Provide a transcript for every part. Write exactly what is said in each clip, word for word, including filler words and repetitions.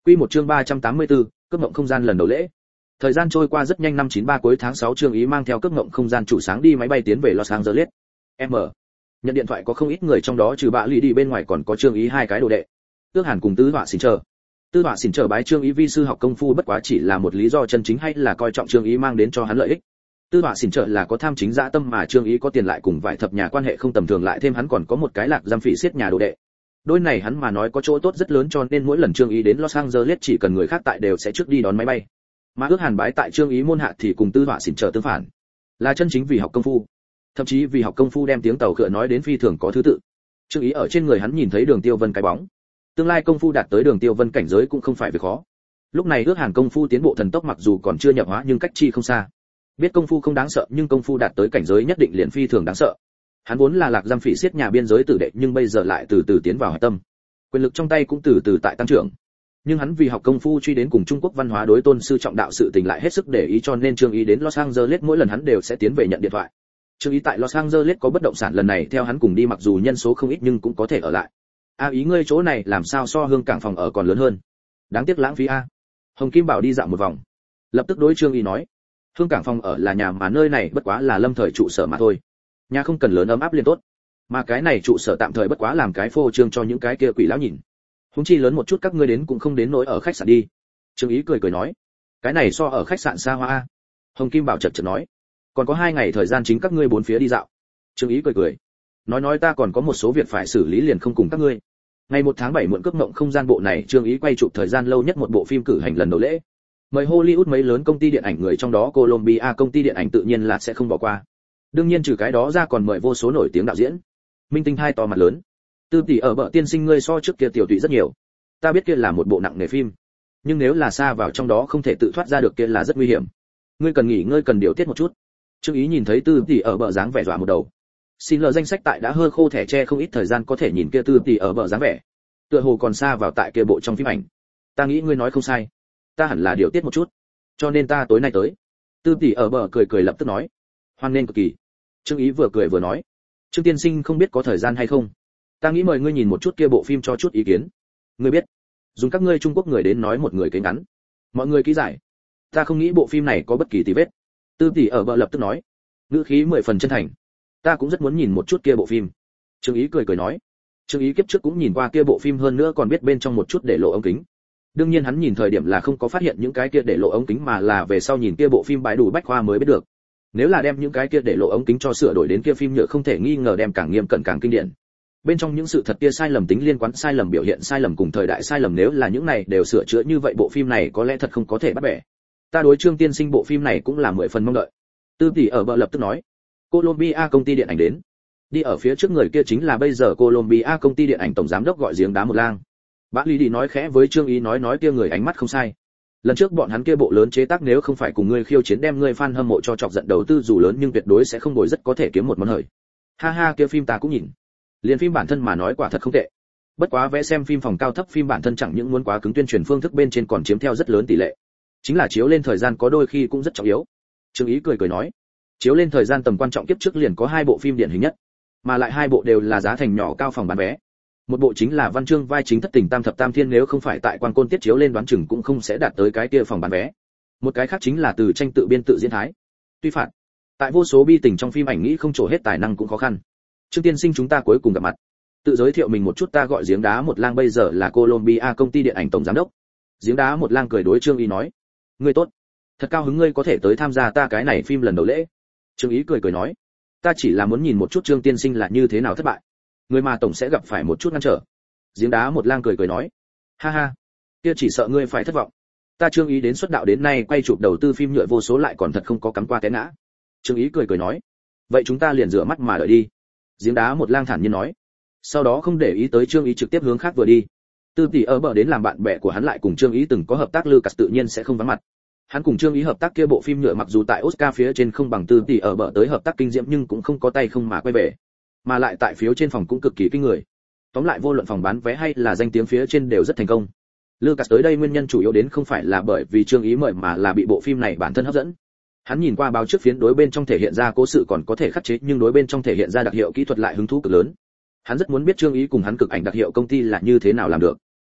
Quy một chương ba trăm tám mươi tư, cướp ngộng không gian lần đầu lễ. Thời gian trôi qua rất nhanh, năm chín ba cuối tháng sáu Trương Ý mang theo cướp ngộng không gian chủ sáng đi máy bay tiến về Los Angeles. M. Nhận điện thoại có không ít người, trong đó trừ bạ lì đi bên ngoài còn có Trương Ý hai cái đồ đệ. Tước Hàn cùng Tư Họa Xỉn Chờ. Tư Họa Xỉn Chờ bái Trương Ý vi sư học công phu bất quá chỉ là một lý do chân chính, hay là coi trọng Trương Ý mang đến cho hắn lợi ích. Tư Họa Xỉn Chờ là có tham chính dã tâm, mà Trương Ý có tiền lại cùng vài thập nhà quan hệ không tầm thường, lại thêm hắn còn có một cái lạc giam phỉ xiết nhà đồ đệ. Đôi này hắn mà nói có chỗ tốt rất lớn, cho nên mỗi lần Trương Ý đến Los Angeles chỉ cần người khác tại đều sẽ trước đi đón máy bay. Mà Ước Hàn bái tại Trương Ý môn hạ thì cùng Tư Họa Xỉn Chờ tương phản, là chân chính vì học công phu, thậm chí vì học công phu đem tiếng tàu khựa nói đến phi thường có thứ tự. Trương Ý ở trên người hắn nhìn thấy Đường Tiêu Vân cái bóng, tương lai công phu đạt tới Đường Tiêu Vân cảnh giới cũng không phải việc khó. Lúc này Ước Hàn công phu tiến bộ thần tốc, mặc dù còn chưa nhập hóa nhưng cách chi không xa. Biết công phu không đáng sợ, nhưng công phu đạt tới cảnh giới nhất định liền phi thường đáng sợ. Hắn vốn là lạc giam phỉ xiết nhà biên giới tử đệ, nhưng bây giờ lại từ từ tiến vào hải tâm, quyền lực trong tay cũng từ từ tại tăng trưởng. Nhưng hắn vì học công phu truy đến cùng Trung Quốc văn hóa đối tôn sư trọng đạo sự tình lại hết sức để ý, cho nên Trương Ý đến Los Angeles mỗi lần hắn đều sẽ tiến về nhận điện thoại. Trương Ý tại Los Angeles có bất động sản, lần này theo hắn cùng đi, mặc dù nhân số không ít nhưng cũng có thể ở lại. A Ý, ngươi chỗ này làm sao so Hương Cảng phòng ở còn lớn hơn? Đáng tiếc lãng phí a. Hồng Kim Bảo đi dạo một vòng, lập tức đối Trương Ý nói, Hương Cảng phòng ở là nhà, mà nơi này bất quá là lâm thời trụ sở mà thôi. Nhà không cần lớn ấm áp liền tốt, mà cái này trụ sở tạm thời bất quá làm cái phô trương cho những cái kia quỷ lão nhìn. Huống chi lớn một chút các ngươi đến cũng không đến nỗi ở khách sạn đi. Trương Ý cười cười nói, cái này so ở khách sạn xa hoa a. Hồng Kim Bảo chợt chợt nói, còn có hai ngày thời gian chính các ngươi bốn phía đi dạo. Trương Ý cười cười, nói nói ta còn có một số việc phải xử lý liền không cùng các ngươi. Ngày một tháng bảy muộn cướp ngộng không gian bộ này Trương Ý quay chụp thời gian lâu nhất một bộ phim cử hành lần đầu lễ. Mời Hollywood mấy lớn công ty điện ảnh người, trong đó Columbia công ty điện ảnh tự nhiên là sẽ không bỏ qua. Đương nhiên trừ cái đó ra còn mời vô số nổi tiếng đạo diễn, minh tinh hai to mặt lớn. Tư tỷ ở bờ tiên sinh, ngươi so trước kia tiểu tụy rất nhiều. Ta biết kia là một bộ nặng nề phim, nhưng nếu là xa vào trong đó không thể tự thoát ra được kia là rất nguy hiểm. Ngươi cần nghỉ ngơi, cần điều tiết một chút. Trương Ý nhìn thấy Tư tỷ ở bờ dáng vẻ dọa một đầu. Xin lờ danh sách tại đã hơi khô thẻ tre không ít thời gian, có thể nhìn kia Tư tỷ ở bờ dáng vẻ, tựa hồ còn xa vào tại kia bộ trong phim ảnh. Ta nghĩ ngươi nói không sai, ta hẳn là điều tiết một chút, cho nên ta tối nay tới. Tư tỷ ở bờ cười cười lập tức nói, hoan nghênh cực kỳ. Trương Ý vừa cười vừa nói, Trương tiên sinh không biết có thời gian hay không, ta nghĩ mời ngươi nhìn một chút kia bộ phim cho chút ý kiến. Ngươi biết, dùng các ngươi Trung Quốc người đến nói một người cái ngắn, mọi người ký giải. Ta không nghĩ bộ phim này có bất kỳ tì vết. Tư tỷ ở bờ lập tức nói, ngữ khí mười phần chân thành, ta cũng rất muốn nhìn một chút kia bộ phim. Trương Ý cười cười nói, Trương Ý kiếp trước cũng nhìn qua kia bộ phim, hơn nữa còn biết bên trong một chút để lộ ống kính. Đương nhiên hắn nhìn thời điểm là không có phát hiện những cái kia để lộ ống kính, mà là về sau nhìn kia bộ phim bãi đủ bách khoa mới biết được. Nếu là đem những cái kia để lộ ống kính cho sửa đổi đến kia phim nhựa, không thể nghi ngờ đem càng nghiêm cẩn càng kinh điển. Bên trong những sự thật kia sai lầm, tính liên quan sai lầm, biểu hiện sai lầm cùng thời đại sai lầm, nếu là những này đều sửa chữa như vậy, bộ phim này có lẽ thật không có thể bắt bẻ. Ta đối Trương tiên sinh bộ phim này cũng là mười phần mong đợi. Tư tỷ ở bờ lập tức nói, Columbia công ty điện ảnh đến. Đi ở phía trước người kia chính là bây giờ Columbia công ty điện ảnh tổng giám đốc gọi Giếng Đá Một Lang. Bác Lý đi nói khẽ với Trương Ý, nói nói kia người ánh mắt không sai. Lần trước bọn hắn kia bộ lớn chế tác nếu không phải cùng ngươi khiêu chiến đem ngươi fan hâm mộ cho chọc giận, đầu tư dù lớn nhưng tuyệt đối sẽ không bồi, rất có thể kiếm một món hời. Ha ha, kia phim ta cũng nhìn. Liên phim bản thân mà nói quả thật không tệ. Bất quá vẽ xem phim phòng cao thấp, phim bản thân chẳng những muốn quá cứng, tuyên truyền phương thức bên trên còn chiếm theo rất lớn tỷ lệ. Chính là chiếu lên thời gian có đôi khi cũng rất trọng yếu. Trương Ý cười cười nói, chiếu lên thời gian tầm quan trọng, kiếp trước liền có hai bộ phim điển hình nhất, mà lại hai bộ đều là giá thành nhỏ cao phòng bán vé. Một bộ chính là Văn Chương vai chính Thất Tình Tam Thập Tam Thiên, nếu không phải tại Quan Côn tiết chiếu lên đoán chừng cũng không sẽ đạt tới cái kia phòng bán vé. Một cái khác chính là Từ Tranh tự biên tự diễn Thái Tuy Phạt. Tại vô số bi tình trong phim ảnh nghĩ không trổ hết tài năng cũng khó khăn. Trương tiên sinh, chúng ta cuối cùng gặp mặt. Tự giới thiệu mình một chút, ta gọi Giếng Đá Một Lang, bây giờ là Columbia công ty điện ảnh tổng giám đốc. Giếng Đá Một Lang cười đối Trương Ý nói, ngươi tốt, thật cao hứng ngươi có thể tới tham gia ta cái này phim lần đầu lễ. Trương Ý cười cười nói, ta chỉ là muốn nhìn một chút Trương tiên sinh là như thế nào thất bại, người mà tổng sẽ gặp phải một chút ngăn trở. Giếng Đá Một Lang cười cười nói, ha ha, kia chỉ sợ ngươi phải thất vọng. Ta Trương Ý đến xuất đạo đến nay quay chụp đầu tư phim nhựa vô số, lại còn thật không có cắm qua té ngã. Trương Ý cười cười nói, vậy chúng ta liền rửa mắt mà đợi đi. Giếng Đá Một Lang thản nhiên nói, sau đó không để ý tới Trương Ý, trực tiếp hướng khác vừa đi. Tư tỷ ở bờ đến làm bạn bè của hắn, lại cùng Trương Ý từng có hợp tác, Lucas tự nhiên sẽ không vắng mặt. Hắn cùng Trương Ý hợp tác kia bộ phim nhựa mặc dù tại Oscar phía trên không bằng Tư tỷ ở bờ tới hợp tác kinh diễm, nhưng cũng không có tay không mà quay về, mà lại tại phiếu trên phòng cũng cực kỳ kinh người. Tóm lại vô luận phòng bán vé hay là danh tiếng phía trên đều rất thành công. Lucas tới đây nguyên nhân chủ yếu đến không phải là bởi vì Trương Ý mời, mà là bị bộ phim này bản thân hấp dẫn. Hắn nhìn qua báo trước phiến, đối bên trong thể hiện ra cố sự còn có thể khắc chế, nhưng đối bên trong thể hiện ra đặc hiệu kỹ thuật lại hứng thú cực lớn. Hắn rất muốn biết Trương Ý cùng hắn cực ảnh đặc hiệu công ty là như thế nào làm được.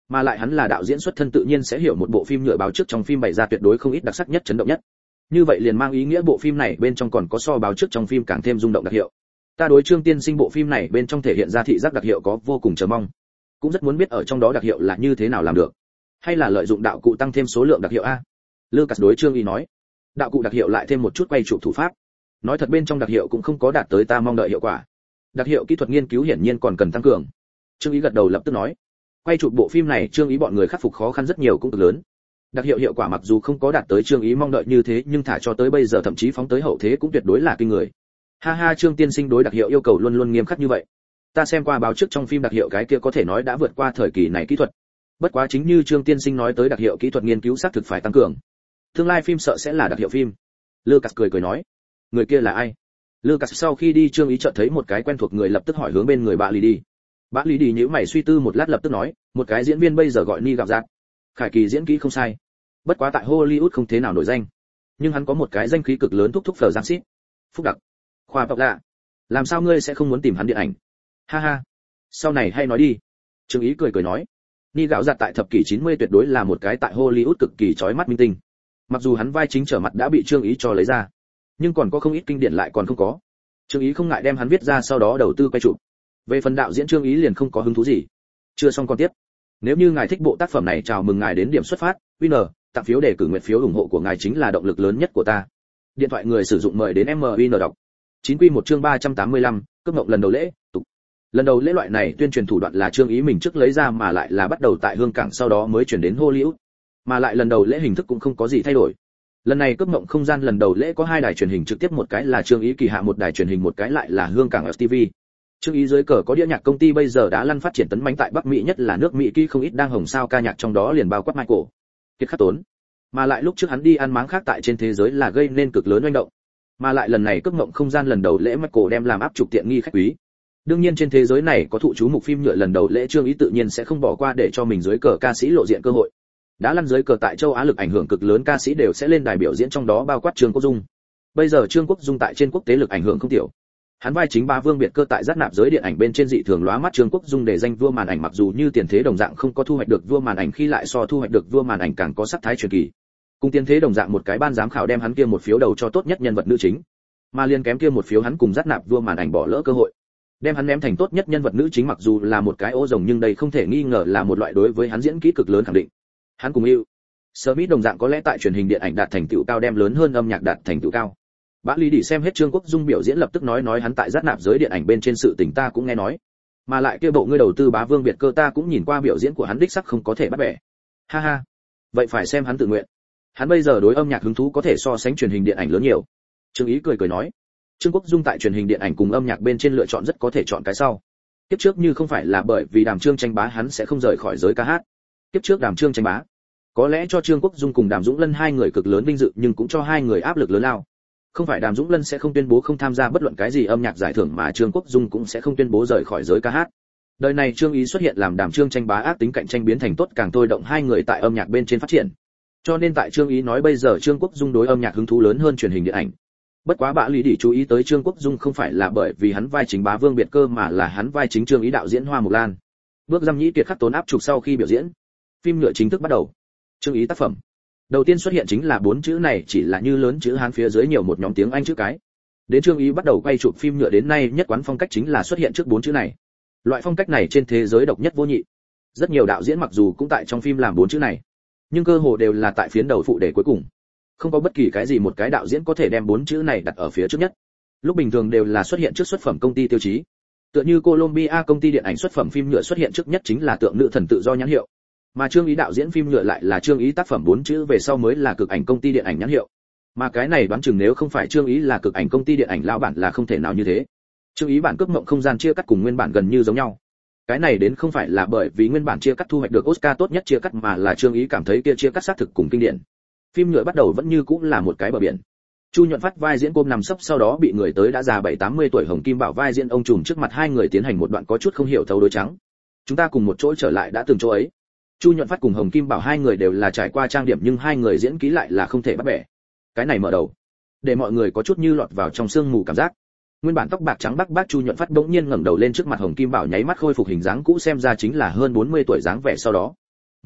Mà lại hắn là đạo diễn xuất thân tự nhiên sẽ hiểu một bộ phim nhựa báo trước trong phim bày ra tuyệt đối không ít đặc sắc nhất chấn động nhất. Như vậy liền mang ý nghĩa bộ phim này bên trong còn có so báo trước trong phim càng thêm rung động đặc hiệu. Ta đối Trương Tiên Sinh bộ phim này bên trong thể hiện ra thị giác đặc hiệu có vô cùng chờ mong. Cũng rất muốn biết ở trong đó đặc hiệu là như thế nào làm được. Hay là lợi dụng đạo cụ tăng thêm số lượng đặc hiệu a? Lucas đối Trương Ý nói. Đạo cụ đặc hiệu lại thêm một chút quay chụp thủ pháp. Nói thật bên trong đặc hiệu cũng không có đạt tới ta mong đợi hiệu quả. Đặc hiệu kỹ thuật nghiên cứu hiển nhiên còn cần tăng cường. Trương Ý gật đầu lập tức nói. Quay chụp bộ phim này Trương Ý bọn người khắc phục khó khăn rất nhiều cũng cực lớn. Đặc hiệu hiệu quả mặc dù không có đạt tới Trương Ý mong đợi như thế, nhưng thả cho tới bây giờ thậm chí phóng tới hậu thế cũng tuyệt đối là kinh người. Ha ha, Trương Tiên Sinh đối đặc hiệu yêu cầu luôn luôn nghiêm khắc như vậy. Ta xem qua báo trước trong phim đặc hiệu cái kia có thể nói đã vượt qua thời kỳ này kỹ thuật. Bất quá chính như Trương Tiên Sinh nói tới đặc hiệu kỹ thuật nghiên cứu xác thực phải tăng cường. Tương lai phim sợ sẽ là đặc hiệu phim. Lucas cười cười nói. Người kia là ai? Lucas sau khi đi Trương Ý chợt thấy một cái quen thuộc người lập tức hỏi hướng bên người bà Lý đi. Bà Lý đi nhíu mày suy tư một lát lập tức nói, một cái diễn viên bây giờ gọi Ni gặp giác. Khải Kỳ diễn kỹ không sai. Bất quá tại Hollywood không thế nào nổi danh. Nhưng hắn có một cái danh khí cực lớn thúc thúc phở giang xít. Phúc đặc. Khoa bọc lạ. Làm sao ngươi sẽ không muốn tìm hắn điện ảnh? Ha ha. Sau này hay nói đi. Trương Ý cười cười nói. Ni gạo giặt tại thập kỷ chín mươi tuyệt đối là một cái tại Hollywood cực kỳ chói mắt minh tinh. Mặc dù hắn vai chính trở mặt đã bị Trương Ý cho lấy ra, nhưng còn có không ít kinh điển lại còn không có. Trương Ý không ngại đem hắn viết ra sau đó đầu tư quay chụp. Về phần đạo diễn Trương Ý liền không có hứng thú gì. Chưa xong còn tiếp. Nếu như ngài thích bộ tác phẩm này chào mừng ngài đến điểm xuất phát, Winner, tặng phiếu đề cử nguyện phiếu ủng hộ của ngài chính là động lực lớn nhất của ta. Điện thoại người sử dụng mời đến em vê en đọc. chín quy một chương ba trăm tám mươi lăm, cướp ngộng lần đầu lễ, tục. Lần đầu lễ loại này tuyên truyền thủ đoạn là Trương Ý mình trước lấy ra mà lại là bắt đầu tại Hương Cảng sau đó mới chuyển đến Hollywood. Mà lại lần đầu lễ hình thức cũng không có gì thay đổi. Lần này cướp ngộng không gian lần đầu lễ có hai đài truyền hình trực tiếp, một cái là Trương Ý kỳ hạ một đài truyền hình, một cái lại là Hương Cảng ét tê vê. Trương Ý dưới cờ có đĩa nhạc công ty bây giờ đã lăn phát triển tấn mãnh tại Bắc Mỹ, nhất là nước Mỹ kỹ không ít đang hồng sao ca nhạc, trong đó liền bao quát Michael Kiệt Khắc Tốn. Mà lại lúc trước hắn đi ăn máng khác tại trên thế giới là gây nên cực lớn oanh động. Mà lại lần này cướp ngộng không gian lần đầu lễ Michael đem làm áp trục tiện nghi khách quý. Đương nhiên trên thế giới này có thụ chú mục phim nhựa lần đầu lễ, Trương Ý tự nhiên sẽ không bỏ qua để cho mình dưới cờ ca sĩ lộ diện cơ hội. Đã lăn dưới cờ tại châu Á lực ảnh hưởng cực lớn ca sĩ đều sẽ lên đài biểu diễn, trong đó bao quát Trương Quốc Dung. Bây giờ Trương Quốc Dung tại trên quốc tế lực ảnh hưởng không tiểu. Hắn vai chính Bá Vương Biệt Cơ tại Giáp Nạp giới điện ảnh bên trên dị thường lóa mắt. Trương Quốc Dung để danh vua màn ảnh, mặc dù như tiền thế đồng dạng không có thu hoạch được vua màn ảnh, khi lại so thu hoạch được vua màn ảnh càng có sắc thái truyền kỳ. Cùng tiền thế đồng dạng một cái ban giám khảo đem hắn kia một phiếu đầu cho tốt nhất nhân vật nữ chính, mà liên kém kia một phiếu hắn cùng Giáp Nạp vua màn ảnh bỏ lỡ cơ hội, đem hắn ném thành tốt nhất nhân vật nữ chính. Mặc dù là một cái ô rồng nhưng đây không thể nghi ngờ là một loại đối với hắn diễn kỹ cực lớn khẳng định. Hắn cùng yêu Smith đồng dạng có lẽ tại truyền hình điện ảnh đạt thành tựu cao, đem lớn hơn âm nhạc đạt thành tựu cao. Bã Lý đi xem hết Trương Quốc Dung biểu diễn lập tức nói nói hắn tại Giáp Nạp giới điện ảnh bên trên sự tình ta cũng nghe nói, mà lại kia bộ ngươi đầu tư Bá Vương Biệt Cơ ta cũng nhìn qua, biểu diễn của hắn đích sắc không có thể bắt bẻ. Ha ha, vậy phải xem hắn tự nguyện. Hắn bây giờ đối âm nhạc hứng thú có thể so sánh truyền hình điện ảnh lớn nhiều. Trương Ý cười cười nói. Trương Quốc Dung tại truyền hình điện ảnh cùng âm nhạc bên trên lựa chọn rất có thể chọn cái sau. Tiếp trước như không phải là bởi vì Đàm Trương tranh bá hắn sẽ không rời khỏi giới ca hát. Tiếp trước Đàm Trương tranh bá có lẽ cho Trương Quốc Dung cùng Đàm Dũng Lân hai người cực lớn vinh dự, nhưng cũng cho hai người áp lực lớn lao. Không phải Đàm Dũng Lân sẽ không tuyên bố không tham gia bất luận cái gì âm nhạc giải thưởng, mà Trương Quốc Dung cũng sẽ không tuyên bố rời khỏi giới ca hát. Đời này Trương Ý xuất hiện làm Đàm Trương tranh bá ác tính cạnh tranh biến thành tốt, càng thôi động hai người tại âm nhạc bên trên phát triển. Cho nên tại Trương Ý nói bây giờ Trương Quốc Dung đối âm nhạc hứng thú lớn hơn truyền hình điện ảnh. Bất quá Bã Lý đi chú ý tới Trương Quốc Dung không phải là bởi vì hắn vai chính Bá Vương Biệt Cơ, mà là hắn vai chính Trương Ý đạo diễn Hoa Mục Lan. Bước Dăm Nhĩ Kiệt Khắc Tốn áp trục sau khi biểu diễn, phim nhựa chính thức bắt đầu. Trương Ý tác phẩm đầu tiên xuất hiện chính là bốn chữ này, chỉ là như lớn chữ Hán phía dưới nhiều một nhóm tiếng Anh chữ cái. Đến Trương Ý bắt đầu quay chụp phim nhựa đến nay, nhất quán phong cách chính là xuất hiện trước bốn chữ này. Loại phong cách này trên thế giới độc nhất vô nhị. Rất nhiều đạo diễn mặc dù cũng tại trong phim làm bốn chữ này, nhưng cơ hồ đều là tại phiến đầu phụ đề cuối cùng. Không có bất kỳ cái gì một cái đạo diễn có thể đem bốn chữ này đặt ở phía trước nhất. Lúc bình thường đều là xuất hiện trước xuất phẩm công ty tiêu chí. Tựa như Columbia công ty điện ảnh xuất phẩm phim nhựa xuất hiện trước nhất chính là Tượng Nữ Thần Tự Do nhãn hiệu. Mà Trương Ý đạo diễn phim nhựa lại là Trương Ý tác phẩm bốn chữ về sau mới là Cực Ảnh công ty điện ảnh nhãn hiệu. Mà cái này đoán chừng nếu không phải Trương Ý là Cực Ảnh công ty điện ảnh lão bản là không thể nào như thế. Trương Ý bản Cướp Mộng không gian chia cắt cùng nguyên bản gần như giống nhau. Cái này đến không phải là bởi vì nguyên bản chia cắt thu hoạch được Oscar tốt nhất chia cắt, mà là Trương Ý cảm thấy kia chia cắt xác thực cùng kinh điển. Phim nhựa bắt đầu vẫn như cũng là một cái bờ biển. Chu Nhuận Phát vai diễn Côm nằm sấp, sau đó bị người tới đã già bảy tám mươi tuổi Hồng Kim Bảo vai diễn ông trùm, trước mặt hai người tiến hành một đoạn có chút không hiểu thấu đối trắng. Chúng ta cùng một chỗ trở lại đã từng chỗ ấy. Chu Nhuận Phát cùng Hồng Kim Bảo hai người đều là trải qua trang điểm, nhưng hai người diễn kỹ lại là không thể bắt bẻ. Cái này mở đầu để mọi người có chút như lọt vào trong sương mù cảm giác. Nguyên bản tóc bạc trắng bắc bác Chu Nhuận Phát bỗng nhiên ngẩng đầu lên, trước mặt Hồng Kim Bảo nháy mắt khôi phục hình dáng cũ, xem ra chính là hơn bốn mươi tuổi dáng vẻ. Sau đó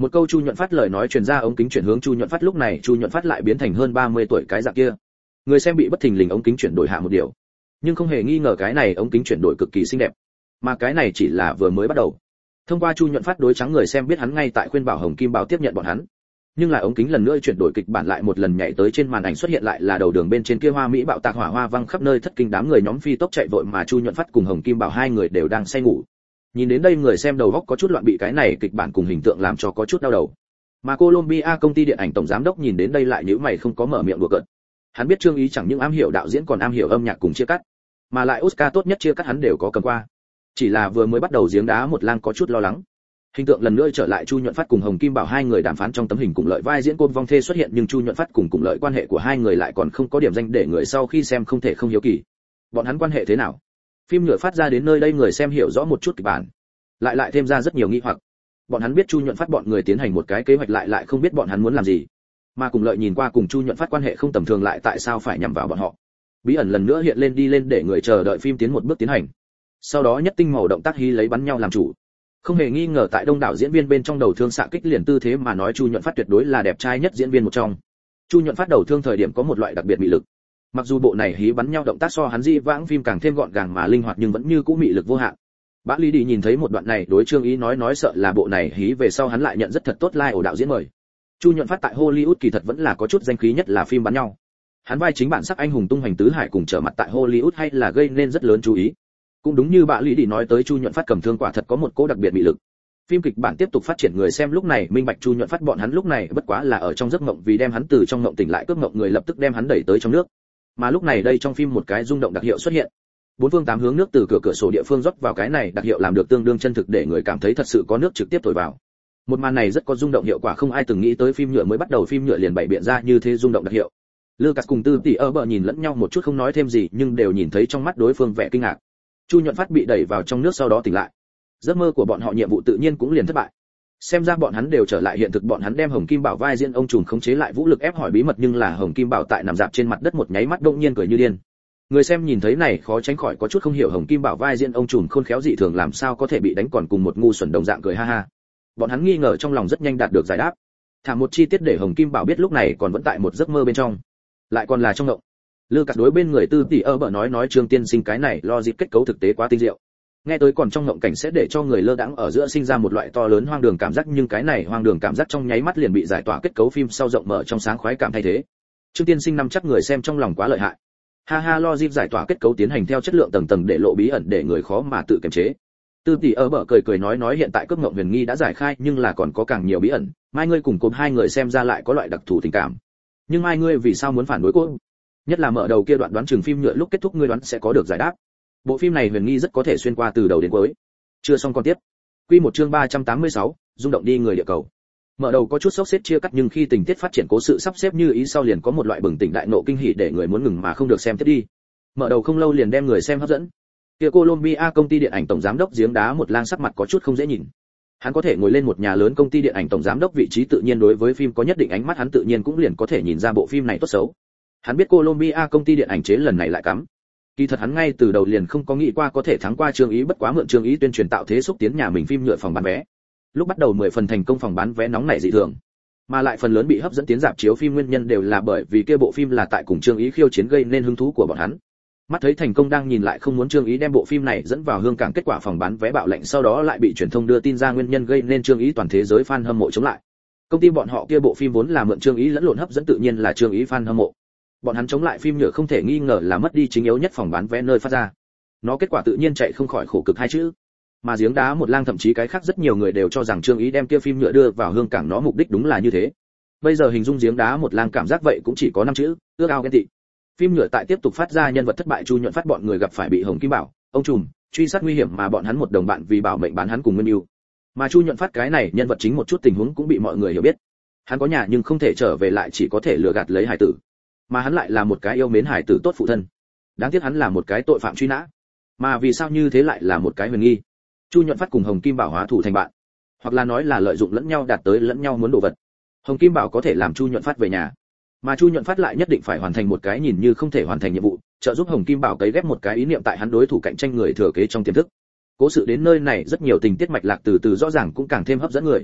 Một câu Chu Nhuận Phát lời nói truyền ra ống kính chuyển hướng Chu Nhuận Phát, lúc này Chu Nhuận Phát lại biến thành hơn ba mươi tuổi cái dạng kia. Người xem bị bất thình lình ống kính chuyển đổi hạ một điều, nhưng không hề nghi ngờ cái này ống kính chuyển đổi cực kỳ xinh đẹp, mà cái này chỉ là vừa mới bắt đầu. Thông qua Chu Nhuận Phát đối trắng người xem biết hắn ngay tại khuyên bảo Hồng Kim Bảo tiếp nhận bọn hắn, nhưng là ống kính lần nữa chuyển đổi kịch bản lại một lần nhảy tới trên màn ảnh xuất hiện lại là đầu đường bên trên kia hoa mỹ bạo tạc hỏa hoa văng khắp nơi, thất kinh đám người nhóm phi tốc chạy vội mà Chu Nhuận Phát cùng Hồng Kim Bảo hai người đều đang say ngủ. Nhìn đến đây người xem đầu óc có chút loạn, bị cái này kịch bản cùng hình tượng làm cho có chút đau đầu. Mà Colombia công ty điện ảnh tổng giám đốc nhìn đến đây lại nhíu mày không có mở miệng đùa cợt. Hắn biết Trương Ý chẳng những am hiểu đạo diễn còn am hiểu âm nhạc cùng chia cắt, mà lại Oscar tốt nhất chia cắt hắn đều có cầm qua. Chỉ là vừa mới bắt đầu giếng đá một lang có chút lo lắng. Hình tượng lần nữa trở lại, Chu Nhuận Phát cùng Hồng Kim Bảo hai người đàm phán trong tấm hình cùng lợi vai diễn côn vong thê xuất hiện, nhưng Chu Nhuận Phát cùng cùng lợi quan hệ của hai người lại còn không có điểm danh để người sau khi xem không thể không hiếu kỳ. Bọn hắn quan hệ thế nào? Phim nhựa phát ra đến nơi đây người xem hiểu rõ một chút kịch bản, lại lại thêm ra rất nhiều nghi hoặc. Bọn hắn biết Chu Nhuận Phát bọn người tiến hành một cái kế hoạch, lại lại không biết bọn hắn muốn làm gì. Mà cùng lợi nhìn qua cùng Chu Nhuận Phát quan hệ không tầm thường, lại tại sao phải nhằm vào bọn họ? Bí ẩn lần nữa hiện lên đi lên để người chờ đợi phim tiến một bước tiến hành. Sau đó nhất tinh màu động tác hí lấy bắn nhau làm chủ. Không hề nghi ngờ tại đông đảo diễn viên bên trong đầu thương xạ kích liền tư thế mà nói Chu Nhuận Phát tuyệt đối là đẹp trai nhất diễn viên một trong. Chu Nhuận Phát đầu thương thời điểm có một loại đặc biệt mị lực. Mặc dù bộ này hí bắn nhau động tác so hắn di vãng phim càng thêm gọn gàng mà linh hoạt, nhưng vẫn như cũ mị lực vô hạn. Bác Lý Đi nhìn thấy một đoạn này đối Trương Ý nói nói sợ là bộ này hí về sau hắn lại nhận rất thật tốt lai ổ đạo diễn mời. Chu Nhuận Phát tại Hollywood kỳ thật vẫn là có chút danh khí, nhất là phim bắn nhau. Hắn vai chính bản sắc anh hùng tung hoành tứ hải cùng trở mặt tại Hollywood hay là gây nên rất lớn chú ý. Cũng đúng như bạn Lý Đi nói tới, Chu Nhuận Phát cầm thương quả thật có một cỗ đặc biệt mị lực. Phim kịch bản tiếp tục phát triển, người xem lúc này minh bạch Chu Nhuận Phát bọn hắn lúc này bất quá là ở trong giấc mộng, vì đem hắn từ trong mộng tỉnh lại cướp mộng người lập tức đem hắn đẩy tới trong nước. Mà lúc này đây trong phim một cái rung động đặc hiệu xuất hiện. Bốn phương tám hướng nước từ cửa cửa sổ địa phương rót vào, cái này đặc hiệu làm được tương đương chân thực để người cảm thấy thật sự có nước trực tiếp thổi vào. Một màn này rất có rung động hiệu quả, không ai từng nghĩ tới phim nhựa mới bắt đầu phim nhựa liền bày biện ra như thế rung động đặc hiệu. Lucas cùng Tư Tỷ ở bờ nhìn lẫn nhau một chút không nói thêm gì, nhưng đều nhìn thấy trong mắt đối phương vẻ kinh ngạc. Chu Nhuận Phát bị đẩy vào trong nước sau đó tỉnh lại. Giấc mơ của bọn họ nhiệm vụ tự nhiên cũng liền thất bại. Xem ra bọn hắn đều trở lại hiện thực, bọn hắn đem Hồng Kim Bảo vai diễn ông trùm khống chế lại vũ lực ép hỏi bí mật, nhưng là Hồng Kim Bảo tại nằm dạp trên mặt đất một nháy mắt đột nhiên cười như điên. Người xem nhìn thấy này khó tránh khỏi có chút không hiểu, Hồng Kim Bảo vai diễn ông trùm khôn khéo dị thường làm sao có thể bị đánh còn cùng một ngu xuẩn đồng dạng cười ha ha. Bọn hắn nghi ngờ trong lòng rất nhanh đạt được giải đáp. Thả một chi tiết để Hồng Kim Bảo biết lúc này còn vẫn tại một giấc mơ bên trong, lại còn là trong ngộng. Lucas đối bên người Tư Tỷ ở bờ nói nói Trương tiên sinh cái này lo dịp kết cấu thực tế quá tinh diệu. Nghe tới còn trong ngộng cảnh sẽ để cho người lơ đãng ở giữa sinh ra một loại to lớn hoang đường cảm giác, nhưng cái này hoang đường cảm giác trong nháy mắt liền bị giải tỏa kết cấu phim sau rộng mở trong sáng khoái cảm thay thế. Trương tiên sinh nắm chắc người xem trong lòng quá lợi hại. Ha ha, logic giải tỏa kết cấu tiến hành theo chất lượng tầng tầng để lộ bí ẩn để người khó mà tự kiềm chế. Tư Tỷ ở bờ cười cười nói nói hiện tại cướp ngộng huyền nghi đã giải khai, nhưng là còn có càng nhiều bí ẩn. Mai ngươi cùng cốm hai người xem ra lại có loại đặc thù tình cảm. Nhưng Mai ngươi vì sao muốn phản đối cô? Nhất là mở đầu kia đoạn đoán chừng phim nhựa lúc kết thúc ngươi đoán sẽ có được giải đáp. Bộ phim này huyền nghi rất có thể xuyên qua từ đầu đến cuối. Chưa xong con tiếp. Quy một chương ba trăm tám mươi sáu, rung động đi người địa cầu. Mở đầu có chút sốc xếp chia cắt, nhưng khi tình tiết phát triển cố sự sắp xếp như ý sau liền có một loại bừng tỉnh đại nộ kinh hỉ để người muốn ngừng mà không được xem tiếp đi. Mở đầu không lâu liền đem người xem hấp dẫn. Kia Colombia công ty điện ảnh tổng giám đốc giếng đá một lang sắc mặt có chút không dễ nhìn. Hắn có thể ngồi lên một nhà lớn công ty điện ảnh tổng giám đốc vị trí, tự nhiên đối với phim có nhất định ánh mắt, hắn tự nhiên cũng liền có thể nhìn ra bộ phim này tốt xấu. Hắn biết Colombia công ty điện ảnh chế lần này lại cắm. Kỳ thật hắn ngay từ đầu liền không có nghĩ qua có thể thắng qua Trương Ý, bất quá mượn Trương Ý tuyên truyền tạo thế xúc tiến nhà mình phim nhựa phòng bán vé. Lúc bắt đầu mười phần thành công, phòng bán vé nóng nảy dị thường, mà lại phần lớn bị hấp dẫn tiến rạp chiếu phim nguyên nhân đều là bởi vì kia bộ phim là tại cùng Trương Ý khiêu chiến gây nên hứng thú của bọn hắn. Mắt thấy thành công đang nhìn lại không muốn Trương Ý đem bộ phim này dẫn vào hương cảng, kết quả phòng bán vé bạo lệnh, sau đó lại bị truyền thông đưa tin ra nguyên nhân gây nên Trương Ý toàn thế giới fan hâm mộ chống lại. Công ty bọn họ kia bộ phim vốn là mượn Trương Ý lẫn lộn hấp dẫn, tự nhiên là Trương Ý fan hâm mộ. Bọn hắn chống lại phim nhựa không thể nghi ngờ là mất đi chính yếu nhất phòng bán vé nơi phát ra. Nó kết quả tự nhiên chạy không khỏi khổ cực hai chữ. Mà giếng đá một lang thậm chí cái khác rất nhiều người đều cho rằng Trương Ý đem kia phim nhựa đưa vào hương cảng nó mục đích đúng là như thế. Bây giờ hình dung giếng đá một lang cảm giác vậy cũng chỉ có năm chữ: ước ao ghen tị. Phim nhựa tại tiếp tục phát ra nhân vật thất bại, Chu Nhuận Phát bọn người gặp phải bị Hồng Kim Bảo, ông trùm, truy sát nguy hiểm, mà bọn hắn một đồng bạn vì bảo mệnh bán hắn cùng Nguyên Ưu. Mà Chu Nhuận Phát cái này nhân vật chính một chút tình huống cũng bị mọi người hiểu biết. Hắn có nhà nhưng không thể trở về, lại chỉ có thể lừa gạt lấy hải tử. Mà hắn lại là một cái yêu mến hải tử tốt phụ thân. Đáng tiếc hắn là một cái tội phạm truy nã. Mà vì sao như thế lại là một cái huyền nghi? Chu Nhuận Phát cùng Hồng Kim Bảo hóa thủ thành bạn, hoặc là nói là lợi dụng lẫn nhau đạt tới lẫn nhau muốn đồ vật. Hồng Kim Bảo có thể làm Chu Nhuận Phát về nhà, mà Chu Nhuận Phát lại nhất định phải hoàn thành một cái nhìn như không thể hoàn thành nhiệm vụ, trợ giúp Hồng Kim Bảo cấy ghép một cái ý niệm tại hắn đối thủ cạnh tranh người thừa kế trong tiềm thức. Cố sự đến nơi này rất nhiều tình tiết mạch lạc từ từ rõ ràng cũng càng thêm hấp dẫn người.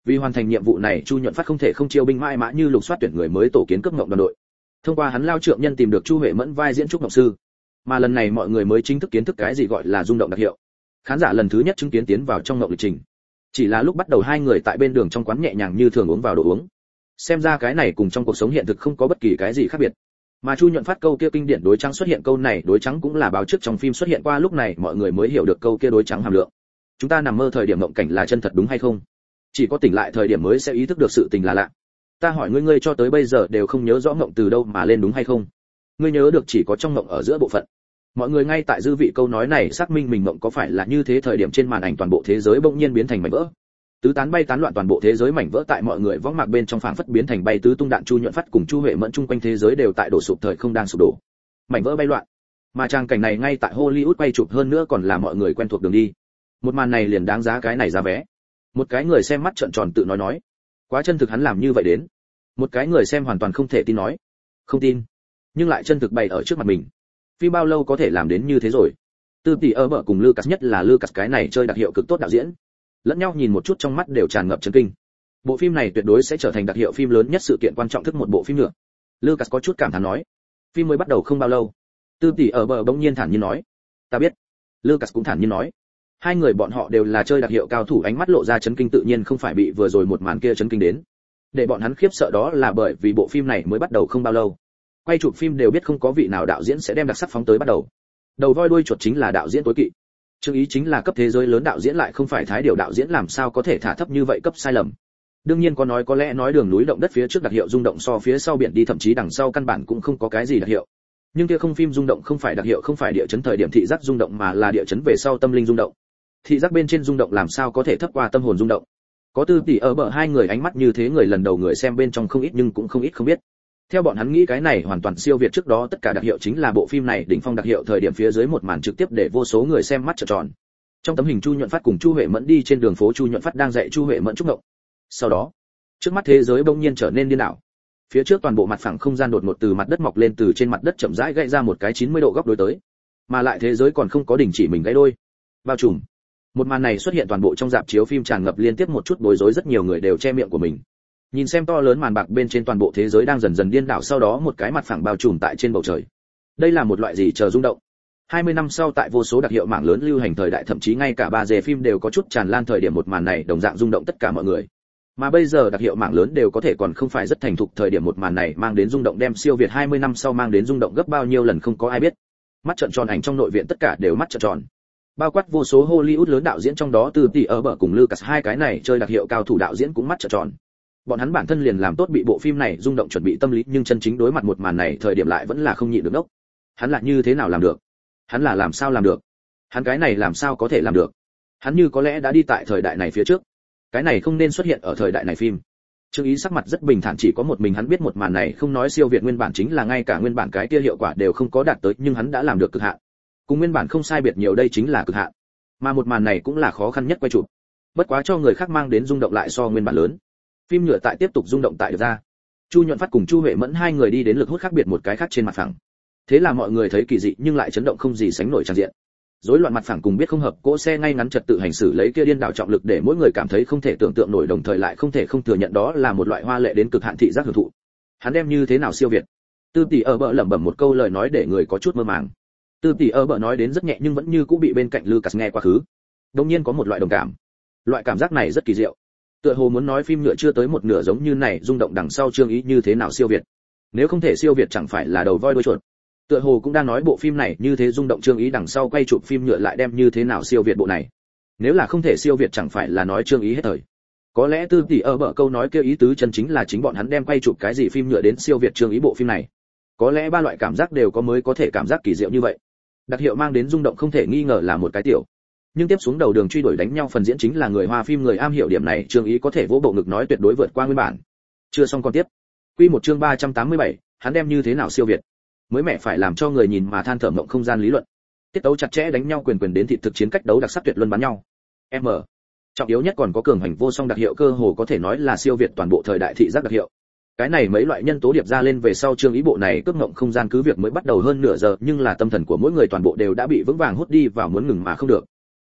Vì hoàn thành nhiệm vụ này, Chu Nhuận Phát không thể không chiêu binh mãi mã như lục soát tuyển người mới tổ kiến cướp ngộng đoàn đội. Thông qua hắn lao trượng nhân tìm được Chu Huệ Mẫn vai diễn trúc ngộng sư. Mà lần này mọi người mới chính thức kiến thức cái gì gọi là rung động đặc hiệu. Khán giả lần thứ nhất chứng kiến tiến vào trong ngộng lịch trình. Chỉ là lúc bắt đầu hai người tại bên đường trong quán nhẹ nhàng như thường uống vào đồ uống. Xem ra cái này cùng trong cuộc sống hiện thực không có bất kỳ cái gì khác biệt. Mà Chu Nhuận Phát câu kia kinh điển đối trắng xuất hiện câu này, đối trắng cũng là báo trước trong phim xuất hiện qua, lúc này mọi người mới hiểu được câu kia đối trắng hàm lượng. Chúng ta nằm mơ thời điểm mộng cảnh là chân thật đúng hay không? Chỉ có tỉnh lại thời điểm mới sẽ ý thức được sự tình là lạ. Ta hỏi ngươi, ngươi cho tới bây giờ đều không nhớ rõ mộng từ đâu mà lên đúng hay không? Ngươi nhớ được chỉ có trong mộng ở giữa bộ phận. Mọi người ngay tại dư vị câu nói này xác minh mình mộng có phải là như thế, thời điểm trên màn ảnh toàn bộ thế giới bỗng nhiên biến thành mảnh vỡ. Tứ tán bay tán loạn toàn bộ thế giới, mảnh vỡ tại mọi người võng mạc bên trong phảng phất biến thành bay tứ tung đạn. Chu Nhuận Phát cùng Chu Huệ Mẫn chung quanh thế giới đều tại đổ sụp, thời không đang sụp đổ, mảnh vỡ bay loạn. Mà trang cảnh này ngay tại Hollywood quay chụp, hơn nữa còn là mọi người quen thuộc đường đi. Một màn này liền đáng giá cái này giá vé. Một cái người xem mắt trợn tròn tự nói nói, quá chân thực, hắn làm như vậy đến. Một cái người xem hoàn toàn không thể tin nói, không tin, nhưng lại chân thực bày ở trước mặt mình. Phim bao lâu có thể làm đến như thế rồi? Tư tỷ ở bờ cùng Lucas, nhất là Lucas cái này chơi đặc hiệu cực tốt đạo diễn, lẫn nhau nhìn một chút trong mắt đều tràn ngập chấn kinh. Bộ phim này tuyệt đối sẽ trở thành đặc hiệu phim lớn nhất, sự kiện quan trọng thức một bộ phim nữa. Lucas có chút cảm thán nói, phim mới bắt đầu không bao lâu. Tư tỷ ở bờ bỗng nhiên thản nhiên nói, ta biết. Lucas cũng thản nhiên nói, hai người bọn họ đều là chơi đặc hiệu cao thủ, ánh mắt lộ ra chấn kinh, tự nhiên không phải bị vừa rồi một màn kia chấn kinh đến. Để bọn hắn khiếp sợ đó là bởi vì bộ phim này mới bắt đầu không bao lâu. Quay chụp phim đều biết không có vị nào đạo diễn sẽ đem đặc sắc phóng tới bắt đầu. Đầu voi đuôi chuột chính là đạo diễn tối kỵ. Trương Ý chính là cấp thế giới lớn đạo diễn, lại không phải Thái Điều đạo diễn, làm sao có thể thả thấp như vậy cấp sai lầm. Đương nhiên có nói có lẽ nói đường núi động đất phía trước đặc hiệu rung động so phía sau biển đi, thậm chí đằng sau căn bản cũng không có cái gì đặc hiệu. Nhưng kia không phim rung động không phải đặc hiệu, không phải địa chấn thời điểm thị giác rung động, mà là địa chấn về sau tâm linh rung động. Thị giác bên trên rung động làm sao có thể thấp qua tâm hồn rung động. Có Tư tỷ ở bờ hai người ánh mắt như thế, người lần đầu người xem bên trong không ít nhưng cũng không ít không biết. Theo bọn hắn nghĩ cái này hoàn toàn siêu việt trước đó tất cả đặc hiệu, chính là bộ phim này đỉnh phong đặc hiệu thời điểm, phía dưới một màn trực tiếp để vô số người xem mắt trợn tròn. Trong tấm hình Chu Nhuận Phát cùng Chu Huệ Mẫn đi trên đường phố, Chu Nhuận Phát đang dạy Chu Huệ Mẫn trúc ngộng. Sau đó, trước mắt thế giới bỗng nhiên trở nên điên đảo. Phía trước toàn bộ mặt phẳng không gian đột ngột từ mặt đất mọc lên, từ trên mặt đất chậm rãi gãy ra một cái chín mươi độ góc đối tới. Mà lại thế giới còn không có đình chỉ mình gãy đôi, bao trùm. Một màn này xuất hiện toàn bộ trong rạp chiếu phim, tràn ngập liên tiếp một chút bối rối, rất nhiều người đều che miệng của mình. Nhìn xem to lớn màn bạc bên trên toàn bộ thế giới đang dần dần điên đảo, sau đó một cái mặt phẳng bao trùm tại trên bầu trời. Đây là một loại gì chờ rung động? hai mươi năm sau, tại vô số đặc hiệu mạng lớn lưu hành thời đại, thậm chí ngay cả ba D phim đều có chút tràn lan thời điểm, một màn này đồng dạng rung động tất cả mọi người. Mà bây giờ đặc hiệu mạng lớn đều có thể còn không phải rất thành thục thời điểm, một màn này mang đến rung động đem siêu việt hai mươi năm sau mang đến rung động gấp bao nhiêu lần không có ai biết. Mắt trợn tròn, ảnh trong nội viện tất cả đều mắt trợn tròn. Bao quát vô số Hollywood lớn đạo diễn, trong đó từ tỷ ở bờ cùng Lucas hai cái này chơi đặc hiệu cao thủ đạo diễn cũng mắt trợn tròn. Bọn hắn bản thân liền làm tốt bị bộ phim này rung động chuẩn bị tâm lý, nhưng chân chính đối mặt một màn này thời điểm lại vẫn là không nhịn được ngốc. Hắn là như thế nào làm được? Hắn là làm sao làm được? Hắn cái này làm sao có thể làm được? Hắn như có lẽ đã đi tại thời đại này phía trước. Cái này không nên xuất hiện ở thời đại này phim. Trương Ý sắc mặt rất bình thản, chỉ có một mình hắn biết một màn này không nói siêu việt nguyên bản, chính là ngay cả nguyên bản cái kia hiệu quả đều không có đạt tới, nhưng hắn đã làm được cực hạn. Cùng nguyên bản không sai biệt nhiều, đây chính là cực hạn. Mà một màn này cũng là khó khăn nhất quay chụp. Bất quá cho người khác mang đến rung động lại so nguyên bản lớn. Phim nhựa tại tiếp tục rung động tại được ra. Chu Nhuận Phát cùng Chu Huệ Mẫn hai người đi đến lực hút khác biệt một cái khác trên mặt phẳng. Thế là mọi người thấy kỳ dị nhưng lại chấn động không gì sánh nổi tràn diện. Rối loạn mặt phẳng cùng biết không hợp cỗ xe ngay ngắn trật tự hành xử lấy kia điên đảo trọng lực, để mỗi người cảm thấy không thể tưởng tượng nổi, đồng thời lại không thể không thừa nhận đó là một loại hoa lệ đến cực hạn thị giác hưởng thụ. Hắn đem như thế nào siêu việt? Tư tỷ ở bờ lẩm bẩm một câu lời nói để người có chút mơ màng. Tư tỷ ở bờ nói đến rất nhẹ nhưng vẫn như cũ bị bên cạnh Lucas nghe quá khứ. Đột nhiên có một loại đồng cảm. Loại cảm giác này rất kỳ diệu. Tựa hồ muốn nói phim nhựa chưa tới một nửa giống như này rung động đằng sau Trương Ý như thế nào siêu việt. Nếu không thể siêu việt chẳng phải là đầu voi đuôi chuột. Tựa hồ cũng đang nói bộ phim này như thế rung động Trương Ý đằng sau quay chụp phim nhựa lại đem như thế nào siêu việt bộ này. Nếu là không thể siêu việt chẳng phải là nói Trương Ý hết thời. Có lẽ Tư tỷ ở bờ câu nói kia ý tứ chân chính là chính bọn hắn đem quay chụp cái gì phim nhựa đến siêu việt Trương Ý bộ phim này. Có lẽ ba loại cảm giác đều có mới có thể cảm giác kỳ diệu như vậy. Đặc hiệu mang đến rung động không thể nghi ngờ là một cái tiểu. Nhưng tiếp xuống đầu đường truy đuổi đánh nhau phần diễn chính là người Hoa phim, người am hiểu điểm này Trương Ý có thể vỗ bộ ngực nói tuyệt đối vượt qua nguyên bản. Chưa xong còn tiếp. Quy một chương ba trăm tám mươi bảy, hắn đem như thế nào siêu việt. Mới mẹ phải làm cho người nhìn mà than thở mộng không gian lý luận. Tiết tấu chặt chẽ đánh nhau quyền quyền đến thịt thực chiến cách đấu đặc sắc tuyệt luân bắn nhau. M. Trọng yếu nhất còn có cường hành vô song đặc hiệu, cơ hồ có thể nói là siêu việt toàn bộ thời đại thị giác đặc hiệu. Cái này mấy loại nhân tố điệp ra lên về sau Trương Ý bộ này cướp ngộng không gian cứ việc mới bắt đầu hơn nửa giờ, nhưng là tâm thần của mỗi người toàn bộ đều đã bị vững vàng hút đi vào, muốn ngừng mà không được.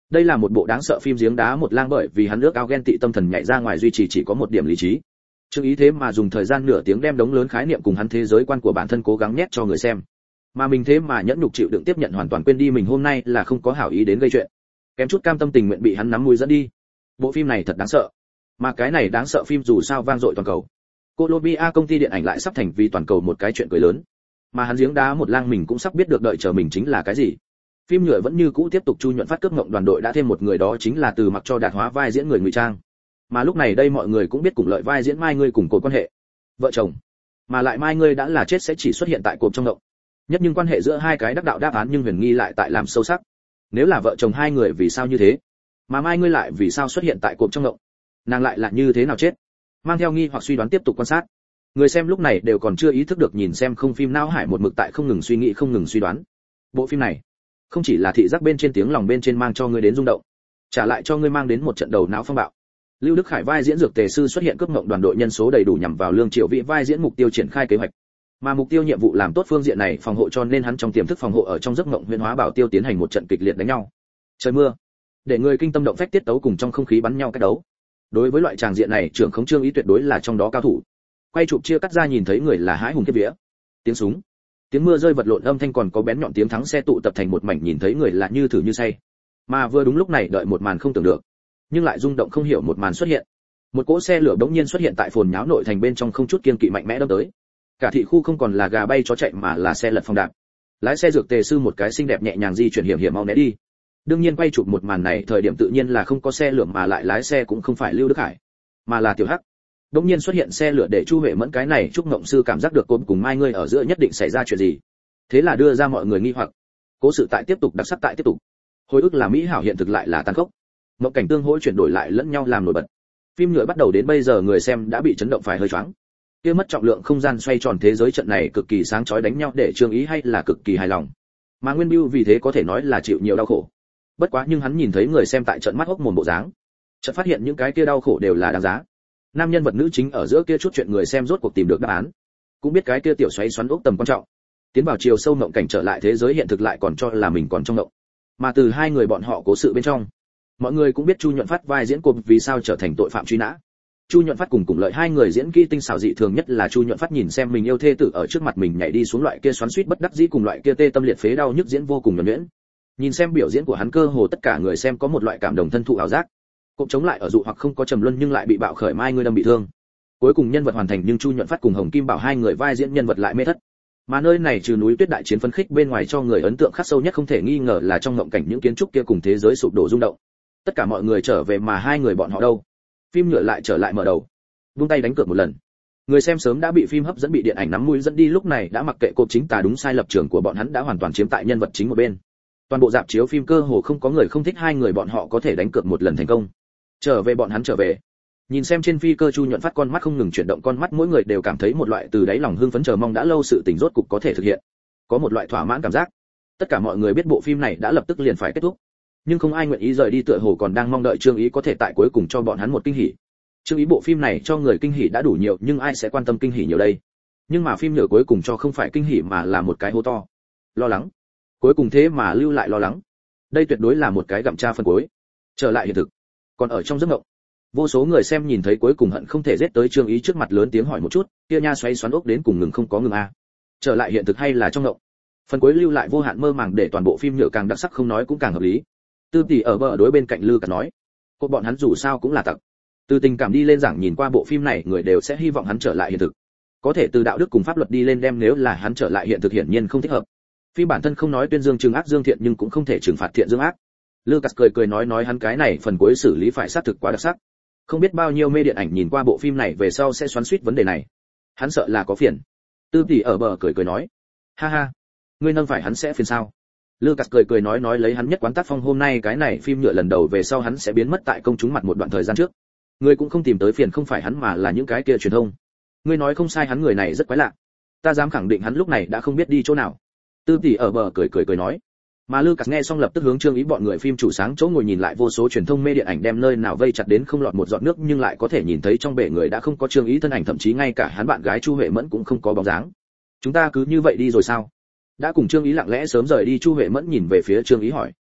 Đây là một bộ đáng sợ phim giếng đá một lang, bởi vì hắn ước ao ghen tị tâm thần nhảy ra ngoài duy trì chỉ có một điểm lý trí. Trương Ý thế mà dùng thời gian nửa tiếng đem đống lớn khái niệm cùng hắn thế giới quan của bản thân cố gắng nhét cho người xem. Mà mình thế mà nhẫn nhục chịu đựng tiếp nhận, hoàn toàn quên đi mình hôm nay là không có hảo ý đến gây chuyện. Kém chút cam tâm tình nguyện bị hắn nắm mũi dẫn đi. Bộ phim này thật đáng sợ. Mà cái này đáng sợ phim dù sao vang dội toàn cầu. Columbia công ty điện ảnh lại sắp thành vì toàn cầu một cái chuyện cười lớn. Mà hắn giếng đá một lang mình cũng sắp biết được đợi chờ mình chính là cái gì. Phim nhựa vẫn như cũ tiếp tục chu nhuận phát cướp ngộng đoàn đội đã thêm một người, đó chính là Từ Mặc cho Đạt hóa vai diễn người ngụy trang. Mà lúc này đây mọi người cũng biết cùng lợi vai diễn Mai Ngươi cùng cột quan hệ vợ chồng, mà lại Mai Ngươi đã là chết sẽ chỉ xuất hiện tại cột trong ngộng. Nhất nhưng quan hệ giữa hai cái đắc đạo đáp án nhưng huyền nghi lại tại làm sâu sắc. Nếu là vợ chồng hai người vì sao như thế? Mà Mai Ngươi lại vì sao xuất hiện tại cột trong ngộng? Nàng lại là như thế nào chết? Mang theo nghi hoặc suy đoán tiếp tục quan sát. Người xem lúc này đều còn chưa ý thức được nhìn xem không phim não hải một mực tại không ngừng suy nghĩ không ngừng suy đoán. Bộ phim này không chỉ là thị giác bên trên tiếng lòng bên trên mang cho ngươi đến rung động, trả lại cho ngươi mang đến một trận đầu não phong bạo. Lưu Đức Khải vai diễn dược tề sư xuất hiện cướp ngộng đoàn đội nhân số đầy đủ nhằm vào Lương Triệu Vĩ vai diễn mục tiêu triển khai kế hoạch. Mà mục tiêu nhiệm vụ làm tốt phương diện này phòng hộ, cho nên hắn trong tiềm thức phòng hộ ở trong giấc ngộng huyền hóa bảo tiêu tiến hành một trận kịch liệt đánh nhau. Trời mưa, để người kinh tâm động phách tiết tấu cùng trong không khí bắn nhau cách đấu. Đối với loại tràng diện này, trưởng khống Trương Ý tuyệt đối là trong đó cao thủ. Quay chụp chia cắt ra nhìn thấy người là hãi hùng kiếp vía. Tiếng súng, tiếng mưa rơi vật lộn âm thanh, còn có bén nhọn tiếng thắng xe tụ tập thành một mảnh, nhìn thấy người là như thử như say. Mà vừa đúng lúc này đợi một màn không tưởng được, nhưng lại rung động không hiểu một màn xuất hiện. Một cỗ xe lửa bỗng nhiên xuất hiện tại phồn nháo nội thành bên trong, không chút kiêng kỵ mạnh mẽ đâm tới. Cả thị khu không còn là gà bay chó chạy mà là xe lật phong đạp. Lái xe dược tề sư một cái xinh đẹp nhẹ nhàng di chuyển hiểm hiểm mau né đi. Đương nhiên quay chụp một màn này thời điểm tự nhiên là không có xe lửa, mà lại lái xe cũng không phải Lưu Đức Hải, mà là Tiểu Hắc. Đống nhiên xuất hiện xe lửa để Chu Huệ Mẫn cái này Trúc Ngộng sư cảm giác được cốm cùng Mai Ngươi ở giữa nhất định xảy ra chuyện gì. Thế là đưa ra mọi người nghi hoặc. Cố sự tại tiếp tục, đặc sắc tại tiếp tục. Hồi ức là mỹ hảo, hiện thực lại là tàn khốc. Mộng cảnh tương hỗ chuyển đổi lại lẫn nhau làm nổi bật. Phim nhựa bắt đầu đến bây giờ người xem đã bị chấn động phải hơi choáng. Kia mất trọng lượng không gian xoay tròn thế giới trận này cực kỳ sáng chói đánh nhau để Trương Ý hay là cực kỳ hài lòng. Mà Nguyên Bưu vì thế có thể nói là chịu nhiều đau khổ. Bất quá nhưng hắn nhìn thấy người xem tại trận mắt hốc mồm bộ dáng, chợt phát hiện những cái kia đau khổ đều là đáng giá. Nam nhân vật nữ chính ở giữa kia chút chuyện người xem rốt cuộc tìm được đáp án, cũng biết cái kia tiểu xoáy xoắn ốc tầm quan trọng. Tiến vào chiều sâu mộng cảnh trở lại thế giới hiện thực lại còn cho là mình còn trong mộng. Mà từ hai người bọn họ cố sự bên trong, mọi người cũng biết Chu Nhuận Phát vai diễn cộp vì sao trở thành tội phạm truy nã. Chu Nhuận Phát cùng cùng lợi hai người diễn kỹ tinh xảo dị thường, nhất là Chu Nhuận Phát nhìn xem mình yêu thê tử ở trước mặt mình nhảy đi xuống loại kia xoắn xuýt bất đắc dĩ cùng loại kia tê tâm liệt phế đau nhức diễn vô cùng nhuần nhuyễn. Nhìn xem biểu diễn của hắn, cơ hồ tất cả người xem có một loại cảm đồng thân thụ ảo giác. Cộp chống lại ở dụ hoặc không có trầm luân nhưng lại bị bạo khởi Mai Ngươi đâm bị thương. Cuối cùng nhân vật hoàn thành nhưng Chu Nhuận Phát cùng Hồng Kim Bảo hai người vai diễn nhân vật lại mê thất. Mà nơi này trừ núi tuyết đại chiến phấn khích bên ngoài, cho người ấn tượng khắc sâu nhất không thể nghi ngờ là trong mộng cảnh những kiến trúc kia cùng thế giới sụp đổ rung động. Tất cả mọi người trở về mà hai người bọn họ đâu? Phim nhựa lại trở lại mở đầu. Buông tay đánh cược một lần. Người xem sớm đã bị phim hấp dẫn, bị điện ảnh nắm mũi dẫn đi, lúc này đã mặc kệ cộp chính tà đúng sai, lập trường của bọn hắn đã hoàn toàn chiếm tại nhân vật chính một bên. Toàn bộ rạp chiếu phim cơ hồ không có người không thích hai người bọn họ có thể đánh cược một lần thành công. Trở về bọn hắn trở về. Nhìn xem trên phi cơ Chu Nhuận Phát con mắt không ngừng chuyển động, con mắt mỗi người đều cảm thấy một loại từ đáy lòng hưng phấn chờ mong đã lâu sự tình rốt cục có thể thực hiện. Có một loại thỏa mãn cảm giác. Tất cả mọi người biết bộ phim này đã lập tức liền phải kết thúc, nhưng không ai nguyện ý rời đi, tựa hồ còn đang mong đợi Trương Ý có thể tại cuối cùng cho bọn hắn một kinh hỉ. Trương Ý bộ phim này cho người kinh hỉ đã đủ nhiều, nhưng ai sẽ quan tâm kinh hỉ nhiều đây? Nhưng mà phim nhựa cuối cùng cho không phải kinh hỉ mà là một cái hố to. Lo lắng. Cuối cùng thế mà lưu lại lo lắng. Đây tuyệt đối là một cái gặm tra phần cuối. Trở lại hiện thực. Còn ở trong giấc mộng. Vô số người xem nhìn thấy cuối cùng hận không thể giết tới Trương Ý trước mặt, lớn tiếng hỏi một chút, kia nha xoáy xoắn ốc đến cùng ngừng không có ngừng a? Trở lại hiện thực hay là trong mộng? Phần cuối lưu lại vô hạn mơ màng để toàn bộ phim nhựa càng đặc sắc, không nói cũng càng hợp lý. Tư tỷ ở bờ đối bên cạnh Lư Cát nói, cô bọn hắn dù sao cũng là tặc. Từ tình cảm đi lên giảng, nhìn qua bộ phim này người đều sẽ hy vọng hắn trở lại hiện thực. Có thể từ đạo đức cùng pháp luật đi lên đem, nếu là hắn trở lại hiện thực hiển nhiên không thích hợp. Phim bản thân không nói tuyên dương trừng ác dương thiện, nhưng cũng không thể trừng phạt thiện dương ác. Lucas cười cười nói nói hắn cái này phần cuối xử lý phải xác thực quá đặc sắc. Không biết bao nhiêu mê điện ảnh nhìn qua bộ phim này về sau sẽ xoắn xuýt vấn đề này. Hắn sợ là có phiền. Tư tỷ ở bờ cười cười nói, ha ha, ngươi nâng phải hắn sẽ phiền sao? Lucas cười cười nói nói lấy hắn nhất quán tác phong, hôm nay cái này phim nhựa lần đầu về sau hắn sẽ biến mất tại công chúng mặt một đoạn thời gian trước. Ngươi cũng không tìm tới phiền không phải hắn mà là những cái kia truyền thông. Ngươi nói không sai, hắn người này rất quái lạ. Ta dám khẳng định hắn lúc này đã không biết đi chỗ nào. Tư tỷ ở bờ cười cười cười nói. Mà Lucas nghe xong lập tức hướng Trương Ý bọn người phim chủ sáng chỗ ngồi nhìn lại, vô số truyền thông mê điện ảnh đem nơi nào vây chặt đến không lọt một giọt nước, nhưng lại có thể nhìn thấy trong bể người đã không có Trương Ý thân ảnh, thậm chí ngay cả hắn bạn gái Chu Huệ Mẫn cũng không có bóng dáng. Chúng ta cứ như vậy đi rồi sao? Đã cùng Trương Ý lặng lẽ sớm rời đi, Chu Huệ Mẫn nhìn về phía Trương Ý hỏi.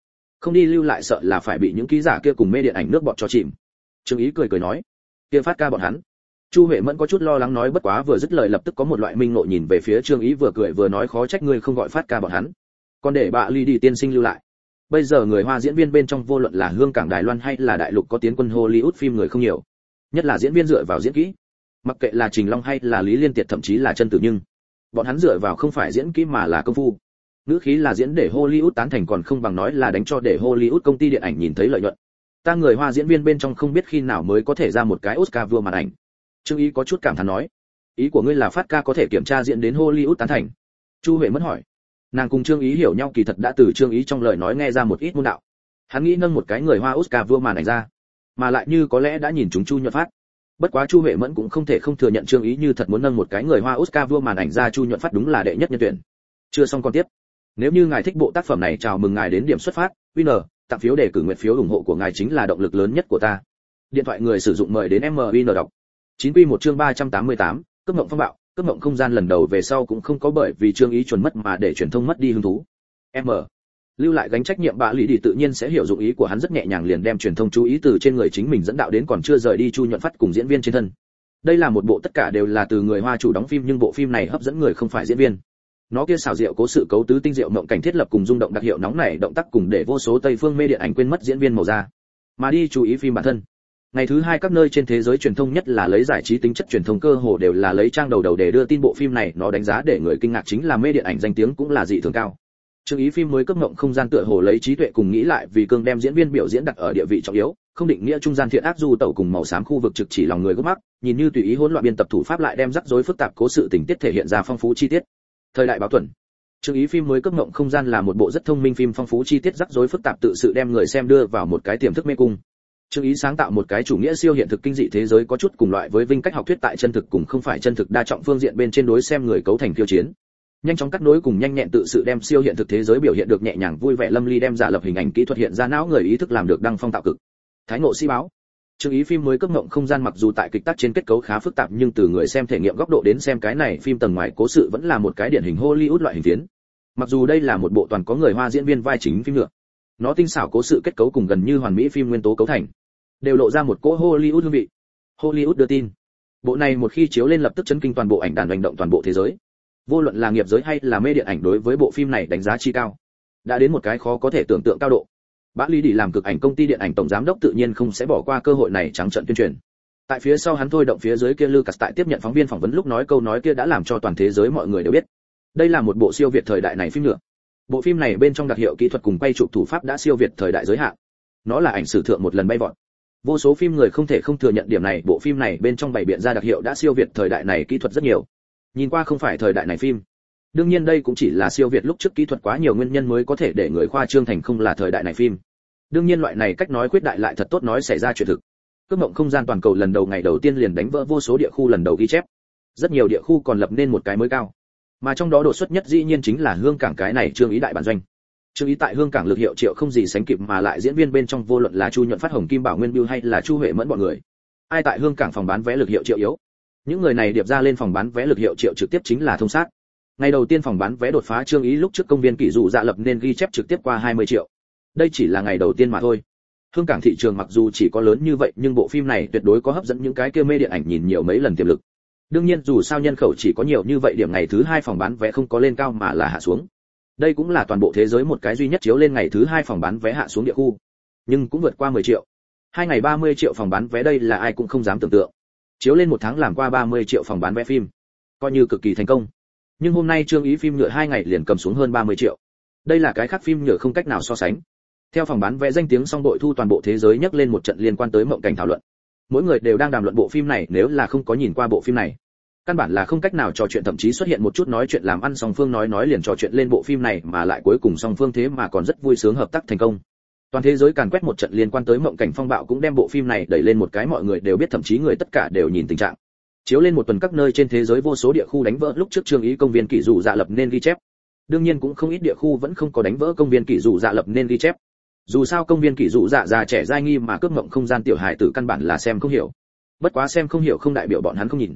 không đi lưu lại sợ là phải bị những ký giả kia cùng mê điện ảnh nước bọt cho chìm. Trương Ý cười cười nói, kia Phát ca bọn hắn. Chu Huệ Mẫn có chút lo lắng nói, bất quá vừa dứt lời lập tức có một loại minh ngộ nhìn về phía Trương Ý, vừa cười vừa nói, khó trách ngươi không gọi Phát ca bọn hắn, còn để bà Ly đi tiên sinh lưu lại. Bây giờ người Hoa diễn viên bên trong vô luận là Hương Cảng, Đài Loan hay là đại lục có tiến quân Hollywood phim người không nhiều, nhất là diễn viên dựa vào diễn kỹ. Mặc kệ là Trình Long hay là Lý Liên Tiệt, thậm chí là Chân Tử, nhưng bọn hắn dựa vào không phải diễn kỹ mà là công phu. Ngữ khí là diễn để Hollywood tán thành còn không bằng nói là đánh cho để Hollywood công ty điện ảnh nhìn thấy lợi nhuận. Ta người Hoa diễn viên bên trong không biết khi nào mới có thể ra một cái Oscar vua màn ảnh. Trương Ý có chút cảm thán nói, ý của ngươi là Phát ca có thể kiểm tra diễn đến Hollywood tán thành? Chu Huệ Mẫn hỏi. Nàng cùng Trương Ý hiểu nhau kỳ thật đã từ Trương Ý trong lời nói nghe ra một ít môn đạo. Hắn nghĩ nâng một cái người Hoa Oscar vua màn ảnh ra, mà lại như có lẽ đã nhìn chúng Chu Nhuận Phát. Bất quá Chu Huệ Mẫn cũng không thể không thừa nhận Trương Ý như thật muốn nâng một cái người Hoa Oscar vua màn ảnh ra, Chu Nhuận Phát đúng là đệ nhất nhân tuyển. Chưa xong con tiếp. Nếu như ngài thích bộ tác phẩm này, chào mừng ngài đến điểm xuất phát, winner, tặng phiếu đề cử nguyện phiếu ủng hộ của ngài chính là động lực lớn nhất của ta. Điện thoại người sử dụng mời đến em vê en đọc. chín quy một chương ba trăm tám mươi tám, cướp mộng phong bạo, cướp mộng không gian lần đầu về sau cũng không có bởi vì Trương Ý chuẩn mất mà để truyền thông mất đi hứng thú. M. Lưu lại gánh trách nhiệm, bà Lý đi tự nhiên sẽ hiểu dụng ý của hắn, rất nhẹ nhàng liền đem truyền thông chú ý từ trên người chính mình dẫn đạo đến còn chưa rời đi Chu Nhuận Phát cùng diễn viên trên thân. Đây là một bộ tất cả đều là từ người Hoa chủ đóng phim, nhưng bộ phim này hấp dẫn người không phải diễn viên. Nó kia xảo diệu cố sự cấu tứ, tinh diệu mộng cảnh thiết lập cùng rung động đặc hiệu nóng nảy động tác cùng để vô số Tây phương mê điện ảnh quên mất diễn viên màu da, mà đi chú ý phim bản thân. Ngày thứ hai các nơi trên thế giới truyền thông, nhất là lấy giải trí tính chất truyền thông, cơ hồ đều là lấy trang đầu đầu để đưa tin bộ phim này. Nó đánh giá để người kinh ngạc chính là mê điện ảnh danh tiếng cũng là dị thường cao. Trương Ý phim mới cướp mộng không gian tựa hồ lấy trí tuệ cùng nghĩ lại vì cương đem diễn viên biểu diễn đặt ở địa vị trọng yếu, không định nghĩa trung gian thiện ác du tẩu cùng màu xám khu vực trực chỉ lòng người gốc mắc, nhìn như tùy ý hỗn loạn biên tập thủ pháp lại đem rắc rối phức tạp cố sự tình tiết thể hiện ra phong phú chi tiết. Thời đại báo tuần. Trương Ý phim mới cướp mộng không gian là một bộ rất thông minh phim, phong phú chi tiết rắc rối phức tạp tự sự đem người xem đưa vào một cái tiềm thức mê cung. Trương Ý sáng tạo một cái chủ nghĩa siêu hiện thực kinh dị thế giới, có chút cùng loại với Vinh cách học thuyết tại chân thực cùng không phải chân thực đa trọng phương diện bên trên đối xem người cấu thành khiêu chiến. Nhanh chóng cắt nối cùng nhanh nhẹn tự sự đem siêu hiện thực thế giới biểu hiện được nhẹ nhàng vui vẻ lâm ly, đem giả lập hình ảnh kỹ thuật hiện ra não người ý thức làm được đăng phong tạo cực. Thái ngộ si báo. Trương Ý phim mới cướp mộng không gian mặc dù tại kịch tác trên kết cấu khá phức tạp, nhưng từ người xem thể nghiệm góc độ đến xem, cái này phim tầng ngoài cố sự vẫn là một cái điển hình Hollywood loại hình phiến. Mặc dù đây là một bộ toàn có người Hoa diễn viên vai chính phim nữa, nó tinh xảo cố sự kết cấu cùng gần như hoàn mỹ phim nguyên tố cấu thành, đều lộ ra một cỗ Hollywood hương vị. Hollywood đưa tin. Bộ này một khi chiếu lên lập tức chấn kinh toàn bộ ảnh đàn hành động toàn bộ thế giới. Vô luận là nghiệp giới hay là mê điện ảnh đối với bộ phim này đánh giá chi cao, đã đến một cái khó có thể tưởng tượng cao độ. Bã Lý đi làm cực ảnh công ty điện ảnh tổng giám đốc tự nhiên không sẽ bỏ qua cơ hội này trắng trợn tuyên truyền. Tại phía sau hắn thôi động phía dưới kia Lucas tại tiếp nhận phóng viên phỏng vấn lúc nói câu nói kia đã làm cho toàn thế giới mọi người đều biết. Đây là một bộ siêu việt thời đại này phim nữa. Bộ phim này bên trong đặc hiệu kỹ thuật cùng quay chụp thủ pháp đã siêu việt thời đại giới hạn. Nó là ảnh sử thượng một lần bay vọt. Vô số phim người không thể không thừa nhận điểm này, bộ phim này bên trong bày biện ra đặc hiệu đã siêu việt thời đại này kỹ thuật rất nhiều. Nhìn qua không phải thời đại này phim. Đương nhiên đây cũng chỉ là siêu việt lúc trước kỹ thuật quá nhiều nguyên nhân mới có thể để người khoa trương thành không là thời đại này phim. Đương nhiên loại này cách nói khuyết đại lại thật tốt nói xảy ra chuyện thực. Cướp mộng không gian toàn cầu lần đầu ngày đầu tiên liền đánh vỡ vô số địa khu lần đầu ghi chép. Rất nhiều địa khu còn lập nên một cái mới cao. Mà trong đó đột xuất nhất dĩ nhiên chính là Hương Cảng, cái này Trương Ý đại bản doanh. Trương Ý tại Hương Cảng lực hiệu triệu không gì sánh kịp, mà lại diễn viên bên trong vô luận là Chu Nhuận Phát, Hồng Kim Bảo, Nguyên Bưu hay là Chu Huệ Mẫn bọn người, ai tại Hương Cảng phòng bán vé lực hiệu triệu yếu, những người này điệp ra lên phòng bán vé lực hiệu triệu trực tiếp chính là thông sát. Ngày đầu tiên phòng bán vé đột phá Trương Ý lúc trước công viên kỷ dụ dạ lập nên ghi chép trực tiếp qua hai mươi triệu. Đây chỉ là ngày đầu tiên mà thôi. Hương Cảng thị trường mặc dù chỉ có lớn như vậy, nhưng bộ phim này tuyệt đối có hấp dẫn những cái kia mê điện ảnh nhìn nhiều mấy lần tiềm lực. Đương nhiên dù sao nhân khẩu chỉ có nhiều như vậy, điểm ngày thứ hai phòng bán vé không có lên cao mà là hạ xuống. Đây cũng là toàn bộ thế giới một cái duy nhất chiếu lên ngày thứ hai phòng bán vé hạ xuống địa khu, nhưng cũng vượt qua mười triệu. Hai ngày ba mươi triệu phòng bán vé, đây là ai cũng không dám tưởng tượng. Chiếu lên một tháng làm qua ba mươi triệu phòng bán vé phim, coi như cực kỳ thành công. Nhưng hôm nay Trương Ý phim nhựa hai ngày liền cầm xuống hơn ba mươi triệu. Đây là cái khác phim nhựa không cách nào so sánh. Theo phòng bán vé danh tiếng xong, đội thu toàn bộ thế giới nhắc lên một trận liên quan tới mộng cảnh thảo luận. Mỗi người đều đang đàm luận bộ phim này, nếu là không có nhìn qua bộ phim này, căn bản là không cách nào trò chuyện, thậm chí xuất hiện một chút nói chuyện làm ăn song phương nói nói liền trò chuyện lên bộ phim này, mà lại cuối cùng song phương thế mà còn rất vui sướng hợp tác thành công. Toàn thế giới càn quét một trận liên quan tới mộng cảnh phong bạo cũng đem bộ phim này đẩy lên một cái mọi người đều biết, thậm chí người tất cả đều nhìn tình trạng. Chiếu lên một tuần các nơi trên thế giới vô số địa khu đánh vỡ lúc trước Trương Ý công viên kỷ dụ dạ lập nên ghi chép. Đương nhiên cũng không ít địa khu vẫn không có đánh vỡ công viên kỷ dụ dạ lập nên ghi chép. Dù sao công viên kỷ dụ dạ già trẻ giai nghi mà cướp mộng không gian tiểu hài tử căn bản là xem không hiểu. Bất quá xem không hiểu không đại biểu bọn hắn không nhìn.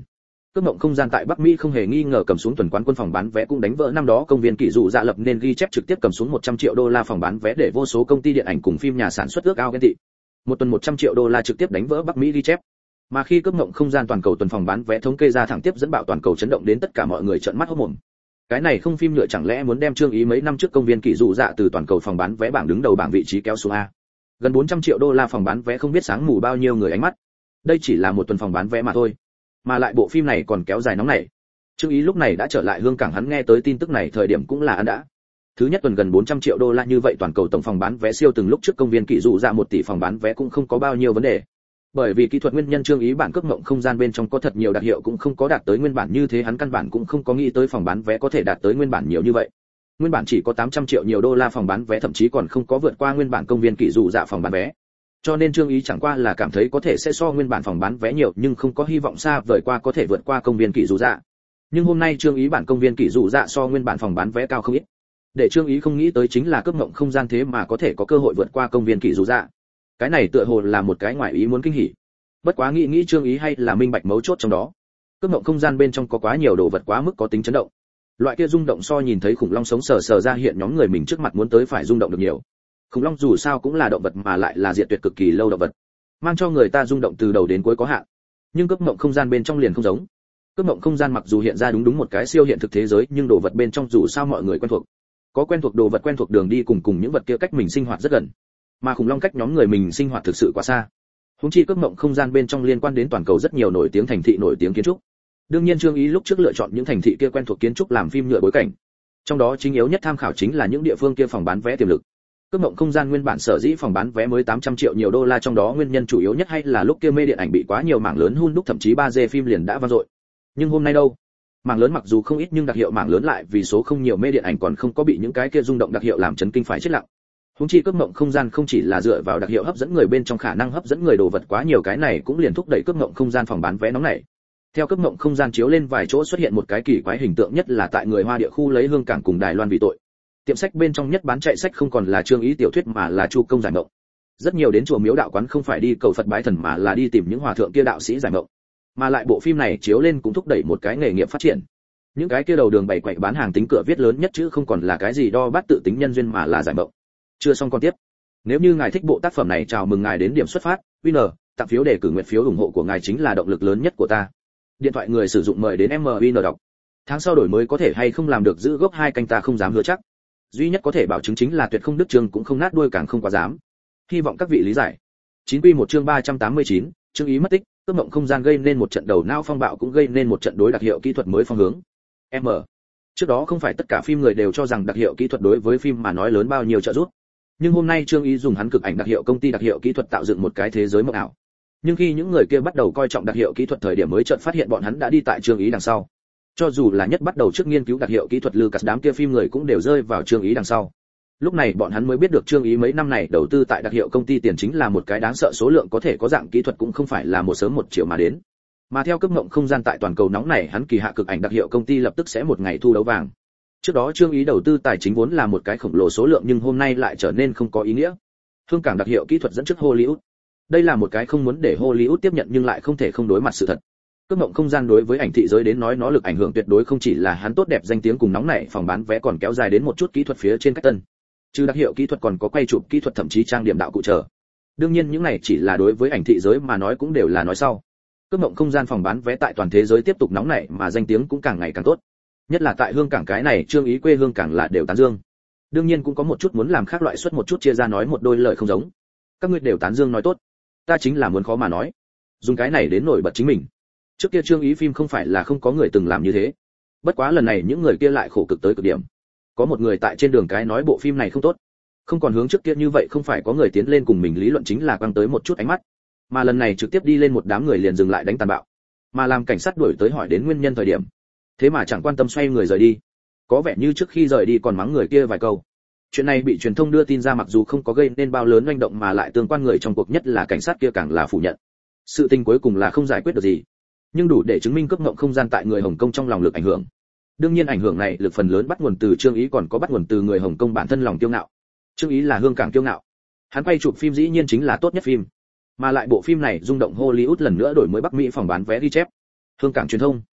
Cướp mộng không gian tại Bắc Mỹ không hề nghi ngờ cầm xuống tuần quán quân phòng bán vé cũng đánh vỡ năm đó công viên kỷ dụ dạ lập nên ghi chép trực tiếp cầm xuống một trăm triệu đô la phòng bán vé để vô số công ty điện ảnh cùng phim nhà sản xuất ước ao ghen tị. Một tuần một trăm triệu đô la trực tiếp đánh vỡ Bắc Mỹ ghi chép. Mà khi cướp mộng không gian toàn cầu tuần phòng bán vé thống kê ra thẳng tiếp dẫn bạo toàn cầu chấn động đến tất cả mọi người trợn mắt hốt mồm. Cái này không phim nhựa chẳng lẽ muốn đem Trương Ý mấy năm trước công viên kỷ dụ dạ từ toàn cầu phòng bán vé bảng đứng đầu bảng vị trí kéo xuống a. Gần bốn trăm triệu đô la phòng bán vé không biết sáng mù bao nhiêu người ánh mắt. Đây chỉ là một tuần phòng bán vé mà thôi, mà lại bộ phim này còn kéo dài nóng này. Trương Ý lúc này đã trở lại Hương Cảng, hắn nghe tới tin tức này thời điểm cũng là ăn đã. Thứ nhất tuần gần bốn trăm triệu đô la như vậy toàn cầu tổng phòng bán vé siêu từng lúc trước công viên kỷ dụ dạ một tỷ phòng bán vé cũng không có bao nhiêu vấn đề. Bởi vì kỹ thuật nguyên nhân Trương Ý bản cướp mộng không gian bên trong có thật nhiều đặc hiệu cũng không có đạt tới nguyên bản như thế, hắn căn bản cũng không có nghĩ tới phòng bán vé có thể đạt tới nguyên bản nhiều như vậy. Nguyên bản chỉ có tám trăm triệu nhiều đô la phòng bán vé thậm chí còn không có vượt qua nguyên bản công viên kỷ dụ dạ phòng bán vé. Cho nên Trương Ý chẳng qua là cảm thấy có thể sẽ so nguyên bản phòng bán vé nhiều, nhưng không có hy vọng xa vời qua có thể vượt qua công viên kỷ dụ dạ. Nhưng hôm nay Trương Ý bản công viên kỷ dụ dạ so nguyên bản phòng bán vé cao không ít. Để Trương Ý không nghĩ tới chính là cướp mộng không gian thế mà có thể có cơ hội vượt qua công viên kỷ dụ dạ. Cái này tựa hồ là một cái ngoài ý muốn kinh hỉ. Bất quá nghĩ nghĩ Trương Ý hay là minh bạch mấu chốt trong đó. Cướp mộng không gian bên trong có quá nhiều đồ vật quá mức có tính chấn động. Loại kia rung động so nhìn thấy khủng long sống sờ sờ ra hiện nhóm người mình trước mặt muốn tới phải rung động được nhiều. Khủng long dù sao cũng là động vật mà lại là diệt tuyệt cực kỳ lâu động vật, mang cho người ta rung động từ đầu đến cuối có hạn. Nhưng cướp mộng không gian bên trong liền không giống. Cướp mộng không gian mặc dù hiện ra đúng đúng một cái siêu hiện thực thế giới, nhưng đồ vật bên trong dù sao mọi người quen thuộc. Có quen thuộc đồ vật, quen thuộc đường đi, cùng cùng những vật kia cách mình sinh hoạt rất gần. Mà khủng long cách nhóm người mình sinh hoạt thực sự quá xa. Huống chi cướp mộng không gian bên trong liên quan đến toàn cầu rất nhiều nổi tiếng thành thị, nổi tiếng kiến trúc. Đương nhiên Trương Ý lúc trước lựa chọn những thành thị kia quen thuộc kiến trúc làm phim nhựa bối cảnh. Trong đó chính yếu nhất tham khảo chính là những địa phương kia phòng bán vé tiềm lực. Cướp mộng không gian nguyên bản sở dĩ phòng bán vé mới tám trăm triệu nhiều đô la, trong đó nguyên nhân chủ yếu nhất hay là lúc kia mê điện ảnh bị quá nhiều mảng lớn hun đúc, thậm chí ba D phim liền đã vang dội. Nhưng hôm nay đâu? Mảng lớn mặc dù không ít nhưng đặc hiệu mảng lớn lại vì số không nhiều, mê điện ảnh còn không có bị những cái kia rung động đặc hiệu làm chấn kinh phải chết lặng. Huống chi cướp mộng không gian không chỉ là dựa vào đặc hiệu hấp dẫn người, bên trong khả năng hấp dẫn người đồ vật quá nhiều, cái này cũng liền thúc đẩy cướp mộng không gian phòng bán vé nóng này. Theo cướp mộng không gian chiếu lên vài chỗ xuất hiện một cái kỳ quái hình tượng, nhất là tại người Hoa địa khu lấy Hương Cảng cùng Đài Loan vì tội. Tiệm sách bên trong nhất bán chạy sách không còn là Trương Ý tiểu thuyết mà là Chu Công giải mộng. Rất nhiều đến chùa miếu đạo quán không phải đi cầu Phật bái thần mà là đi tìm những hòa thượng kia đạo sĩ giải mộng. Mà lại bộ phim này chiếu lên cũng thúc đẩy một cái nghề nghiệp phát triển. Những cái kia đầu đường bày quậy bán hàng tính cửa viết lớn nhất chứ không còn là cái gì đo bát tự tính nhân duyên mà là giải mộng. Chưa xong con tiếp. Nếu như ngài thích bộ tác phẩm này, chào mừng ngài đến điểm xuất phát, winner, tặng phiếu đề cử, nguyện phiếu ủng hộ của ngài chính là động lực lớn nhất của ta. Điện thoại người sử dụng mời đến em vê en đọc. Tháng sau đổi mới có thể hay không làm được giữ gốc hai canh ta không dám hứa chắc. Duy nhất có thể bảo chứng chính là tuyệt không đứt chương cũng không nát đuôi càng không quá dám. Hy vọng các vị lý giải. chín quy một chương ba trăm tám mươi chín, Trương Ý mất tích, cướp mộng không gian gây nên một trận đầu não phong bạo, cũng gây nên một trận đối đặc hiệu kỹ thuật mới phong hướng. M. Trước đó không phải tất cả phim người đều cho rằng đặc hiệu kỹ thuật đối với phim mà nói lớn bao nhiêu trợ giúp. Nhưng hôm nay Trương Ý dùng hắn cực ảnh đặc hiệu công ty đặc hiệu kỹ thuật tạo dựng một cái thế giới mộng ảo. Nhưng khi những người kia bắt đầu coi trọng đặc hiệu kỹ thuật thời điểm mới chợt phát hiện bọn hắn đã đi tại Trương Ý đằng sau. Cho dù là nhất bắt đầu trước nghiên cứu đặc hiệu kỹ thuật Lucas, đám kia phim người cũng đều rơi vào Trương Ý đằng sau. Lúc này bọn hắn mới biết được Trương Ý mấy năm này đầu tư tại đặc hiệu công ty tiền chính là một cái đáng sợ số lượng, có thể có dạng kỹ thuật cũng không phải là một sớm một chiều mà đến. Mà theo cướp mộng không gian tại toàn cầu nóng này, hắn kỳ hạ cực ảnh đặc hiệu công ty lập tức sẽ một ngày thu đấu vàng. Trước đó Trương Ý đầu tư tài chính vốn là một cái khổng lồ số lượng, nhưng hôm nay lại trở nên không có ý nghĩa. Hương Cảng đặc hiệu kỹ thuật dẫn trước Hollywood. Đây là một cái không muốn để Hollywood tiếp nhận nhưng lại không thể không đối mặt sự thật. Cướp mộng không gian đối với ảnh thị giới đến nói nó lực ảnh hưởng tuyệt đối không chỉ là hắn tốt đẹp danh tiếng cùng nóng nảy phòng bán vé, còn kéo dài đến một chút kỹ thuật phía trên cách tân. Trừ đặc hiệu kỹ thuật còn có quay chụp kỹ thuật, thậm chí trang điểm đạo cụ trở. Đương nhiên những này chỉ là đối với ảnh thị giới mà nói, cũng đều là nói sau. Cướp mộng không gian phòng bán vé tại toàn thế giới tiếp tục nóng nảy mà danh tiếng cũng càng ngày càng tốt. Nhất là tại Hương Cảng cái này Trương Ý quê hương càng là đều tán dương. Đương nhiên cũng có một chút muốn làm khác loại suất một chút chia ra nói một đôi lời không giống. Các ngươi đều tán dương nói tốt, ta chính là muốn khó mà nói, dùng cái này đến nổi bật chính mình. Trước kia Trương Ý phim không phải là không có người từng làm như thế, bất quá lần này những người kia lại khổ cực tới cực điểm. Có một người tại trên đường cái nói bộ phim này không tốt, không còn hướng trước kia như vậy, không phải có người tiến lên cùng mình lý luận chính là quăng tới một chút ánh mắt, mà lần này trực tiếp đi lên một đám người liền dừng lại đánh tàn bạo, mà làm cảnh sát đuổi tới hỏi đến nguyên nhân thời điểm, thế mà chẳng quan tâm xoay người rời đi, có vẻ như trước khi rời đi còn mắng người kia vài câu. Chuyện này bị truyền thông đưa tin ra, mặc dù không có gây nên bao lớn oanh động, mà lại tương quan người trong cuộc nhất là cảnh sát kia càng là phủ nhận. Sự tình cuối cùng là không giải quyết được gì, nhưng đủ để chứng minh cướp mộng không gian tại người Hồng Kông trong lòng lực ảnh hưởng. Đương nhiên ảnh hưởng này lực phần lớn bắt nguồn từ Trương Ý, còn có bắt nguồn từ người Hồng Kông bản thân lòng kiêu ngạo. Trương Ý là Hương Cảng kiêu ngạo, hắn quay chụp phim dĩ nhiên chính là tốt nhất phim, mà lại bộ phim này rung động Hollywood lần nữa đổi mới Bắc Mỹ phòng bán vé ghi chép. Hương Cảng truyền thông,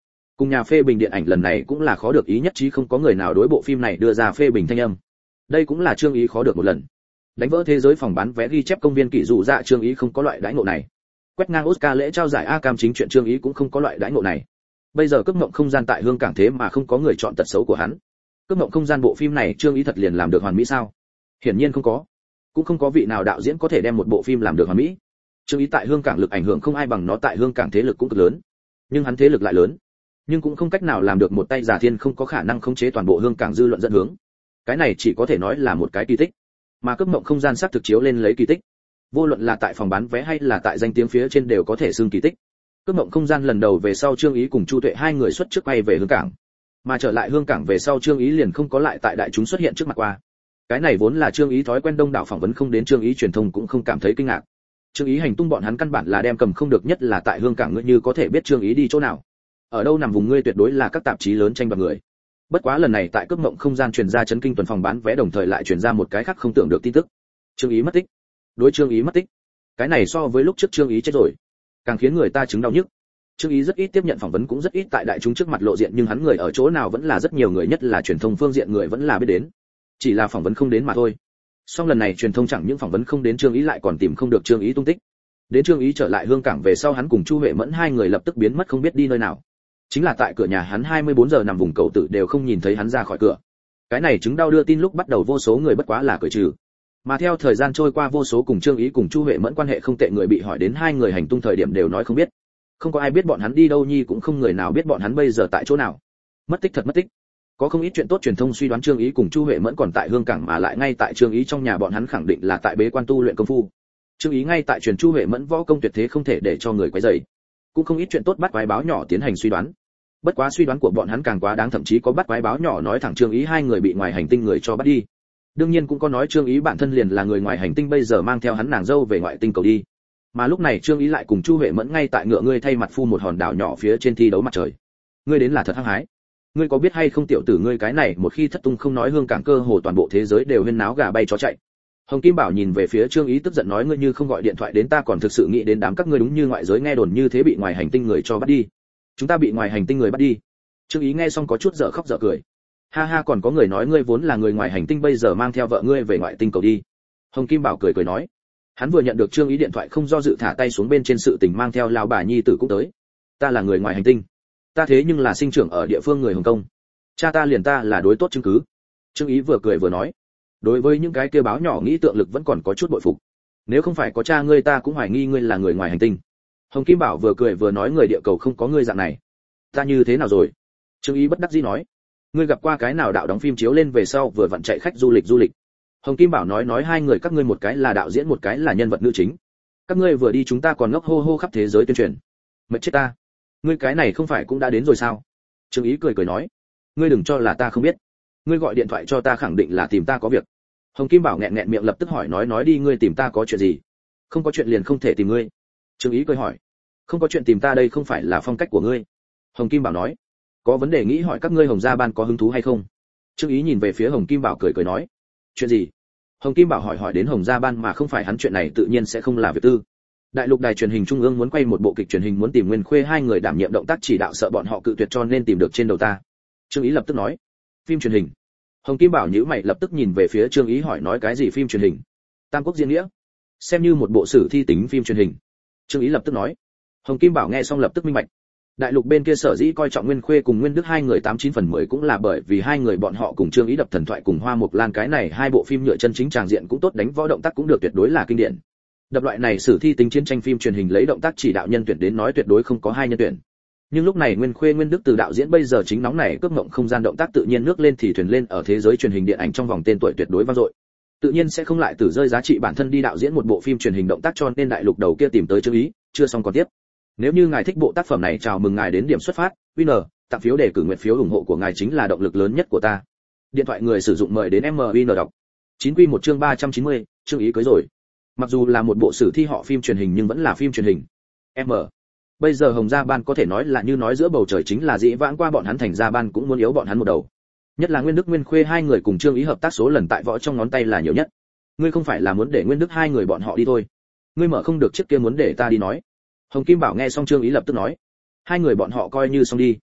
Cùng nhà phê bình điện ảnh lần này cũng là khó được ý nhất trí, không có người nào đối bộ phim này đưa ra phê bình thanh âm. Đây cũng là Trương Ý khó được một lần. Đánh vỡ thế giới phòng bán vé ghi chép công viên kỷ dụ dạ Trương Ý không có loại đãi ngộ này. Quét ngang Oscar lễ trao giải A cam chính chuyện Trương Ý cũng không có loại đãi ngộ này. Bây giờ Cướp Mộng Không Gian tại Hương Cảng thế mà không có người chọn tật xấu của hắn. Cướp Mộng Không Gian bộ phim này Trương Ý thật liền làm được hoàn mỹ sao? Hiển nhiên không có. Cũng không có vị nào đạo diễn có thể đem một bộ phim làm được hoàn mỹ. Trương Ý tại Hương Cảng lực ảnh hưởng không ai bằng nó, tại Hương Cảng thế lực cũng cực lớn. Nhưng hắn thế lực lại lớn, nhưng cũng không cách nào làm được một tay giả thiên không có khả năng khống chế toàn bộ Hương Cảng dư luận dẫn hướng. Cái này chỉ có thể nói là một cái kỳ tích. Mà Cướp Mộng Không Gian xác thực chiếu lên lấy kỳ tích. Vô luận là tại phòng bán vé hay là tại danh tiếng phía trên đều có thể xưng kỳ tích. Cướp Mộng Không Gian lần đầu về sau Trương Ý cùng Chu Tuệ hai người xuất trước quay về Hương Cảng. Mà trở lại Hương Cảng về sau Trương Ý liền không có lại tại đại chúng xuất hiện trước mặt qua. Cái này vốn là Trương Ý thói quen, đông đảo phỏng vấn không đến Trương Ý truyền thông cũng không cảm thấy kinh ngạc. Trương Ý hành tung bọn hắn căn bản là đem cầm không được, nhất là tại Hương Cảng, ngươi như có thể biết Trương Ý đi chỗ nào, ở đâu nằm vùng, ngươi tuyệt đối là các tạp chí lớn tranh đoạt người. Bất quá lần này tại Cướp Mộng Không Gian truyền ra chấn kinh tuần phòng bán vé, đồng thời lại truyền ra một cái khác không tưởng được tin tức. Trương Ý mất tích. Đối Trương Ý mất tích. Cái này so với lúc trước Trương Ý chết rồi, càng khiến người ta chứng đau nhức. Trương Ý rất ít tiếp nhận phỏng vấn, cũng rất ít tại đại chúng trước mặt lộ diện, nhưng hắn người ở chỗ nào vẫn là rất nhiều người, nhất là truyền thông phương diện người vẫn là biết đến. Chỉ là phỏng vấn không đến mà thôi. Song lần này truyền thông chẳng những phỏng vấn không đến Trương Ý, lại còn tìm không được Trương Ý tung tích. Đến Trương Ý trở lại Hương Cảng về sau, hắn cùng Chu Huệ Mẫn hai người lập tức biến mất không biết đi nơi nào. Chính là tại cửa nhà hắn hai mươi bốn giờ nằm vùng cầu tử đều không nhìn thấy hắn ra khỏi cửa. Cái này chứng đau đưa tin lúc bắt đầu vô số người bất quá là cười trừ. Mà theo thời gian trôi qua, vô số cùng Trương Ý cùng Chu Huệ Mẫn quan hệ không tệ người bị hỏi đến hai người hành tung thời điểm đều nói không biết. Không có ai biết bọn hắn đi đâu nhi, cũng không người nào biết bọn hắn bây giờ tại chỗ nào. Mất tích thật mất tích. Có không ít chuyện tốt truyền thông suy đoán Trương Ý cùng Chu Huệ Mẫn còn tại Hương Cảng, mà lại ngay tại Trương Ý trong nhà, bọn hắn khẳng định là tại bế quan tu luyện công phu. Trương Ý ngay tại truyền Chu Huệ Mẫn võ công tuyệt thế, không thể để cho người quấy rầy. Cũng không ít chuyện tốt bắt quái báo nhỏ tiến hành suy đoán. Bất quá suy đoán của bọn hắn càng quá đáng, thậm chí có bắt quái báo nhỏ nói thẳng Trương Ý hai người bị ngoài hành tinh người cho bắt đi. Đương nhiên cũng có nói Trương Ý bản thân liền là người ngoài hành tinh, bây giờ mang theo hắn nàng dâu về ngoại tinh cầu đi. Mà lúc này Trương Ý lại cùng Chu Huệ Mẫn ngay tại ngựa ngươi thay mặt phu một hòn đảo nhỏ phía trên thi đấu mặt trời. Ngươi đến là thật hăng hái. Ngươi có biết hay không tiểu tử, ngươi cái này một khi thất tung không nói Hương Cảng, cơ hồ toàn bộ thế giới đều huyên náo gà bay chó chạy. Hồng Kim Bảo nhìn về phía Trương Ý tức giận nói, ngươi như không gọi điện thoại đến, ta còn thực sự nghĩ đến đám các ngươi đúng như ngoại giới nghe đồn như thế bị ngoài hành tinh người cho bắt đi. Chúng ta bị ngoài hành tinh người bắt đi. Trương Ý nghe xong có chút dở khóc dở cười. Ha ha, còn có người nói ngươi vốn là người ngoài hành tinh, bây giờ mang theo vợ ngươi về ngoại tinh cầu đi. Hồng Kim Bảo cười cười nói. Hắn vừa nhận được Trương Ý điện thoại, không do dự thả tay xuống bên trên sự tình, mang theo lão bà nhi tử cũng tới. Ta là người ngoài hành tinh. Ta thế nhưng là sinh trưởng ở địa phương người Hồng Kông. Cha ta liền ta là đối tốt chứng cứ. Trương Ý vừa cười vừa nói. Đối với những cái kia báo nhỏ nghĩ tượng lực vẫn còn có chút bội phục. Nếu không phải có cha ngươi, ta cũng hoài nghi ngươi là người ngoài hành tinh. Hồng Kim Bảo vừa cười vừa nói, người địa cầu không có ngươi dạng này. Ta như thế nào rồi? Trương Ý bất đắc dĩ nói. Ngươi gặp qua cái nào đạo đóng phim chiếu lên về sau vừa vặn chạy khách du lịch du lịch? Hồng Kim Bảo nói nói hai người các ngươi một cái là đạo diễn, một cái là nhân vật nữ chính. Các ngươi vừa đi chúng ta còn ngốc hô hô khắp thế giới tuyên truyền. Mệt chết ta. Ngươi cái này không phải cũng đã đến rồi sao? Trương Ý cười cười nói. Ngươi đừng cho là ta không biết. Ngươi gọi điện thoại cho ta khẳng định là tìm ta có việc. Hồng Kim Bảo nghẹn nghẹn miệng lập tức hỏi nói nói đi, ngươi tìm ta có chuyện gì? Không có chuyện liền không thể tìm ngươi. Trương Ý cười hỏi. Không có chuyện tìm ta đây không phải là phong cách của ngươi. Hồng Kim Bảo nói. Có vấn đề nghĩ hỏi các ngươi Hồng Gia Ban có hứng thú hay không? Trương Ý nhìn về phía Hồng Kim Bảo cười cười nói. Chuyện gì? Hồng Kim Bảo hỏi hỏi đến Hồng Gia Ban mà không phải hắn, chuyện này tự nhiên sẽ không là việc tư. Đại lục đài truyền hình trung ương muốn quay một bộ kịch truyền hình, muốn tìm Nguyên Khuê hai người đảm nhiệm động tác chỉ đạo, sợ bọn họ cự tuyệt cho nên tìm được trên đầu ta. Trương Ý lập tức nói. Phim truyền hình? Hồng Kim Bảo nhíu mày lập tức nhìn về phía Trương Ý hỏi nói cái gì phim truyền hình? Tam Quốc diễn nghĩa? Xem như một bộ sử thi tính phim truyền hình. Trương Ý lập tức nói. Hồng Kim Bảo nghe xong lập tức minh bạch. Đại lục bên kia sở dĩ coi trọng Nguyên Khuê cùng Nguyên Đức hai người tám chín phần mười cũng là bởi vì hai người bọn họ cùng Trương Ý đập Thần Thoại cùng Hoa Mộc Lan, cái này hai bộ phim nhựa chân chính tràng diện cũng tốt, đánh võ động tác cũng được, tuyệt đối là kinh điển. Đập loại này sử thi tính chiến tranh phim truyền hình lấy động tác chỉ đạo nhân tuyển đến nói tuyệt đối không có hai nhân tuyển. Nhưng lúc này Nguyên Khuê Nguyên Đức từ đạo diễn bây giờ chính nóng này Cướp Mộng Không Gian, động tác tự nhiên nước lên thì thuyền lên, ở thế giới truyền hình điện ảnh trong vòng tên tuổi tuyệt đối vang dội. Tự nhiên sẽ không lại từ rơi giá trị bản thân đi đạo diễn một bộ phim truyền hình động tác, cho nên đại lục đầu kia tìm tới Trương Ý, chưa xong còn tiếp. Nếu như ngài thích bộ tác phẩm này, chào mừng ngài đến điểm xuất phát, winner, tặng phiếu đề cử, nguyện phiếu ủng hộ của ngài chính là động lực lớn nhất của ta. Điện thoại người sử dụng mời đến em vê en đọc. chín quy một chương ba trăm chín mươi, Trương Ý cưới rồi. Mặc dù là một bộ sử thi họ phim truyền hình nhưng vẫn là phim truyền hình. M. Bây giờ Hồng Gia Ban có thể nói là như nói giữa bầu trời, chính là dĩ vãng qua bọn hắn Thành Gia Ban cũng muốn yếu bọn hắn một đầu. Nhất là Nguyên Đức Nguyên Khuê hai người cùng Trương Ý hợp tác số lần tại võ trong ngón tay là nhiều nhất. Ngươi không phải là muốn để Nguyên Đức hai người bọn họ đi thôi? Ngươi mở không được trước kia muốn để ta đi nói. Hồng Kim Bảo nghe xong Trương Ý lập tức nói. Hai người bọn họ coi như xong đi.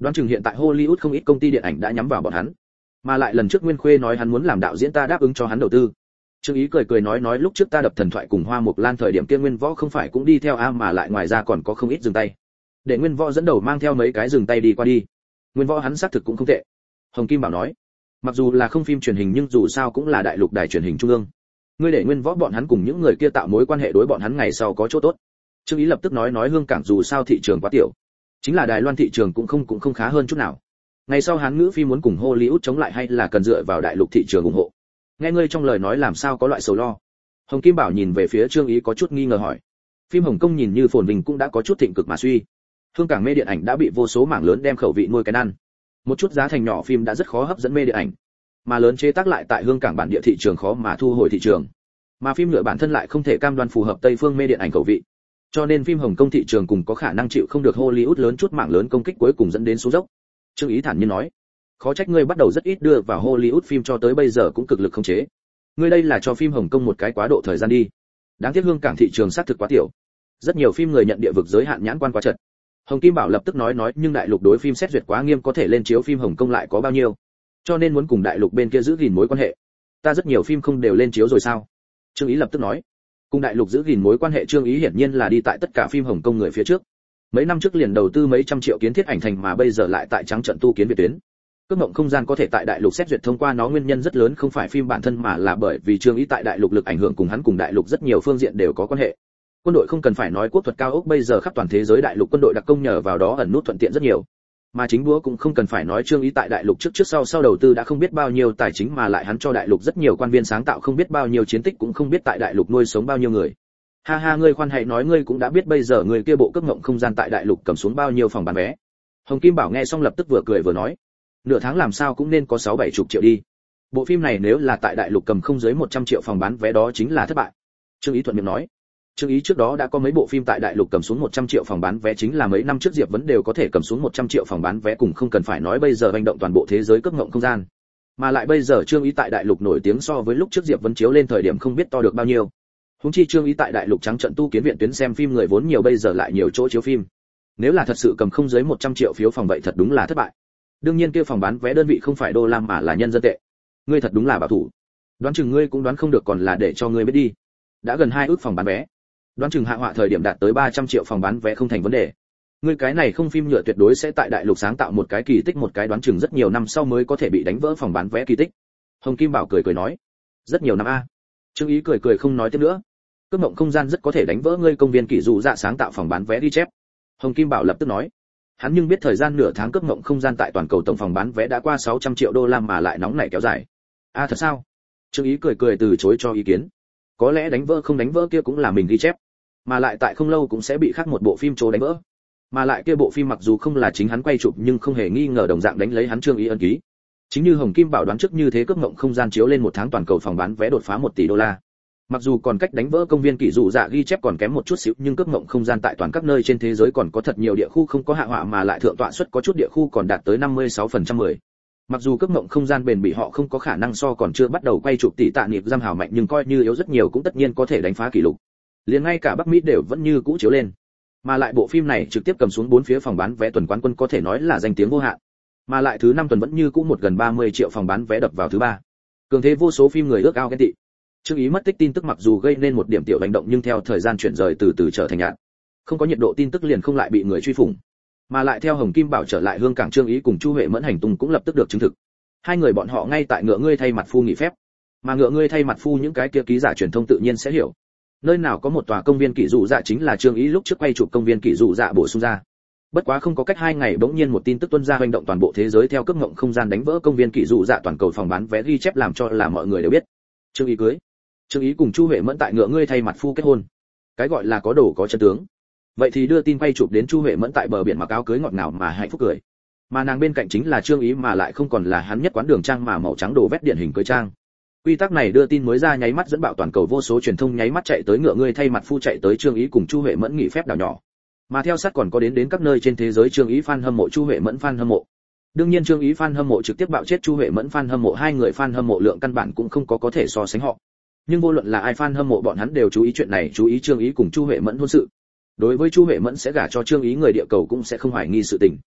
Đoán chừng hiện tại Hollywood không ít công ty điện ảnh đã nhắm vào bọn hắn. Mà lại lần trước Nguyên Khuê nói hắn muốn làm đạo diễn, ta đáp ứng cho hắn đầu tư. Trương Ý cười cười nói nói lúc trước ta đập Thần Thoại cùng Hoa Mộc Lan thời điểm kia Nguyên Võ không phải cũng đi theo a, mà lại ngoài ra còn có không ít dừng tay. Để Nguyên Võ dẫn đầu mang theo mấy cái dừng tay đi qua đi. Nguyên Võ hắn xác thực cũng không tệ. Hồng Kim Bảo nói, mặc dù là không phim truyền hình nhưng dù sao cũng là đại lục đài truyền hình trung ương. Ngươi để Nguyên Võ bọn hắn cùng những người kia tạo mối quan hệ, đối bọn hắn ngày sau có chỗ tốt. Trương Ý lập tức nói nói Hương Cảng dù sao thị trường quá tiểu, chính là Đài Loan thị trường cũng không cũng không khá hơn chút nào. Ngày sau Hán ngữ phim muốn cùng Hollywood chống lại hay là cần dựa vào đại lục thị trường ủng hộ. Nghe ngươi trong lời nói làm sao có loại sầu lo. Hồng Kim Bảo nhìn về phía Trương Ý có chút nghi ngờ hỏi. Phim Hồng Kông nhìn như phồn vinh cũng đã có chút thịnh cực mà suy. Hương Cảng mê điện ảnh đã bị vô số mảng lớn đem khẩu vị nuôi cái ăn. Một chút giá thành nhỏ phim đã rất khó hấp dẫn mê điện ảnh, mà lớn chế tác lại tại Hương Cảng bản địa thị trường khó mà thu hồi thị trường. Mà phim nhựa bản thân lại không thể cam đoan phù hợp Tây phương mê điện ảnh khẩu vị. Cho nên phim Hồng Kông thị trường cùng có khả năng chịu không được Hollywood lớn chút mảng lớn công kích, cuối cùng dẫn đến xuống dốc. Trương Ý thản nhiên nói, khó trách ngươi bắt đầu rất ít đưa vào Hollywood phim cho tới bây giờ cũng cực lực khống chế. Ngươi đây là cho phim Hồng Kông một cái quá độ thời gian đi. Đáng tiếc Hương Cảng thị trường xác thực quá tiểu, rất nhiều phim người nhận địa vực giới hạn nhãn quan quá chật. Hồng Kim Bảo lập tức nói nói nhưng đại lục đối phim xét duyệt quá nghiêm, có thể lên chiếu phim Hồng Kông lại có bao nhiêu, cho nên muốn cùng đại lục bên kia giữ gìn mối quan hệ. Ta rất nhiều phim không đều lên chiếu rồi sao? Trương Ý lập tức nói, cùng đại lục giữ gìn mối quan hệ. Trương Ý hiển nhiên là đi tại tất cả phim Hồng Kông người phía trước. Mấy năm trước liền đầu tư mấy trăm triệu kiến thiết ảnh thành, mà bây giờ lại tại trắng trận tu kiến Việt tuyến. Cước Mộng Không Gian có thể tại đại lục xét duyệt thông qua nó nguyên nhân rất lớn không phải phim bản thân mà là bởi vì Trương Ý tại đại lục lực ảnh hưởng cùng hắn cùng đại lục rất nhiều phương diện đều có quan hệ. Quân đội không cần phải nói, quốc thuật cao ốc bây giờ khắp toàn thế giới đại lục quân đội đặc công nhờ vào đó ẩn nút thuận tiện rất nhiều. Mà chính búa cũng không cần phải nói, Trương Ý tại đại lục trước trước sau sau đầu tư đã không biết bao nhiêu tài chính, mà lại hắn cho đại lục rất nhiều quan viên sáng tạo không biết bao nhiêu chiến tích, cũng không biết tại đại lục nuôi sống bao nhiêu người. Ha ha, ngươi khoan hãy nói, ngươi cũng đã biết bây giờ người kia bộ Cước Mộng Không Gian tại đại lục cầm xuống bao nhiêu phòng bán vé. Hồng Kim Bảo nghe xong lập tức vừa cười vừa nói, nửa tháng làm sao cũng nên có sáu bảy chục triệu đi. Bộ phim này nếu là tại đại lục cầm không dưới một trăm triệu phòng bán vé đó chính là thất bại. Trương Ý thuận miệng nói. Trương Ý trước đó đã có mấy bộ phim tại đại lục cầm xuống một trăm triệu phòng bán vé, chính là mấy năm trước Diệp Vấn đều có thể cầm xuống một trăm triệu phòng bán vé, cùng không cần phải nói bây giờ hành động toàn bộ thế giới Cước Mộng Không Gian. Mà lại bây giờ Trương Ý tại đại lục nổi tiếng so với lúc trước Diệp Vấn chiếu lên thời điểm không biết to được bao nhiêu. Huống chi Trương Ý tại đại lục trắng trận tu kiến viện tuyến, xem phim người vốn nhiều, bây giờ lại nhiều chỗ chiếu phim. Nếu là thật sự cầm không dưới một trăm triệu phiếu phòng vậy thật đúng là thất bại. Đương nhiên kia phòng bán vé đơn vị không phải đô la mà là nhân dân tệ. Ngươi thật đúng là bảo thủ. Đoán chừng ngươi cũng đoán không được, còn là để cho ngươi biết đi. Đã gần hai ước phòng bán vé. Đoán chừng hạ họa thời điểm đạt tới ba trăm triệu phòng bán vé không thành vấn đề. Ngươi cái này không phim nhựa tuyệt đối sẽ tại đại lục sáng tạo một cái kỳ tích, một cái đoán chừng rất nhiều năm sau mới có thể bị đánh vỡ phòng bán vé kỳ tích. Hồng Kim Bảo cười cười nói, rất nhiều năm a. Trương Ý cười cười không nói tiếp nữa. Cước Mộng Không Gian rất có thể đánh vỡ ngươi công viên kỷ dụ dạ sáng tạo phòng bán vé ghi chép. Hồng Kim Bảo lập tức nói, hắn nhưng biết thời gian nửa tháng Cước Mộng Không Gian tại toàn cầu tổng phòng bán vé đã qua sáu trăm triệu đô la mà lại nóng nảy kéo dài. A thật sao? Trương Ý cười cười từ chối cho ý kiến. Có lẽ đánh vỡ không đánh vỡ kia cũng là mình ghi chép, mà lại tại không lâu cũng sẽ bị khác một bộ phim trố đánh vỡ. Mà lại kia bộ phim mặc dù không là chính hắn quay chụp nhưng không hề nghi ngờ đồng dạng đánh lấy hắn Trương Ý ân ký. Chính như Hồng Kim Bảo đoán trước như thế, Cước Mộng Không Gian chiếu lên một tháng toàn cầu phòng bán vé đột phá một tỷ đô la. Mặc dù còn cách đánh vỡ công viên kỷ dụ dạ ghi chép còn kém một chút xíu, nhưng Cước Mộng Không Gian tại toàn các nơi trên thế giới còn có thật nhiều địa khu không có hạ họa, mà lại thượng tọa suất có chút địa khu còn đạt tới năm mươi sáu phần trăm mười. Mặc dù Cước Mộng Không Gian bền bị họ không có khả năng so còn chưa bắt đầu quay chụp tỷ tạ niệm giam hào mạnh, nhưng coi như yếu rất nhiều cũng tất nhiên có thể đánh phá kỷ lục. Liền ngay cả Bắc Mỹ đều vẫn như cũ chiếu lên. Mà lại bộ phim này trực tiếp cầm xuống bốn phía phòng bán vé tuần quán quân, có thể nói là danh tiếng vô hạn. Mà lại thứ năm tuần vẫn như cũ một gần ba mươi triệu phòng bán vé đập vào thứ ba. Cường thế vô số phim người ước ao ghen tị. Trương Ý mất tích tin tức mặc dù gây nên một điểm tiểu hành động nhưng theo thời gian chuyển rời từ từ trở thành nhạt. Không có nhiệt độ tin tức liền không lại bị người truy phủng. Mà lại theo Hồng Kim Bảo trở lại Hương Cảng, Trương Ý cùng Chu Huệ Mẫn hành tung cũng lập tức được chứng thực. Hai người bọn họ ngay tại Ngựa Ngươi Thay Mặt Phu nghỉ phép. Mà Ngựa Ngươi Thay Mặt Phu những cái kia ký giả truyền thông tự nhiên sẽ hiểu. Nơi nào có một tòa công viên kỷ dụ dạ chính là Trương Ý lúc trước quay chụp công viên kỷ dụ dạ bổ sung ra. Bất quá không có cách hai ngày bỗng nhiên một tin tức tuôn ra hành động toàn bộ thế giới theo Cước Mộng Không Gian đánh vỡ công viên kỷ dụ dạ toàn cầu phòng bán vé ghi chép, làm cho là mọi người đều biết. Trương Ý cưới. Trương Ý cùng Chu Huệ Mẫn tại Ngựa Ngươi Thay Mặt Phu kết hôn. Cái gọi là có đồ có chân tướng. Vậy thì đưa tin quay chụp đến Chu Huệ Mẫn tại bờ biển mặc áo cưới ngọt ngào mà hạnh phúc cười. Mà nàng bên cạnh chính là Trương Ý, mà lại không còn là hắn nhất quán đường trang mà màu trắng đồ vét điển hình cưới trang. Quy tắc này đưa tin mới ra nháy mắt dẫn bạo toàn cầu, vô số truyền thông nháy mắt chạy tới Ngựa Ngươi Thay Mặt Phu, chạy tới Trương Ý cùng Chu Huệ Mẫn nghỉ phép đảo nhỏ. Mà theo sát còn có đến đến các nơi trên thế giới Trương Ý fan hâm mộ, Chu Huệ Mẫn fan hâm mộ. Đương nhiên Trương Ý fan hâm mộ trực tiếp bạo chết Chu Huệ Mẫn fan hâm mộ, hai người fan hâm mộ lượng căn bản cũng không có có thể so sánh họ. Nhưng vô luận là ai fan hâm mộ bọn hắn đều chú ý chuyện này, chú ý Trương Ý cùng Chu Huệ Mẫn hôn sự. Đối với Chu Huệ Mẫn sẽ gả cho Trương Ý, người địa cầu cũng sẽ không hoài nghi sự tình.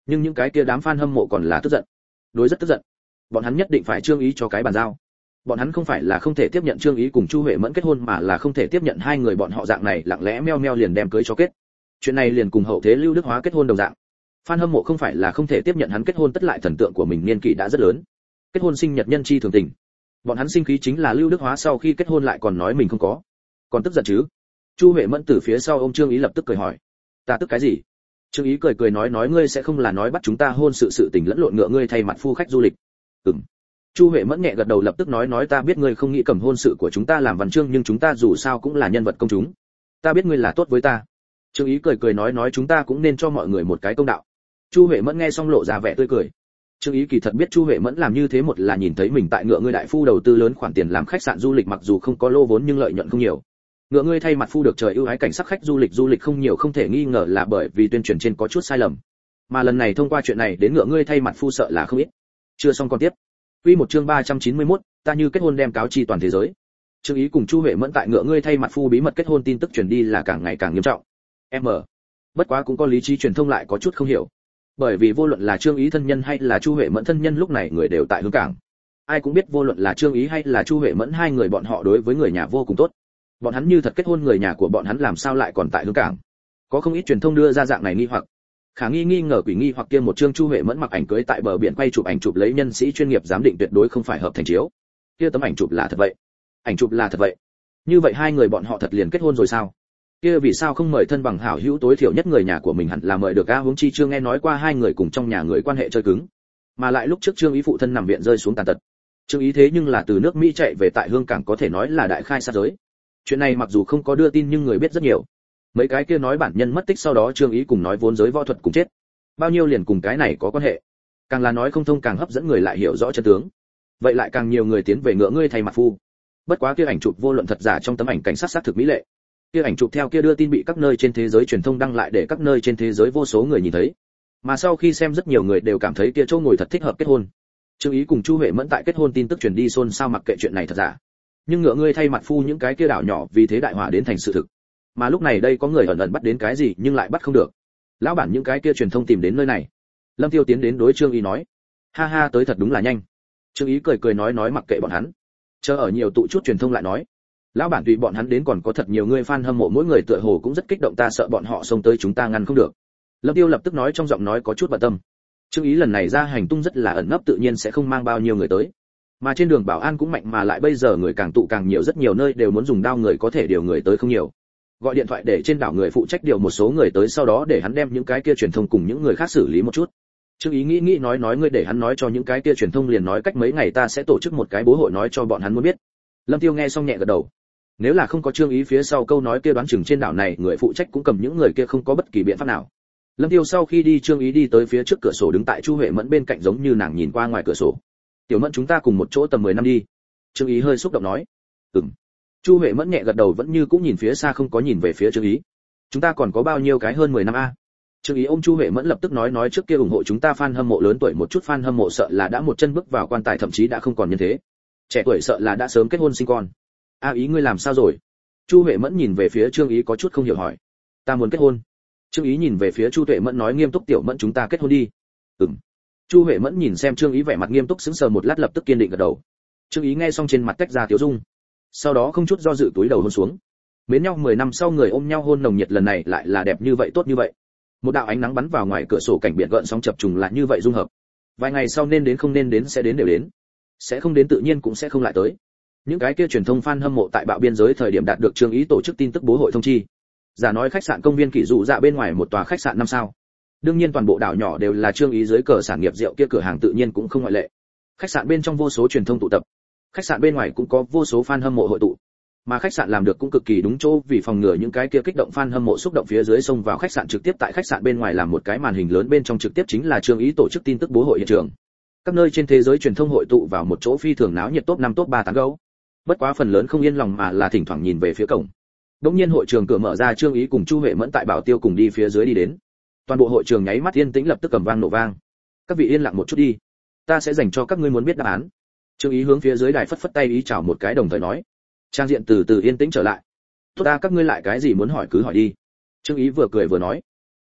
Nhưng những cái kia đám fan hâm mộ còn là tức giận, đối rất tức giận. Bọn hắn nhất định phải Trương Ý cho cái bàn giao. Bọn hắn không phải là không thể tiếp nhận Trương Ý cùng Chu Huệ Mẫn kết hôn, mà là không thể tiếp nhận hai người bọn họ dạng này lặng lẽ meo meo liền đem cưới cho kết. Chuyện này liền cùng hậu thế Lưu Đức Hóa kết hôn đồng dạng. Fan hâm mộ không phải là không thể tiếp nhận hắn kết hôn, tất lại thần tượng của mình niên kỷ đã rất lớn. Kết hôn sinh nhật nhân chi thường tình. Bọn hắn sinh khí chính là Lưu Đức Hóa sau khi kết hôn lại còn nói mình không có. Còn tức giận chứ? Chu Huệ Mẫn từ phía sau ôm Trương Ý lập tức cười hỏi. Ta tức cái gì? Trương Ý cười cười nói nói ngươi sẽ không là nói bắt chúng ta hôn sự sự tình lẫn lộn ngựa ngươi thay mặt phu khách du lịch. Ừm. Chu Huệ Mẫn nhẹ gật đầu lập tức nói nói ta biết ngươi không nghĩ cầm hôn sự của chúng ta làm văn chương, nhưng chúng ta dù sao cũng là nhân vật công chúng. Ta biết ngươi là tốt với ta. Trương Ý cười cười nói nói chúng ta cũng nên cho mọi người một cái công đạo. Chu Huệ Mẫn nghe xong lộ ra vẻ tươi cười. Trương Ý kỳ thật biết Chu Huệ Mẫn làm như thế một là nhìn thấy mình tại ngựa ngươi đại phu đầu tư lớn khoản tiền làm khách sạn du lịch, mặc dù không có lô vốn nhưng lợi nhuận không nhiều. Ngựa ngươi thay mặt phu được trời ưu ái cảnh sắc khách du lịch du lịch không nhiều, không thể nghi ngờ là bởi vì tuyên truyền trên có chút sai lầm. Mà lần này thông qua chuyện này đến ngựa ngươi thay mặt phu sợ là không ít. Chưa xong còn tiếp. Quy một chương ba trăm chín mươi mốt, ta như kết hôn đem cáo chi toàn thế giới. Trương Ý cùng Chu Huệ Mẫn tại ngựa ngươi thay mặt phu bí mật kết hôn tin tức truyền đi là càng ngày càng nghiêm trọng. M. Bất quá cũng có lý trí truyền thông lại có chút không hiểu. Bởi vì vô luận là Trương Ý thân nhân hay là Chu Huệ Mẫn thân nhân lúc này người đều tại Hương Cảng. Ai cũng biết vô luận là Trương Ý hay là Chu Huệ Mẫn hai người bọn họ đối với người nhà vô cùng tốt. Bọn hắn như thật kết hôn, người nhà của bọn hắn làm sao lại còn tại Hương Cảng? Có không ít truyền thông đưa ra dạng này nghi hoặc. Khả nghi nghi ngờ quỷ nghi hoặc kia một chương Chu Huệ Mẫn mặc ảnh cưới tại bờ biển quay chụp ảnh chụp lấy nhân sĩ chuyên nghiệp giám định tuyệt đối không phải hợp thành chiếu. Kia tấm ảnh chụp là thật vậy? Ảnh chụp là thật vậy? Như vậy hai người bọn họ thật liền kết hôn rồi sao? Kia vì sao không mời thân bằng hảo hữu tối thiểu nhất người nhà của mình hẳn là mời được a, huống chi chưa nghe nói qua hai người cùng trong nhà người quan hệ chơi cứng. Mà lại lúc trước Trương Ý phụ thân nằm viện rơi xuống tàn tật. Trương Ý thế nhưng là từ nước Mỹ chạy về tại Hương Cảng, có thể nói là đại khai sát giới. Chuyện này mặc dù không có đưa tin nhưng người biết rất nhiều. Mấy cái kia nói bản nhân mất tích sau đó Trương Ý cùng nói vốn giới võ thuật cùng chết. Bao nhiêu liền cùng cái này có quan hệ. Càng là nói không thông càng hấp dẫn người lại hiểu rõ chân tướng. Vậy lại càng nhiều người tiến về ngựa ngươi thay mặt phu. Bất quá kia ảnh chụp vô luận thật giả trong tấm ảnh cảnh sát xác thực mỹ lệ. Kia ảnh chụp theo kia đưa tin bị các nơi trên thế giới truyền thông đăng lại để các nơi trên thế giới vô số người nhìn thấy. Mà sau khi xem rất nhiều người đều cảm thấy kia chỗ ngồi thật thích hợp kết hôn. Trương Ý cùng Chu Huệ Mẫn tại kết hôn tin tức truyền đi xôn xao mặc kệ chuyện này thật giả. Nhưng ngựa ngươi thay mặt phu những cái kia đảo nhỏ vì thế đại hỏa đến thành sự thực. Mà lúc này đây có người ẩn ẩn bắt đến cái gì nhưng lại bắt không được. Lão bản những cái kia truyền thông tìm đến nơi này. Lâm Tiêu tiến đến đối Trương Ý nói, ha ha tới thật đúng là nhanh. Trương Ý cười cười nói nói mặc kệ bọn hắn, chờ ở nhiều tụ chút truyền thông lại nói. Lão bản tùy bọn hắn đến, còn có thật nhiều người fan hâm mộ mỗi người tựa hồ cũng rất kích động, ta sợ bọn họ xông tới chúng ta ngăn không được. Lâm Tiêu lập tức nói trong giọng nói có chút bận tâm. Trương Ý lần này ra hành tung rất là ẩn nấp, tự nhiên sẽ không mang bao nhiêu người tới. Mà trên đường bảo an cũng mạnh, mà lại bây giờ người càng tụ càng nhiều, rất nhiều nơi đều muốn dùng đao, người có thể điều người tới không nhiều. Gọi điện thoại để trên đảo người phụ trách điều một số người tới, sau đó để hắn đem những cái kia truyền thông cùng những người khác xử lý một chút. Trương Ý nghĩ nghĩ nói nói ngươi để hắn nói cho những cái kia truyền thông liền nói cách mấy ngày ta sẽ tổ chức một cái bố hội nói cho bọn hắn muốn biết. Lâm Tiêu nghe xong nhẹ gật đầu. Nếu là không có Trương Ý phía sau câu nói kia, đoán chừng trên đảo này người phụ trách cũng cầm những người kia không có bất kỳ biện pháp nào. Lâm Tiêu sau khi đi, Trương Ý đi tới phía trước cửa sổ đứng tại Chu Huệ Mẫn bên cạnh, giống như nàng nhìn qua ngoài cửa sổ. Tiểu Mẫn chúng ta cùng một chỗ tầm mười năm đi. Trương Ý hơi xúc động nói. Ừm. Chu Huệ Mẫn nhẹ gật đầu, vẫn như cũng nhìn phía xa không có nhìn về phía Trương Ý. Chúng ta còn có bao nhiêu cái hơn mười năm a? Trương Ý ôm Chu Huệ Mẫn lập tức nói nói trước kia ủng hộ chúng ta fan hâm mộ lớn tuổi một chút fan hâm mộ sợ là đã một chân bước vào quan tài, thậm chí đã không còn nhân thế. Trẻ tuổi sợ là đã sớm kết hôn sinh con. A Ý ngươi làm sao rồi? Chu Huệ Mẫn nhìn về phía Trương Ý có chút không hiểu hỏi. Ta muốn kết hôn. Trương Ý nhìn về phía Chu Huệ Mẫn nói nghiêm túc, Tiểu Mẫn chúng ta kết hôn đi. Ừm. Chu Huệ Mẫn nhìn xem Trương Ý vẻ mặt nghiêm túc sững sờ một lát, lập tức kiên định gật đầu. Trương Ý nghe xong trên mặt tách ra tiểu dung, sau đó không chút do dự túi đầu hôn xuống. Mến nhau mười năm sau người ôm nhau hôn nồng nhiệt, lần này lại là đẹp như vậy, tốt như vậy. Một đạo ánh nắng bắn vào ngoài cửa sổ, cảnh biển gợn sóng chập trùng là như vậy dung hợp. Vài ngày sau nên đến không nên đến sẽ đến đều đến, sẽ không đến tự nhiên cũng sẽ không lại tới. Những cái kia truyền thông fan hâm mộ tại bạo biên giới thời điểm đạt được Trương Ý tổ chức tin tức bố hội thông chi. Giả nói khách sạn công viên Kỷ Dụ Dạ bên ngoài một tòa khách sạn năm sao. Đương nhiên toàn bộ đảo nhỏ đều là Trương Ý dưới cờ sản nghiệp rượu kia cửa hàng tự nhiên cũng không ngoại lệ. Khách sạn bên trong vô số truyền thông tụ tập, khách sạn bên ngoài cũng có vô số fan hâm mộ hội tụ. Mà khách sạn làm được cũng cực kỳ đúng chỗ, vì phòng ngừa những cái kia kích động fan hâm mộ xúc động phía dưới xông vào khách sạn, trực tiếp tại khách sạn bên ngoài làm một cái màn hình lớn, bên trong trực tiếp chính là Trương Ý tổ chức tin tức bố hội hiện trường. Các nơi trên thế giới truyền thông hội tụ vào một chỗ phi thường náo nhiệt, top năm top ba tán gẫu. Bất quá phần lớn không yên lòng mà là thỉnh thoảng nhìn về phía cổng. Đột nhiên hội trường cửa mở ra, Trương Ý cùng Chu Huệ Mẫn tại Bảo Tiêu cùng đi phía dưới đi đến. Toàn bộ hội trường nháy mắt yên tĩnh, lập tức cầm vang nổ vang. Các vị yên lặng một chút đi, ta sẽ dành cho các ngươi muốn biết đáp án. Trương Ý hướng phía dưới đài phất phất tay ý chào một cái, đồng thời nói. Trang diện từ từ yên tĩnh trở lại. Tốt ta, các ngươi lại cái gì muốn hỏi cứ hỏi đi. Trương Ý vừa cười vừa nói.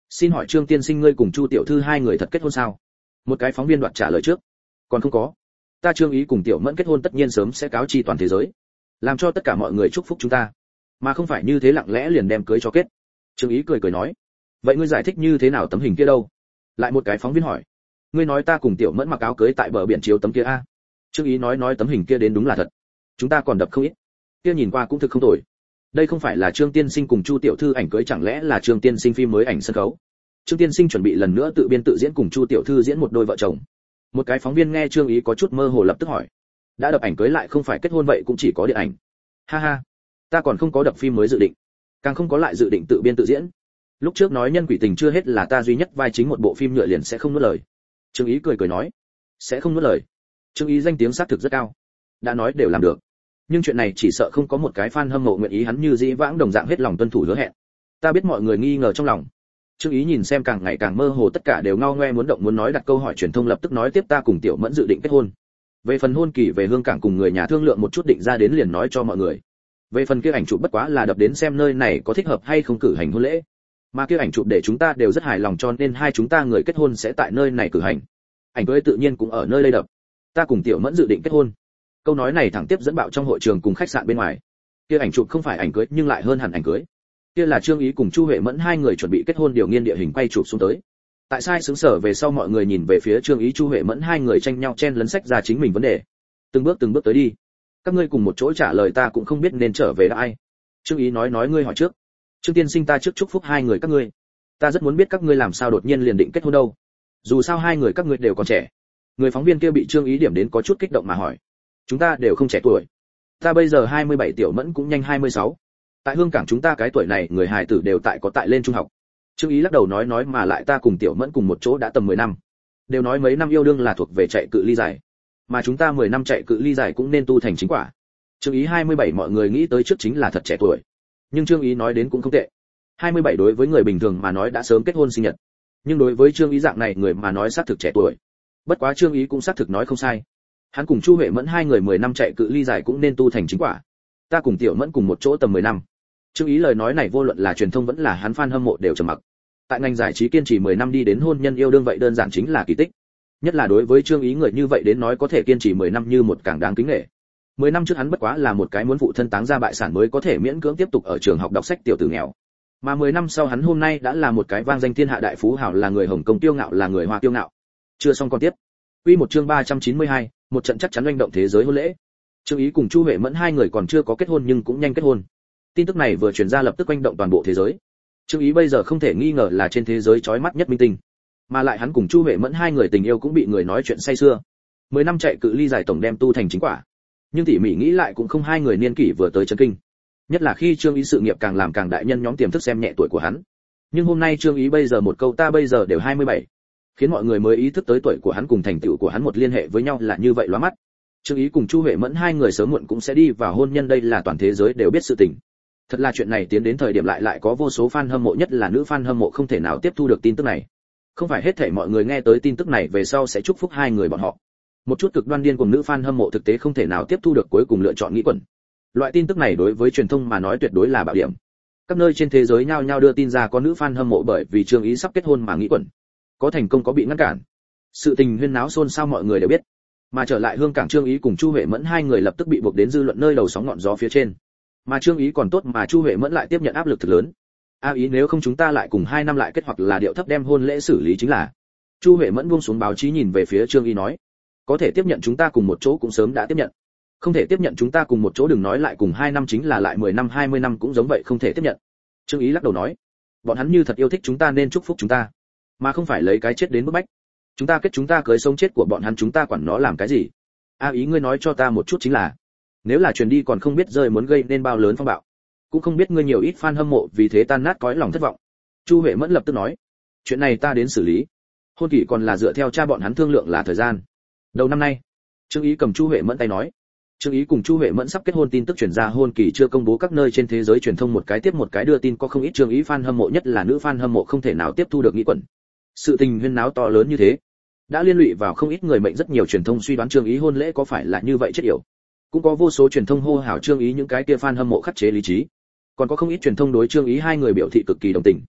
Xin hỏi Trương tiên sinh ngươi cùng Chu tiểu thư hai người thật kết hôn sao? Một cái phóng viên đoạt trả lời trước. Còn không có. Ta Trương Ý cùng Tiểu Mẫn kết hôn tất nhiên sớm sẽ cáo chi toàn thế giới, làm cho tất cả mọi người chúc phúc chúng ta, mà không phải như thế lặng lẽ liền đem cưới cho kết. Trương Ý cười cười nói, vậy ngươi giải thích như thế nào tấm hình kia đâu? Lại một cái phóng viên hỏi, ngươi nói ta cùng Tiểu Mẫn mặc áo cưới tại bờ biển chiếu tấm kia a? Trương Ý nói nói tấm hình kia đến đúng là thật, chúng ta còn đập không ít, kia nhìn qua cũng thực không tồi. Đây không phải là Trương tiên sinh cùng Chu tiểu thư ảnh cưới, chẳng lẽ là Trương tiên sinh phim mới ảnh sân khấu? Trương tiên sinh chuẩn bị lần nữa tự biên tự diễn cùng Chu tiểu thư diễn một đôi vợ chồng. Một cái phóng viên nghe Trương Ý có chút mơ hồ lập tức hỏi, đã đập ảnh cưới lại không phải kết hôn vậy cũng chỉ có điện ảnh? Ha ha, ta còn không có đập phim mới dự định, càng không có lại dự định tự biên tự diễn. Lúc trước nói nhân quỷ tình chưa hết là ta duy nhất vai chính một bộ phim nhựa liền sẽ không nuốt lời. Trương Ý cười cười nói, sẽ không nuốt lời. Trương Ý danh tiếng xác thực rất cao, đã nói đều làm được, nhưng chuyện này chỉ sợ không có một cái fan hâm mộ nguyện ý hắn như dĩ vãng đồng dạng hết lòng tuân thủ hứa hẹn. Ta biết mọi người nghi ngờ trong lòng. Trương Ý nhìn xem càng ngày càng mơ hồ, tất cả đều ngao ngoe muốn động muốn nói, đặt câu hỏi truyền thông lập tức nói tiếp, ta cùng Tiểu Mẫn dự định kết hôn. Về phần hôn kỳ về Hương Cảng cùng người nhà thương lượng một chút định ra đến liền nói cho mọi người. Về phần kia ảnh chụp bất quá là đập đến xem nơi này có thích hợp hay không cử hành hôn lễ. Mà kia ảnh chụp để chúng ta đều rất hài lòng, cho nên hai chúng ta người kết hôn sẽ tại nơi này cử hành. Ảnh cưới tự nhiên cũng ở nơi đây đập. Ta cùng Tiểu Mẫn dự định kết hôn. Câu nói này thẳng tiếp dẫn bạo trong hội trường cùng khách sạn bên ngoài. Kia ảnh chụp không phải ảnh cưới nhưng lại hơn hẳn ảnh cưới. Kia là Trương Ý cùng Chu Huệ Mẫn hai người chuẩn bị kết hôn điều nghiên địa hình quay chụp xuống tới. Tại sai xứng sở về sau mọi người nhìn về phía Trương Ý Chu Huệ Mẫn hai người tranh nhau chen lấn sách ra chính mình vấn đề. Từng bước từng bước tới đi. Các ngươi cùng một chỗ trả lời ta cũng không biết nên trở về là ai. Trương Ý nói nói ngươi hỏi trước. Trương tiên sinh ta trước chúc phúc hai người các ngươi. Ta rất muốn biết các ngươi làm sao đột nhiên liền định kết hôn đâu. Dù sao hai người các ngươi đều còn trẻ. Người phóng viên kia bị Trương Ý điểm đến có chút kích động mà hỏi. Chúng ta đều không trẻ tuổi. Ta bây giờ hai mươi bảy, Tiểu Mẫn cũng nhanh hai mươi sáu. Tại Hương Cảng chúng ta cái tuổi này người hài tử đều tại có tại lên trung học. Trương Ý lắc đầu nói nói mà lại ta cùng Tiểu Mẫn cùng một chỗ đã tầm mười năm. Đều nói mấy năm yêu đương là thuộc về chạy cự ly dài, mà chúng ta mười năm chạy cự ly dài cũng nên tu thành chính quả. Trương Ý hai mươi bảy mọi người nghĩ tới trước chính là thật trẻ tuổi. Nhưng Trương Ý nói đến cũng không tệ. hai mươi bảy đối với người bình thường mà nói đã sớm kết hôn sinh nhật. Nhưng đối với Trương Ý dạng này người mà nói xác thực trẻ tuổi. Bất quá Trương Ý cũng xác thực nói không sai. Hắn cùng Chu Huệ Mẫn hai người mười năm chạy cự ly dài cũng nên tu thành chính quả. Ta cùng Tiểu Mẫn cùng một chỗ tầm mười năm. Trương Ý lời nói này vô luận là truyền thông vẫn là hắn fan hâm mộ đều trầm mặc. Tại ngành giải trí kiên trì mười năm đi đến hôn nhân yêu đương vậy đơn giản chính là kỳ tích. Nhất là đối với Trương Ý người như vậy đến nói có thể kiên trì mười năm như một càng đáng kính nể. mười năm trước hắn bất quá là một cái muốn phụ thân táng ra bại sản mới có thể miễn cưỡng tiếp tục ở trường học đọc sách tiểu tử nghèo. Mà mười năm sau hắn hôm nay đã là một cái vang danh thiên hạ đại phú hào, là người Hồng Kông tiêu ngạo, là người Hoa tiêu ngạo. Chưa xong còn tiếp. Quy một chương ba trăm chín mươi hai, một trận chắc chắn oanh động thế giới hôn lễ. Trương Ý cùng Chu Huệ Mẫn hai người còn chưa có kết hôn nhưng cũng nhanh kết hôn. Tin tức này vừa truyền ra lập tức oanh động toàn bộ thế giới. Trương Ý bây giờ không thể nghi ngờ là trên thế giới chói mắt nhất minh tinh. Mà lại hắn cùng Chu Huệ Mẫn hai người tình yêu cũng bị người nói chuyện say sưa. mười năm chạy cự ly dài tổng đem tu thành chính quả. Nhưng tỉ mỉ nghĩ lại cũng không hai người niên kỷ vừa tới chấn kinh. Nhất là khi Trương Ý sự nghiệp càng làm càng đại, nhân nhóm tiềm thức xem nhẹ tuổi của hắn. Nhưng hôm nay Trương Ý bây giờ một câu ta bây giờ đều hai mươi bảy, khiến mọi người mới ý thức tới tuổi của hắn cùng thành tựu của hắn một liên hệ với nhau là như vậy lóa mắt. Trương Ý cùng Chu Huệ Mẫn hai người sớm muộn cũng sẽ đi vào hôn nhân, đây là toàn thế giới đều biết sự tình. Thật là chuyện này tiến đến thời điểm lại lại có vô số fan hâm mộ, nhất là nữ fan hâm mộ không thể nào tiếp thu được tin tức này. Không phải hết thảy mọi người nghe tới tin tức này về sau sẽ chúc phúc hai người bọn họ. Một chút cực đoan điên cùng nữ fan hâm mộ thực tế không thể nào tiếp thu được, cuối cùng lựa chọn nghĩ quẩn. Loại tin tức này đối với truyền thông mà nói tuyệt đối là bạo điểm. Các nơi trên thế giới nhao nhao đưa tin ra có nữ fan hâm mộ bởi vì Trương Ý sắp kết hôn mà nghĩ quẩn. Có thành công có bị ngăn cản. Sự tình huyên náo xôn xao mọi người đều biết. Mà trở lại Hương Cảng, Trương Ý cùng Chu Huệ Mẫn hai người lập tức bị buộc đến dư luận nơi đầu sóng ngọn gió phía trên. Mà Trương Ý còn tốt, mà Chu Huệ Mẫn lại tiếp nhận áp lực thực lớn. A Ý nếu không chúng ta lại cùng hai năm lại kết, hoặc là điệu thấp đem hôn lễ xử lý chính là. Chu Huệ Mẫn buông xuống báo chí nhìn về phía Trương Ý nói, có thể tiếp nhận chúng ta cùng một chỗ cũng sớm đã tiếp nhận. Không thể tiếp nhận chúng ta cùng một chỗ đừng nói lại cùng hai năm, chính là lại mười năm hai mươi năm cũng giống vậy không thể tiếp nhận. Trương Ý lắc đầu nói, bọn hắn như thật yêu thích chúng ta nên chúc phúc chúng ta, mà không phải lấy cái chết đến bức bách. Chúng ta kết chúng ta cưới sống chết của bọn hắn chúng ta quản nó làm cái gì. A Ý ngươi nói cho ta một chút chính là, nếu là truyền đi còn không biết rơi muốn gây nên bao lớn phong bạo, cũng không biết ngươi nhiều ít fan hâm mộ vì thế tan nát cõi lòng thất vọng. Chu Huệ Mẫn lập tức nói, chuyện này ta đến xử lý. Hôn kỳ còn là dựa theo cha bọn hắn thương lượng là thời gian đầu năm nay. Trương Ý cầm Chu Huệ Mẫn tay nói, Trương Ý cùng Chu Huệ Mẫn sắp kết hôn tin tức truyền ra, hôn kỳ chưa công bố, các nơi trên thế giới truyền thông một cái tiếp một cái đưa tin, có không ít Trương Ý fan hâm mộ, nhất là nữ fan hâm mộ không thể nào tiếp thu được nghĩ quẩn. Sự tình huyên náo to lớn như thế, đã liên lụy vào không ít người mệnh, rất nhiều truyền thông suy đoán Trương Ý hôn lễ có phải là như vậy chết yểu. Cũng có vô số truyền thông hô hào Trương Ý những cái kia fan hâm mộ khắc chế lý trí. Còn có không ít truyền thông đối Trương Ý hai người biểu thị cực kỳ đồng tình.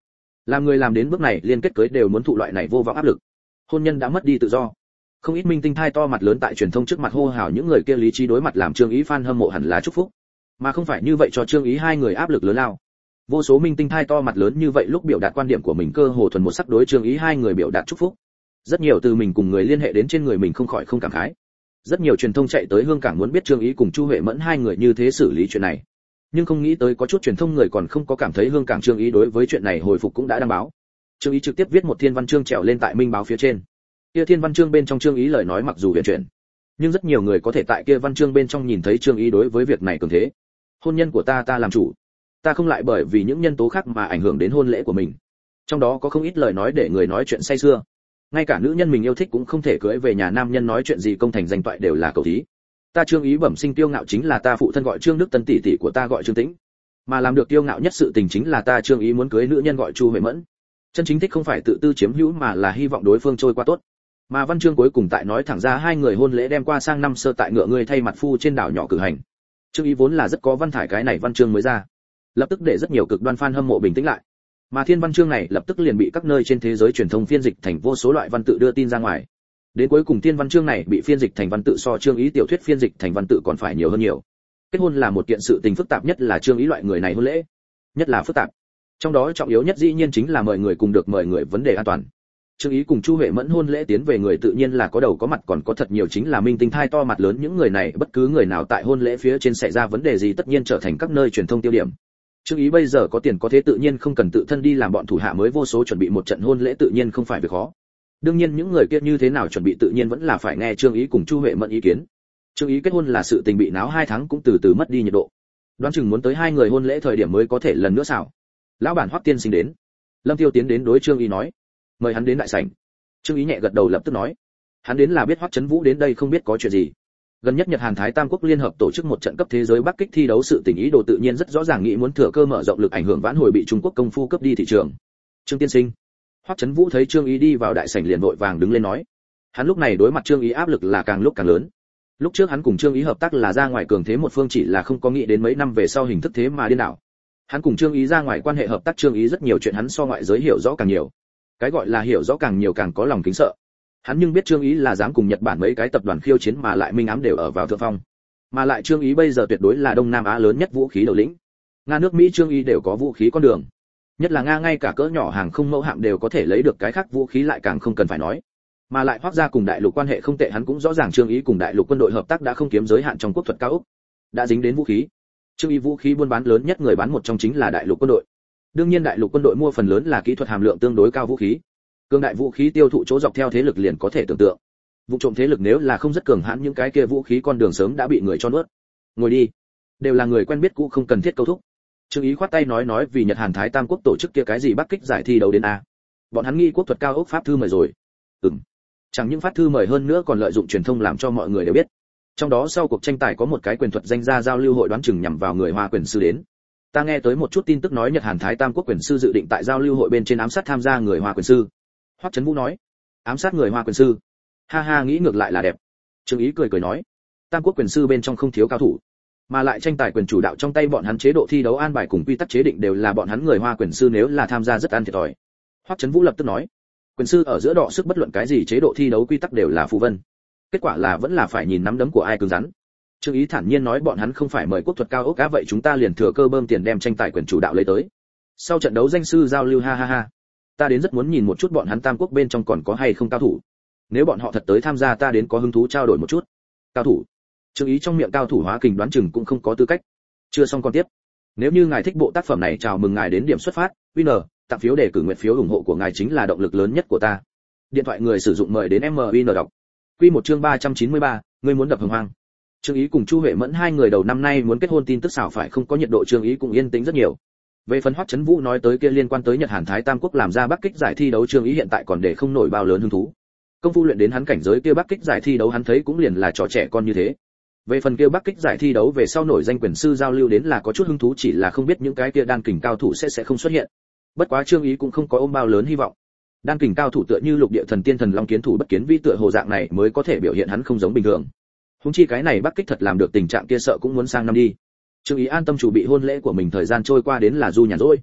Làm người làm đến bước này liên kết cưới đều muốn thụ loại này vô vọng áp lực. Hôn nhân đã mất đi tự do. Không ít minh tinh thai to mặt lớn tại truyền thông trước mặt hô hào những người kia lý trí đối mặt làm Trương Ý fan hâm mộ hẳn là chúc phúc, mà không phải như vậy cho Trương Ý hai người áp lực lớn lao. Vô số minh tinh thai to mặt lớn như vậy lúc biểu đạt quan điểm của mình cơ hồ thuần một sắc đối Trương Ý hai người biểu đạt chúc phúc. Rất nhiều từ mình cùng người liên hệ đến trên người mình không khỏi không cảm khái. Rất nhiều truyền thông chạy tới Hương Cảng muốn biết Trương Ý cùng Chu Huệ Mẫn hai người như thế xử lý chuyện này. Nhưng không nghĩ tới có chút truyền thông người còn không có cảm thấy Hương Cảng Trương Ý đối với chuyện này hồi phục cũng đã đăng báo. Trương Ý trực tiếp viết một thiên văn chương trèo lên tại Minh báo phía trên. Kia thiên văn chương bên trong Trương Ý lời nói mặc dù huyền chuyển, nhưng rất nhiều người có thể tại kia văn chương bên trong nhìn thấy Trương Ý đối với việc này cường thế. Hôn nhân của ta ta làm chủ, ta không lại bởi vì những nhân tố khác mà ảnh hưởng đến hôn lễ của mình. Trong đó có không ít lời nói để người nói chuyện say sưa. Ngay cả nữ nhân mình yêu thích cũng không thể cưới về nhà nam nhân nói chuyện gì công thành danh toại đều là cầu thí. Ta Trương Ý bẩm sinh tiêu ngạo chính là ta phụ thân gọi Trương Đức Tân, tỷ tỷ của ta gọi Trương Tĩnh. Mà làm được tiêu ngạo nhất sự tình chính là ta Trương Ý muốn cưới nữ nhân gọi Chu Huệ Mẫn. Chân chính thích không phải tự tư chiếm hữu mà là hy vọng đối phương trôi qua tốt. Mà văn chương cuối cùng tại nói thẳng ra hai người hôn lễ đem qua sang năm sơ tại ngựa người thay mặt phu trên đảo nhỏ cử hành. Trương Ý vốn là rất có văn thải, cái này văn chương mới ra, lập tức để rất nhiều cực đoan fan hâm mộ bình tĩnh lại. Mà thiên văn chương này lập tức liền bị các nơi trên thế giới truyền thông phiên dịch thành vô số loại văn tự đưa tin ra ngoài. Đến cuối cùng thiên văn chương này bị phiên dịch thành văn tự so Trương Ý tiểu thuyết phiên dịch thành văn tự còn phải nhiều hơn nhiều. Kết hôn là một kiện sự tình phức tạp nhất, là Trương Ý loại người này hôn lễ, nhất là phức tạp. Trong đó trọng yếu nhất dĩ nhiên chính là mời người cùng được mời người vấn đề an toàn. Trương Ý cùng Chu Huệ Mẫn hôn lễ tiến về người tự nhiên là có đầu có mặt, còn có thật nhiều chính là minh tinh thai to mặt lớn, những người này bất cứ người nào tại hôn lễ phía trên xảy ra vấn đề gì tất nhiên trở thành các nơi truyền thông tiêu điểm. Trương Ý bây giờ có tiền có thế tự nhiên không cần tự thân đi làm bọn thủ hạ mới vô số chuẩn bị một trận hôn lễ tự nhiên không phải việc khó. Đương nhiên những người kia như thế nào chuẩn bị tự nhiên vẫn là phải nghe Trương Ý cùng Chu Huệ Mẫn ý kiến. Trương Ý kết hôn là sự tình bị náo hai tháng cũng từ từ mất đi nhiệt độ. Đoán chừng muốn tới hai người hôn lễ thời điểm mới có thể lần nữa xảo. Lão bản Hoắc tiên sinh đến. Lâm Tiêu tiến đến đối Trương Ý nói, mời hắn đến đại sảnh. Trương Ý nhẹ gật đầu lập tức nói, hắn đến là biết Hoắc Chấn Vũ đến đây không biết có chuyện gì. Gần nhất Nhật Hàn Thái Tam quốc liên hợp tổ chức một trận cấp thế giới Bắc kích thi đấu, sự tình ý đồ tự nhiên rất rõ ràng, nghĩ muốn thừa cơ mở rộng lực ảnh hưởng vãn hồi bị Trung Quốc công phu cướp đi thị trường. Trương tiên sinh. Hoắc Chấn Vũ thấy Trương Ý đi vào đại sảnh liền vội vàng đứng lên nói, hắn lúc này đối mặt Trương Ý áp lực là càng lúc càng lớn. Lúc trước hắn cùng Trương Ý hợp tác là ra ngoài cường thế một phương, chỉ là không có nghĩ đến mấy năm về sau hình thức thế mà điên đảo. Hắn cùng Trương Ý ra ngoài quan hệ hợp tác, Trương Ý rất nhiều chuyện hắn so ngoại giới hiểu rõ càng nhiều. Cái gọi là hiểu rõ càng nhiều càng có lòng kính sợ. Hắn nhưng biết Trương Ý là dám cùng Nhật Bản mấy cái tập đoàn khiêu chiến mà lại minh ám đều ở vào thượng phong. Mà lại Trương Ý bây giờ tuyệt đối là Đông Nam Á lớn nhất vũ khí đầu lĩnh. Nga, nước Mỹ, Trương Ý đều có vũ khí con đường. Nhất là Nga ngay cả cỡ nhỏ hàng không mẫu hạm đều có thể lấy được, cái khác vũ khí lại càng không cần phải nói. Mà lại Hoắc gia cùng đại lục quan hệ không tệ, hắn cũng rõ ràng Trương Ý cùng đại lục quân đội hợp tác đã không kiếm giới hạn trong quốc thuật cao ốc, đã dính đến vũ khí. Trương Ý vũ khí buôn bán lớn nhất người bán một trong chính là đại lục quân đội. Đương nhiên đại lục quân đội mua phần lớn là kỹ thuật hàm lượng tương đối cao vũ khí. Cường đại vũ khí tiêu thụ chỗ dọc theo thế lực liền có thể tưởng tượng. Vụ trộm thế lực nếu là không rất cường hãn, những cái kia vũ khí con đường sớm đã bị người cho nuốt. Ngồi đi, đều là người quen biết cũ, không cần thiết câu thúc. Trương Ý khoát tay nói nói vì Nhật Hàn Thái Tam quốc tổ chức kia cái gì Bắc kích giải thi đấu đến a. Bọn hắn nghi quốc thuật cao ốc pháp thư mời rồi. Ừm. Chẳng những phát thư mời hơn nữa còn lợi dụng truyền thông làm cho mọi người đều biết. Trong đó sau cuộc tranh tài có một cái quyền thuật danh gia giao lưu hội, đoán chừng nhằm vào người Hoa quyền sư đến. Ta nghe tới một chút tin tức nói Nhật Hàn Thái Tam quốc quyền sư dự định tại giao lưu hội bên trên ám sát tham gia người Hoa quyền sư. Hoắc Chấn Vũ nói, ám sát người Hoa quyền sư? Ha ha, nghĩ ngược lại là đẹp. Trương Ý cười cười nói, Tam quốc quyền sư bên trong không thiếu cao thủ, mà lại tranh tài quyền chủ đạo trong tay bọn hắn, chế độ thi đấu an bài cùng quy tắc chế định đều là bọn hắn người Hoa quyền sư, nếu là tham gia rất ăn thiệt thòi. Hoắc Chấn Vũ lập tức nói, quyền sư ở giữa đọ sức, bất luận cái gì chế độ thi đấu quy tắc đều là phù vân, kết quả là vẫn là phải nhìn nắm đấm của ai cứng rắn. Trương Ý thản nhiên nói, bọn hắn không phải mời quốc thuật cao ốc á, vậy chúng ta liền thừa cơ bơm tiền đem tranh tài quyền chủ đạo lấy tới. Sau trận đấu danh sư giao lưu, ha ha ha. Ta đến rất muốn nhìn một chút bọn hắn Tam quốc bên trong còn có hay không cao thủ. Nếu bọn họ thật tới tham gia, ta đến có hứng thú trao đổi một chút. Cao thủ? Trương Ý trong miệng cao thủ hóa kình đoán chừng cũng không có tư cách. Chưa xong còn tiếp. Nếu như ngài thích bộ tác phẩm này, chào mừng ngài đến điểm xuất phát. Winner, tặng phiếu đề cử nguyện phiếu ủng hộ của ngài chính là động lực lớn nhất của ta. Điện thoại người sử dụng mời đến em vê en đọc. Quy một chương ba trăm chín mươi ba, ngươi muốn đập hồng hoang. Trương Ý cùng Chu Huệ Mẫn hai người đầu năm nay muốn kết hôn tin tức xảo phải không có nhiệt độ, Trương Ý cũng yên tĩnh rất nhiều. Về phần Hoắc Chấn Vũ nói tới kia liên quan tới Nhật Hàn Thái Tam quốc làm ra Bắc kích giải thi đấu, Trương Ý hiện tại còn để không nổi bao lớn hứng thú. Công phu luyện đến hắn cảnh giới kia, Bắc kích giải thi đấu hắn thấy cũng liền là trò trẻ con như thế. Về phần kia Bắc kích giải thi đấu về sau nổi danh quyền sư giao lưu đến là có chút hứng thú, chỉ là không biết những cái kia đan kình cao thủ sẽ sẽ không xuất hiện. Bất quá Trương Ý cũng không có ôm bao lớn hy vọng. Đan kình cao thủ tựa như lục địa thần tiên thần long kiến thủ bất kiến vi, tựa hồ dạng này mới có thể biểu hiện hắn không giống bình thường. Huống chi cái này Bắc kích thật làm được tình trạng kia, sợ cũng muốn sang năm đi. Trương Ý an tâm chuẩn bị hôn lễ của mình, thời gian trôi qua đến là du nhàn rỗi.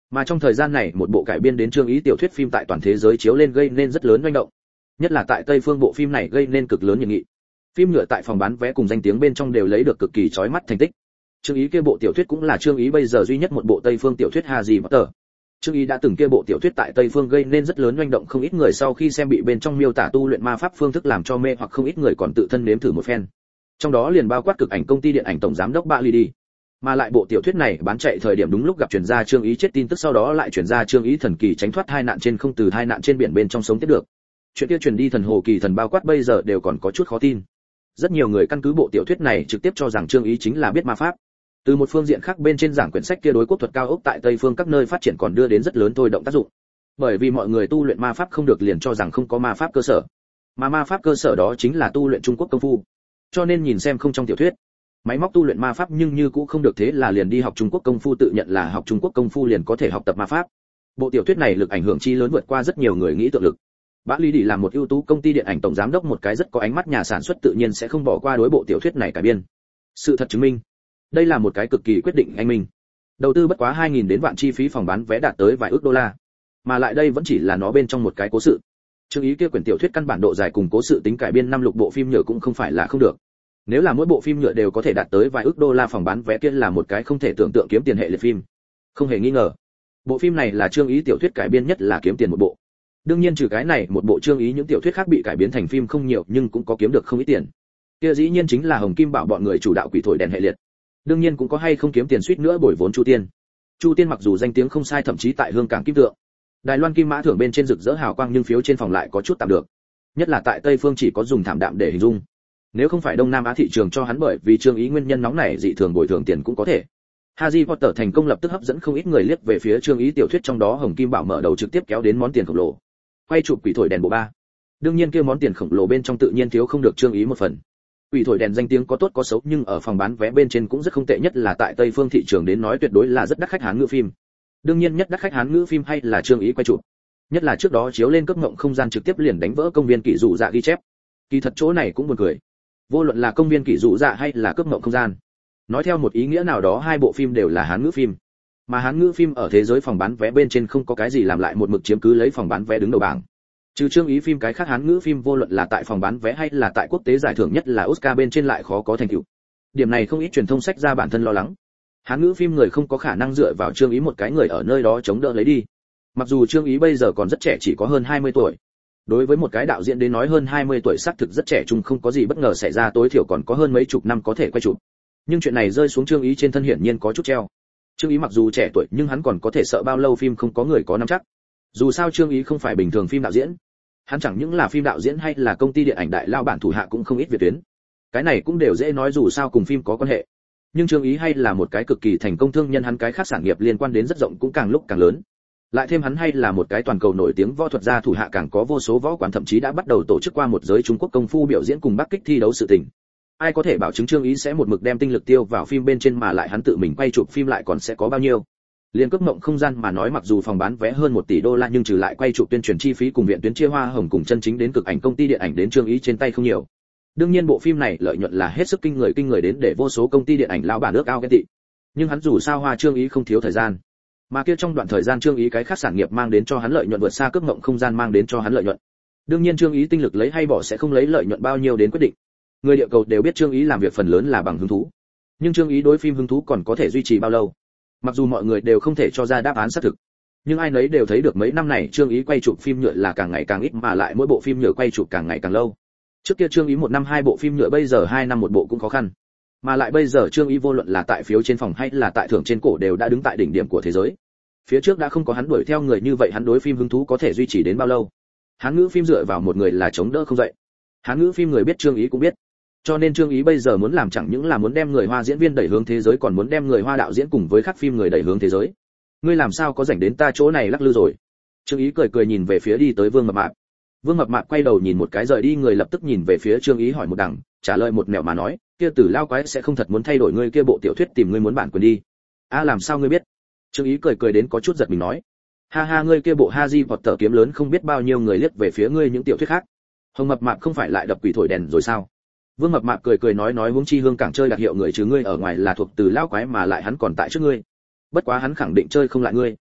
Mà trong thời gian này, một bộ cải biên đến Trương Ý tiểu thuyết phim tại toàn thế giới chiếu lên gây nên rất lớn hoành động. Nhất là tại Tây phương bộ phim này gây nên cực lớn nhiệt nghị. Phim nhựa tại phòng bán vé cùng danh tiếng bên trong đều lấy được cực kỳ chói mắt thành tích. Trương Ý kia bộ tiểu thuyết cũng là Trương Ý bây giờ duy nhất một bộ Tây phương tiểu thuyết Harry Potter. Trương Ý đã từng kia bộ tiểu thuyết tại Tây phương gây nên rất lớn hoành động, không ít người sau khi xem bị bên trong miêu tả tu luyện ma pháp phương thức làm cho mê, hoặc không ít người còn tự thân nếm thử một phen. Trong đó liền bao quát cực ảnh công ty điện ảnh tổng giám đốc Bạ Lì đi. Mà lại bộ tiểu thuyết này bán chạy thời điểm đúng lúc gặp truyền ra Trương Ý chết tin tức, sau đó lại truyền ra Trương Ý thần kỳ tránh thoát hai nạn trên không, từ hai nạn trên biển bên trong sống tiếp được. Chuyện kia truyền đi thần hồ kỳ thần bao quát bây giờ đều còn có chút khó tin. Rất nhiều người căn cứ bộ tiểu thuyết này trực tiếp cho rằng Trương Ý chính là biết ma pháp. Từ một phương diện khác, bên trên giảng quyển sách kia đối quốc thuật cao ốc tại Tây phương các nơi phát triển còn đưa đến rất lớn thôi động tác dụng. Bởi vì mọi người tu luyện ma pháp không được liền cho rằng không có ma pháp cơ sở. Mà ma pháp cơ sở đó chính là tu luyện Trung Quốc công phu. Cho nên nhìn xem không trong tiểu thuyết, máy móc tu luyện ma pháp nhưng như cũng không được, thế là liền đi học Trung Quốc công phu, tự nhận là học Trung Quốc công phu liền có thể học tập ma pháp. Bộ tiểu thuyết này lực ảnh hưởng chi lớn vượt qua rất nhiều người nghĩ tượng lực. Bã Lý Đi là một ưu tú công ty điện ảnh tổng giám đốc, một cái rất có ánh mắt nhà sản xuất, tự nhiên sẽ không bỏ qua đối bộ tiểu thuyết này cải biên. Sự thật chứng minh, đây là một cái cực kỳ quyết định anh minh. Đầu tư bất quá hai nghìn đến vạn, chi phí phòng bán vé đạt tới vài ức đô la. Mà lại đây vẫn chỉ là nó bên trong một cái cố sự. Trương Ý kia quyển tiểu thuyết căn bản độ dài cùng cố sự tính cải biên năm lục bộ phim nhựa cũng không phải là không được. Nếu là mỗi bộ phim nhựa đều có thể đạt tới vài ức đô la phòng bán vé, kia là một cái không thể tưởng tượng kiếm tiền hệ liệt phim. Không hề nghi ngờ, bộ phim này là Trương Ý tiểu thuyết cải biên nhất là kiếm tiền một bộ. Đương nhiên trừ cái này một bộ Trương Ý những tiểu thuyết khác bị cải biến thành phim không nhiều, nhưng cũng có kiếm được không ít tiền. Kia dĩ nhiên chính là Hồng Kim Bảo bọn người chủ đạo Quỷ Thổi Đèn hệ liệt. Đương nhiên cũng có hay không kiếm tiền suýt nữa bồi vốn Chu Tiên. Chu Tiên mặc dù danh tiếng không sai, thậm chí tại Hương Cảng Kim Tượng, Đài Loan Kim Mã thưởng bên trên rực rỡ hào quang, nhưng phiếu trên phòng lại có chút tạm được. Nhất là tại Tây phương chỉ có dùng thảm đạm để hình dung. Nếu không phải Đông Nam Á thị trường cho hắn bởi vì Trương Ý nguyên nhân nóng này dị thường bồi thường tiền cũng có thể. Harry Potter thành công lập tức hấp dẫn không ít người liếc về phía Trương Ý tiểu thuyết, trong đó Hồng Kim Bảo mở đầu trực tiếp kéo đến món tiền khổng lồ. Quay chụp Quỷ Thổi Đèn bộ ba. Đương nhiên kia món tiền khổng lồ bên trong tự nhiên thiếu không được Trương Ý một phần. Quỷ Thổi Đèn danh tiếng có tốt có xấu, nhưng ở phòng bán vé bên trên cũng rất không tệ, nhất là tại Tây phương thị trường đến nói tuyệt đối là rất đắt khách Hán ngữ phim. Đương nhiên nhất đắt khách Hán ngữ phim hay là Trương Ý quay chụp. Nhất là trước đó chiếu lên Cướp Ngộng Không Gian trực tiếp liền đánh vỡ Công viên Kỷ Dụ Dạ ghi chép. Kỳ thật chỗ này cũng buồn cười. Vô luận là Công viên Kỷ Dụ Dạ hay là Cướp Ngộng Không Gian, nói theo một ý nghĩa nào đó hai bộ phim đều là Hán ngữ phim. Mà Hán ngữ phim ở thế giới phòng bán vé bên trên không có cái gì làm lại một mực chiếm cứ lấy phòng bán vé đứng đầu bảng. Trừ Trương Ý phim, cái khác Hán ngữ phim vô luận là tại phòng bán vé hay là tại quốc tế giải thưởng, nhất là Oscar bên trên lại khó có thành tựu. Điểm này không ít truyền thông sách ra bản thân lo lắng. Hán ngữ phim người không có khả năng dựa vào Trương Ý một cái người ở nơi đó chống đỡ lấy đi. Mặc dù Trương Ý bây giờ còn rất trẻ, chỉ có hơn hai mươi tuổi. Đối với một cái đạo diễn đến nói hơn hai mươi tuổi xác thực rất trẻ trung, không có gì bất ngờ xảy ra tối thiểu còn có hơn mấy chục năm có thể quay chụp. Nhưng chuyện này rơi xuống Trương Ý trên thân hiển nhiên có chút treo. Trương Ý mặc dù trẻ tuổi nhưng hắn còn có thể sợ bao lâu phim không có người có nắm chắc. Dù sao Trương Ý không phải bình thường phim đạo diễn. Hắn chẳng những là phim đạo diễn hay là công ty điện ảnh đại lao bản thủ hạ cũng không ít việt tuyến. Cái này cũng đều dễ nói dù sao cùng phim có quan hệ. Nhưng Trương Ý hay là một cái cực kỳ thành công thương nhân, hắn cái khác sản nghiệp liên quan đến rất rộng cũng càng lúc càng lớn. Lại thêm hắn hay là một cái toàn cầu nổi tiếng võ thuật gia, thủ hạ càng có vô số võ quán, thậm chí đã bắt đầu tổ chức qua một giới Trung Quốc công phu biểu diễn cùng Bắc Kích thi đấu sự tình. Ai có thể bảo chứng Trương Ý sẽ một mực đem tinh lực tiêu vào phim bên trên, mà lại hắn tự mình quay chụp phim lại còn sẽ có bao nhiêu? Liên Cướp Ngộng Không Gian mà nói, mặc dù phòng bán vé hơn một tỷ đô la, nhưng trừ lại quay chụp tuyên truyền chi phí cùng viện tuyến chia hoa hồng cùng chân chính đến cực ảnh công ty điện ảnh đến Trương Ý trên tay không nhiều. Đương nhiên bộ phim này lợi nhuận là hết sức kinh người, kinh người đến để vô số công ty điện ảnh lão bản ước ao ghen tị. Nhưng hắn dù sao hoa Trương Ý không thiếu thời gian. Mà kia trong đoạn thời gian Trương Ý cái khác sản nghiệp mang đến cho hắn lợi nhuận vượt xa Cướp Ngộng Không Gian mang đến cho hắn lợi nhuận. Đương nhiên Trương Ý tinh lực lấy hay bỏ sẽ không lấy lợi nhuận bao nhiêu đến quyết định. Người địa cầu đều biết Trương Ý làm việc phần lớn là bằng hứng thú. Nhưng Trương Ý đối phim hứng thú còn có thể duy trì bao lâu? Mặc dù mọi người đều không thể cho ra đáp án xác thực, nhưng ai nấy đều thấy được mấy năm này Trương Ý quay chụp phim nhựa là càng ngày càng ít, mà lại mỗi bộ phim nhựa quay chụp càng ngày càng lâu. Trước kia Trương Ý một năm hai bộ phim nhựa, bây giờ hai năm một bộ cũng khó khăn. Mà lại bây giờ Trương Ý vô luận là tại phiếu trên phòng hay là tại thưởng trên cổ đều đã đứng tại đỉnh điểm của thế giới. Phía trước đã không có hắn đuổi theo người như vậy, hắn đối phim hứng thú có thể duy trì đến bao lâu? Hán ngữ phim dựa vào một người là chống đỡ không dậy. Hán ngữ phim người biết, Trương Ý cũng biết. Cho nên Trương Ý bây giờ muốn làm chẳng những là muốn đem người Hoa diễn viên đẩy hướng thế giới, còn muốn đem người Hoa đạo diễn cùng với các phim người đẩy hướng thế giới. Ngươi làm sao có rảnh đến ta chỗ này lắc lư rồi? Trương Ý cười cười nhìn về phía đi tới Vương Mập Mạp. Vương Mập Mạp quay đầu nhìn một cái rời đi người, lập tức nhìn về phía Trương Ý hỏi một đằng, trả lời một nẻo mà nói, kia Tử lao quái sẽ không thật muốn thay đổi ngươi kia bộ tiểu thuyết tìm ngươi muốn bản quyền đi. A à, làm sao ngươi biết? Trương Ý cười cười đến có chút giật mình nói, ha ha, ngươi kia bộ Harry Potter kiếm lớn không biết bao nhiêu người liếc về phía ngươi những tiểu thuyết khác. Hồng Mập Mạp không phải lại đập Quỷ Thổi Đèn rồi sao? Vương Mập Mạp cười cười nói nói huống chi Hương Cảng chơi đặc hiệu người chứ ngươi ở ngoài là thuộc Từ lao quái, mà lại hắn còn tại trước ngươi. Bất quá hắn khẳng định chơi không lại ngươi.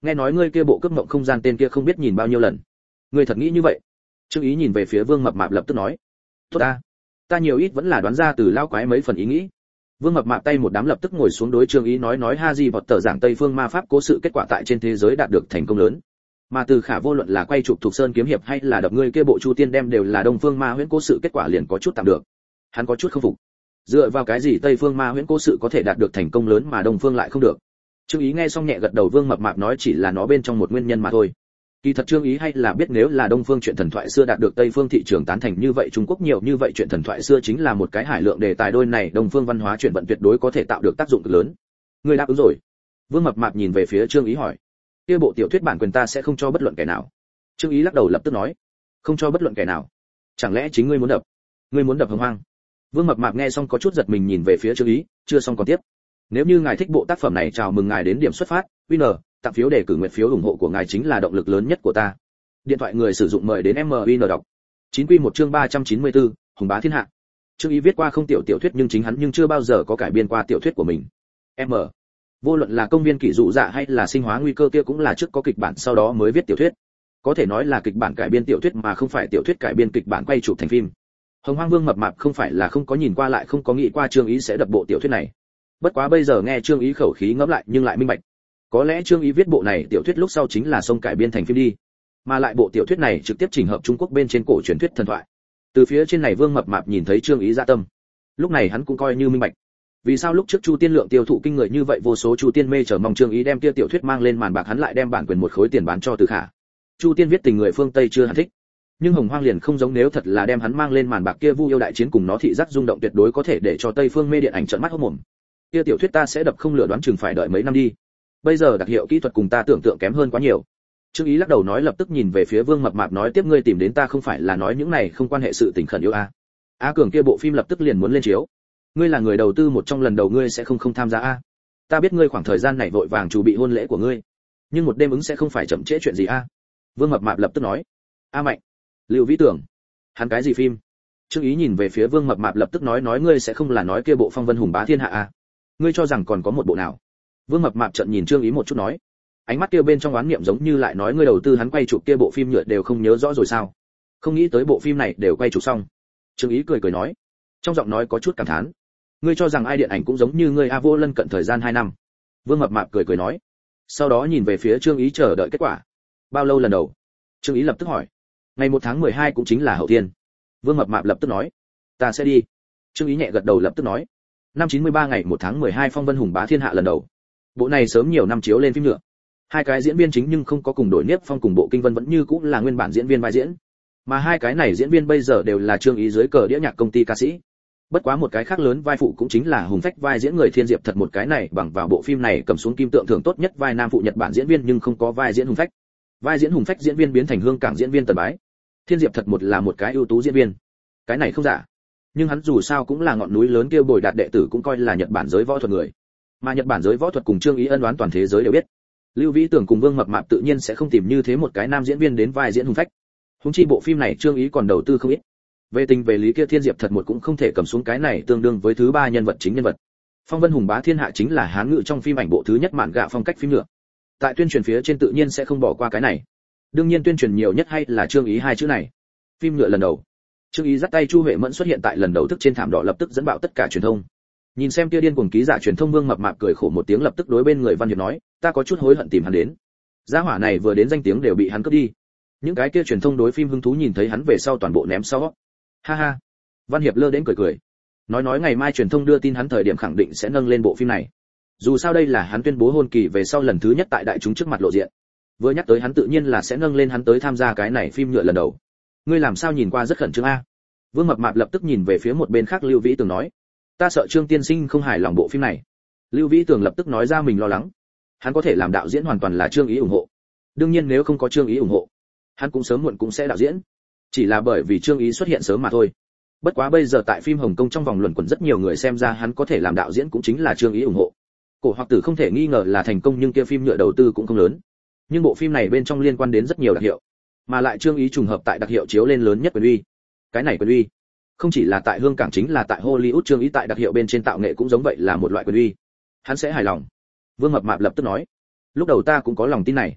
nghe nói ngươi kia bộ cướp mộng không gian tên kia không biết nhìn bao nhiêu lần. Ngươi thật nghĩ như vậy? Trương Ý nhìn về phía Vương Mập Mạp lập tức nói. Tốt ta, ta nhiều ít vẫn là đoán ra từ lao quái mấy phần ý nghĩ. Vương Mập Mạp tay một đám lập tức ngồi xuống đối Trương Ý nói nói Harry Potter giảng Tây phương ma pháp cố sự kết quả tại trên thế giới đạt được thành công lớn. Mà từ khả vô luận là quay chụp thuộc sơn kiếm hiệp hay là đập ngươi kia bộ chu tiên đem đều là đông phương ma huyễn cố sự kết quả liền có chút tạm được. Hắn có chút không phục. Dựa vào cái gì Tây phương ma huyễn cố sự có thể đạt được thành công lớn mà đông phương lại không được? Trương Ý nghe xong nhẹ gật đầu. Vương Mập Mạp nói chỉ là nó bên trong một nguyên nhân mà thôi. Kỳ thật Trương Ý hay là biết nếu là đông phương chuyện thần thoại xưa đạt được Tây phương thị trường tán thành như vậy Trung Quốc nhiều như vậy chuyện thần thoại xưa chính là một cái hải lượng đề tài đôi này đông phương văn hóa chuyển vận tuyệt đối có thể tạo được tác dụng cực lớn. Ngươi đáp ứng rồi? Vương Mập Mạp nhìn về phía Trương Ý hỏi. Kia bộ tiểu thuyết bản quyền ta sẽ không cho bất luận kẻ nào. Trương Ý lắc đầu lập tức nói. Không cho bất luận kẻ nào? Chẳng lẽ chính ngươi muốn đập? Ngươi muốn đập Hồng Hoang? Vương Mập Mạp nghe xong có chút giật mình nhìn về phía Trương Ý, chưa xong còn tiếp. Nếu như ngài thích bộ tác phẩm này chào mừng ngài đến điểm xuất phát, winner, tặng phiếu đề cử nguyện phiếu ủng hộ của ngài chính là động lực lớn nhất của ta. Điện thoại người sử dụng mời đến em vê en đọc. chín quy một chương ba trăm chín mươi tư, Hùng bá thiên hạ. Trương Ý viết qua không tiểu tiểu thuyết nhưng chính hắn nhưng chưa bao giờ có cải biên qua tiểu thuyết của mình. M. Vô luận là công viên kỷ dụ dạ hay là sinh hóa nguy cơ kia cũng là trước có kịch bản sau đó mới viết tiểu thuyết. Có thể nói là kịch bản cải biên tiểu thuyết mà không phải tiểu thuyết cải biên kịch bản quay chụp thành phim. Hồng Hoang Vương Mập Mạp không phải là không có nhìn qua lại không có nghĩ qua Trương Ý sẽ đập bộ tiểu thuyết này. Bất quá bây giờ nghe Trương Ý khẩu khí ngẫm lại nhưng lại minh bạch. Có lẽ Trương Ý viết bộ này tiểu thuyết lúc sau chính là xông cải biên thành phim đi. Mà lại bộ tiểu thuyết này trực tiếp chỉnh hợp Trung Quốc bên trên cổ truyền thuyết thần thoại. Từ phía trên này Vương Mập Mạp nhìn thấy Trương Ý dạ tâm. Lúc này hắn cũng coi như minh bạch. Vì sao lúc trước Chu Tiên lượng tiêu thụ kinh người như vậy vô số Chu Tiên mê chờ mong Trương Ý đem kia tiểu thuyết mang lên màn bạc hắn lại đem bản quyền một khối tiền bán cho Từ Khả. Chu Tiên viết tình người phương Tây chưa hẳn thích. Nhưng Hồng Hoang liền không giống nếu thật là đem hắn mang lên màn bạc kia Vu yêu đại chiến cùng nó thị giác rung động tuyệt đối có thể để cho Tây phương mê điện ảnh trợn mắt hốt mồm. Kia tiểu thuyết ta sẽ đập không lựa đoán chừng phải đợi mấy năm đi. Bây giờ đặc hiệu kỹ thuật cùng ta tưởng tượng kém hơn quá nhiều. Trương Ý lắc đầu nói lập tức nhìn về phía Vương Mập Mạp nói tiếp ngươi tìm đến ta không phải là nói những này không quan hệ sự tình khẩn yếu a. A Cường kia bộ phim lập tức liền muốn lên chiếu. Ngươi là người đầu tư một trong lần đầu ngươi sẽ không không tham gia a. Ta biết ngươi khoảng thời gian này vội vàng chuẩn bị hôn lễ của ngươi, nhưng một đêm ứng sẽ không phải chậm trễ chuyện gì a. Vương Mập Mạp lập tức nói. A Mạnh, Lưu Vĩ Tưởng, hắn cái gì phim? Trương Ý nhìn về phía Vương Mập Mạp lập tức nói nói ngươi sẽ không là nói kia bộ Phong Vân Hùng bá thiên hạ a? Ngươi cho rằng còn có một bộ nào? Vương Mập Mạp trợn nhìn Trương Ý một chút nói. Ánh mắt kia bên trong oán niệm giống như lại nói ngươi đầu tư hắn quay chụp kia bộ phim nhựa đều không nhớ rõ rồi sao? Không nghĩ tới bộ phim này đều quay chụp xong. Trương Ý cười cười nói, trong giọng nói có chút cảm thán. Ngươi cho rằng ai điện ảnh cũng giống như ngươi a vô lân cận thời gian hai năm. Vương Mập Mạp cười cười nói. Sau đó nhìn về phía Trương Ý chờ đợi kết quả. Bao lâu lần đầu? Trương Ý lập tức hỏi. Ngày một tháng mười hai cũng chính là hậu thiên. Vương Mập Mạp lập tức nói. Ta sẽ đi. Trương Ý nhẹ gật đầu lập tức nói. Năm chín mươi ba ngày một tháng mười hai Phong Vân Hùng bá thiên hạ lần đầu. Bộ này sớm nhiều năm chiếu lên phim nữa. Hai cái diễn viên chính nhưng không có cùng đổi Niếp Phong cùng bộ Kinh Vân vẫn như cũng là nguyên bản diễn viên vai diễn. Mà hai cái này diễn viên bây giờ đều là Trương Ý dưới cờ đĩa nhạc công ty ca sĩ. Bất quá một cái khác lớn vai phụ cũng chính là Hùng Phách vai diễn người Thiên Diệp thật một cái này bằng vào bộ phim này cầm xuống kim tượng thưởng tốt nhất vai nam phụ Nhật Bản diễn viên nhưng không có vai diễn Hùng Phách. Vai diễn Hùng Phách diễn viên biến thành Hương Cảng diễn viên Tần Bái. Thiên Diệp thật một là một cái ưu tú diễn viên. Cái này không giả. Nhưng hắn dù sao cũng là ngọn núi lớn kia bồi đạt đệ tử cũng coi là Nhật Bản giới võ thuật người. Mà Nhật Bản giới võ thuật cùng Trương Ý ân oán toàn thế giới đều biết. Lưu Vĩ Tưởng cùng Vương Mập Mạp tự nhiên sẽ không tìm như thế một cái nam diễn viên đến vai diễn Hùng Phách. Huống chi bộ phim này Trương Ý còn đầu tư không ít. Về tình về lý kia Thiên Diệp thật một cũng không thể cầm xuống cái này tương đương với thứ ba nhân vật chính nhân vật. Phong Vân Hùng bá thiên hạ chính là hán ngữ trong phim ảnh bộ thứ nhất mạn gạ phong cách phim nữa. Tại tuyên truyền phía trên tự nhiên sẽ không bỏ qua cái này. Đương nhiên tuyên truyền nhiều nhất hay là Trương Ý hai chữ này. Phim nhựa lần đầu. Trương Ý dắt tay Chu Huệ Mẫn xuất hiện tại lần đầu thức trên thảm đỏ lập tức dẫn bạo tất cả truyền thông. Nhìn xem kia điên cuồng ký giả truyền thông Vương Mập Mạp cười khổ một tiếng lập tức đối bên người Văn Hiệp nói, ta có chút hối hận tìm hắn đến. Gia hỏa này vừa đến danh tiếng đều bị hắn cướp đi. Những cái kia truyền thông đối phim hứng thú nhìn thấy hắn về sau toàn bộ ném sau. Ha ha. Văn Hiệp lơ đến cười cười. Nói nói ngày mai truyền thông đưa tin hắn thời điểm khẳng định sẽ nâng lên bộ phim này. Dù sao đây là hắn tuyên bố hôn kỳ về sau lần thứ nhất tại đại chúng trước mặt lộ diện. Vừa nhắc tới hắn tự nhiên là sẽ nâng lên hắn tới tham gia cái này phim nhựa lần đầu. Ngươi làm sao nhìn qua rất khẩn trương a? Vương Mập Mạp lập tức nhìn về phía một bên khác Lưu Vĩ Tường nói, ta sợ Trương tiên sinh không hài lòng bộ phim này. Lưu Vĩ Tường lập tức nói ra mình lo lắng. Hắn có thể làm đạo diễn hoàn toàn là Trương Ý ủng hộ. Đương nhiên nếu không có Trương Ý ủng hộ, hắn cũng sớm muộn cũng sẽ đạo diễn. Chỉ là bởi vì Trương Ý xuất hiện sớm mà thôi. Bất quá bây giờ tại phim Hồng Kông trong vòng luẩn quẩn rất nhiều người xem ra hắn có thể làm đạo diễn cũng chính là Trương Ý ủng hộ. Cổ Hoặc Tử không thể nghi ngờ là thành công nhưng kia phim nhựa đầu tư cũng không lớn. Nhưng bộ phim này bên trong liên quan đến rất nhiều đặc hiệu, mà lại Trương Ý trùng hợp tại đặc hiệu chiếu lên lớn nhất quyền uy. Cái này quyền uy không chỉ là tại Hương Cảng chính là tại Hollywood Trương Ý tại đặc hiệu bên trên tạo nghệ cũng giống vậy là một loại quyền uy. Hắn sẽ hài lòng. Vương Mập Mạp lập tức nói, lúc đầu ta cũng có lòng tin này.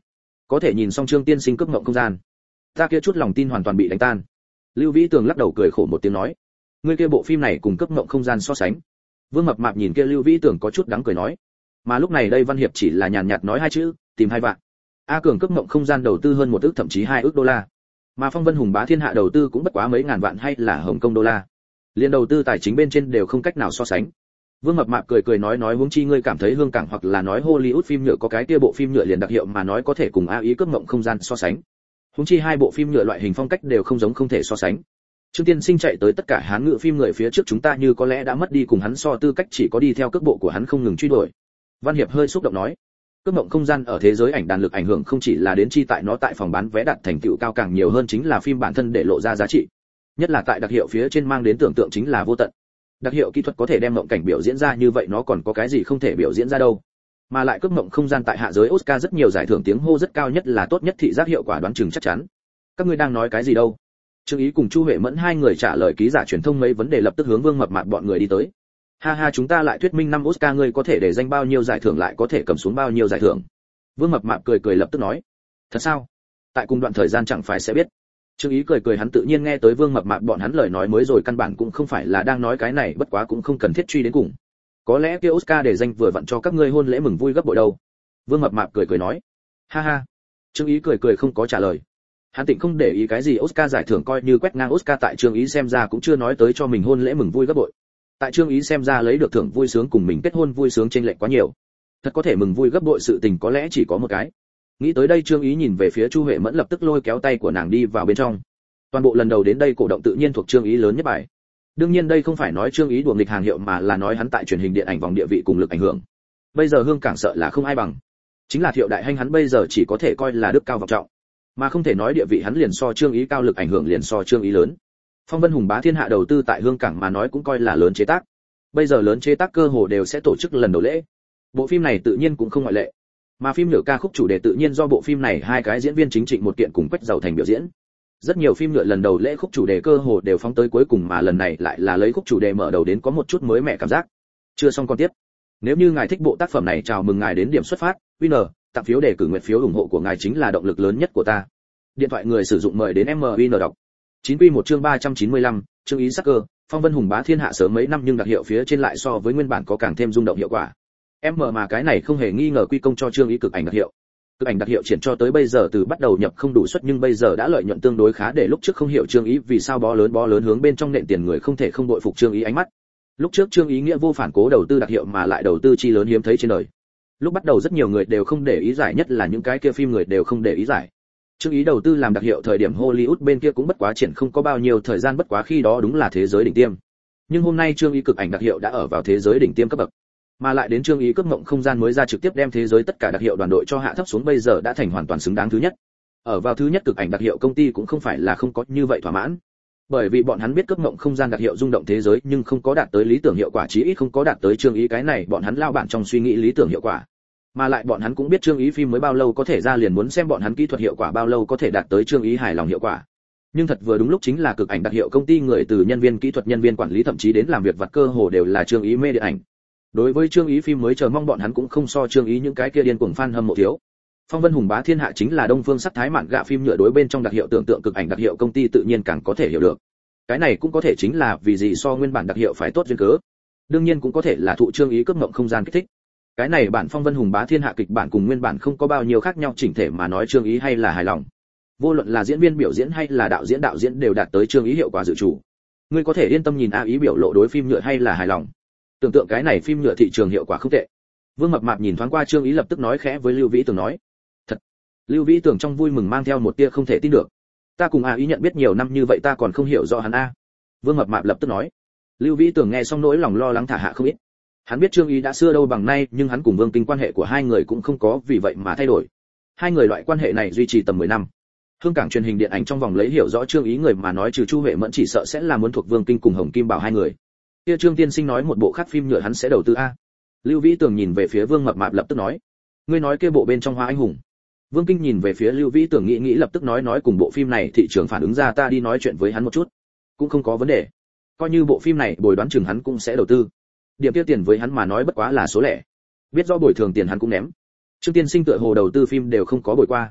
Có thể nhìn xong Trương tiên sinh cướp ngộng không gian, ta kia chút lòng tin hoàn toàn bị đánh tan. Lưu Vĩ Tường lắc đầu cười khổ một tiếng nói, ngươi kia bộ phim này cùng cướp ngộng không gian so sánh. Vương Mập Mạp nhìn kia Lưu Vĩ Tường có chút đắng cười nói, mà lúc này đây Văn Hiệp chỉ là nhàn nhạt nói hai chữ, tìm hai vạn. A Cường cướp ngộng không gian đầu tư hơn một ức thậm chí hai ức đô la, mà Phong Vân Hùng Bá Thiên Hạ đầu tư cũng bất quá mấy ngàn vạn hay là Hồng Kông đô la, liên đầu tư tài chính bên trên đều không cách nào so sánh. Vương Mập Mạp cười cười nói nói huống chi ngươi cảm thấy hương cảng hoặc là nói Hollywood phim nhựa có cái kia bộ phim nhựa liền đặc hiệu mà nói có thể cùng A Ý cướp ngộng không gian so sánh. Huống chi hai bộ phim nhựa loại hình phong cách đều không giống không thể so sánh. Trương tiên sinh chạy tới tất cả hán ngữ phim người phía trước chúng ta như có lẽ đã mất đi cùng hắn so tư cách chỉ có đi theo cước bộ của hắn không ngừng truy đuổi. Văn Hiệp hơi xúc động nói, cướp ngộng không gian ở thế giới ảnh đàn lực ảnh hưởng không chỉ là đến chi tại nó tại phòng bán vé đạt thành tựu cao càng nhiều hơn chính là phim bản thân để lộ ra giá trị. Nhất là tại đặc hiệu phía trên mang đến tưởng tượng chính là vô tận. Đặc hiệu kỹ thuật có thể đem ngộng cảnh biểu diễn ra như vậy nó còn có cái gì không thể biểu diễn ra đâu. Mà lại cướp ngộng không gian tại hạ giới Oscar rất nhiều giải thưởng tiếng hô rất cao nhất là tốt nhất thị giác hiệu quả đoán chừng chắc chắn. Các ngươi đang nói cái gì đâu? Trương Ý cùng Chu Huệ Mẫn hai người trả lời ký giả truyền thông mấy vấn đề lập tức hướng Vương Mập Mạp bọn người đi tới. Ha ha chúng ta lại thuyết minh năm Oscar ngươi có thể để danh bao nhiêu giải thưởng lại có thể cầm xuống bao nhiêu giải thưởng. Vương Mập Mạp cười cười lập tức nói, thật sao? Tại cùng đoạn thời gian chẳng phải sẽ biết. Trương Ý cười cười hắn tự nhiên nghe tới Vương Mập Mạp bọn hắn lời nói mới rồi căn bản cũng không phải là đang nói cái này bất quá cũng không cần thiết truy đến cùng. Có lẽ kia Oscar để danh vừa vặn cho các ngươi hôn lễ mừng vui gấp bội đâu. Vương Mập Mạp cười cười nói, ha ha. Trương Ý cười cười không có trả lời. Hắn Tịnh không để ý cái gì Oscar giải thưởng coi như quét ngang Oscar tại Trương Ý xem ra cũng chưa nói tới cho mình hôn lễ mừng vui gấp bội. Tại Trương Ý xem ra lấy được thưởng vui sướng cùng mình kết hôn vui sướng chênh lệch quá nhiều. Thật có thể mừng vui gấp bội sự tình có lẽ chỉ có một cái. Nghĩ tới đây Trương Ý nhìn về phía Chu Huệ Mẫn lập tức lôi kéo tay của nàng đi vào bên trong. Toàn bộ lần đầu đến đây cổ động tự nhiên thuộc Trương Ý lớn nhất bài. Đương nhiên đây không phải nói Trương Ý đùa nghịch hàng hiệu mà là nói hắn tại truyền hình điện ảnh vòng địa vị cùng lực ảnh hưởng. Bây giờ hương cảng sợ là không ai bằng. Chính là Thiệu Đại Hanh hắn bây giờ chỉ có thể coi là đức cao vọng trọng, mà không thể nói địa vị hắn liền so Trương Ý cao lực ảnh hưởng liền so Trương Ý lớn. Phong Vân Hùng Bá Thiên Hạ đầu tư tại hương cảng mà nói cũng coi là lớn chế tác. Bây giờ lớn chế tác cơ hồ đều sẽ tổ chức lần đầu lễ. Bộ phim này tự nhiên cũng không ngoại lệ. Mà phim nhựa ca khúc chủ đề tự nhiên do bộ phim này hai cái diễn viên chính Trịnh một kiện cùng Quách Giàu Thành biểu diễn. Rất nhiều phim nhựa lần đầu lễ khúc chủ đề cơ hồ đều phóng tới cuối cùng mà lần này lại là lấy khúc chủ đề mở đầu đến có một chút mới mẻ cảm giác. Chưa xong còn tiếp. Nếu như ngài thích bộ tác phẩm này chào mừng ngài đến điểm xuất phát, winner, tặng phiếu đề cử nguyện phiếu ủng hộ của ngài chính là động lực lớn nhất của ta. Điện thoại người sử dụng mời đến em vê en đọc. chín quy một chương ba trăm chín mươi lăm, Trương Ý sắc cơ, Phong Vân Hùng Bá Thiên Hạ sớm mấy năm nhưng đặc hiệu phía trên lại so với nguyên bản có càng thêm rung động hiệu quả. Em mở mà cái này không hề nghi ngờ quy công cho Trương Ý cực ảnh đặc hiệu. Cực ảnh đặc hiệu triển cho tới bây giờ từ bắt đầu nhập không đủ suất nhưng bây giờ đã lợi nhuận tương đối khá để lúc trước không hiểu Trương Ý vì sao bó lớn bó lớn hướng bên trong nện tiền người không thể không bội phục Trương Ý ánh mắt. Lúc trước Trương Ý nghĩa vô phản cố đầu tư đặc hiệu mà lại đầu tư chi lớn hiếm thấy trên đời. Lúc bắt đầu rất nhiều người đều không để ý giải nhất là những cái kia phim người đều không để ý giải. Trương Ý đầu tư làm đặc hiệu thời điểm Hollywood bên kia cũng bất quá triển không có bao nhiêu thời gian bất quá khi đó đúng là thế giới đỉnh tiêm. Nhưng hôm nay Trương Ý cực ảnh đặc hiệu đã ở vào thế giới đỉnh tiêm cấp bậc. Mà lại đến Trương Ý cướp ngộng không gian mới ra trực tiếp đem thế giới tất cả đặc hiệu đoàn đội cho hạ thấp xuống bây giờ đã thành hoàn toàn xứng đáng thứ nhất. Ở vào thứ nhất cực ảnh đặc hiệu công ty cũng không phải là không có như vậy thỏa mãn. Bởi vì bọn hắn biết cướp ngộng không gian đặc hiệu rung động thế giới nhưng không có đạt tới lý tưởng hiệu quả chí ít không có đạt tới Trương Ý cái này bọn hắn lao bản trong suy nghĩ lý tưởng hiệu quả. Mà lại bọn hắn cũng biết Trương Ý phim mới bao lâu có thể ra liền muốn xem bọn hắn kỹ thuật hiệu quả bao lâu có thể đạt tới Trương Ý hài lòng hiệu quả. Nhưng thật vừa đúng lúc chính là cực ảnh đặc hiệu công ty người từ nhân viên kỹ thuật nhân viên quản lý thậm chí đến làm việc vặt cơ hồ đều là Trương Ý mê điện ảnh. Đối với Trương Ý phim mới chờ mong bọn hắn cũng không so Trương Ý những cái kia điên cuồng fan hâm mộ thiếu. Phong Vân Hùng Bá Thiên Hạ chính là Đông Phương Sắc Thái mạn gạ phim nhựa đối bên trong đặc hiệu tưởng tượng cực ảnh đặc hiệu công ty tự nhiên càng có thể hiểu được. Cái này cũng có thể chính là vì gì so nguyên bản đặc hiệu phải tốt duyên cớ. Đương nhiên cũng có thể là thụ Trương Ý cướp ngộng không gian kích thích. Cái này bản Phong Vân Hùng Bá Thiên Hạ kịch bản cùng nguyên bản không có bao nhiêu khác nhau chỉnh thể mà nói Trương Ý hay là hài lòng. Vô luận là diễn viên biểu diễn hay là đạo diễn đạo diễn đều đạt tới Trương Ý hiệu quả dự chủ. Ngươi có thể yên tâm nhìn A Ý biểu lộ đối phim nhựa hay là hài lòng. Tưởng tượng cái này phim nhựa thị trường hiệu quả không tệ. Vương Mập Mạp nhìn thoáng qua Trương Ý lập tức nói khẽ với Lưu Vĩ Tường nói, thật. Lưu Vĩ Tường trong vui mừng mang theo một tia không thể tin được. Ta cùng A Ý nhận biết nhiều năm như vậy ta còn không hiểu rõ hắn a. Vương Mập Mạp lập tức nói. Lưu Vĩ Tường nghe xong nỗi lòng lo lắng thả hạ không ít. Hắn biết Trương Ý đã xưa đâu bằng nay, nhưng hắn cùng Vương Kinh quan hệ của hai người cũng không có vì vậy mà thay đổi. Hai người loại quan hệ này duy trì tầm mười năm. Hương cảng truyền hình điện ảnh trong vòng lấy hiểu rõ Trương Ý người mà nói trừ Chu Huệ Mẫn chỉ sợ sẽ là muốn thuộc Vương Kinh cùng Hồng Kim Bảo hai người. Kia Trương tiên sinh nói một bộ khác phim nhựa hắn sẽ đầu tư a. Lưu Vĩ Tường nhìn về phía Vương Mập Mạp lập tức nói, ngươi nói kia bộ bên trong Hoa Anh Hùng. Vương Kinh nhìn về phía Lưu Vĩ Tường nghĩ nghĩ lập tức nói nói cùng bộ phim này thị trường phản ứng ra ta đi nói chuyện với hắn một chút. Cũng không có vấn đề. Coi như bộ phim này bồi đoán chừng hắn cũng sẽ đầu tư. Điểm tiêu tiền với hắn mà nói bất quá là số lẻ. Biết rõ bồi thường tiền hắn cũng ném. Trương tiên sinh tựa hồ đầu tư phim đều không có bồi qua.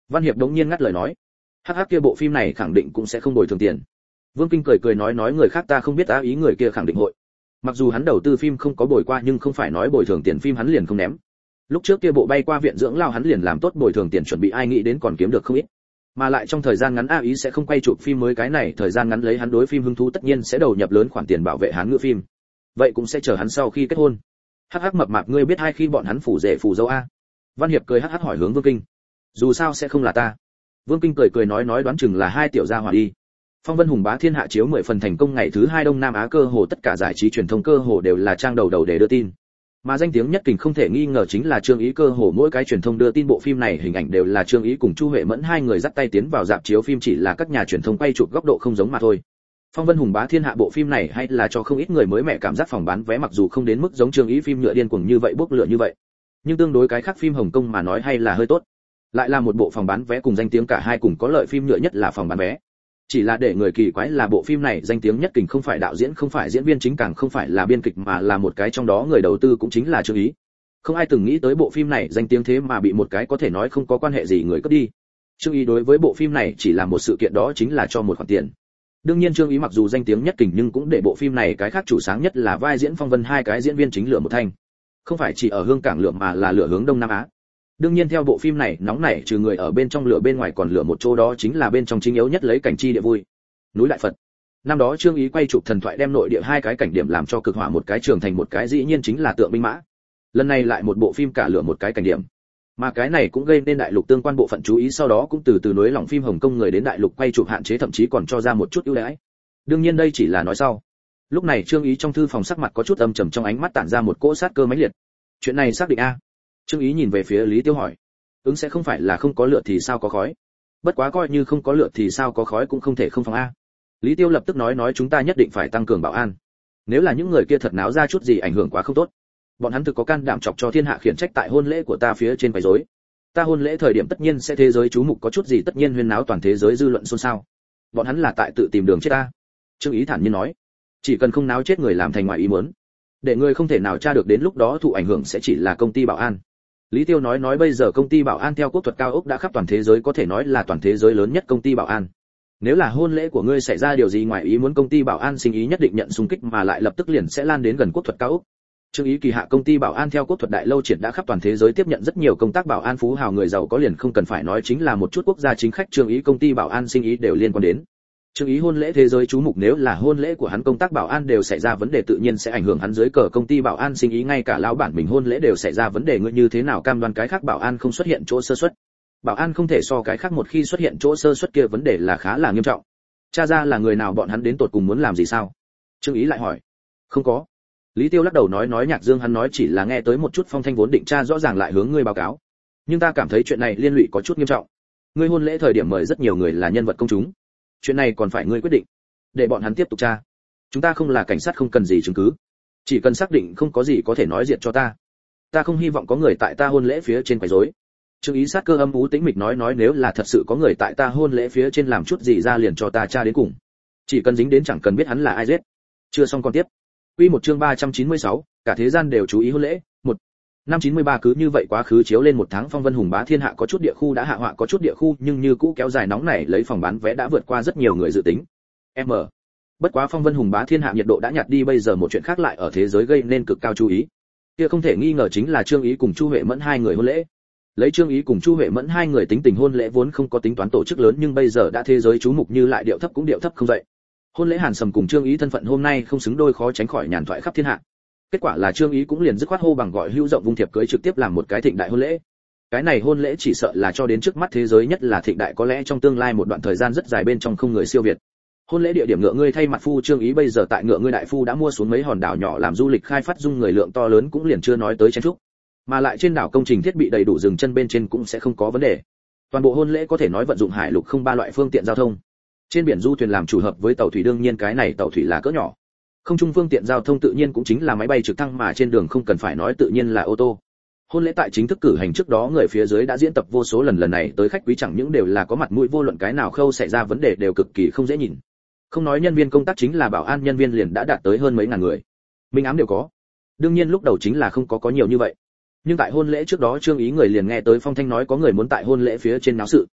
Văn Hiệp đống nhiên ngắt lời nói, hắc hắc kia bộ phim này khẳng định cũng sẽ không bồi thường tiền. Vương Kinh cười cười nói nói người khác ta không biết á, ý người kia khẳng định hội. Mặc dù hắn đầu tư phim không có bồi qua nhưng không phải nói bồi thường tiền phim hắn liền không ném. Lúc trước kia bộ bay qua viện dưỡng lao hắn liền làm tốt bồi thường tiền chuẩn bị, ai nghĩ đến còn kiếm được không ít. Mà lại trong thời gian ngắn A ý sẽ không quay chụp phim mới, cái này thời gian ngắn lấy hắn đối phim hứng thú tất nhiên sẽ đầu nhập lớn khoản tiền bảo vệ hắn ngựa phim. Vậy cũng sẽ chờ hắn sau khi kết hôn. Hắc hắc mập mạp ngươi biết hai khi bọn hắn phủ rể phủ dâu a? Văn Hiệp cười hắc hắc hỏi hướng Vương Kinh. Dù sao sẽ không là ta. Vương Kinh cười cười nói nói đoán chừng là hai tiểu gia hỏa đi. Phong Vân Hùng Bá Thiên Hạ chiếu mười phần thành công, ngày thứ hai Đông Nam Á cơ hồ tất cả giải trí truyền thông cơ hồ đều là trang đầu đầu để đưa tin. Mà danh tiếng nhất kình không thể nghi ngờ chính là Trương Ý, cơ hồ mỗi cái truyền thông đưa tin bộ phim này hình ảnh đều là Trương Ý cùng Chu Huệ Mẫn hai người dắt tay tiến vào rạp chiếu phim, chỉ là các nhà truyền thông quay chụp góc độ không giống mà thôi. Phong Vân Hùng Bá Thiên Hạ bộ phim này hay là cho không ít người mới mẻ cảm giác, phòng bán vé mặc dù không đến mức giống Trương Ý phim nhựa điên cuồng như vậy bốc lửa như vậy, nhưng tương đối cái khác phim Hồng Kông mà nói hay là hơi tốt. Lại là một bộ phòng bán vé cùng danh tiếng cả hai cùng có lợi phim nhựa, nhất là phòng bán vé. Chỉ là để người kỳ quái là bộ phim này danh tiếng nhất kình không phải đạo diễn, không phải diễn viên chính, càng không phải là biên kịch, mà là một cái trong đó người đầu tư cũng chính là Trương Ý. Không ai từng nghĩ tới bộ phim này danh tiếng thế mà bị một cái có thể nói không có quan hệ gì người cướp đi. Trương Ý đối với bộ phim này chỉ là một sự kiện, đó chính là cho một khoản tiền. Đương nhiên Trương Ý mặc dù danh tiếng nhất kình nhưng cũng để bộ phim này cái khác chủ sáng nhất là vai diễn Phong Vân hai cái diễn viên chính lửa một thanh. Không phải chỉ ở hương cảng lửa mà là lửa hướng Đông Nam Á. Đương nhiên theo bộ phim này nóng nảy, trừ người ở bên trong lửa bên ngoài còn lửa một chỗ, đó chính là bên trong chính yếu nhất lấy cảnh chi địa vui. Núi Đại Phật. Năm đó Trương Ý quay chụp Thần Thoại đem nội địa hai cái cảnh điểm làm cho cực hỏa, một cái trường thành một cái dĩ nhiên chính là Tượng Binh Mã. Lần này lại một bộ phim cả lửa một cái cảnh điểm. Mà cái này cũng gây nên đại lục tương quan bộ phận chú ý, sau đó cũng từ từ nối lòng phim Hồng Kông người đến đại lục quay chụp hạn chế, thậm chí còn cho ra một chút ưu đãi. Đương nhiên đây chỉ là nói sau. Lúc này Trương Ý trong thư phòng sắc mặt có chút âm trầm, trong ánh mắt tản ra một cỗ sát cơ mãnh liệt. Chuyện này xác định a? Trương Ý nhìn về phía Lý Tiêu hỏi. Ứng sẽ không phải là không có lửa thì sao có khói? Bất quá coi như không có lửa thì sao có khói cũng không thể không phòng a. Lý Tiêu lập tức nói nói chúng ta nhất định phải tăng cường bảo an. Nếu là những người kia thật náo ra chút gì ảnh hưởng quá không tốt. Bọn hắn thực có can đảm chọc cho thiên hạ khiển trách tại hôn lễ của ta phía trên quấy rối. Ta hôn lễ thời điểm tất nhiên sẽ thế giới chú mục, có chút gì tất nhiên huyên náo toàn thế giới dư luận xôn xao. Bọn hắn là tại tự tìm đường chết ta. Trương Ý thản nhiên nói, chỉ cần không náo chết người làm thành ngoài ý muốn, để người không thể nào tra được, đến lúc đó thụ ảnh hưởng sẽ chỉ là công ty bảo an. Lý Tiêu nói nói bây giờ công ty bảo an theo quốc thuật cao ốc đã khắp toàn thế giới, có thể nói là toàn thế giới lớn nhất công ty bảo an. Nếu là hôn lễ của ngươi xảy ra điều gì ngoài ý muốn, công ty bảo an sinh ý nhất định nhận xung kích, mà lại lập tức liền sẽ lan đến gần quốc thuật cao ốc. Trương Ý kỳ hạ công ty bảo an theo quốc thuật đại lâu triển đã khắp toàn thế giới, tiếp nhận rất nhiều công tác bảo an phú hào người giàu có, liền không cần phải nói chính là một chút quốc gia chính khách, Trương Ý công ty bảo an sinh ý đều liên quan đến. Trương Ý hôn lễ thế giới chú mục, nếu là hôn lễ của hắn công tác bảo an đều xảy ra vấn đề, tự nhiên sẽ ảnh hưởng hắn dưới cờ công ty bảo an sinh ý, ngay cả lão bản mình hôn lễ đều xảy ra vấn đề, ngươi như thế nào cam đoan cái khác bảo an không xuất hiện chỗ sơ suất? Bảo an không thể so cái khác, một khi xuất hiện chỗ sơ suất kia vấn đề là khá là nghiêm trọng. Cha ra là người nào, bọn hắn đến tột cùng muốn làm gì sao? Trương Ý lại hỏi. Không có. Lý Tiêu lắc đầu nói nói Nhạc Dương hắn nói chỉ là nghe tới một chút phong thanh, vốn định tra rõ ràng lại hướng ngươi báo cáo. Nhưng ta cảm thấy chuyện này liên lụy có chút nghiêm trọng. Ngươi hôn lễ thời điểm mời rất nhiều người là nhân vật công chúng. Chuyện này còn phải ngươi quyết định. Để bọn hắn tiếp tục tra. Chúng ta không là cảnh sát, không cần gì chứng cứ. Chỉ cần xác định không có gì có thể nói diệt cho ta. Ta không hy vọng có người tại ta hôn lễ phía trên quấy rối. Trương Ý sát cơ âm u tĩnh mịch nói nói nếu là thật sự có người tại ta hôn lễ phía trên làm chút gì ra liền cho ta tra đến cùng. Chỉ cần dính đến chẳng cần biết hắn là ai giết. Chưa xong còn tiếp. Quy một chương ba trăm chín mươi sáu, cả thế gian đều chú ý hôn lễ. Một. Năm chín mươi ba cứ như vậy quá khứ chiếu lên một tháng, Phong Vân Hùng Bá Thiên Hạ có chút địa khu đã hạ họa, có chút địa khu nhưng như cũ kéo dài nóng này lấy phòng bán vé đã vượt qua rất nhiều người dự tính. M. Bất quá Phong Vân Hùng Bá Thiên Hạ nhiệt độ đã nhạt đi, bây giờ một chuyện khác lại ở thế giới gây nên cực cao chú ý. Kia không thể nghi ngờ chính là Trương Ý cùng Chu Huệ Mẫn hai người hôn lễ. Lấy Trương Ý cùng Chu Huệ Mẫn hai người tính tình, hôn lễ vốn không có tính toán tổ chức lớn, nhưng bây giờ đã thế giới chú mục như lại điệu thấp cũng điệu thấp không dậy. Hôn lễ Hàn Sầm cùng Trương Ý thân phận hôm nay không xứng đôi, khó tránh khỏi nhàn thoại khắp thiên hạ. Kết quả là Trương Ý cũng liền dứt khoát hô bằng gọi hữu rộng vung thiệp cưới, trực tiếp làm một cái thịnh đại hôn lễ. Cái này hôn lễ chỉ sợ là cho đến trước mắt thế giới nhất là thịnh đại, có lẽ trong tương lai một đoạn thời gian rất dài bên trong không người siêu việt. Hôn lễ địa điểm ngựa ngươi thay mặt phu Trương Ý bây giờ tại ngựa ngươi đại phu đã mua xuống mấy hòn đảo nhỏ làm du lịch khai phát, dung người lượng to lớn cũng liền chưa nói tới chen trúc. Mà lại trên đảo công trình thiết bị đầy đủ, dừng chân bên trên cũng sẽ không có vấn đề. Toàn bộ hôn lễ có thể nói vận dụng hải lục không ba loại phương tiện giao thông. Trên biển du thuyền làm chủ hợp với tàu thủy, đương nhiên cái này tàu thủy là cỡ nhỏ. Không trung phương tiện giao thông tự nhiên cũng chính là máy bay trực thăng, mà trên đường không cần phải nói tự nhiên là ô tô. Hôn lễ tại chính thức cử hành trước đó, người phía dưới đã diễn tập vô số lần, lần này tới khách quý chẳng những đều là có mặt mũi, vô luận cái nào khâu xảy ra vấn đề đều cực kỳ không dễ nhìn. Không nói nhân viên công tác, chính là bảo an nhân viên liền đã đạt tới hơn mấy ngàn người. Minh ám đều có. Đương nhiên lúc đầu chính là không có có nhiều như vậy. Nhưng tại hôn lễ trước đó, Trương Ý người liền nghe tới phong thanh nói có người muốn tại hôn lễ phía trên náo sự.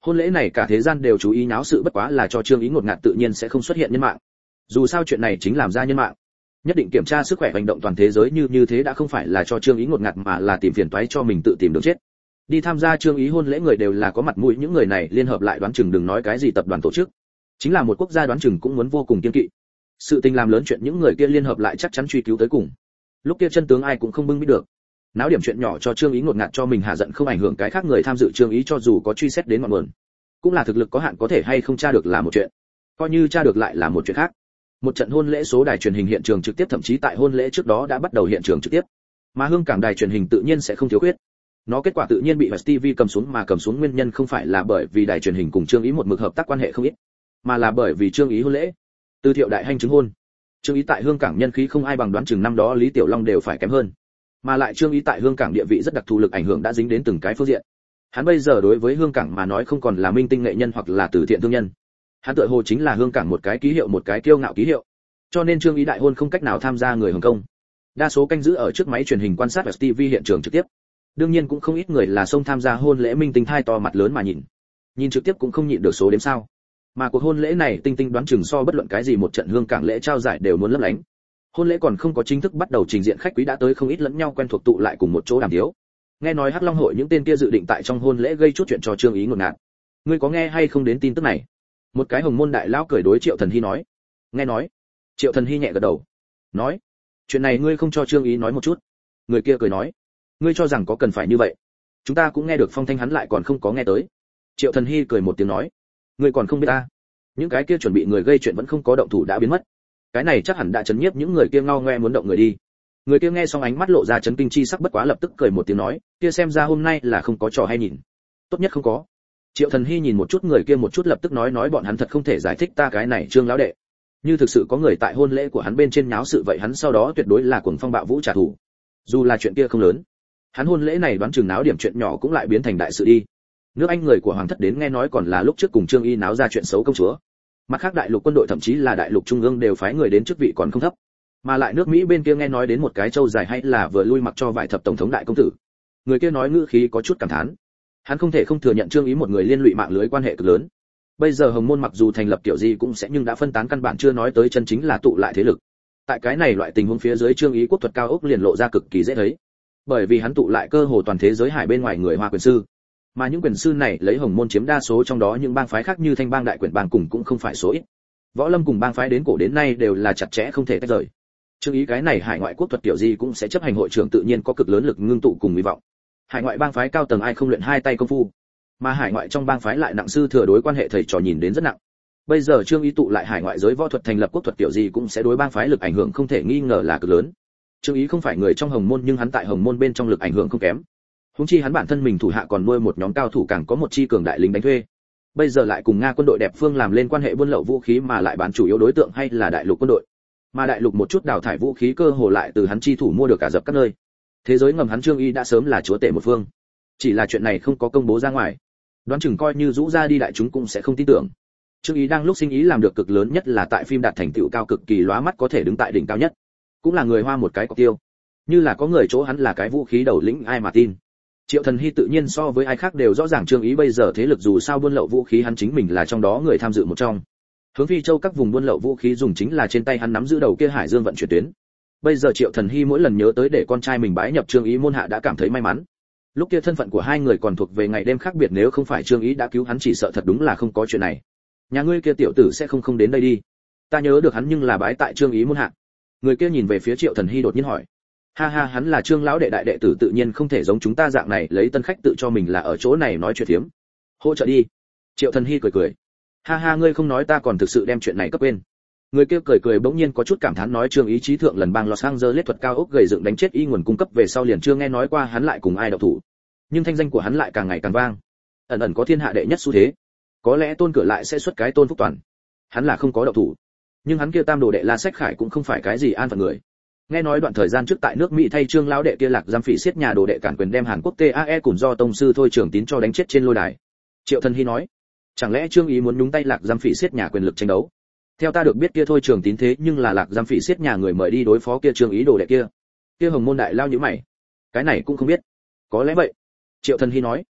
Hôn lễ này cả thế gian đều chú ý náo sự, bất quá là cho Trương Ý ngột ngạt tự nhiên sẽ không xuất hiện nhân mạng. Dù sao chuyện này chính làm ra nhân mạng, nhất định kiểm tra sức khỏe hành động toàn thế giới như như thế đã không phải là cho Trương Ý ngột ngạt mà là tìm phiền toái cho mình tự tìm đường chết. Đi tham gia Trương Ý hôn lễ người đều là có mặt mũi, những người này liên hợp lại đoán chừng đừng nói cái gì tập đoàn tổ chức, chính là một quốc gia đoán chừng cũng muốn vô cùng kiêng kỵ. Sự tình làm lớn chuyện những người kia liên hợp lại chắc chắn truy cứu tới cùng. Lúc kia chân tướng ai cũng không bưng biết được. Náo điểm chuyện nhỏ cho Trương Ý ngột ngạt cho mình hạ giận không ảnh hưởng cái khác người tham dự Trương Ý, cho dù có truy xét đến ngọn nguồn, cũng là thực lực có hạn, có thể hay không tra được là một chuyện, coi như tra được lại là một chuyện khác. Một trận hôn lễ số đài truyền hình hiện trường trực tiếp, thậm chí tại hôn lễ trước đó đã bắt đầu hiện trường trực tiếp, mà Hương Cảng đài truyền hình tự nhiên sẽ không thiếu khuyết. Nó kết quả tự nhiên bị Vice ti vi cầm xuống, mà cầm xuống nguyên nhân không phải là bởi vì đài truyền hình cùng Trương Ý một mực hợp tác quan hệ không ít, mà là bởi vì Trương Ý hôn lễ, Từ Thiệu đại hành chứng hôn. Trương Ý tại Hương Cảng nhân khí không ai bằng, đoán chừng năm đó Lý Tiểu Long đều phải kém hơn. Mà lại Trương Ý tại Hương Cảng địa vị rất đặc thù, lực ảnh hưởng đã dính đến từng cái phương diện. Hắn bây giờ đối với Hương Cảng mà nói không còn là minh tinh nghệ nhân hoặc là từ thiện thương nhân, hắn tựa hồ chính là Hương Cảng một cái ký hiệu, một cái kiêu ngạo ký hiệu. Cho nên Trương Ý đại hôn không cách nào tham gia người Hồng Kông, đa số canh giữ ở trước máy truyền hình quan sát Vice ti vi hiện trường trực tiếp. Đương nhiên cũng không ít người là xông tham gia hôn lễ minh tinh thai to mặt lớn mà nhìn, nhìn trực tiếp cũng không nhịn được số đếm sao. Mà cuộc hôn lễ này tinh tinh đoán chừng so bất luận cái gì một trận Hương Cảng lễ trao giải đều muốn lấp lánh. Hôn lễ còn không có chính thức bắt đầu, trình diện khách quý đã tới không ít, lẫn nhau quen thuộc tụ lại cùng một chỗ đàm tiếu. Nghe nói Hắc Long hội những tên kia dự định tại trong hôn lễ gây chút chuyện cho Trương Ý ngột ngạt. Ngươi có nghe hay không đến tin tức này? Một cái hồng môn đại lão cười đối Triệu Thần Hy nói. Nghe nói. Triệu Thần Hy nhẹ gật đầu, nói, chuyện này ngươi không cho Trương Ý nói một chút? Người kia cười nói, ngươi cho rằng có cần phải như vậy? Chúng ta cũng nghe được phong thanh, hắn lại còn không có nghe tới. Triệu Thần Hy cười một tiếng nói, ngươi còn không biết ta? Những cái kia chuẩn bị người gây chuyện vẫn không có động thủ đã biến mất. Cái này chắc hẳn đã chấn nhiếp những người kia ngao ngoe muốn động người đi. Người kia nghe xong ánh mắt lộ ra chấn kinh chi sắc, bất quá lập tức cười một tiếng nói, kia xem ra hôm nay là không có trò hay nhìn. Tốt nhất không có. Triệu Thần Hy nhìn một chút người kia một chút, lập tức nói nói bọn hắn thật không thể giải thích ta cái này Trương lão đệ. Như thực sự có người tại hôn lễ của hắn bên trên nháo sự, vậy hắn sau đó tuyệt đối là cuồng phong bạo vũ trả thù. Dù là chuyện kia không lớn, hắn hôn lễ này đoán chừng náo điểm chuyện nhỏ cũng lại biến thành đại sự đi. Nước Anh người của hoàng thất đến nghe nói còn là lúc trước cùng Trương Y náo ra chuyện xấu công chúa. Mặt khác đại lục quân đội thậm chí là đại lục trung ương đều phái người đến, chức vị còn không thấp. Mà lại nước Mỹ bên kia nghe nói đến một cái châu dài hay là vừa lui mặc cho vài thập tổng thống đại công tử. Người kia nói ngữ khí có chút cảm thán. Hắn không thể không thừa nhận Trương Ý một người liên lụy mạng lưới quan hệ cực lớn. Bây giờ Hồng Môn mặc dù thành lập kiểu gì cũng sẽ, nhưng đã phân tán, căn bản chưa nói tới chân chính là tụ lại thế lực. Tại cái này loại tình huống phía dưới, Trương Ý quốc thuật cao ốc liền lộ ra cực kỳ dễ thấy. Bởi vì hắn tụ lại cơ hồ toàn thế giới hải bên ngoài người Hoa quyền sư. Mà những quyền sư này lấy Hồng Môn chiếm đa số, trong đó những bang phái khác như Thanh bang, Đại Quyển bang cùng cũng không phải số ít. Võ Lâm cùng bang phái đến cổ đến nay đều là chặt chẽ không thể tách rời. Trương Ý cái này hải ngoại quốc thuật kiểu gì cũng sẽ chấp hành hội trưởng, tự nhiên có cực lớn lực ngưng tụ cùng hy vọng. Hải ngoại bang phái cao tầng ai không luyện hai tay công phu, mà hải ngoại trong bang phái lại nặng sư thừa đối quan hệ thầy trò nhìn đến rất nặng. Bây giờ Trương Ý tụ lại hải ngoại giới võ thuật thành lập quốc thuật kiểu gì cũng sẽ đối bang phái lực ảnh hưởng không thể nghi ngờ là cực lớn. Trương Ý không phải người trong Hồng Môn, nhưng hắn tại Hồng Môn bên trong lực ảnh hưởng không kém. Huống chi hắn bản thân mình thủ hạ còn nuôi một nhóm cao thủ, càng có một chi cường đại lính đánh thuê. Bây giờ lại cùng Nga quân đội đẹp phương làm lên quan hệ buôn lậu vũ khí, mà lại bán chủ yếu đối tượng hay là đại lục quân đội. Mà đại lục một chút đào thải vũ khí cơ hồ lại từ hắn chi thủ mua được cả dập các nơi. Thế giới ngầm hắn Trương Y đã sớm là chúa tể một phương. Chỉ là chuyện này không có công bố ra ngoài, đoán chừng coi như rũ ra đi đại chúng cũng sẽ không tin tưởng. Trương Ý đang lúc sinh ý làm được cực lớn nhất là tại phim đạt thành tựu cao cực kỳ lóa mắt, có thể đứng tại đỉnh cao nhất, cũng là người Hoa một cái cọc tiêu. Như là có người chỗ hắn là cái vũ khí đầu lĩnh, ai mà tin. Triệu Thần Hy tự nhiên so với ai khác đều rõ ràng Trương Ý bây giờ thế lực, dù sao buôn lậu vũ khí hắn chính mình là trong đó người tham dự một trong. Hướng Phi Châu các vùng buôn lậu vũ khí dùng chính là trên tay hắn nắm giữ đầu kia Hải Dương vận chuyển tuyến. Bây giờ Triệu Thần Hy mỗi lần nhớ tới để con trai mình bái nhập Trương Ý môn hạ đã cảm thấy may mắn. Lúc kia thân phận của hai người còn thuộc về ngày đêm khác biệt, nếu không phải Trương Ý đã cứu hắn chỉ sợ thật đúng là không có chuyện này. Nhà ngươi kia tiểu tử sẽ không không đến đây đi. Ta nhớ được hắn nhưng là bái tại Trương Ý môn hạ. Người kia nhìn về phía Triệu Thần Hy đột nhiên hỏi. Ha ha, hắn là Trương lão đệ đại đệ tử, tự nhiên không thể giống chúng ta dạng này lấy tân khách tự cho mình là ở chỗ này nói chuyện phiếm. Hỗ trợ đi. Triệu Thần Hy cười cười. Ha ha, ngươi không nói ta còn thực sự đem chuyện này cấp quên. Người kia cười cười bỗng nhiên có chút cảm thán nói, Trương Ý trí thượng lần bang Los Angeles thuật cao ốc gầy dựng đánh chết y nguồn cung cấp về sau liền chưa nghe nói qua hắn lại cùng ai đậu thủ. Nhưng thanh danh của hắn lại càng ngày càng vang, ẩn ẩn có thiên hạ đệ nhất xu thế. Có lẽ Tôn Cửa lại sẽ xuất cái Tôn Phúc Toàn. Hắn là không có đậu thủ, nhưng hắn kia tam đồ đệ La Sách Khải cũng không phải cái gì an phận người. Nghe nói đoạn thời gian trước tại nước Mỹ thay Trương lão đệ kia Lạc Giam Phỉ siết nhà đồ đệ cản quyền đem Hàn Quốc tê a e cùng do tông sư Thôi Trường Tín cho đánh chết trên lôi đài. Triệu Thần Hy nói, chẳng lẽ Trương Ý muốn nhúng tay Lạc Giam Phỉ siết nhà quyền lực tranh đấu? Theo ta được biết kia Thôi Trường Tín thế nhưng là Lạc Giam Phỉ siết nhà người mời đi đối phó kia Trương Ý đồ đệ kia. Kia Hồng Môn đại lao như mày, cái này cũng không biết. Có lẽ vậy. Triệu Thần Hy nói,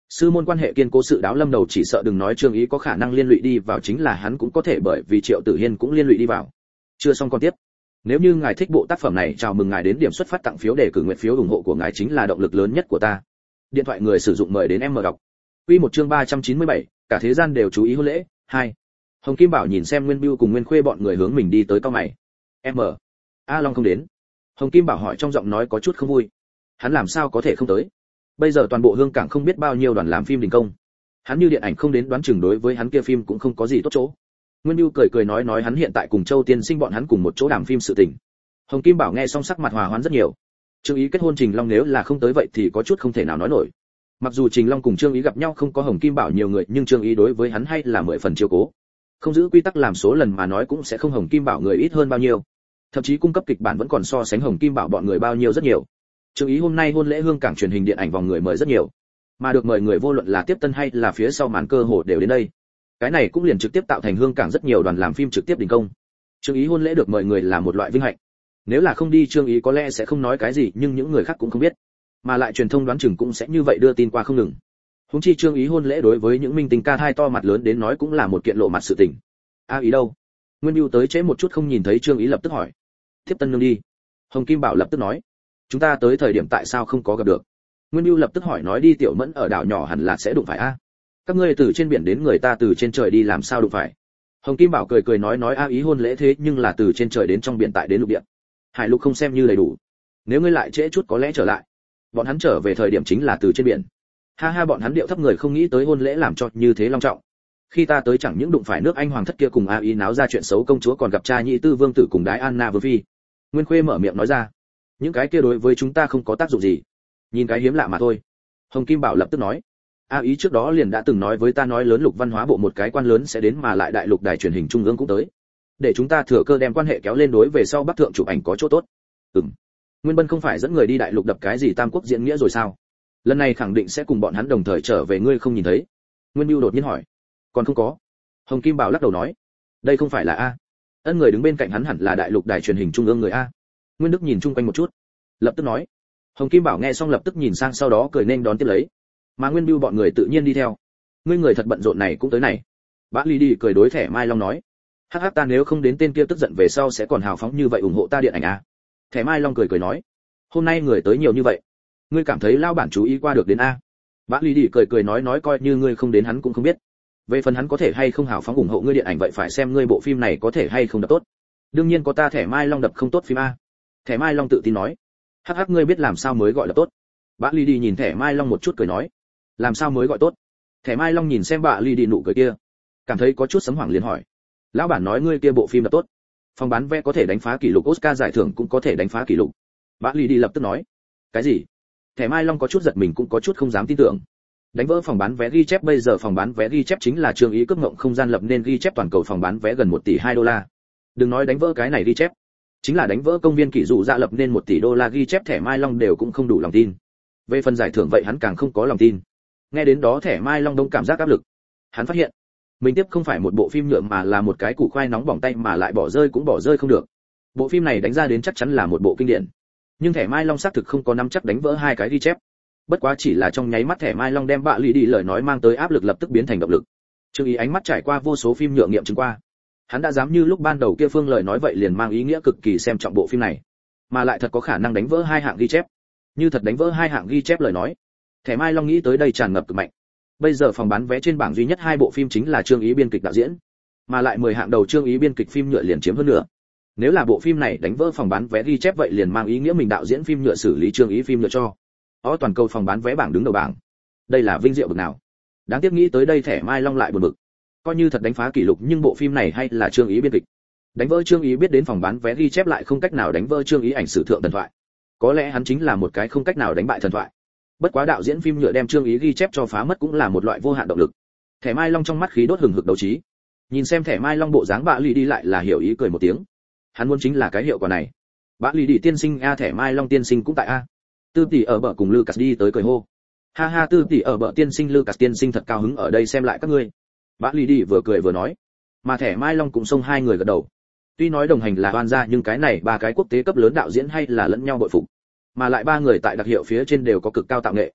Sư môn quan hệ kiên cố sự đáo lâm đầu chỉ sợ đừng nói Trương Ý có khả năng liên lụy đi vào, chính là hắn cũng có thể, bởi vì Triệu Tử Hiên cũng liên lụy đi vào. Chưa xong con tiếp. Nếu như ngài thích bộ tác phẩm này, chào mừng ngài đến điểm xuất phát tặng phiếu đề cử nguyện phiếu ủng hộ của ngài chính là động lực lớn nhất của ta. Điện thoại người sử dụng mời đến em mở đọc. Quy một chương ba trăm chín mươi bảy, cả thế gian đều chú ý hôn lễ, hai. Hồng Kim Bảo nhìn xem Nguyên Bưu cùng Nguyên Khuê bọn người hướng mình đi tới, cau mày. Em ở. A Long không đến. Hồng Kim Bảo hỏi trong giọng nói có chút không vui. Hắn làm sao có thể không tới? Bây giờ toàn bộ Hương Cảng không biết bao nhiêu đoàn làm phim đình công. Hắn như điện ảnh không đến, đoán chừng đối với hắn kia phim cũng không có gì tốt chỗ. Nguyên Bưu cười cười nói nói hắn hiện tại cùng Châu Tiên Sinh bọn hắn cùng một chỗ đàm phim sự tình. Hồng Kim Bảo nghe xong sắc mặt hòa hoãn rất nhiều. Trương Ý kết hôn Trình Long nếu là không tới vậy thì có chút không thể nào nói nổi. Mặc dù Trình Long cùng Trương Ý gặp nhau không có Hồng Kim Bảo nhiều người, nhưng Trương Ý đối với hắn hay là mười phần chiếu cố. Không giữ quy tắc làm số lần mà nói cũng sẽ không Hồng Kim Bảo người ít hơn bao nhiêu. Thậm chí cung cấp kịch bản vẫn còn so sánh Hồng Kim Bảo bọn người bao nhiêu rất nhiều. Trương Ý hôm nay hôn lễ Hương Cảng truyền hình điện ảnh vòng người mời rất nhiều, mà được mời người vô luận là tiếp tân hay là phía sau màn cơ hội đều đến đây. Cái này cũng liền trực tiếp tạo thành Hương Cảng rất nhiều đoàn làm phim trực tiếp đình công. Trương Ý hôn lễ được mời người là một loại vinh hạnh. Nếu là không đi Trương Ý có lẽ sẽ không nói cái gì, nhưng những người khác cũng không biết, mà lại truyền thông đoán chừng cũng sẽ như vậy đưa tin qua không ngừng. Huống chi Trương Ý hôn lễ đối với những minh tinh ca hai to mặt lớn đến nói cũng là một kiện lộ mặt sự tình. A Ý đâu? Nguyên Bưu tới trễ một chút không nhìn thấy Trương Ý lập tức hỏi. Tiếp tân nương đi. Hồng Kim Bảo lập tức nói. Chúng ta tới thời điểm tại sao không có gặp được? Nguyên Bưu lập tức hỏi nói đi Tiểu Mẫn ở đảo nhỏ hẳn là sẽ đụng phải a. Các ngươi từ trên biển đến, người ta từ trên trời đi làm sao đụng phải? Hồng Kim Bảo cười cười nói nói A Ý hôn lễ thế nhưng là từ trên trời đến trong biển tại đến lục địa. Hải lục không xem như đầy đủ. Nếu ngươi lại trễ chút có lẽ trở lại. Bọn hắn trở về thời điểm chính là từ trên biển. Ha ha, bọn hắn điệu thấp người không nghĩ tới hôn lễ làm cho như thế long trọng. Khi ta tới chẳng những đụng phải nước Anh hoàng thất kia cùng A Ý náo ra chuyện xấu, công chúa còn gặp cha nhị tư vương tử cùng đái Anna vương phi. Nguyên Khuê mở miệng nói ra. Những cái kia đối với chúng ta không có tác dụng gì, nhìn cái hiếm lạ mà thôi. Hồng Kim Bảo lập tức nói. A Ý trước đó liền đã từng nói với ta nói lớn lục văn hóa bộ một cái quan lớn sẽ đến, mà lại đại lục đài truyền hình trung ương cũng tới, để chúng ta thừa cơ đem quan hệ kéo lên, đối về sau bắc thượng chụp ảnh có chỗ tốt. Ừm. Nguyên Bân không phải dẫn người đi đại lục đập cái gì tam quốc diễn nghĩa rồi sao? Lần này khẳng định sẽ cùng bọn hắn đồng thời trở về, ngươi không nhìn thấy? Nguyên Bưu đột nhiên hỏi. Còn không có. Hồng Kim Bảo lắc đầu nói. Đây không phải là a. Ân người đứng bên cạnh hắn hẳn là đại lục đài truyền hình trung ương người a. Nguyên Đức nhìn chung quanh một chút, lập tức nói. Hồng Kim Bảo nghe xong lập tức nhìn sang, sau đó cười nên đón tiếp lấy. Mà Nguyên Bưu bọn người tự nhiên đi theo. Ngươi người thật bận rộn này cũng tới này. Bác Ly đi cười đối Thẻ Mai Long nói. Hắc hắc, ta nếu không đến tên kia tức giận về sau sẽ còn hào phóng như vậy ủng hộ ta điện ảnh à? Thẻ Mai Long cười cười nói. Hôm nay người tới nhiều như vậy, ngươi cảm thấy lao bản chú ý qua được đến a? Bác Ly đi cười cười nói nói coi như ngươi không đến hắn cũng không biết. Về phần hắn có thể hay không hào phóng ủng hộ ngươi điện ảnh vậy phải xem ngươi bộ phim này có thể hay không đập tốt. Đương nhiên có ta Thẻ Mai Long đập không tốt phim a. Thẻ Mai Long tự tin nói. Hắc hắc, ngươi biết làm sao mới gọi là tốt? Bác Ly đi nhìn Thẻ Mai Long một chút cười nói. Làm sao mới gọi tốt? Thẻ Mai Long nhìn xem bà Ly đi nụ cười kia, cảm thấy có chút sấm hoảng liền hỏi. Lão bản nói ngươi kia bộ phim là tốt, phòng bán vé có thể đánh phá kỷ lục, Oscar giải thưởng cũng có thể đánh phá kỷ lục. Bác Ly đi lập tức nói. Cái gì? Thẻ Mai Long có chút giật mình, cũng có chút không dám tin tưởng. Đánh vỡ phòng bán vé ghi chép, bây giờ phòng bán vé ghi chép chính là Trương Ý cướp ngộng không gian lập nên ghi chép toàn cầu phòng bán vé gần một tỷ hai đô la. Đừng nói đánh vỡ cái này ghi chép, chính là đánh vỡ công viên kỷ dụ dạ lập nên một tỷ đô la ghi chép, Thẻ Mai Long đều cũng không đủ lòng tin. Về phần giải thưởng vậy hắn càng không có lòng tin. Nghe đến đó Thẻ Mai Long đông cảm giác áp lực. Hắn phát hiện mình tiếp không phải một bộ phim nhựa mà là một cái củ khoai nóng bỏng tay, mà lại bỏ rơi cũng bỏ rơi không được. Bộ phim này đánh ra đến chắc chắn là một bộ kinh điển, nhưng Thẻ Mai Long xác thực không có nắm chắc đánh vỡ hai cái ghi chép. Bất quá chỉ là trong nháy mắt, Thẻ Mai Long đem bạ lì đi lời nói mang tới áp lực lập tức biến thành động lực. Trương Ý ánh mắt trải qua vô số phim nhựa nghiệm chứng qua, hắn đã dám như lúc ban đầu kia phương lời nói vậy liền mang ý nghĩa cực kỳ xem trọng bộ phim này, mà lại thật có khả năng đánh vỡ hai hạng ghi chép. Như thật đánh vỡ hai hạng ghi chép lời nói, Thẻ Mai Long nghĩ tới đây tràn ngập cực mạnh. Bây giờ phòng bán vé trên bảng duy nhất hai bộ phim chính là Trương Ý biên kịch đạo diễn, mà lại mười hạng đầu Trương Ý biên kịch phim nhựa liền chiếm hơn nữa. Nếu là bộ phim này đánh vỡ phòng bán vé ghi chép vậy liền mang ý nghĩa mình đạo diễn phim nhựa xử lý Trương Ý phim nhựa cho ó toàn cầu phòng bán vé bảng đứng đầu bảng. Đây là vinh diệu bực nào. Đáng tiếc nghĩ tới đây Thẻ Mai Long lại buồn bực. Coi như thật đánh phá kỷ lục nhưng bộ phim này hay là Trương Ý biên kịch. Đánh vỡ Trương Ý biết đến phòng bán vé ghi chép lại không cách nào đánh vỡ Trương Ý ảnh sử thượng thần thoại. Có lẽ hắn chính là một cái không cách nào đánh bại thần thoại. Bất quá đạo diễn phim nhựa đem Trương Ý ghi chép cho phá mất cũng là một loại vô hạn động lực. Thẻ Mai Long trong mắt khí đốt hừng hực đấu trí. Nhìn xem Thẻ Mai Long bộ dáng, bạ lì đi lại là hiểu ý cười một tiếng. Hắn muốn chính là cái hiệu quả này. Bạ lì đi tiên sinh a, Thẻ Mai Long tiên sinh cũng tại a. Tư tỷ ở bờ cùng Lucas đi tới cười hô. Ha ha, Tư tỷ ở bờ tiên sinh, Lucas tiên sinh thật cao hứng ở đây xem lại các ngươi. Bạ lì đi vừa cười vừa nói. Mà Thẻ Mai Long cũng xông hai người gật đầu. Tuy nói đồng hành là oan gia nhưng cái này ba cái quốc tế cấp lớn đạo diễn hay là lẫn nhau bội phục. Mà lại ba người tại đặc hiệu phía trên đều có cực cao tạo nghệ.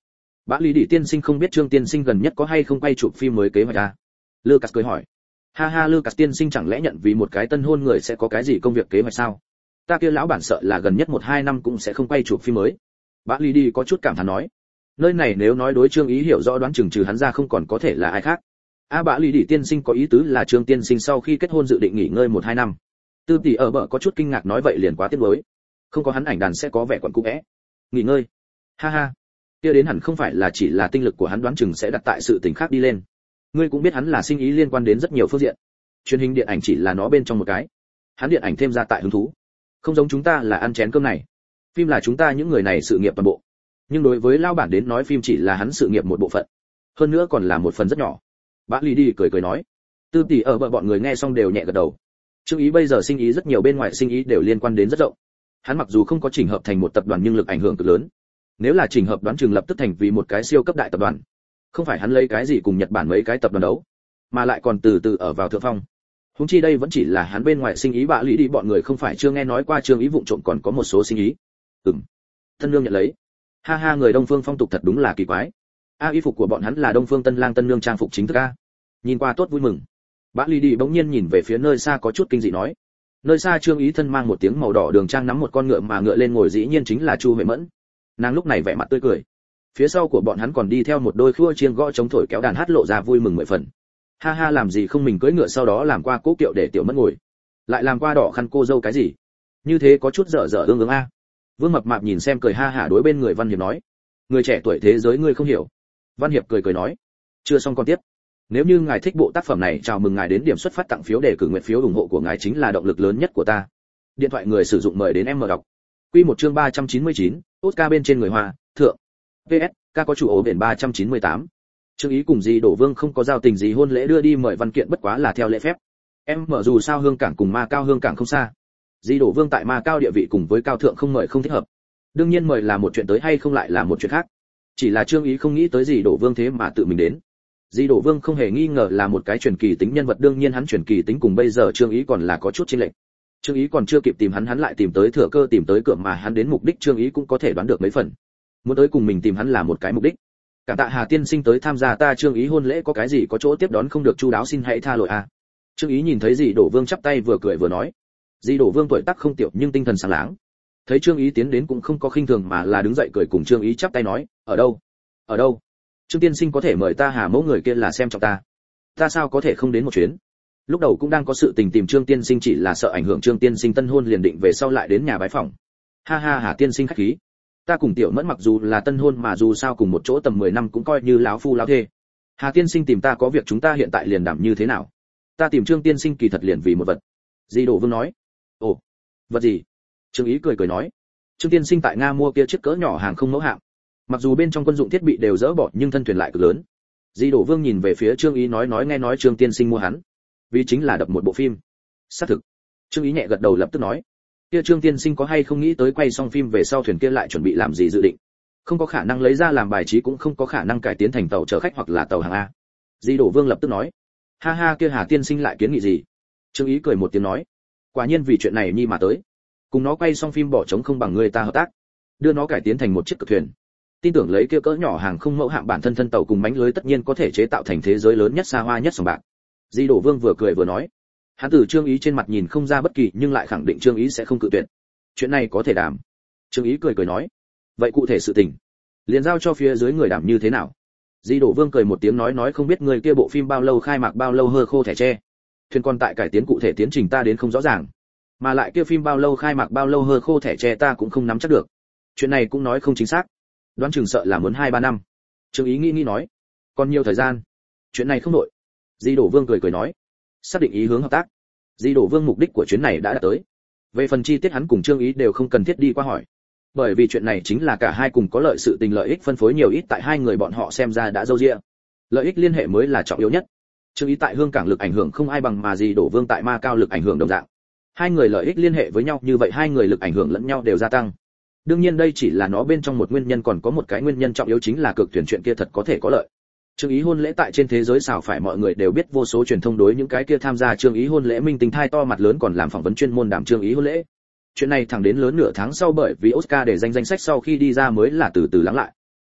Bã Lý Đi tiên sinh không biết Trương tiên sinh gần nhất có hay không quay chụp phim mới kế hoạch à? Lucas cười hỏi. Ha ha, Lucas tiên sinh chẳng lẽ nhận vì một cái tân hôn người sẽ có cái gì công việc kế hoạch sao? Ta kia lão bản sợ là gần nhất một hai năm cũng sẽ không quay chụp phim mới. Bã Lý Đi có chút cảm thán nói. Nơi này nếu nói đối Trương Ý hiểu rõ đoán chừng trừ hắn ra không còn có thể là ai khác. A à, Bã Lý Đi tiên sinh có ý tứ là Trương tiên sinh sau khi kết hôn dự định nghỉ ngơi một hai năm. Tư tỷ ở bờ có chút kinh ngạc nói vậy liền quá tiếc nuối. Không có hắn ảnh đàn sẽ có vẻ quẩn cũ é. Nghỉ ngơi. Ha ha. Kia đến hẳn không phải là chỉ là tinh lực của hắn đoán chừng sẽ đặt tại sự tình khác đi lên. Ngươi cũng biết hắn là sinh ý liên quan đến rất nhiều phương diện. Truyền hình điện ảnh chỉ là nó bên trong một cái. Hắn điện ảnh thêm ra tại hứng thú. Không giống chúng ta là ăn chén cơm này. Phim là chúng ta những người này sự nghiệp toàn bộ. Nhưng đối với lao bản đến nói phim chỉ là hắn sự nghiệp một bộ phận. Hơn nữa còn là một phần rất nhỏ. Bác Lý đi cười cười nói. Tư tỷ ở bờ bọn người nghe xong đều nhẹ gật đầu. Trương Ý bây giờ sinh ý rất nhiều, bên ngoài sinh ý đều liên quan đến rất rộng. Hắn mặc dù không có chỉnh hợp thành một tập đoàn nhưng lực ảnh hưởng cực lớn. Nếu là chỉnh hợp đoán chừng lập tức thành vì một cái siêu cấp đại tập đoàn. Không phải hắn lấy cái gì cùng Nhật Bản mấy cái tập đoàn đấu, mà lại còn từ từ ở vào thượng phong. Huống chi đây vẫn chỉ là hắn bên ngoài sinh ý. Bạ Lý đi bọn người không phải chưa nghe nói qua Trương Ý vụng trộm còn có một số sinh ý. Ừm. Thân nương nhận lấy. Ha ha, người Đông Phương phong tục thật đúng là kỳ quái. A y phục của bọn hắn là Đông Phương Tân Lang tân nương trang phục chính thức a. Nhìn qua tốt vui mừng. Bạ Lý đi bỗng nhiên nhìn về phía nơi xa có chút kinh dị nói. Nơi xa Trương Ý thân mang một tiếng màu đỏ đường trang nắm một con ngựa mà ngựa lên ngồi dĩ nhiên chính là Chu Huệ Mẫn. Nàng lúc này vẻ mặt tươi cười. Phía sau của bọn hắn còn đi theo một đôi khua chiêng gõ trống thổi kéo đàn hát lộ ra vui mừng mười phần. Ha ha, làm gì không mình cưỡi ngựa sau đó làm qua cố kiệu để tiểu Mẫn ngồi, lại làm qua đỏ khăn cô dâu cái gì, như thế có chút dở dở ương ương a. Vương Mập Mạp nhìn xem cười ha hả đối bên người Văn Hiệp nói, người trẻ tuổi thế giới ngươi không hiểu. Văn Hiệp cười cười nói, chưa xong còn tiếp. Nếu như ngài thích bộ tác phẩm này, chào mừng ngài đến điểm xuất phát tặng phiếu để cử nguyện phiếu ủng hộ của ngài chính là động lực lớn nhất của ta. Điện thoại người sử dụng mời đến em mở đọc. Quy một chương ba trăm chín mươi chín, Oscar bên trên người Hoa, thượng. vê ét, ca có chủ ổ biển ba trăm chín mươi tám. Trương Ý cùng Di Đổ Vương không có giao tình gì, hôn lễ đưa đi mời văn kiện bất quá là theo lễ phép. Em mở dù sao Hương Cảng cùng Ma Cao Hương Cảng không xa. Di Đổ Vương tại Ma Cao địa vị cùng với Cao Thượng không mời không thích hợp. Đương nhiên mời là một chuyện tới hay không lại là một chuyện khác. Chỉ là Trương Ý không nghĩ tới Di Đổ Vương thế mà tự mình đến. Di Đổ Vương không hề nghi ngờ là một cái truyền kỳ tính nhân vật, đương nhiên hắn truyền kỳ tính cùng bây giờ Trương Ý còn là có chút chênh lệch. Trương Ý còn chưa kịp tìm hắn hắn lại tìm tới thừa cơ tìm tới cửa, mà hắn đến mục đích Trương Ý cũng có thể đoán được mấy phần. Muốn tới cùng mình tìm hắn là một cái mục đích. Cảm tạ Hà tiên sinh tới tham gia ta Trương Ý hôn lễ, có cái gì có chỗ tiếp đón không được chu đáo xin hãy tha lỗi a. Trương Ý nhìn thấy Di Đổ Vương chắp tay vừa cười vừa nói. Di Đổ Vương tuổi tác không tiểu nhưng tinh thần sáng láng. Thấy Trương Ý tiến đến cũng không có khinh thường mà là đứng dậy cười cùng Trương Ý chắp tay nói, ở đâu? Ở đâu? Trương tiên sinh có thể mời ta Hà mẫu người kia là xem trọng ta. Ta sao có thể không đến một chuyến? Lúc đầu cũng đang có sự tình tìm Trương tiên sinh, chỉ là sợ ảnh hưởng Trương tiên sinh tân hôn liền định về sau lại đến nhà bái phỏng. Ha ha, Hà tiên sinh khách khí. Ta cùng Tiểu Mẫn mặc dù là tân hôn mà dù sao cùng một chỗ tầm mười năm cũng coi như láo phu láo thê. Hà tiên sinh tìm ta có việc, chúng ta hiện tại liền đảm như thế nào? Ta tìm Trương tiên sinh kỳ thật liền vì một vật. Di Đổ Vương nói. Ồ, vật gì? Trương Ý cười cười nói. Trương tiên sinh tại Nga mua kia chiếc cỡ nhỏ hàng không mẫu hạm. Mặc dù bên trong quân dụng thiết bị đều dỡ bỏ nhưng thân thuyền lại cực lớn. Di Đổ Vương nhìn về phía Trương Ý nói nói nghe nói Trương tiên sinh mua hắn, vì chính là đập một bộ phim. Xác thực. Trương Ý nhẹ gật đầu lập tức nói. Kia Trương tiên sinh có hay không nghĩ tới quay xong phim về sau thuyền kia lại chuẩn bị làm gì dự định? Không có khả năng lấy ra làm bài trí, cũng không có khả năng cải tiến thành tàu chở khách hoặc là tàu hàng a. Di Đổ Vương lập tức nói. Ha ha, kia Hà tiên sinh lại kiến nghị gì? Trương Ý cười một tiếng nói. Quả nhiên vì chuyện này nhi mà tới. Cùng nó quay xong phim bỏ trống không bằng người ta hợp tác, đưa nó cải tiến thành một chiếc cực thuyền. Tin tưởng lấy kia cỡ nhỏ hàng không mẫu hạm bản thân thân tàu cùng mánh lưới tất nhiên có thể chế tạo thành thế giới lớn nhất xa hoa nhất sòng bạc. Di Đổ Vương vừa cười vừa nói. Hắn từ Trương Ý trên mặt nhìn không ra bất kỳ nhưng lại khẳng định Trương Ý sẽ không cự tuyệt. Chuyện này có thể đảm. Trương Ý cười cười nói. Vậy cụ thể sự tình liền giao cho phía dưới người đảm như thế nào? Di Đổ Vương cười một tiếng nói nói không biết người kia bộ phim bao lâu khai mạc, bao lâu hơ khô thẻ tre. Thuyền còn tại cải tiến cụ thể tiến trình ta đến không rõ ràng. Mà lại kia phim bao lâu khai mạc bao lâu hơ khô thẻ tre ta cũng không nắm chắc được. Chuyện này cũng nói không chính xác. Đoán chừng sợ là muốn hai ba năm. Trương Ý nghĩ nghĩ nói. Còn nhiều thời gian. Chuyện này không nội. Di Đổ Vương cười cười nói. Xác định ý hướng hợp tác. Di Đổ Vương mục đích của chuyến này đã đạt tới. Về phần chi tiết hắn cùng Trương Ý đều không cần thiết đi qua hỏi. Bởi vì chuyện này chính là cả hai cùng có lợi, sự tình lợi ích phân phối nhiều ít tại hai người bọn họ xem ra đã dâu dịa. Lợi ích liên hệ mới là trọng yếu nhất. Trương Ý tại Hương Cảng lực ảnh hưởng không ai bằng, mà Di Đổ Vương tại Ma Cao lực ảnh hưởng đồng dạng. Hai người lợi ích liên hệ với nhau, như vậy hai người lực ảnh hưởng lẫn nhau đều gia tăng. Đương nhiên đây chỉ là nó bên trong một nguyên nhân, còn có một cái nguyên nhân trọng yếu chính là cực thuyền chuyện kia thật có thể có lợi. Trương Ý hôn lễ tại trên thế giới xào phải mọi người đều biết, vô số truyền thông đối những cái kia tham gia Trương Ý hôn lễ minh tinh thai to mặt lớn còn làm phỏng vấn chuyên môn đảm Trương Ý hôn lễ. Chuyện này thẳng đến lớn nửa tháng sau, bởi vì Oscar để danh danh sách sau khi đi ra mới là từ từ lắng lại.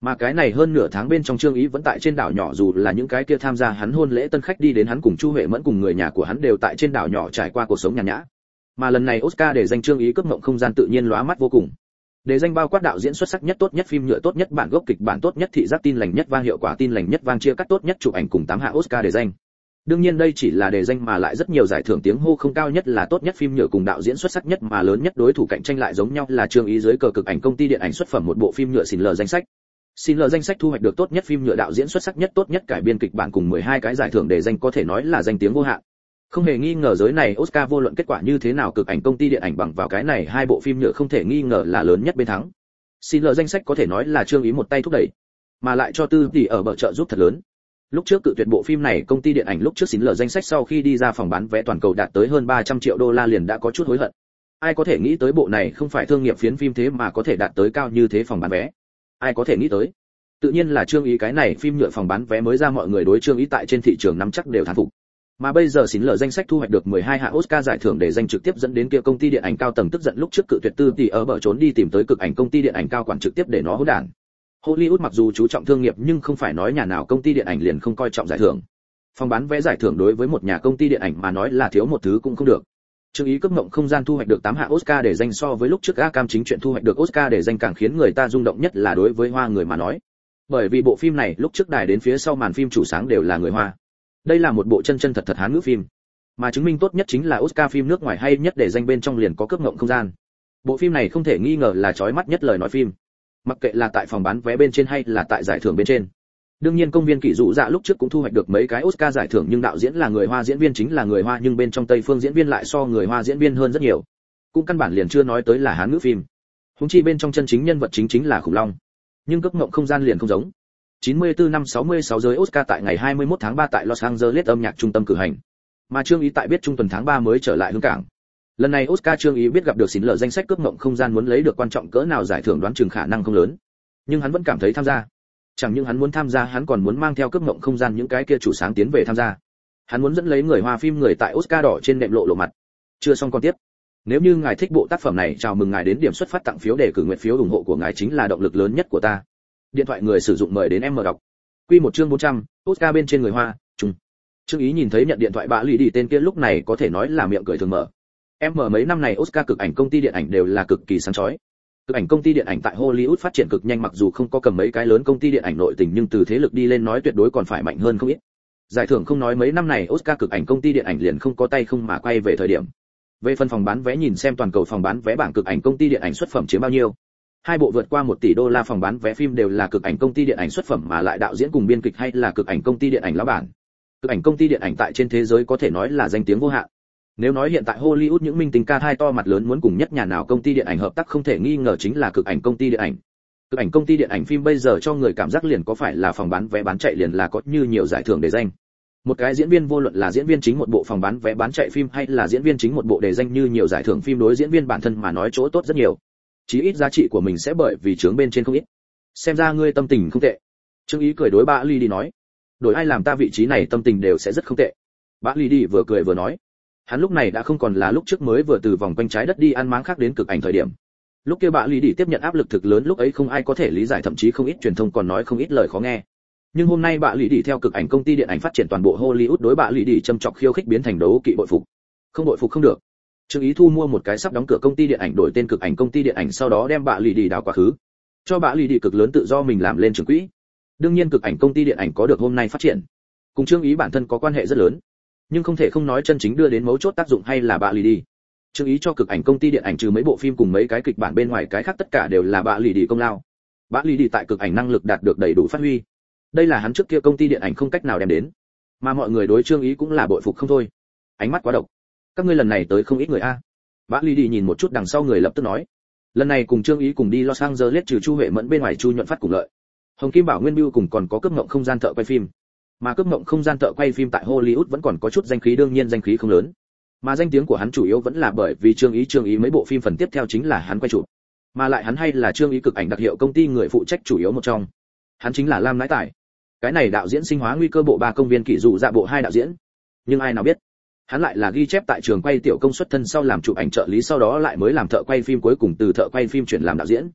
Mà cái này hơn nửa tháng bên trong Trương Ý vẫn tại trên đảo nhỏ, dù là những cái kia tham gia hắn hôn lễ tân khách đi đến hắn cùng Chu Huệ Mẫn cùng người nhà của hắn đều tại trên đảo nhỏ trải qua cuộc sống nhàn nhã. Mà lần này Oscar để danh Trương Ý cướp mộng không gian tự nhiên lóa mắt vô cùng. Để danh bao quát đạo diễn xuất sắc nhất, tốt nhất phim nhựa, tốt nhất bản gốc kịch bản, tốt nhất thị giác, tin lành nhất vang, hiệu quả tin lành nhất vang, chia cắt tốt nhất chụp ảnh cùng tám hạng Oscar để danh. Đương nhiên đây chỉ là đề danh mà lại rất nhiều giải thưởng tiếng hô không cao nhất là tốt nhất phim nhựa cùng đạo diễn xuất sắc nhất, mà lớn nhất đối thủ cạnh tranh lại giống nhau là Trương Ý dưới cờ cực ảnh công ty điện ảnh xuất phẩm một bộ phim nhựa Xin Lờ danh sách. Xin Lờ danh sách thu hoạch được tốt nhất phim nhựa, đạo diễn xuất sắc nhất, tốt nhất cải biên kịch bản cùng mười hai cái giải thưởng đề danh, có thể nói là danh tiếng vô hạn. Không hề nghi ngờ giới này Oscar vô luận kết quả như thế nào, cực ảnh công ty điện ảnh bằng vào cái này hai bộ phim nhựa không thể nghi ngờ là lớn nhất bên thắng. Xin Lờ danh sách có thể nói là Trương Ý một tay thúc đẩy, mà lại cho tư tỷ ở bờ trợ giúp thật lớn. Lúc trước cự tuyệt bộ phim này công ty điện ảnh lúc trước Xin Lờ danh sách sau khi đi ra phòng bán vé toàn cầu đạt tới hơn ba trăm triệu đô la liền đã có chút hối hận. Ai có thể nghĩ tới bộ này không phải thương nghiệp phiến phim thế mà có thể đạt tới cao như thế phòng bán vé. Ai có thể nghĩ tới. Tự nhiên là Trương Ý cái này phim nhựa phòng bán vé mới ra, mọi người đối Trương Ý tại trên thị trường nắm chắc đều thán phục. Mà bây giờ Xin Lờ danh sách thu hoạch được mười hai hạng Oscar giải thưởng để danh, trực tiếp dẫn đến kia công ty điện ảnh cao tầng tức giận, lúc trước cự tuyệt tư tỷ ở bờ trốn đi tìm tới cực ảnh công ty điện ảnh cao quản trực tiếp để nó hỗn đản. Hollywood mặc dù chú trọng thương nghiệp nhưng không phải nói nhà nào công ty điện ảnh liền không coi trọng giải thưởng. Phòng bán vé giải thưởng đối với một nhà công ty điện ảnh mà nói là thiếu một thứ cũng không được. Trương Ý cướp mộng không gian thu hoạch được tám hạng Oscar để danh, so với lúc trước A Cam chính chuyện thu hoạch được Oscar để danh càng khiến người ta rung động nhất là đối với Hoa người mà nói. Bởi vì bộ phim này lúc trước đài đến phía sau màn phim chủ sáng đều là người Hoa. Đây là một bộ chân chân thật thật Hán ngữ phim. Mà chứng minh tốt nhất chính là Oscar phim nước ngoài hay nhất để danh bên trong liền có cướp mộng không gian. Bộ phim này không thể nghi ngờ là chói mắt nhất lời nói phim. Mặc kệ là tại phòng bán vé bên trên hay là tại giải thưởng bên trên. Đương nhiên công viên kỷ dụ dạ lúc trước cũng thu hoạch được mấy cái Oscar giải thưởng, nhưng đạo diễn là người Hoa, diễn viên chính là người Hoa, nhưng bên trong Tây phương diễn viên lại so người Hoa diễn viên hơn rất nhiều. Cũng căn bản liền chưa nói tới là Hán ngữ phim. Huống chi bên trong chân chính nhân vật chính chính là khủng long. Nhưng cướp mộng không gian liền không giống. chín mươi tư năm sáu mươi sáu giới Oscar tại ngày hai mươi mốt tháng ba tại Los Angeles âm nhạc trung tâm cử hành. Mà Trương Ý tại biết trung tuần tháng ba mới trở lại hướng cảng. Lần này Oscar Trương Ý biết gặp được Xin Lờ danh sách cướp mộng không gian muốn lấy được quan trọng cỡ nào giải thưởng đoán chừng khả năng không lớn. Nhưng hắn vẫn cảm thấy tham gia. Chẳng những hắn muốn tham gia, hắn còn muốn mang theo cướp mộng không gian những cái kia chủ sáng tiến về tham gia. Hắn muốn dẫn lấy người Hoa phim người tại Oscar đỏ trên đệm lộ lộ mặt. Chưa xong con tiếp. Nếu như ngài thích bộ tác phẩm này, chào mừng ngài đến điểm xuất phát tặng phiếu để cử nguyện phiếu ủng hộ của ngài chính là động lực lớn nhất của ta. Điện thoại người sử dụng mời đến em mở đọc. Quy một chương bốn trăm, Oscar bên trên người Hoa, trùng. Trương Ý nhìn thấy nhận điện thoại bạ lì đi tên kia lúc này có thể nói là miệng cười thường mở. Em mở mấy năm này Oscar cực ảnh công ty điện ảnh đều là cực kỳ sáng chói. Cực ảnh công ty điện ảnh tại Hollywood phát triển cực nhanh, mặc dù không có cầm mấy cái lớn công ty điện ảnh nội tình nhưng từ thế lực đi lên nói tuyệt đối còn phải mạnh hơn không ít. Giải thưởng không nói, mấy năm này Oscar cực ảnh công ty điện ảnh liền không có tay không mà quay về thời điểm. Về phần phòng bán vé, nhìn xem toàn cầu phòng bán vé bảng cực ảnh công ty điện ảnh xuất phẩm chiếm bao nhiêu. Hai bộ vượt qua một tỷ đô la phòng bán vé phim đều là cực ảnh công ty điện ảnh xuất phẩm, mà lại đạo diễn cùng biên kịch hay là cực ảnh công ty điện ảnh lão bản. Cực ảnh công ty điện ảnh tại trên thế giới có thể nói là danh tiếng vô hạn. Nếu nói hiện tại Hollywood những minh tinh ca thai to mặt lớn muốn cùng nhất nhà nào công ty điện ảnh hợp tác, không thể nghi ngờ chính là cực ảnh công ty điện ảnh. Cực ảnh công ty điện ảnh phim bây giờ cho người cảm giác liền có phải là phòng bán vé bán chạy liền là có như nhiều giải thưởng để danh. Một cái diễn viên vô luận là diễn viên chính một bộ phòng bán vé bán chạy phim hay là diễn viên chính một bộ đề danh như nhiều giải thưởng phim, đối diễn viên bản thân mà nói chỗ tốt rất nhiều. Chí ít giá trị của mình sẽ bởi vì chướng bên trên không ít. Xem ra ngươi tâm tình không tệ. Trương Ý cười đối Bạ Ly đi nói. Đổi ai làm ta vị trí này tâm tình đều sẽ rất không tệ. Bạ Ly đi vừa cười vừa nói. Hắn lúc này đã không còn là lúc trước mới vừa từ vòng quanh trái đất đi ăn máng khác đến cực ảnh thời điểm. Lúc kia Bạ Ly đi tiếp nhận áp lực thực lớn, lúc ấy không ai có thể lý giải, thậm chí không ít truyền thông còn nói không ít lời khó nghe. Nhưng hôm nay Bạ Ly đi theo cực ảnh công ty điện ảnh phát triển toàn bộ Hollywood, đối Bạ Ly đi châm chọc khiêu khích biến thành đấu kỵ bội phục. Không bội phục không được. Trương Ý thu mua một cái sắp đóng cửa công ty điện ảnh, đổi tên cực ảnh công ty điện ảnh, sau đó đem Bạ Lì đi đào quá khứ, cho Bạ Lì đi cực lớn tự do mình làm lên trưởng quỹ. Đương nhiên cực ảnh công ty điện ảnh có được hôm nay phát triển, cùng Trương Ý bản thân có quan hệ rất lớn, nhưng không thể không nói chân chính đưa đến mấu chốt tác dụng hay là Bạ Lì đi. Trương Ý cho cực ảnh công ty điện ảnh trừ mấy bộ phim cùng mấy cái kịch bản bên ngoài, cái khác tất cả đều là Bạ Lì đi công lao. Bạ Lì đi tại cực ảnh năng lực đạt được đầy đủ phát huy, đây là hắn trước kia công ty điện ảnh không cách nào đem đến, mà mọi người đối Trương Ý cũng là bội phục không thôi. Ánh mắt quá độc. Các ngươi lần này tới không ít người a. Bạ Ly đi nhìn một chút đằng sau người lập tức nói. Lần này cùng Trương Ý cùng đi Los Angeles trừ Chu Huệ Mẫn bên ngoài, Chu Nhuận Phát cùng lợi. Hồng Kim Bảo Nguyên Bưu cùng còn có cướp mộng không gian thợ quay phim. Mà cướp mộng không gian thợ quay phim tại Hollywood vẫn còn có chút danh khí, đương nhiên danh khí không lớn. Mà danh tiếng của hắn chủ yếu vẫn là bởi vì Trương Ý, Trương Ý mấy bộ phim phần tiếp theo chính là hắn quay chụp. Mà lại hắn hay là Trương Ý cực ảnh đặc hiệu công ty người phụ trách chủ yếu một trong. Hắn chính là Lam Nãi Tài. Cái này đạo diễn sinh hóa nguy cơ bộ ba, công viên kỷ dụ dạ bộ hai đạo diễn. Nhưng ai nào biết, hắn lại là ghi chép tại trường quay tiểu công xuất thân, sau làm chụp ảnh trợ lý, sau đó lại mới làm thợ quay phim, cuối cùng từ thợ quay phim chuyển làm đạo diễn.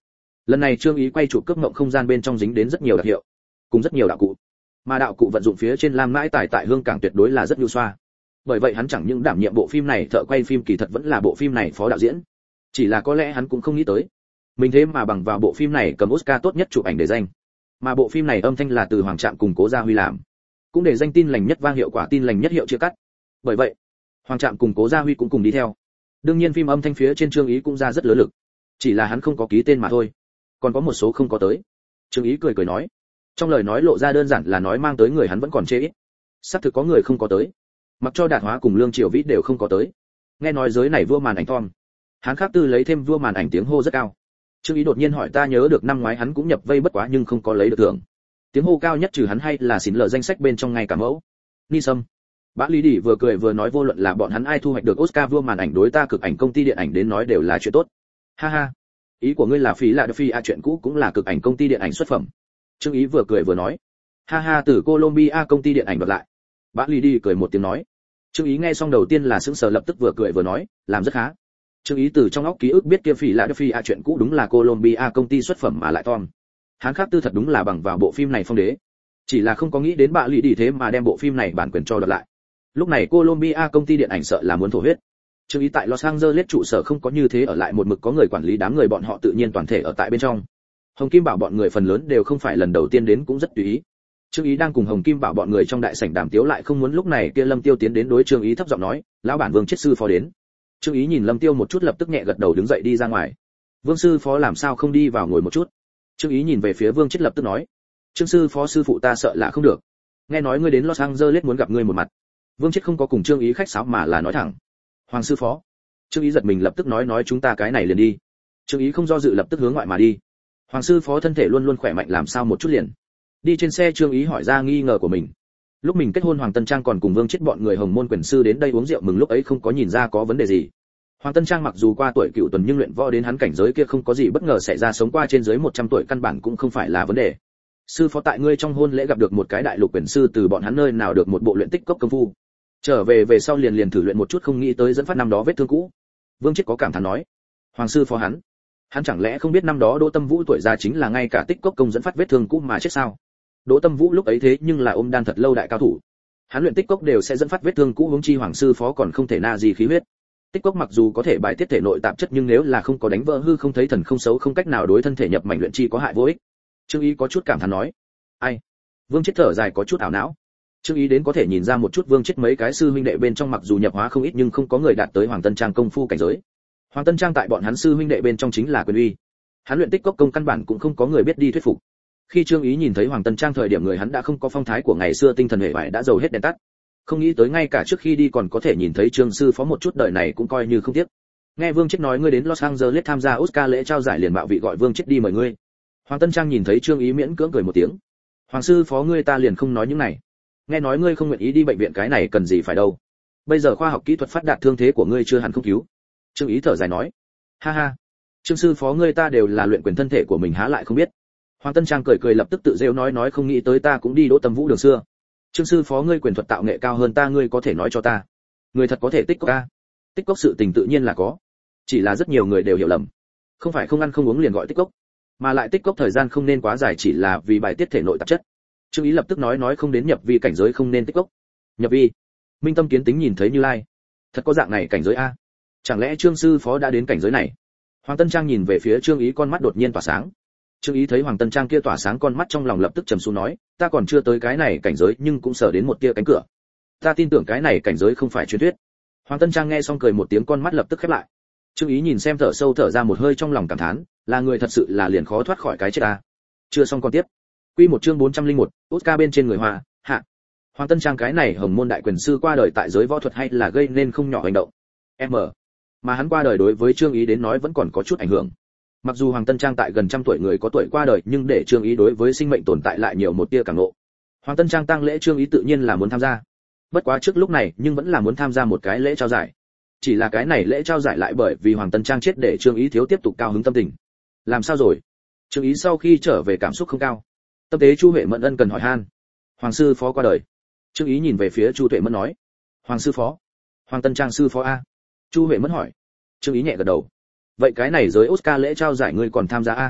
lần này trương ý quay chụp cướp mộng không gian bên trong dính đến rất nhiều đặc hiệu cùng rất nhiều đạo cụ, mà đạo cụ vận dụng phía trên lam mãi tài tại hương cảng tuyệt đối là rất nhu xoa. Bởi vậy hắn chẳng những đảm nhiệm bộ phim này thợ quay phim, kỳ thật vẫn là bộ phim này phó đạo diễn. Chỉ là có lẽ hắn cũng không nghĩ tới mình thế mà bằng vào bộ phim này cầm Oscar tốt nhất chụp ảnh để danh. Mà bộ phim này âm thanh là từ Hoàng Trạm cùng Cố Gia Huy làm, cũng để danh tin lành nhất vang hiệu quả tin lành nhất hiệu chia cắt. Bởi vậy Hoàng Trạm cùng Cố Gia Huy cũng cùng đi theo. Đương nhiên phim âm thanh phía trên Trương Ý cũng ra rất lớn lực, chỉ là hắn không có ký tên mà thôi, còn có một số không có tới. Trương Ý cười cười nói, trong lời nói lộ ra đơn giản là nói mang tới người hắn vẫn còn chê ít. Xác thực có người không có tới, mặc cho Đạt Hóa cùng Lương Triều Vĩ đều không có tới. Nghe nói giới này vua màn ảnh Tom hắn khác tư lấy thêm vua màn ảnh tiếng hô rất cao. Trương Ý đột nhiên hỏi, ta nhớ được năm ngoái hắn cũng nhập vây bất quá nhưng không có lấy được thưởng. Tiếng hô cao nhất trừ hắn hay là xỉn lờ danh sách bên trong ngay cả mẫu ni sâm. Bã Lý Đỉ vừa cười vừa nói, vô luận là bọn hắn ai thu hoạch được Oscar vua màn ảnh đối ta cực ảnh công ty điện ảnh đến nói đều là chuyện tốt. Ha ha, ý của ngươi là phí là phi a chuyện cũ cũng là cực ảnh công ty điện ảnh xuất phẩm. Trương Ý vừa cười vừa nói, ha ha, từ Colombia công ty điện ảnh đoạt lại. Bã Lý Đỉ cười một tiếng nói. Trương Ý nghe xong đầu tiên là sững sờ, lập tức vừa cười vừa nói, làm rất khá. Trương Ý từ trong óc ký ức biết kia phỉ là phi a chuyện cũ đúng là Colombia công ty xuất phẩm mà lại Tom hắn khác tư thật đúng là bằng vào bộ phim này phong đế, chỉ là không có nghĩ đến Bạ Lý Đỉ thế mà đem bộ phim này bản quyền cho đoạt lại. Lúc này Colombia công ty điện ảnh sợ là muốn thổ huyết. Trương Ý tại Los Angeles trụ sở không có như thế ở lại một mực có người quản lý, đám người bọn họ tự nhiên toàn thể ở tại bên trong. Hồng Kim Bảo bọn người phần lớn đều không phải lần đầu tiên đến, cũng rất tùy ý. Trương Ý đang cùng Hồng Kim Bảo bọn người trong đại sảnh đàm tiếu, lại không muốn lúc này kia Lâm Tiêu tiến đến đối Trương Ý thấp giọng nói, lão bản Vương Chiết sư phó đến. Trương Ý nhìn Lâm Tiêu một chút, lập tức nhẹ gật đầu đứng dậy đi ra ngoài. Vương sư phó làm sao không đi vào ngồi một chút? Trương Ý nhìn về phía Vương Chiết lập tức nói, Trương sư phó sư phụ ta sợ là không được. Nghe nói ngươi đến Los Angeles muốn gặp ngươi một mặt. Vương Chiết không có cùng Trương Ý khách sáo mà là nói thẳng, Hoàng sư phó. Trương Ý giật mình lập tức nói nói chúng ta cái này liền đi. Trương Ý không do dự lập tức hướng ngoại mà đi. Hoàng sư phó thân thể luôn luôn khỏe mạnh làm sao một chút liền. Đi trên xe Trương Ý hỏi ra nghi ngờ của mình. Lúc mình kết hôn Hoàng Tân Trang còn cùng Vương Chiết bọn người Hồng Môn quyền sư đến đây uống rượu mừng, lúc ấy không có nhìn ra có vấn đề gì. Hoàng Tân Trang mặc dù qua tuổi cựu tuần nhưng luyện võ đến hắn cảnh giới kia không có gì bất ngờ xảy ra, sống qua trên dưới một trăm tuổi căn bản cũng không phải là vấn đề. Sư phó tại ngươi trong hôn lễ gặp được một cái đại lục quyền sư, từ bọn hắn nơi nào được một bộ luyện tích cốc công phu. Trở về về sau liền liền thử luyện một chút, không nghĩ tới dẫn phát năm đó vết thương cũ. Vương Chiết có cảm thán nói, Hoàng sư phó hắn, hắn chẳng lẽ không biết năm đó Đỗ Tâm Vũ tuổi già chính là ngay cả tích cốc công dẫn phát vết thương cũ mà chết sao? Đỗ Tâm Vũ lúc ấy thế nhưng là ôm đan thật lâu đại cao thủ, hắn luyện tích cốc đều sẽ dẫn phát vết thương cũ, huống chi Hoàng sư phó còn không thể na gì khí huyết. Tích cốc mặc dù có thể bài tiết thể nội tạp chất nhưng nếu là không có đánh vỡ hư không thấy thần không xấu, không cách nào đối thân thể nhập mảnh luyện chi có hại vô ích. Trương Ý có chút cảm thán nói, ai? Vương Chiết thở dài có chút ảo não. Trương Ý đến có thể nhìn ra một chút Vương Chiết mấy cái sư huynh đệ bên trong mặc dù nhập hóa không ít nhưng không có người đạt tới Hoàng Tân Trang công phu cảnh giới. Hoàng Tân Trang tại bọn hắn sư huynh đệ bên trong chính là quyền uy. Hắn luyện tích cốc công căn bản cũng không có người biết đi thuyết phục. Khi Trương Ý nhìn thấy Hoàng Tân Trang thời điểm, người hắn đã không có phong thái của ngày xưa, tinh thần hệ bại đã dầu hết đèn tắt. Không nghĩ tới ngay cả trước khi đi còn có thể nhìn thấy Trương sư phó một chút, đời này cũng coi như không tiếc. Nghe Vương Chiết nói ngươi đến Los Angeles tham gia Oscar lễ trao giải liền mạo vị gọi Vương Chiết đi mời ngươi. Hoàng Tân Trang nhìn thấy Trương Ý miễn cưỡng cười một tiếng. Hoàng sư phó ngươi ta liền không nói những này. Nghe nói ngươi không nguyện ý đi bệnh viện, cái này cần gì phải đâu. Bây giờ khoa học kỹ thuật phát đạt, thương thế của ngươi chưa hẳn không cứu. Trương Ý thở dài nói, ha ha, Trương sư phó ngươi ta đều là luyện quyền thân thể của mình há lại không biết. Hoàng Tân Trang cười cười lập tức tự rêu nói nói không nghĩ tới ta cũng đi Đỗ Tâm Vũ đường xưa. Trương sư phó ngươi quyền thuật tạo nghệ cao hơn ta, ngươi có thể nói cho ta, người thật có thể tích cốc ca? Tích cốc sự tình tự nhiên là có, chỉ là rất nhiều người đều hiểu lầm, không phải không ăn không uống liền gọi tích cốc, mà lại tích cốc thời gian không nên quá dài, chỉ là vì bài tiết thể nội tạp chất. Trương Ý lập tức nói nói không đến nhập vi cảnh giới không nên tích cốc. Nhập vi? Minh Tâm Kiến Tính nhìn thấy Như Lai, thật có dạng này cảnh giới a? Chẳng lẽ Trương sư phó đã đến cảnh giới này? Hoàng Tân Trang nhìn về phía Trương Ý, con mắt đột nhiên tỏa sáng. Trương Ý thấy Hoàng Tân Trang kia tỏa sáng con mắt trong lòng lập tức trầm xuống nói, ta còn chưa tới cái này cảnh giới nhưng cũng sở đến một tia cánh cửa. Ta tin tưởng cái này cảnh giới không phải truyền thuyết. Hoàng Tân Trang nghe xong cười một tiếng, con mắt lập tức khép lại. Trương Ý nhìn xem thở sâu thở ra một hơi, trong lòng cảm thán, là người thật sự là liền khó thoát khỏi cái chết ta. Chưa xong con tiếp. Quy một chương bốn trăm lẻ một, Oscar bên trên người Hoa, hạ. Hoàng Tân Trang cái này Hồng Môn đại quyền sư qua đời tại giới võ thuật hay là gây nên không nhỏ hành động. M. Mà hắn qua đời đối với Trương Ý đến nói vẫn còn có chút ảnh hưởng. Mặc dù Hoàng Tân Trang tại gần trăm tuổi người có tuổi qua đời, nhưng để Trương Ý đối với sinh mệnh tồn tại lại nhiều một tia cảm ngộ. Hoàng Tân Trang tang lễ Trương Ý tự nhiên là muốn tham gia. Bất quá trước lúc này, nhưng vẫn là muốn tham gia một cái lễ trao giải. Chỉ là cái này lễ trao giải lại bởi vì Hoàng Tân Trang chết để Trương Ý thiếu tiếp tục cao hứng tâm tình. Làm sao rồi? Trương Ý sau khi trở về cảm xúc không cao. Tâm tế Chu Huệ Mẫn ân cần hỏi han. Hoàng sư phó qua đời. Trương Ý nhìn về phía Chu Huệ Mẫn nói, Hoàng sư phó? Hoàng Tân Trang sư phó a? Chu Huệ Mẫn hỏi. Trương Ý nhẹ gật đầu. Vậy cái này giới Oscar lễ trao giải ngươi còn tham gia a?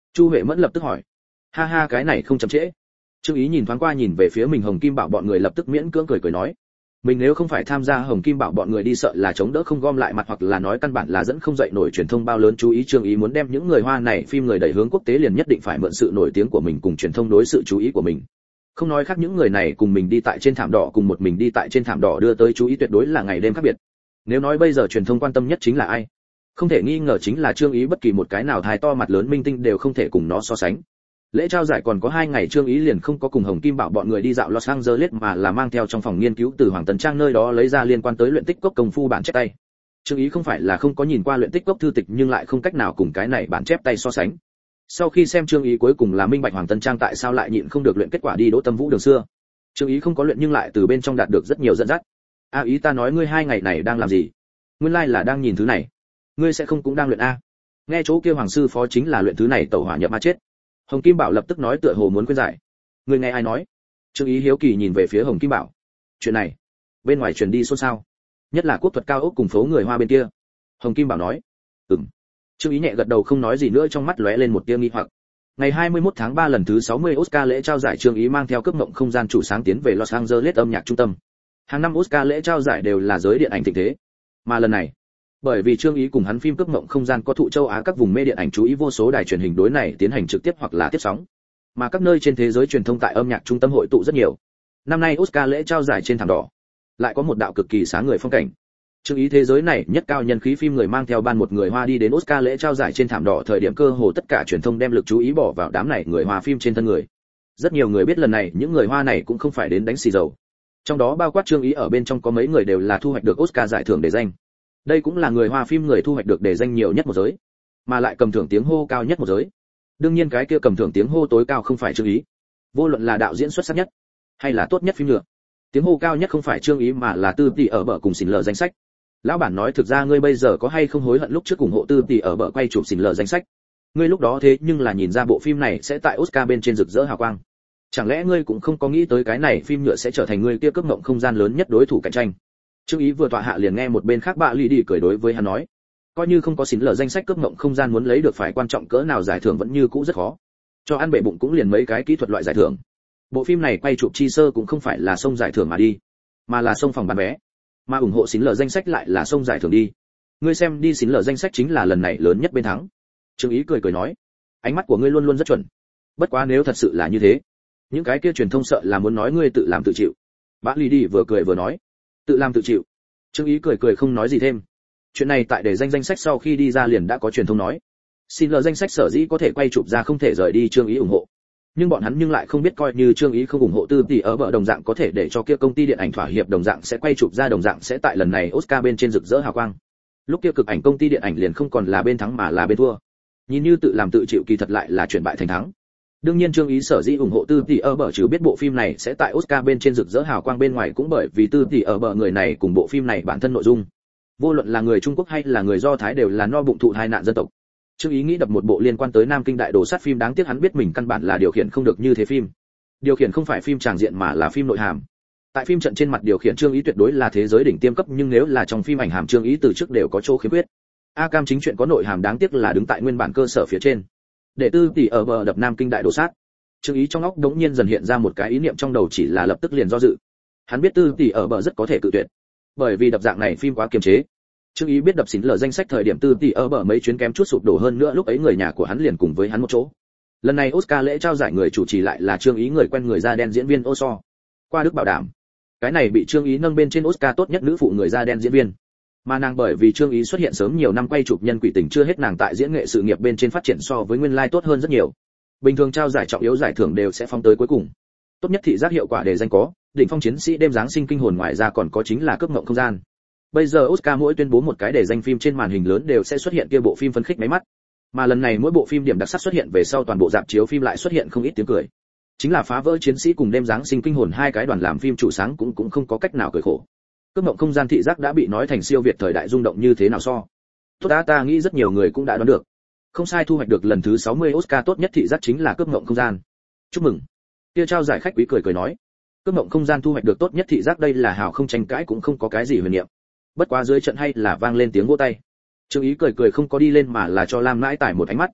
Chu Huệ Mẫn lập tức hỏi. Ha ha, cái này không chậm trễ. Trương Ý nhìn thoáng qua nhìn về phía mình Hồng Kim Bảo bọn người lập tức miễn cưỡng cười cười nói, mình nếu không phải tham gia Hồng Kim Bảo bọn người đi sợ là chống đỡ không gom lại mặt, hoặc là nói căn bản là dẫn không dậy nổi truyền thông bao lớn chú ý. Trương Ý muốn đem những người Hoa này phim người đẩy hướng quốc tế liền nhất định phải mượn sự nổi tiếng của mình cùng truyền thông đối sự chú ý của mình. Không nói khác, những người này cùng mình đi tại trên thảm đỏ cùng một mình đi tại trên thảm đỏ đưa tới chú ý tuyệt đối là ngày đêm khác biệt. Nếu nói bây giờ truyền thông quan tâm nhất chính là ai, không thể nghi ngờ chính là Trương Ý, bất kỳ một cái nào thái to mặt lớn minh tinh đều không thể cùng nó so sánh. Lễ trao giải còn có hai ngày, Trương Ý liền không có cùng Hồng Kim Bảo bọn người đi dạo Los Angeles mà là mang theo trong phòng nghiên cứu từ Hoàng Tần Trang nơi đó lấy ra liên quan tới luyện tích cốc công phu bản chép tay. Trương Ý không phải là không có nhìn qua luyện tích cốc thư tịch, nhưng lại không cách nào cùng cái này bản chép tay so sánh. Sau khi xem, Trương Ý cuối cùng là minh bạch Hoàng Tần Trang tại sao lại nhịn không được luyện kết quả đi Đỗ Tâm Vũ đường xưa. Trương Ý không có luyện nhưng lại từ bên trong đạt được rất nhiều dẫn dắt. A Ý, ta nói ngươi hai ngày này đang làm gì? Nguyên lai là đang nhìn thứ này. Ngươi sẽ không cũng đang luyện a? Nghe chỗ kia Hoàng sư phó chính là luyện thứ này tẩu hỏa nhập ma chết. Hồng Kim Bảo lập tức nói tựa hồ muốn khuyên giải. Người nghe ai nói? Trương Ý hiếu kỳ nhìn về phía Hồng Kim Bảo. Chuyện này, bên ngoài truyền đi xôn xao, nhất là quốc thuật cao ốc cùng phố người Hoa bên kia. Hồng Kim Bảo nói. Ừm. Trương Ý nhẹ gật đầu không nói gì nữa, trong mắt lóe lên một tia nghi hoặc. Ngày hai mươi mốt tháng ba lần thứ sáu mươi Oscar lễ trao giải, Trương Ý mang theo cướp mộng không gian chủ sáng tiến về Los Angeles âm nhạc trung tâm. Hàng năm Oscar lễ trao giải đều là giới điện ảnh thịnh thế, mà lần này, bởi vì Trương Ý cùng hắn phim cướp mộng không gian có thụ châu Á các vùng mê điện ảnh chú ý, vô số đài truyền hình đối này tiến hành trực tiếp hoặc là tiếp sóng, mà các nơi trên thế giới truyền thông tại âm nhạc trung tâm hội tụ rất nhiều. Năm nay Oscar lễ trao giải trên thảm đỏ lại có một đạo cực kỳ sáng người phong cảnh. Trương Ý thế giới này nhất cao nhân khí phim người mang theo ban một người Hoa đi đến Oscar lễ trao giải trên thảm đỏ, thời điểm cơ hồ tất cả truyền thông đem lực chú ý bỏ vào đám này người Hoa phim trên thân người. Rất nhiều người biết lần này những người Hoa này cũng không phải đến đánh xì dầu, trong đó bao quát Trương Ý ở bên trong, có mấy người đều là thu hoạch được Oscar giải thưởng để danh. Đây cũng là người Hoa phim người thu hoạch được để danh nhiều nhất một giới, mà lại cầm thưởng tiếng hô cao nhất một giới. Đương nhiên cái kia cầm thưởng tiếng hô tối cao không phải Trương Ý, vô luận là đạo diễn xuất sắc nhất hay là tốt nhất phim nhựa, tiếng hô cao nhất không phải Trương Ý mà là Tư Tỷ ở bờ cùng Xỉn Lờ danh sách. Lão bản nói, thực ra ngươi bây giờ có hay không hối hận lúc trước ủng hộ Tư Tỷ ở bờ quay chụp Xỉn Lờ danh sách? Ngươi lúc đó thế nhưng là nhìn ra bộ phim này sẽ tại Oscar bên trên rực rỡ hào quang. Chẳng lẽ ngươi cũng không có nghĩ tới cái này phim nhựa sẽ trở thành ngươi kia cướp ngộng không gian lớn nhất đối thủ cạnh tranh? Trương Ý vừa tọa hạ liền nghe một bên khác bạ lì đi cười đối với hắn nói, coi như không có Xỉn Lờ danh sách, cướp ngộng không gian muốn lấy được phải quan trọng cỡ nào giải thưởng vẫn như cũ rất khó. Cho ăn bể bụng cũng liền mấy cái kỹ thuật loại giải thưởng. Bộ phim này quay chụp chi sơ cũng không phải là xông giải thưởng mà đi, mà là xông phòng bán vé. Mà ủng hộ Xỉn Lờ danh sách lại là xông giải thưởng đi. Ngươi xem đi, Xỉn Lờ danh sách chính là lần này lớn nhất bên thắng. Trương Ý cười cười nói, ánh mắt của ngươi luôn luôn rất chuẩn. Bất quá nếu thật sự là như thế, những cái kia truyền thông sợ là muốn nói ngươi tự làm tự chịu. Bác Lý đi vừa cười vừa nói, tự làm tự chịu. Trương Ý cười cười không nói gì thêm. Chuyện này tại để danh danh sách sau khi đi ra liền đã có truyền thông nói, Xỉn Lờ danh sách sở dĩ có thể quay chụp ra không thể rời đi Trương Ý ủng hộ. Nhưng bọn hắn nhưng lại không biết, coi như Trương Ý không ủng hộ Tư Tỷ ở bờ đồng dạng có thể để cho kia công ty điện ảnh thỏa hiệp, đồng dạng sẽ quay chụp ra, đồng dạng sẽ tại lần này Oscar bên trên rực rỡ hào quang. Lúc kia cực ảnh công ty điện ảnh liền không còn là bên thắng mà là bên thua. Nhìn như tự làm tự chịu, kỳ thật lại là chuyển bại thành thắng. Đương nhiên Trương Ý sở dĩ ủng hộ Tư Tỷ ở bờ, trừ biết bộ phim này sẽ tại Oscar bên trên rực rỡ hào quang bên ngoài, cũng bởi vì Tư Tỷ ở bờ người này cùng bộ phim này bản thân nội dung, vô luận là người Trung Quốc hay là người Do Thái đều là no bụng thụ hai nạn dân tộc. Trương Ý nghĩ đập một bộ liên quan tới Nam Kinh đại đồ sát phim, đáng tiếc hắn biết mình căn bản là điều khiển không được như thế phim. Điều khiển không phải phim tràng diện mà là phim nội hàm. Tại phim trận trên mặt điều khiển Trương Ý tuyệt đối là thế giới đỉnh tiêm cấp, nhưng nếu là trong phim ảnh hàm, Trương Ý từ trước đều có chỗ khiếm khuyết. A Cam chính chuyện có nội hàm, đáng tiếc là đứng tại nguyên bản cơ sở phía trên. Để Tư Tỷ ở bờ đập Nam Kinh đại đồ sát, Trương Ý trong óc đống nhiên dần hiện ra một cái ý niệm trong đầu, chỉ là lập tức liền do dự. Hắn biết Tư Tỷ ở bờ rất có thể cự tuyệt, bởi vì đập dạng này phim quá kiềm chế. Trương Ý biết đập Xỉn Lờ danh sách thời điểm Tư Tỷ ở bờ mấy chuyến kém chút sụp đổ, hơn nữa lúc ấy người nhà của hắn liền cùng với hắn một chỗ. Lần này Oscar lễ trao giải người chủ trì lại là Trương Ý người quen người da đen diễn viên Ô So. Qua Đức bảo đảm, cái này bị Trương Ý nâng bên trên Oscar tốt nhất nữ phụ người da đen diễn viên. Mà nàng bởi vì Trương Ý xuất hiện sớm nhiều năm quay chụp Nhân Quỷ Tình chưa hết, nàng tại diễn nghệ sự nghiệp bên trên phát triển so với nguyên lai tốt hơn rất nhiều. Bình thường trao giải trọng yếu giải thưởng đều sẽ phóng tới cuối cùng. Tốt nhất thị giác hiệu quả để danh có, Đỉnh Phong Chiến Sĩ đêm giáng sinh kinh hồn, ngoài ra còn có chính là Cướp ngộng không gian. Bây giờ Oscar mỗi tuyên bố một cái để danh phim trên màn hình lớn đều sẽ xuất hiện kia bộ phim phấn khích máy mắt. Mà lần này mỗi bộ phim điểm đặc sắc xuất hiện về sau, toàn bộ rạp chiếu phim lại xuất hiện không ít tiếng cười. Chính là Phá vỡ chiến sĩ cùng đêm giáng sinh kinh hồn hai cái đoàn làm phim chủ sáng cũng cũng không có cách nào cười khổ. Cướp ngộng không gian thị giác đã bị nói thành siêu việt thời đại rung động như thế nào so. Tốt đã, ta nghĩ rất nhiều người cũng đã đoán được. Không sai, thu hoạch được lần thứ sáu mươi Oscar tốt nhất thị giác chính là Cướp ngộng không gian. Chúc mừng. Kia trao giải khách quý cười cười nói, Cướp ngộng không gian thu hoạch được tốt nhất thị giác, đây là hào không tranh cãi, cũng không có cái gì huyền niệm. Bất quá dưới trận hay là vang lên tiếng vỗ tay. Trương Ý cười cười không có đi lên mà là cho Lam Mãi Tải một ánh mắt.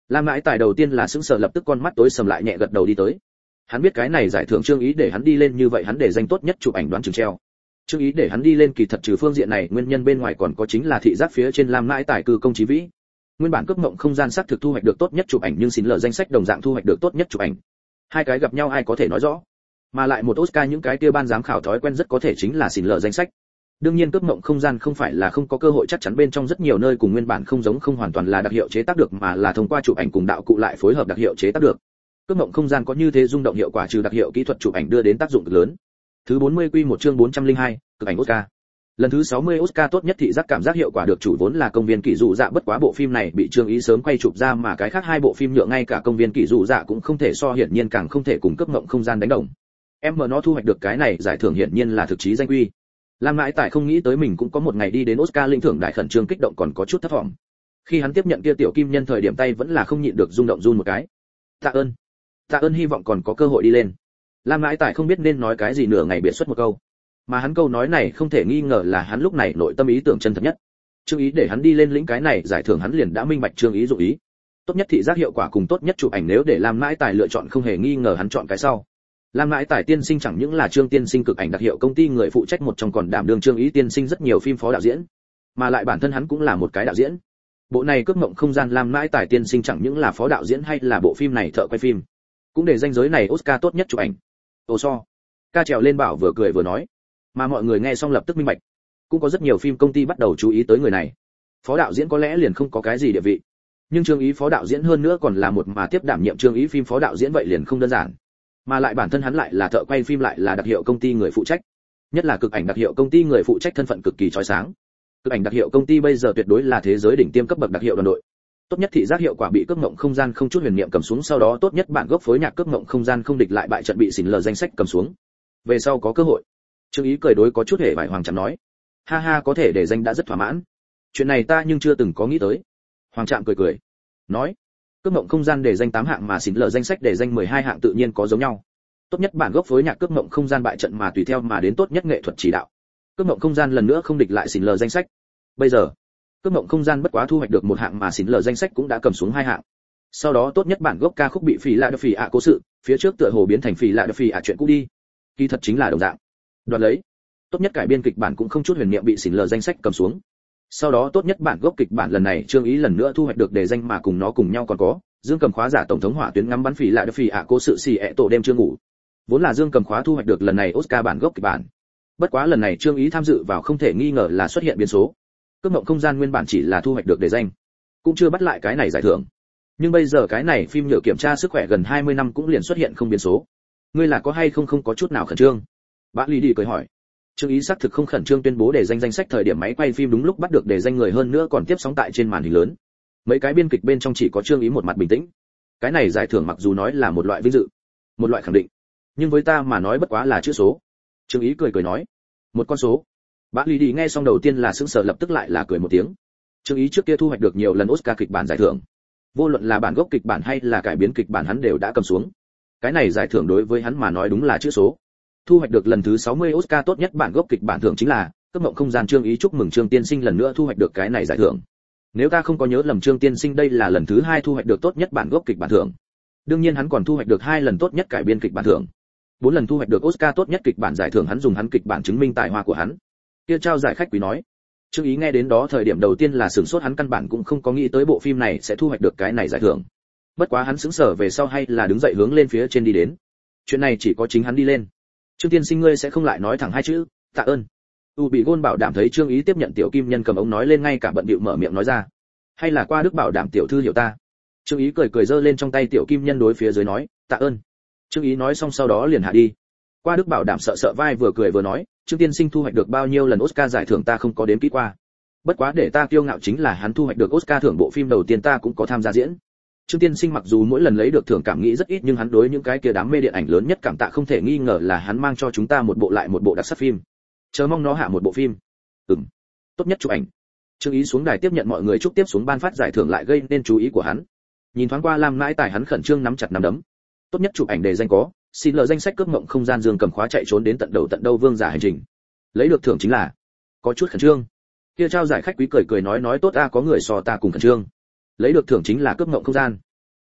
Lam Mãi Tài đầu tiên là sững sờ, lập tức con mắt tối sầm lại nhẹ gật đầu đi tới. Hắn biết cái này giải thưởng Trương Ý để hắn đi lên như vậy hắn để danh tốt nhất chụp ảnh đoán chừng treo. Trương Ý để hắn đi lên kỳ thật trừ phương diện này nguyên nhân bên ngoài còn có chính là thị giác phía trên Lam Mãi Tài cư công chí vĩ. Nguyên bản cướp mộng không gian xác thực thu hoạch được tốt nhất chụp ảnh nhưng xin lờ danh sách đồng dạng thu hoạch được tốt nhất chụp ảnh. Hai cái gặp nhau ai có thể nói rõ. Mà lại một Oscar những cái kia ban giám khảo thói quen rất có thể chính là xin lờ danh sách. Đương nhiên cướp mộng không gian không phải là không có cơ hội, chắc chắn bên trong rất nhiều nơi cùng nguyên bản không giống, không hoàn toàn là đặc hiệu chế tác được mà là thông qua chụp ảnh cùng đạo cụ lại phối hợp đặc hiệu chế tác được. Cướp mộng không gian có như thế rung động hiệu quả trừ đặc hiệu kỹ thuật chụp ảnh đưa đến tác dụng cực lớn. Thứ bốn mươi quy một chương bốn trăm lẻ hai, cực ảnh Oscar. Lần thứ sáu mươi Oscar tốt nhất thị giác cảm giác hiệu quả được chủ vốn là công viên kỷ dụ dạ, bất quá bộ phim này bị Trương Ý sớm quay chụp ra mà cái khác hai bộ phim nhựa ngay cả công viên kỷ dụ dạ cũng không thể so, hiển nhiên càng không thể cùng cướp mộng không gian đánh đồng. Em mà nó thu hoạch được cái này giải thưởng hiển nhiên là thực chí danh quy. Lam Mãi Tài không nghĩ tới mình cũng có một ngày đi đến Oscar lĩnh thưởng, đại khẩn trương kích động còn có chút thất vọng. Khi hắn tiếp nhận kia tiểu kim nhân thời điểm tay vẫn là không nhịn được rung động run một cái. Tạ ơn, tạ ơn, hy vọng còn có cơ hội đi lên. Lam Mãi Tài không biết nên nói cái gì, nửa ngày biệt xuất một câu. Mà hắn câu nói này không thể nghi ngờ là hắn lúc này nội tâm ý tưởng chân thật nhất. Trương Ý để hắn đi lên lĩnh cái này giải thưởng hắn liền đã minh bạch Trương Ý dụng ý. Tốt nhất thị giác hiệu quả cùng tốt nhất chụp ảnh nếu để Lam Mãi Tài lựa chọn không hề nghi ngờ hắn chọn cái sau. Lam Mãi Tài tiên sinh chẳng những là Trương tiên sinh cực ảnh đặc hiệu công ty người phụ trách một trong, còn đảm đương Trương Ý tiên sinh rất nhiều phim phó đạo diễn, mà lại bản thân hắn cũng là một cái đạo diễn. Bộ này cướp mộng không gian Lam Mãi Tài tiên sinh chẳng những là phó đạo diễn hay là bộ phim này thợ quay phim, cũng để danh giới này Oscar tốt nhất chụp ảnh. Ồ so, ca trèo lên bảo vừa cười vừa nói, mà mọi người nghe xong lập tức minh bạch, cũng có rất nhiều phim công ty bắt đầu chú ý tới người này. Phó đạo diễn có lẽ liền không có cái gì địa vị, nhưng Trương Ý phó đạo diễn hơn nữa còn là một mà tiếp đảm nhiệm Trương Ý phim phó đạo diễn vậy liền không đơn giản. Mà lại bản thân hắn lại là thợ quay phim lại là đặc hiệu công ty người phụ trách, nhất là cực ảnh đặc hiệu công ty người phụ trách thân phận cực kỳ chói sáng. Cực ảnh đặc hiệu công ty bây giờ tuyệt đối là thế giới đỉnh tiêm cấp bậc đặc hiệu đoàn đội. Tốt nhất thị giác hiệu quả bị cướp mộng không gian không chút huyền niệm cầm xuống, sau đó tốt nhất bản gốc phối nhạc cướp mộng không gian không địch lại bại trận bị xỉn lờ danh sách cầm xuống. Về sau có cơ hội. Trương Ý cười đối có chút hề vải Hoàng Trạm nói, ha ha, có thể để danh đã rất thỏa mãn. Chuyện này ta nhưng chưa từng có nghĩ tới. Hoàng Trạm cười cười, nói, cướp mộng không gian để danh tám hạng mà xỉn lờ danh sách để danh mười hai hạng tự nhiên có giống nhau. Tốt nhất bản gốc phối nhạc cướp mộng không gian bại trận mà tùy theo mà đến tốt nhất nghệ thuật chỉ đạo. Cướp mộng không gian lần nữa không địch lại xỉn lờ danh sách. Bây giờ, cướp mộng không gian bất quá thu hoạch được một hạng mà xỉn lờ danh sách cũng đã cầm xuống hai hạng. Sau đó tốt nhất bản gốc ca khúc bị phỉ lạ đờ phỉ ạ cố sự, phía trước tựa hồ biến thành phỉ lạ đờ phỉ ạ chuyện cũ đi. Kỳ thật chính là đồng dạng. Đoạt lấy. Tốt nhất cải biên kịch bản cũng không chút huyền niệm bị xỉn lờ danh sách cầm xuống. Sau đó tốt nhất bản gốc kịch bản lần này Trương Ý lần nữa thu hoạch được đề danh mà cùng nó cùng nhau còn có Dương Cầm Khóa giả tổng thống hỏa tuyến ngắm bắn phỉ lạ đờ phỉ ạ cố sự xì ẹ tổ đêm chưa ngủ. Vốn là Dương Cầm Khóa thu hoạch được lần này Oscar bản gốc kịch bản. Bất quá lần này Trương Ý tham dự vào không thể nghi ngờ là xuất hiện biến số. Cướp mộng không gian nguyên bản chỉ là thu hoạch được đề danh, cũng chưa bắt lại cái này giải thưởng. Nhưng bây giờ cái này phim nhựa kiểm tra sức khỏe gần hai mươi năm cũng liền xuất hiện không biến số. Ngươi là có hay không không có chút nào khẩn trương? Bác Lý đi cười hỏi. Trương Ý xác thực không khẩn trương, tuyên bố đề danh danh sách thời điểm máy quay phim đúng lúc bắt được đề danh người, hơn nữa còn tiếp sóng tại trên màn hình lớn. Mấy cái biên kịch bên trong chỉ có Trương Ý một mặt bình tĩnh. Cái này giải thưởng mặc dù nói là một loại vinh dự, một loại khẳng định, nhưng với ta mà nói bất quá là chữ số. Trương Ý cười cười nói, một con số. Bác Lý đi nghe xong đầu tiên là sững sờ, lập tức lại là cười một tiếng. Trương Ý trước kia thu hoạch được nhiều lần Oscar kịch bản giải thưởng, vô luận là bản gốc kịch bản hay là cải biến kịch bản hắn đều đã cầm xuống. Cái này giải thưởng đối với hắn mà nói đúng là chữ số. Thu hoạch được lần thứ sáu mươi Oscar tốt nhất bản gốc kịch bản thưởng chính là cướp mộng không gian. Trương Ý chúc mừng Trương tiên sinh lần nữa thu hoạch được cái này giải thưởng. Nếu ta không có nhớ lầm Trương tiên sinh đây là lần thứ hai thu hoạch được tốt nhất bản gốc kịch bản thưởng. Đương nhiên hắn còn thu hoạch được hai lần tốt nhất cải biên kịch bản thưởng. Bốn lần thu hoạch được Oscar tốt nhất kịch bản giải thưởng, hắn dùng hắn kịch bản chứng minh tài hoa của hắn. Kia trao giải khách quý nói. Trương Ý nghe đến đó thời điểm đầu tiên là sửng sốt, hắn căn bản cũng không có nghĩ tới bộ phim này sẽ thu hoạch được cái này giải thưởng. Bất quá hắn sững sờ về sau hay là đứng dậy hướng lên phía trên đi đến. Chuyện này chỉ có chính hắn đi lên. Trương tiên sinh ngươi sẽ không lại nói thẳng hai chữ tạ ơn? U bị Gôn bảo đảm thấy Trương Ý tiếp nhận tiểu kim nhân cầm ống nói lên, ngay cả bận bịu mở miệng nói ra. Hay là qua Đức bảo đảm tiểu thư hiểu ta? Trương Ý cười cười giơ lên trong tay tiểu kim nhân đối phía dưới nói, tạ ơn. Trương Ý nói xong sau đó liền hạ đi. Qua Đức bảo đảm sợ sợ vai vừa cười vừa nói, Trương tiên sinh thu hoạch được bao nhiêu lần Oscar giải thưởng ta không có đếm kỹ qua. Bất quá để ta kiêu ngạo chính là hắn thu hoạch được Oscar thưởng bộ phim đầu tiên ta cũng có tham gia diễn. Trương tiên sinh mặc dù mỗi lần lấy được thưởng cảm nghĩ rất ít, nhưng hắn đối những cái kia đám mê điện ảnh lớn nhất cảm tạ không thể nghi ngờ là hắn mang cho chúng ta một bộ lại một bộ đặc sắc phim. Chờ mong nó hạ một bộ phim. Ừm. Tốt nhất chụp ảnh. Trương Ý xuống đài tiếp nhận mọi người chúc tiếp xuống ban phát giải thưởng lại gây nên chú ý của hắn. Nhìn thoáng qua Lam Mãi Tài hắn khẩn trương nắm chặt nắm đấm. Tốt nhất chụp ảnh đề danh có, xin lờ danh sách cướp mộng không gian Dương Cầm Khóa chạy trốn đến tận đầu tận đâu vương giả hành trình. Lấy được thưởng chính là có chút khẩn trương. Kia trao giải khách quý cười cười nói nói tốt a, có người so ta cùng khẩn trương. Lấy được thưởng chính là cướp mộng không gian.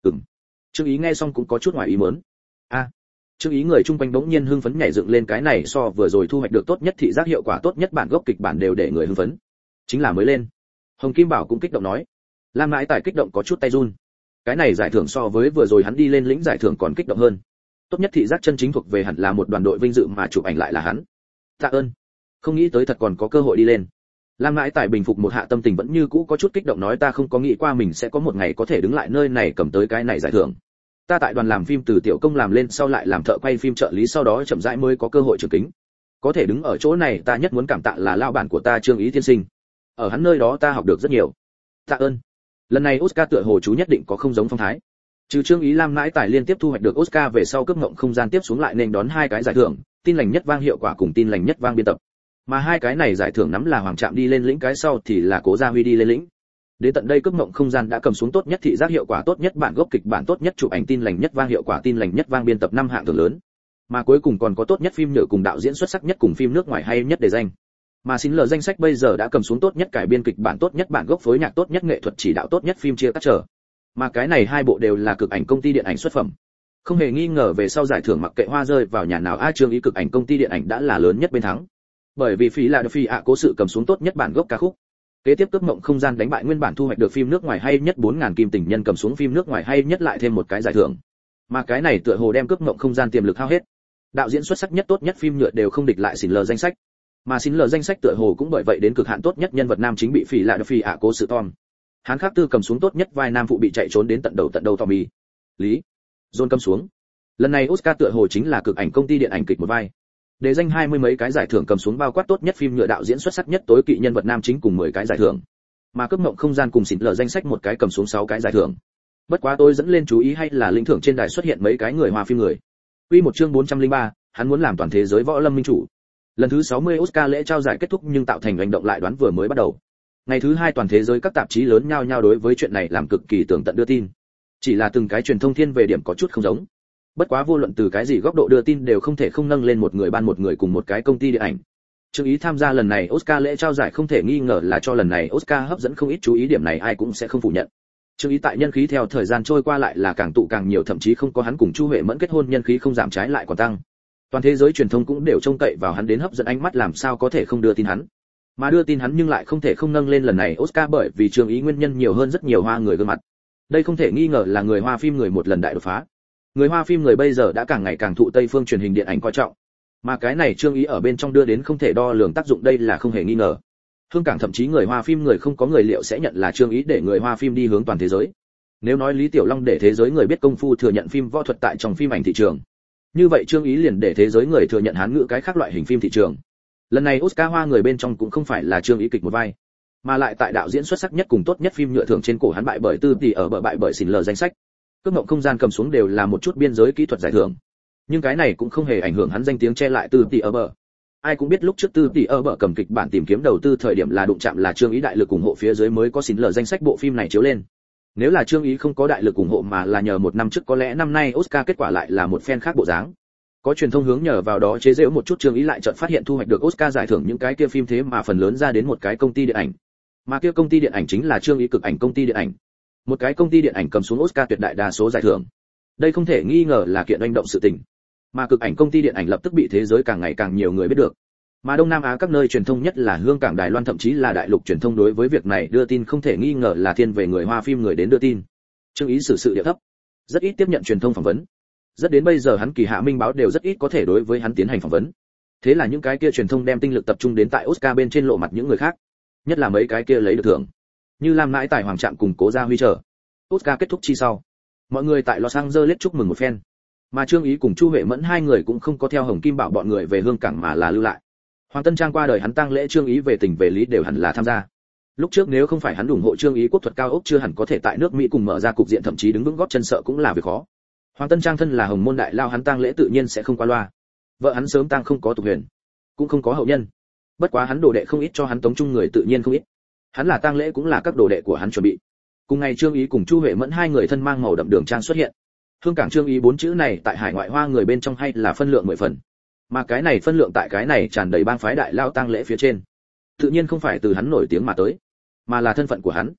Ừm. Trương Ý nghe xong cũng có chút ngoài ý muốn. A. Trương Ý người chung quanh bỗng nhiên hưng phấn nhảy dựng lên, cái này so vừa rồi thu hoạch được tốt nhất thị giác hiệu quả tốt nhất bản gốc kịch bản đều để người hưng phấn. Chính là mới lên. Hồng Kim Bảo cũng kích động nói. Lam Mãi Tài kích động có chút tay run. Cái này giải thưởng so với vừa rồi hắn đi lên lĩnh giải thưởng còn kích động hơn. Tốt nhất thị giác chân chính thuộc về hẳn là một đoàn đội vinh dự mà chụp ảnh lại là hắn. Tạ ơn. Không nghĩ tới thật còn có cơ hội đi lên. Lam Mãi Tài bình phục một hạ tâm tình vẫn như cũ có chút kích động nói ta không có nghĩ qua mình sẽ có một ngày có thể đứng lại nơi này cầm tới cái này giải thưởng. Ta tại đoàn làm phim từ tiểu công làm lên sau lại làm thợ quay phim trợ lý sau đó chậm rãi mới có cơ hội trưởng kính. Có thể đứng ở chỗ này ta nhất muốn cảm tạ là lao bản của ta Trương Ý tiên sinh. Ở hắn nơi đó ta học được rất nhiều. Tạ ơn. Lần này Oscar tựa hồ chú nhất định có không giống phong thái. Trừ Trương Ý Lam Mãi Tài liên tiếp thu hoạch được Oscar về sau cướp ngộng không gian tiếp xuống lại nên đón hai cái giải thưởng, tin lành nhất vang hiệu quả cùng tin lành nhất vang biên tập. Mà hai cái này giải thưởng nắm là Hoàng Trạm đi lên lĩnh, cái sau thì là Cố Gia Huy đi lên lĩnh. Đến tận đây cướp ngộng không gian đã cầm xuống tốt nhất thị giác hiệu quả, tốt nhất bản gốc kịch bản, tốt nhất chụp ảnh, tin lành nhất vang hiệu quả, tin lành nhất vang biên tập năm hạng thưởng lớn. Mà cuối cùng còn có tốt nhất phim nhựa cùng đạo diễn xuất sắc nhất cùng phim nước ngoài hay nhất để danh. Mà xin lờ danh sách bây giờ đã cầm xuống tốt nhất cải biên kịch bản, tốt nhất bản gốc phối nhạc, tốt nhất nghệ thuật chỉ đạo, tốt nhất phim chia cắt trở. Mà cái này hai bộ đều là cực ảnh công ty điện ảnh xuất phẩm. Không hề nghi ngờ về sau giải thưởng mặc kệ hoa rơi vào nhà nào a Trương Ý cực ảnh công ty điện ảnh đã là lớn nhất bên thắng. Bởi vì phí là phi ạ cố sự cầm xuống tốt nhất bản gốc ca khúc. Kế tiếp cướp mộng không gian đánh bại nguyên bản thu hoạch được phim nước ngoài hay nhất bốn nghìn kim tình nhân cầm xuống phim nước ngoài hay nhất lại thêm một cái giải thưởng. Mà cái này tựa hồ đem cướp mộng không gian tiềm lực hao hết. Đạo diễn xuất sắc nhất tốt nhất phim nhựa đều không địch lại xin lờ danh sách. Mà xin lờ danh sách tựa hồ cũng bởi vậy đến cực hạn tốt nhất nhân vật nam chính bị phỉ lại phi ạ cố sự Tom. Hán Khắc Tư cầm xuống tốt nhất vai nam phụ bị chạy trốn đến tận đầu tận đầu Tommy. Lý John cầm xuống. Lần này Oscar tựa hồ chính là cực ảnh công ty điện ảnh kịch một vai. Để danh hai mươi mấy cái giải thưởng cầm xuống bao quát tốt nhất phim nhựa, đạo diễn xuất sắc nhất, tối kỵ nhân vật nam chính cùng mười cái giải thưởng. Mà cướp mộng không gian cùng xỉn lờ danh sách một cái cầm xuống sáu cái giải thưởng. Bất quá tôi dẫn lên chú ý hay là lĩnh thưởng trên đài xuất hiện mấy cái người Hoa phim người. Quy một chương bốn trăm lẻ ba, hắn muốn làm toàn thế giới võ lâm minh chủ. Lần thứ sáu mươi Oscar lễ trao giải kết thúc nhưng tạo thành hành động lại đoán vừa mới bắt đầu. Ngày thứ hai toàn thế giới các tạp chí lớn nhao nhao đối với chuyện này làm cực kỳ tường tận đưa tin. Chỉ là từng cái truyền thông thiên về điểm có chút không giống. Bất quá vô luận từ cái gì góc độ đưa tin đều không thể không nâng lên một người ban một người cùng một cái công ty điện ảnh. Trương Ý tham gia lần này Oscar lễ trao giải không thể nghi ngờ là cho lần này Oscar hấp dẫn không ít chú ý, điểm này ai cũng sẽ không phủ nhận. Trương Ý tại nhân khí theo thời gian trôi qua lại là càng tụ càng nhiều, thậm chí không có hắn cùng Chu Huệ Mẫn kết hôn nhân khí không giảm trái lại còn tăng. Toàn thế giới truyền thông cũng đều trông cậy vào hắn đến hấp dẫn ánh mắt, làm sao có thể không đưa tin hắn. Mà đưa tin hắn nhưng lại không thể không nâng lên lần này Oscar bởi vì Trương Ý nguyên nhân nhiều hơn rất nhiều Hoa người gương mặt. Đây không thể nghi ngờ là người Hoa phim người một lần đại đột phá. Người Hoa phim người bây giờ đã càng ngày càng thụ Tây phương truyền hình điện ảnh coi trọng. Mà cái này Trương Ý ở bên trong đưa đến không thể đo lường tác dụng, đây là không hề nghi ngờ. Hương Cảng thậm chí người Hoa phim người không có người liệu sẽ nhận là Trương Ý để người Hoa phim đi hướng toàn thế giới. Nếu nói Lý Tiểu Long để thế giới người biết công phu thừa nhận phim võ thuật tại trong phim ảnh thị trường, như vậy Trương Ý liền để thế giới người thừa nhận Hán ngữ cái khác loại hình phim thị trường. Lần này Oscar Hoa người bên trong cũng không phải là Trương Ý kịch một vai, mà lại tại đạo diễn xuất sắc nhất cùng tốt nhất phim nhựa thưởng trên cổ hắn bại bởi Tư Tỷ ở bờ bại bởi xỉn lờ danh sách. Cướp mộng không gian cầm xuống đều là một chút biên giới kỹ thuật giải thưởng, nhưng cái này cũng không hề ảnh hưởng hắn danh tiếng che lại Tư Tỷ ở bờ. Ai cũng biết lúc trước Tư Tỷ ở bờ cầm kịch bản tìm kiếm đầu tư thời điểm là đụng chạm là Trương Ý đại lực ủng hộ phía dưới mới có xỉn lờ danh sách bộ phim này chiếu lên. Nếu là Trương Ý không có đại lực ủng hộ mà là nhờ một năm trước có lẽ năm nay Oscar kết quả lại là một phen khác bộ dáng. Có truyền thông hướng nhờ vào đó chế giễu một chút Trương Ý lại chợt phát hiện thu hoạch được Oscar giải thưởng những cái kia phim thế mà phần lớn ra đến một cái công ty điện ảnh. Mà kia công ty điện ảnh chính là Trương Ý cực ảnh công ty điện ảnh. Một cái công ty điện ảnh cầm xuống Oscar tuyệt đại đa số giải thưởng. Đây không thể nghi ngờ là kiện oanh động sự tình. Mà cực ảnh công ty điện ảnh lập tức bị thế giới càng ngày càng nhiều người biết được. Mà Đông Nam Á các nơi truyền thông nhất là Hương Cảng, Đài Loan thậm chí là đại lục truyền thông đối với việc này đưa tin không thể nghi ngờ là thiên về người Hoa phim người đến đưa tin. Trương Ý xử sự địa thấp, rất ít tiếp nhận truyền thông phỏng vấn. Rất đến bây giờ hắn Kỳ Hạ Minh báo đều rất ít có thể đối với hắn tiến hành phỏng vấn. Thế là những cái kia truyền thông đem tinh lực tập trung đến tại Oscar bên trên lộ mặt những người khác, nhất là mấy cái kia lấy được thưởng, như Lam Mãi Tài, Hoàng Trạm cùng Cố Gia Huy chờ. Oscar kết thúc chi sau, mọi người tại Los Angeles chúc mừng một phen. Mà Trương Ý cùng Chu Huệ Mẫn hai người cũng không có theo Hồng Kim Bảo bọn người về Hương Cảng mà là lưu lại. Hoàng Tân Trang qua đời hắn tang lễ Trương Ý về tình về lý đều hẳn là tham gia. Lúc trước nếu không phải hắn ủng hộ Trương Ý quốc thuật cao ốc chưa hẳn có thể tại nước Mỹ cùng mở ra cục diện, thậm chí đứng vững gót chân sợ cũng là việc khó. Hoàng Tân Trang thân là Hồng môn đại lao, hắn tang lễ tự nhiên sẽ không qua loa. Vợ hắn sớm tang không có tục huyền, cũng không có hậu nhân. Bất quá hắn đồ đệ không ít cho hắn tống chung người tự nhiên không ít. Hắn là tang lễ cũng là các đồ đệ của hắn chuẩn bị. Cùng ngày Trương Ý cùng Chu Huệ Mẫn hai người thân mang màu đậm đường trang xuất hiện. Hương Cảng Trương Ý bốn chữ này tại hải ngoại Hoa người bên trong hay là phân lượng mười phần. Mà cái này phân lượng tại cái này tràn đầy bang phái đại lao tang lễ phía trên, tự nhiên không phải từ hắn nổi tiếng mà tới, mà là thân phận của hắn.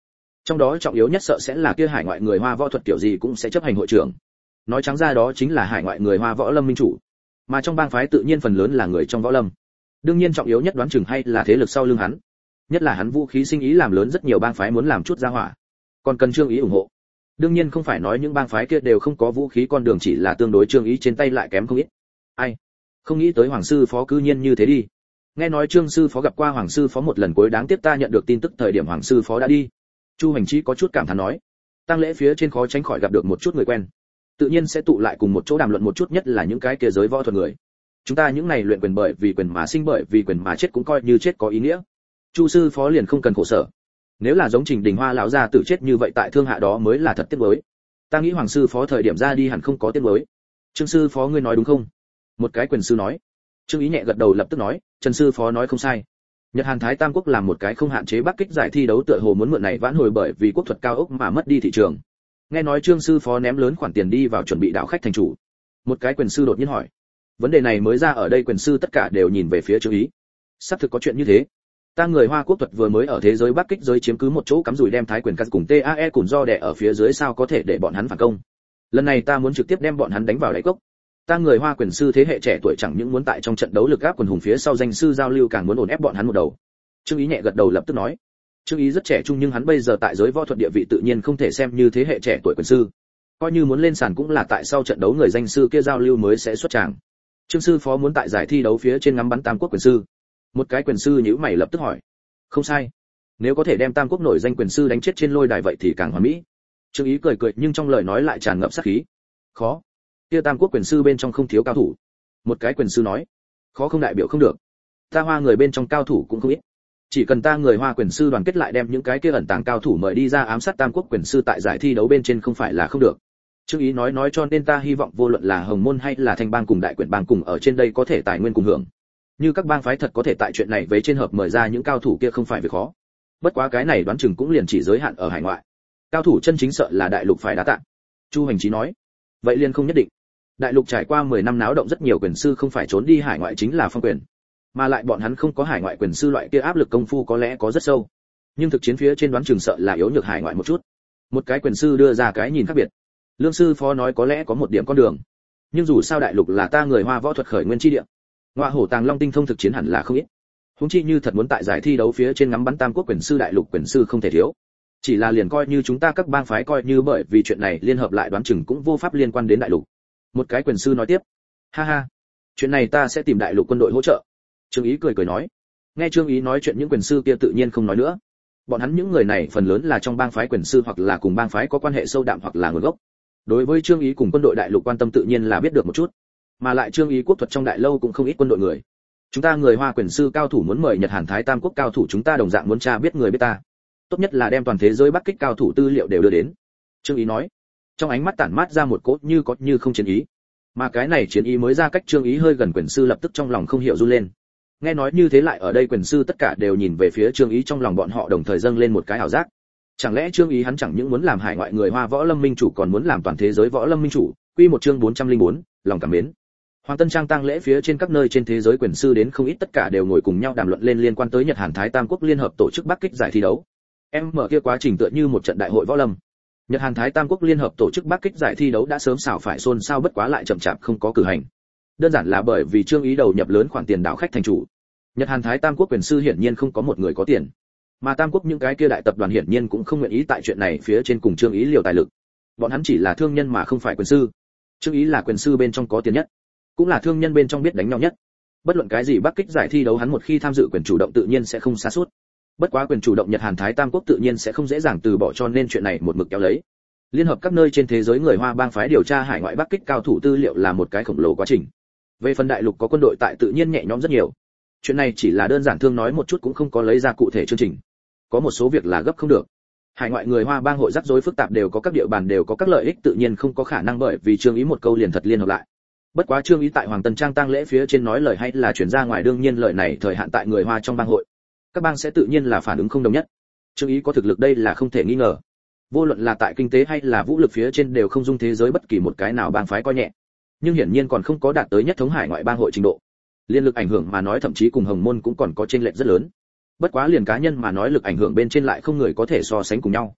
Trong đó trọng yếu nhất sợ sẽ là kia hải ngoại người Hoa võ thuật kiểu gì cũng sẽ chấp hành hội trưởng. Nói trắng ra đó chính là hải ngoại người Hoa võ lâm minh chủ. Mà trong bang phái tự nhiên phần lớn là người trong võ lâm. Đương nhiên trọng yếu nhất đoán chừng hay là thế lực sau lưng hắn. Nhất là hắn vũ khí sinh ý làm lớn rất nhiều bang phái muốn làm chút ra hỏa. Còn cần Trương Ý ủng hộ. Đương nhiên không phải nói những bang phái kia đều không có vũ khí, con đường chỉ là tương đối Trương Ý trên tay lại kém không ít. Ai, không nghĩ tới Hoàng sư phó cư nhiên như thế đi. Nghe nói Trương sư phó gặp qua Hoàng sư phó một lần, cuối đáng tiếc ta nhận được tin tức thời điểm Hoàng sư phó đã đi. Chu Hành Chi có chút cảm thán nói. Tang lễ phía trên khó tránh khỏi gặp được một chút người quen, tự nhiên sẽ tụ lại cùng một chỗ đàm luận một chút, nhất là những cái kia giới võ thuật người. Chúng ta những này luyện quyền bởi vì quyền mà sinh, bởi vì quyền mà chết, cũng coi như chết có ý nghĩa. Chu sư phó liền không cần khổ sở. Nếu là giống Trình Đình Hoa lão gia tử chết như vậy tại thương hạ, đó mới là thật tiếc nuối. Ta nghĩ Hoàng sư phó thời điểm ra đi hẳn không có tiếc nuối. Trương sư phó ngươi nói đúng không? Một cái quyền sư nói. Trương Ý nhẹ gật đầu lập tức nói, Trần sư phó nói không sai. Nhật Hàn Thái Tam quốc làm một cái không hạn chế bắc kích giải thi đấu, tựa hồ muốn mượn này vãn hồi bởi vì quốc thuật cao ốc mà mất đi thị trường. Nghe nói Trương sư phó ném lớn khoản tiền đi vào chuẩn bị đảo khách thành chủ. Một cái quyền sư đột nhiên hỏi. Vấn đề này mới ra ở đây quyền sư tất cả đều nhìn về phía Trương Ý. Sắp thực có chuyện như thế. Ta người Hoa quốc thuật vừa mới ở thế giới bắc kích giới chiếm cứ một chỗ cắm rủi, đem Thái quyền cắt cùng tê a e cùng do đẻ ở phía dưới, sao có thể để bọn hắn phản công. Lần này ta muốn trực tiếp đem bọn hắn đánh vào đáy cốc. Ta người Hoa quyền sư thế hệ trẻ tuổi chẳng những muốn tại trong trận đấu lực áp quần hùng phía sau danh sư giao lưu, càng muốn ổn ép bọn hắn một đầu. Trương Ý nhẹ gật đầu lập tức nói. Trương Ý rất trẻ trung, nhưng hắn bây giờ tại giới võ thuật địa vị tự nhiên không thể xem như thế hệ trẻ tuổi quyền sư. Coi như muốn lên sàn cũng là tại sau trận đấu người danh sư kia giao lưu mới sẽ xuất tràng. Trương sư phó muốn tại giải thi đấu phía trên ngắm bắn Tam quốc quyền sư. Một cái quyền sư nhíu mày lập tức hỏi. Không sai. Nếu có thể đem Tam quốc nổi danh quyền sư đánh chết trên lôi đài vậy thì càng hoàn mỹ. Trương Ý cười cười, nhưng trong lời nói lại tràn ngập sát khí. Khó. Kia Tam quốc quyền sư bên trong không thiếu cao thủ. Một cái quyền sư nói. Khó không đại biểu không được. Ta Hoa người bên trong cao thủ cũng không ít. Chỉ cần ta người Hoa quyền sư đoàn kết lại đem những cái kia ẩn tàng cao thủ mời đi ra ám sát Tam quốc quyền sư tại giải thi đấu bên trên, không phải là không được. Trương Ý nói nói cho nên ta hy vọng vô luận là Hồng môn hay là Thanh bang cùng Đại Quyển bang cùng ở trên đây có thể tài nguyên cùng hưởng. Như các bang phái thật có thể tại chuyện này với trên hợp mời ra những cao thủ kia không phải việc khó. Bất quá cái này đoán chừng cũng liền chỉ giới hạn ở hải ngoại. Cao thủ chân chính sợ là đại lục phải đá tạ. Chu Hành Chí nói. Vậy liền không nhất định. Đại lục trải qua mười năm náo động, rất nhiều quyền sư không phải trốn đi hải ngoại chính là phong quyền. Mà lại bọn hắn không có hải ngoại quyền sư loại kia áp lực, công phu có lẽ có rất sâu. Nhưng thực chiến phía trên đoán chừng sợ là yếu nhược hải ngoại một chút. Một cái quyền sư đưa ra cái nhìn khác biệt. Lương sư phó nói có lẽ có một điểm con đường. Nhưng dù sao đại lục là ta người Hoa võ thuật khởi nguyên chi địa. Ngoại hổ tàng long tinh thông thực chiến hẳn là không ít. Huống chi như thật muốn tại giải thi đấu phía trên ngắm bắn Tam quốc quyền sư, đại lục quyền sư không thể thiếu. Chỉ là liền coi như chúng ta các bang phái coi như bởi vì chuyện này liên hợp lại, đoán chừng cũng vô pháp liên quan đến đại lục. Một cái quyền sư nói tiếp. Ha ha, chuyện này ta sẽ tìm đại lục quân đội hỗ trợ. Trương Ý cười cười nói. Nghe Trương Ý nói chuyện, những quyền sư kia tự nhiên không nói nữa. Bọn hắn những người này phần lớn là trong bang phái quyền sư, hoặc là cùng bang phái có quan hệ sâu đậm, hoặc là nguồn gốc. Đối với Trương Ý cùng quân đội đại lục quan tâm tự nhiên là biết được một chút. Mà lại Trương Ý quốc thuật trong đại lâu cũng không ít quân đội người. Chúng ta người Hoa quyền sư cao thủ muốn mời Nhật Hàn Thái Tam quốc cao thủ, chúng ta đồng dạng muốn tra biết người biết ta. Tốt nhất là đem toàn thế giới bắc kích cao thủ tư liệu đều đưa đến. Trương Ý nói. Trong ánh mắt tản mát ra một cốt như có như không chiến ý. Mà cái này chiến ý mới ra cách Trương Ý hơi gần quyền sư lập tức trong lòng không hiểu run lên. Nghe nói như thế lại ở đây quyền sư tất cả đều nhìn về phía Trương Ý, trong lòng bọn họ đồng thời dâng lên một cái ảo giác. Chẳng lẽ Trương Ý hắn chẳng những muốn làm hải ngoại người Hoa võ lâm minh chủ, còn muốn làm toàn thế giới võ lâm minh chủ? Quy một chương bốn trăm lẻ bốn, lòng cảm mến. Hoàng Tân Trang tang lễ phía trên, các nơi trên thế giới quyền sư đến không ít, tất cả đều ngồi cùng nhau đàm luận lên liên quan tới Nhật Hàn Thái Tam quốc liên hợp tổ chức bắc kích giải thi đấu. Em mở kia quá trình tựa như một trận đại hội võ lâm. Nhật Hàn Thái Tam quốc liên hợp tổ chức bắc kích giải thi đấu đã sớm xảo phải xôn xao, bất quá lại chậm chạp không có cử hành. Đơn giản là bởi vì Trương Ý đầu nhập lớn khoản tiền đảo khách thành chủ. Nhật Hàn Thái Tam quốc quyền sư hiển nhiên không có một người có tiền. Mà Tam quốc những cái kia đại tập đoàn hiển nhiên cũng không nguyện ý tại chuyện này phía trên cùng Trương Ý liều tài lực. Bọn hắn chỉ là thương nhân mà không phải quyền sư. Trương Ý là quyền sư bên trong có tiền nhất, cũng là thương nhân bên trong biết đánh nhau nhất. Bất luận cái gì bắc kích giải thi đấu, hắn một khi tham dự quyền chủ động tự nhiên sẽ không sa sút. Bất quá quyền chủ động Nhật Hàn Thái Tam quốc tự nhiên sẽ không dễ dàng từ bỏ, cho nên chuyện này một mực kéo lấy. Liên hợp các nơi trên thế giới người Hoa bang phái điều tra hải ngoại bắc kích cao thủ tư liệu là một cái khổng lồ quá trình. Về phần đại lục có quân đội tại tự nhiên nhẹ nhõm rất nhiều. Chuyện này chỉ là đơn giản thương nói một chút, cũng không có lấy ra cụ thể chương trình. Có một số việc là gấp không được. Hải ngoại người Hoa bang hội rắc rối phức tạp, đều có các địa bàn, đều có các lợi ích, tự nhiên không có khả năng bởi vì Trương Ý một câu liền thật liên hợp lại. Bất quá Trương Ý tại Hoàng Tân Trang tang lễ phía trên nói lời hay là chuyển ra ngoài, đương nhiên lời này thời hạn tại người Hoa trong bang hội, các bang sẽ tự nhiên là phản ứng không đồng nhất. Trương Ý có thực lực đây là không thể nghi ngờ. Vô luận là tại kinh tế hay là vũ lực phía trên đều không dung thế giới bất kỳ một cái nào bang phái coi nhẹ. Nhưng hiển nhiên còn không có đạt tới nhất thống hải ngoại bang hội trình độ. Liên lực ảnh hưởng mà nói thậm chí cùng Hồng môn cũng còn có chênh lệch rất lớn. Bất quá liền cá nhân mà nói lực ảnh hưởng bên trên lại không người có thể so sánh cùng nhau.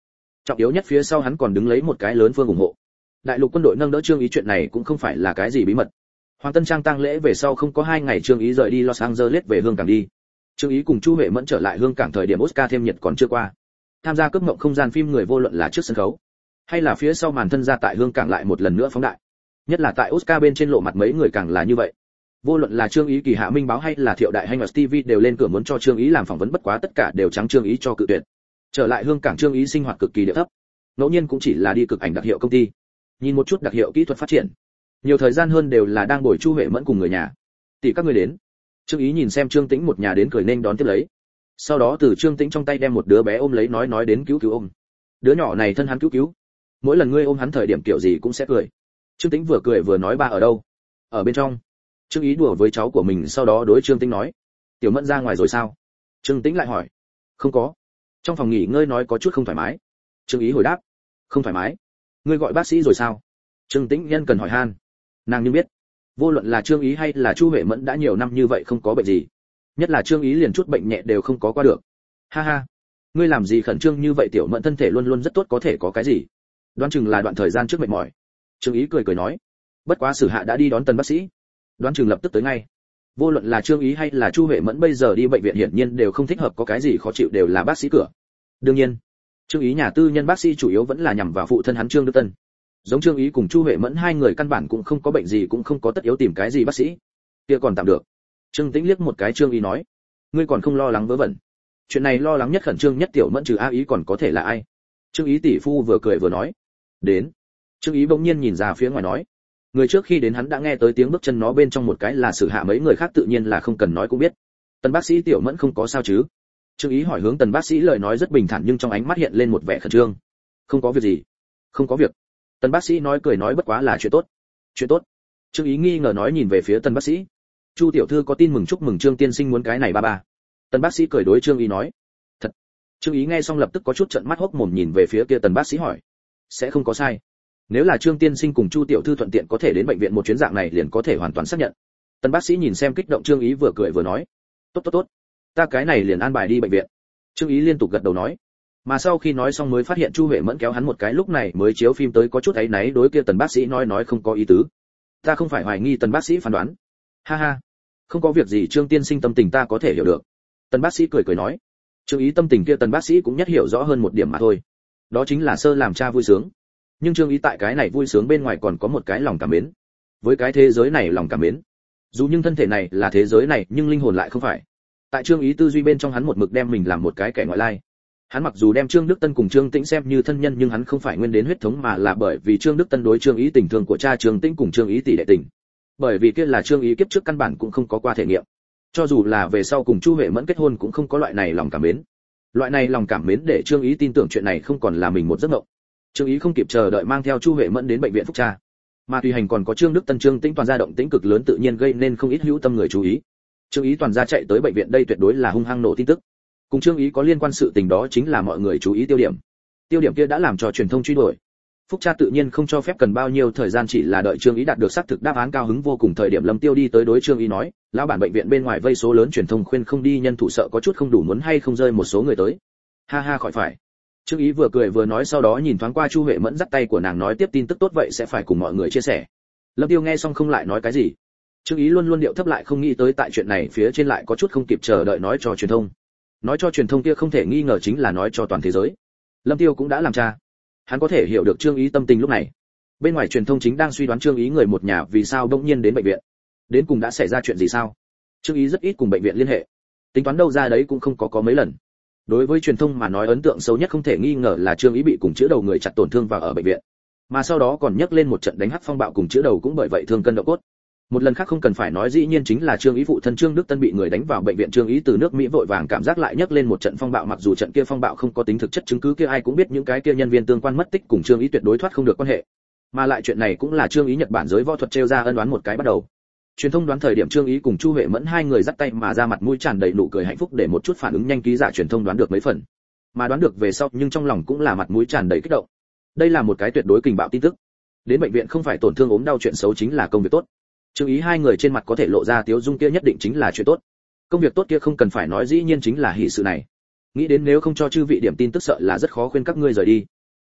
Trọng yếu nhất phía sau hắn còn đứng lấy một cái lớn phương ủng hộ. Đại lục quân đội nâng đỡ Trương Ý chuyện này cũng không phải là cái gì bí mật. Hoàng Tân Trang tang lễ về sau không có hai ngày Trương Ý rời đi Los Angeles về Hương Cảng đi. Trương Ý cùng Chu Huệ Mẫn trở lại Hương Cảng thời điểm Oscar thêm nhiệt còn chưa qua. Tham gia cướp mộng không gian phim người vô luận là trước sân khấu, hay là phía sau màn thân ra tại Hương Cảng lại một lần nữa phóng đại. Nhất là tại Oscar bên trên lộ mặt mấy người càng là như vậy. Vô luận là Trương Ý, Kỳ Hạ Minh Báo hay là Thiệu Đại hay ở ti vi đều lên cửa muốn cho Trương Ý làm phỏng vấn, bất quá tất cả đều trắng Trương Ý cho cự tuyệt. Trở lại Hương Cảng Trương Ý sinh hoạt cực kỳ địa thấp. Ngẫu nhiên cũng chỉ là đi cực ảnh đặc hiệu công ty, nhìn một chút đặc hiệu kỹ thuật phát triển. Nhiều thời gian hơn đều là đang bồi Chu Huệ Mẫn cùng người nhà. Tỷ các người đến. Trương Ý nhìn xem Trương Tĩnh một nhà đến cười nên đón tiếp lấy. Sau đó từ Trương Tĩnh trong tay đem một đứa bé ôm lấy nói nói đến cứu cứu ôm. Đứa nhỏ này thân hắn cứu cứu. Mỗi lần ngươi ôm hắn thời điểm kiểu gì cũng sẽ cười. Trương Tĩnh vừa cười vừa nói ba ở đâu? Ở bên trong. Trương Ý đùa với cháu của mình, sau đó đối Trương Tĩnh nói, Tiểu Mẫn ra ngoài rồi sao? Trương Tĩnh lại hỏi, không có. Trong phòng nghỉ ngơi nói có chút không thoải mái. Trương Ý hồi đáp, không thoải mái. Ngươi gọi bác sĩ rồi sao? Trương Tĩnh nhân cần hỏi han. Nàng nhưng biết, vô luận là Trương Ý hay là Chu Huệ Mẫn đã nhiều năm như vậy không có bệnh gì. Nhất là Trương Ý liền chút bệnh nhẹ đều không có qua được. Ha ha, ngươi làm gì khẩn trương như vậy? Tiểu Mẫn thân thể luôn luôn rất tốt, có thể có cái gì? Đoán chừng là đoạn thời gian trước mệt mỏi. Trương Ý cười cười nói, bất quá Sử Hạ đã đi đón Tần bác sĩ, đoán chừng lập tức tới ngay. Vô luận là Trương Ý hay là Chu Huệ Mẫn bây giờ đi bệnh viện hiển nhiên đều không thích hợp, có cái gì khó chịu đều là bác sĩ cửa. Đương nhiên, Trương Ý nhà tư nhân bác sĩ chủ yếu vẫn là nhằm vào phụ thân hắn Trương Đức Tân. Giống Trương Ý cùng Chu Huệ Mẫn hai người căn bản cũng không có bệnh gì, cũng không có tất yếu tìm cái gì bác sĩ. Kia còn tạm được. Trương Tĩnh liếc một cái Trương Ý nói, ngươi còn không lo lắng vớ vẩn. Chuyện này lo lắng nhất khẩn trương nhất Tiểu Mẫn trừ A Ý còn có thể là ai? Trương Ý tỷ phu vừa cười vừa nói, đến. Trương Ý bỗng nhiên nhìn ra phía ngoài nói, người trước khi đến hắn đã nghe tới tiếng bước chân, nó bên trong một cái là Sử Hạ, mấy người khác tự nhiên là không cần nói cũng biết. Tần bác sĩ, Tiểu Mẫn không có sao chứ? Trương Ý hỏi hướng Tần bác sĩ, lời nói rất bình thản nhưng trong ánh mắt hiện lên một vẻ khẩn trương. Không có việc gì, không có việc. Tần bác sĩ nói cười nói bất quá là chuyện tốt. Chuyện tốt. Trương Ý nghi ngờ nói nhìn về phía Tần bác sĩ. Chu tiểu thư có tin mừng chúc mừng Trương tiên sinh muốn cái này ba ba. Tần bác sĩ cười đối Trương Ý nói, thật. Trương Ý nghe xong lập tức có chút trợn mắt hốc mồm nhìn về phía kia Tần bác sĩ hỏi, sẽ không có sai. Nếu là Trương tiên sinh cùng Chu tiểu thư thuận tiện có thể đến bệnh viện một chuyến, dạng này liền có thể hoàn toàn xác nhận. Tần bác sĩ nhìn xem kích động Trương Ý vừa cười vừa nói, tốt tốt tốt, ta cái này liền an bài đi bệnh viện. Trương Ý liên tục gật đầu nói, mà sau khi nói xong mới phát hiện Chu Huệ Mẫn kéo hắn một cái, lúc này mới chiếu phim tới có chút áy náy đối kia Tần bác sĩ nói nói không có ý tứ. Ta không phải hoài nghi Tần bác sĩ phán đoán. Ha ha, không có việc gì, Trương tiên sinh tâm tình ta có thể hiểu được. Tần bác sĩ cười cười nói, Trương Ý tâm tình kia Tần bác sĩ cũng nhất hiểu rõ hơn một điểm mà thôi, đó chính là sơ làm cha vui sướng. Nhưng Trương Ý tại cái này vui sướng bên ngoài còn có một cái lòng cảm mến, với cái thế giới này lòng cảm mến. Dù nhưng thân thể này là thế giới này nhưng linh hồn lại không phải. Tại Trương Ý tư duy bên trong hắn một mực đem mình làm một cái kẻ ngoại lai. Hắn mặc dù đem Trương Đức Tân cùng Trương Tĩnh xem như thân nhân nhưng hắn không phải nguyên đến huyết thống, mà là bởi vì Trương Đức Tân đối Trương Ý tình thương của cha Trương Tĩnh cùng Trương Ý tỷ đệ tình. Bởi vì kia là Trương Ý kiếp trước căn bản cũng không có qua thể nghiệm. Cho dù là về sau cùng Chu Huệ Mẫn kết hôn cũng không có loại này lòng cảm mến. Loại này lòng cảm mến để Trương Ý tin tưởng chuyện này không còn là mình một giấc mộng. Trương Ý không kịp chờ đợi mang theo Chu Huệ Mẫn đến bệnh viện phúc tra. Mà tùy hành còn có Trương Đức Tân, Trương Tĩnh toàn gia động tĩnh cực lớn tự nhiên gây nên không ít hữu tâm người chú ý. Trương Ý toàn gia chạy tới bệnh viện đây tuyệt đối là hung hăng nổ tin tức. Cùng Trương Ý có liên quan sự tình đó chính là mọi người chú ý tiêu điểm. Tiêu điểm kia đã làm cho truyền thông truy đuổi. Phúc tra tự nhiên không cho phép cần bao nhiêu thời gian, chỉ là đợi Trương Ý đạt được xác thực đáp án. Cao hứng vô cùng thời điểm Lâm Tiêu đi tới đối Trương Ý nói, lão bản bệnh viện bên ngoài vây số lớn, truyền thông khuyên không đi, nhân thủ sợ có chút không đủ, muốn hay không rơi một số người tới. Ha ha, khỏi phải. Trương Ý vừa cười vừa nói, sau đó nhìn thoáng qua Chu Huệ Mẫn, dắt tay của nàng nói tiếp, tin tức tốt vậy sẽ phải cùng mọi người chia sẻ. Lâm Tiêu nghe xong không lại nói cái gì. Trương Ý luôn luôn điệu thấp, lại không nghĩ tới tại chuyện này phía trên lại có chút không kịp chờ đợi nói cho truyền thông. Nói cho truyền thông kia không thể nghi ngờ chính là nói cho toàn thế giới. Lâm Tiêu cũng đã làm cha, hắn có thể hiểu được Trương Ý tâm tình lúc này. Bên ngoài truyền thông chính đang suy đoán Trương Ý người một nhà vì sao bỗng nhiên đến bệnh viện, đến cùng đã xảy ra chuyện gì sao. Trương Ý rất ít cùng bệnh viện liên hệ, tính toán đâu ra đấy cũng không có có mấy lần. Đối với truyền thông mà nói, ấn tượng xấu nhất không thể nghi ngờ là Trương Ý bị cùng chữa đầu người chặt tổn thương vào ở bệnh viện, mà sau đó còn nhấc lên một trận đánh hắc phong bạo, cùng chữa đầu cũng bởi vậy thương cân độ cốt. Một lần khác không cần phải nói, dĩ nhiên chính là Trương Ý phụ thân Trương Đức Tân bị người đánh vào bệnh viện. Trương Ý từ nước Mỹ vội vàng cảm giác lại nhấc lên một trận phong bạo, mặc dù trận kia phong bạo không có tính thực chất chứng cứ kia ai cũng biết những cái kia nhân viên tương quan mất tích cùng Trương Ý tuyệt đối thoát không được quan hệ. Mà lại chuyện này cũng là Trương Ý Nhật Bản giới võ thuật trêu ra ân oán một cái bắt đầu. Truyền thông đoán thời điểm Trương Ý cùng Chu Huệ Mẫn hai người dắt tay mà ra, mặt mũi tràn đầy nụ cười hạnh phúc, để một chút phản ứng nhanh ký giả truyền thông đoán được mấy phần. Mà đoán được về sau nhưng trong lòng cũng là mặt mũi tràn đầy kích động. Đây là một cái tuyệt đối kình bạo tin tức. Đến bệnh viện không phải tổn thương ốm đau, chuyện xấu chính là công việc tốt. Trương Ý hai người trên mặt có thể lộ ra tiếu dung kia nhất định chính là chuyện tốt. Công việc tốt kia không cần phải nói, dĩ nhiên chính là hỷ sự này. Nghĩ đến nếu không cho chư vị điểm tin tức sợ là rất khó khuyên các ngươi rời đi.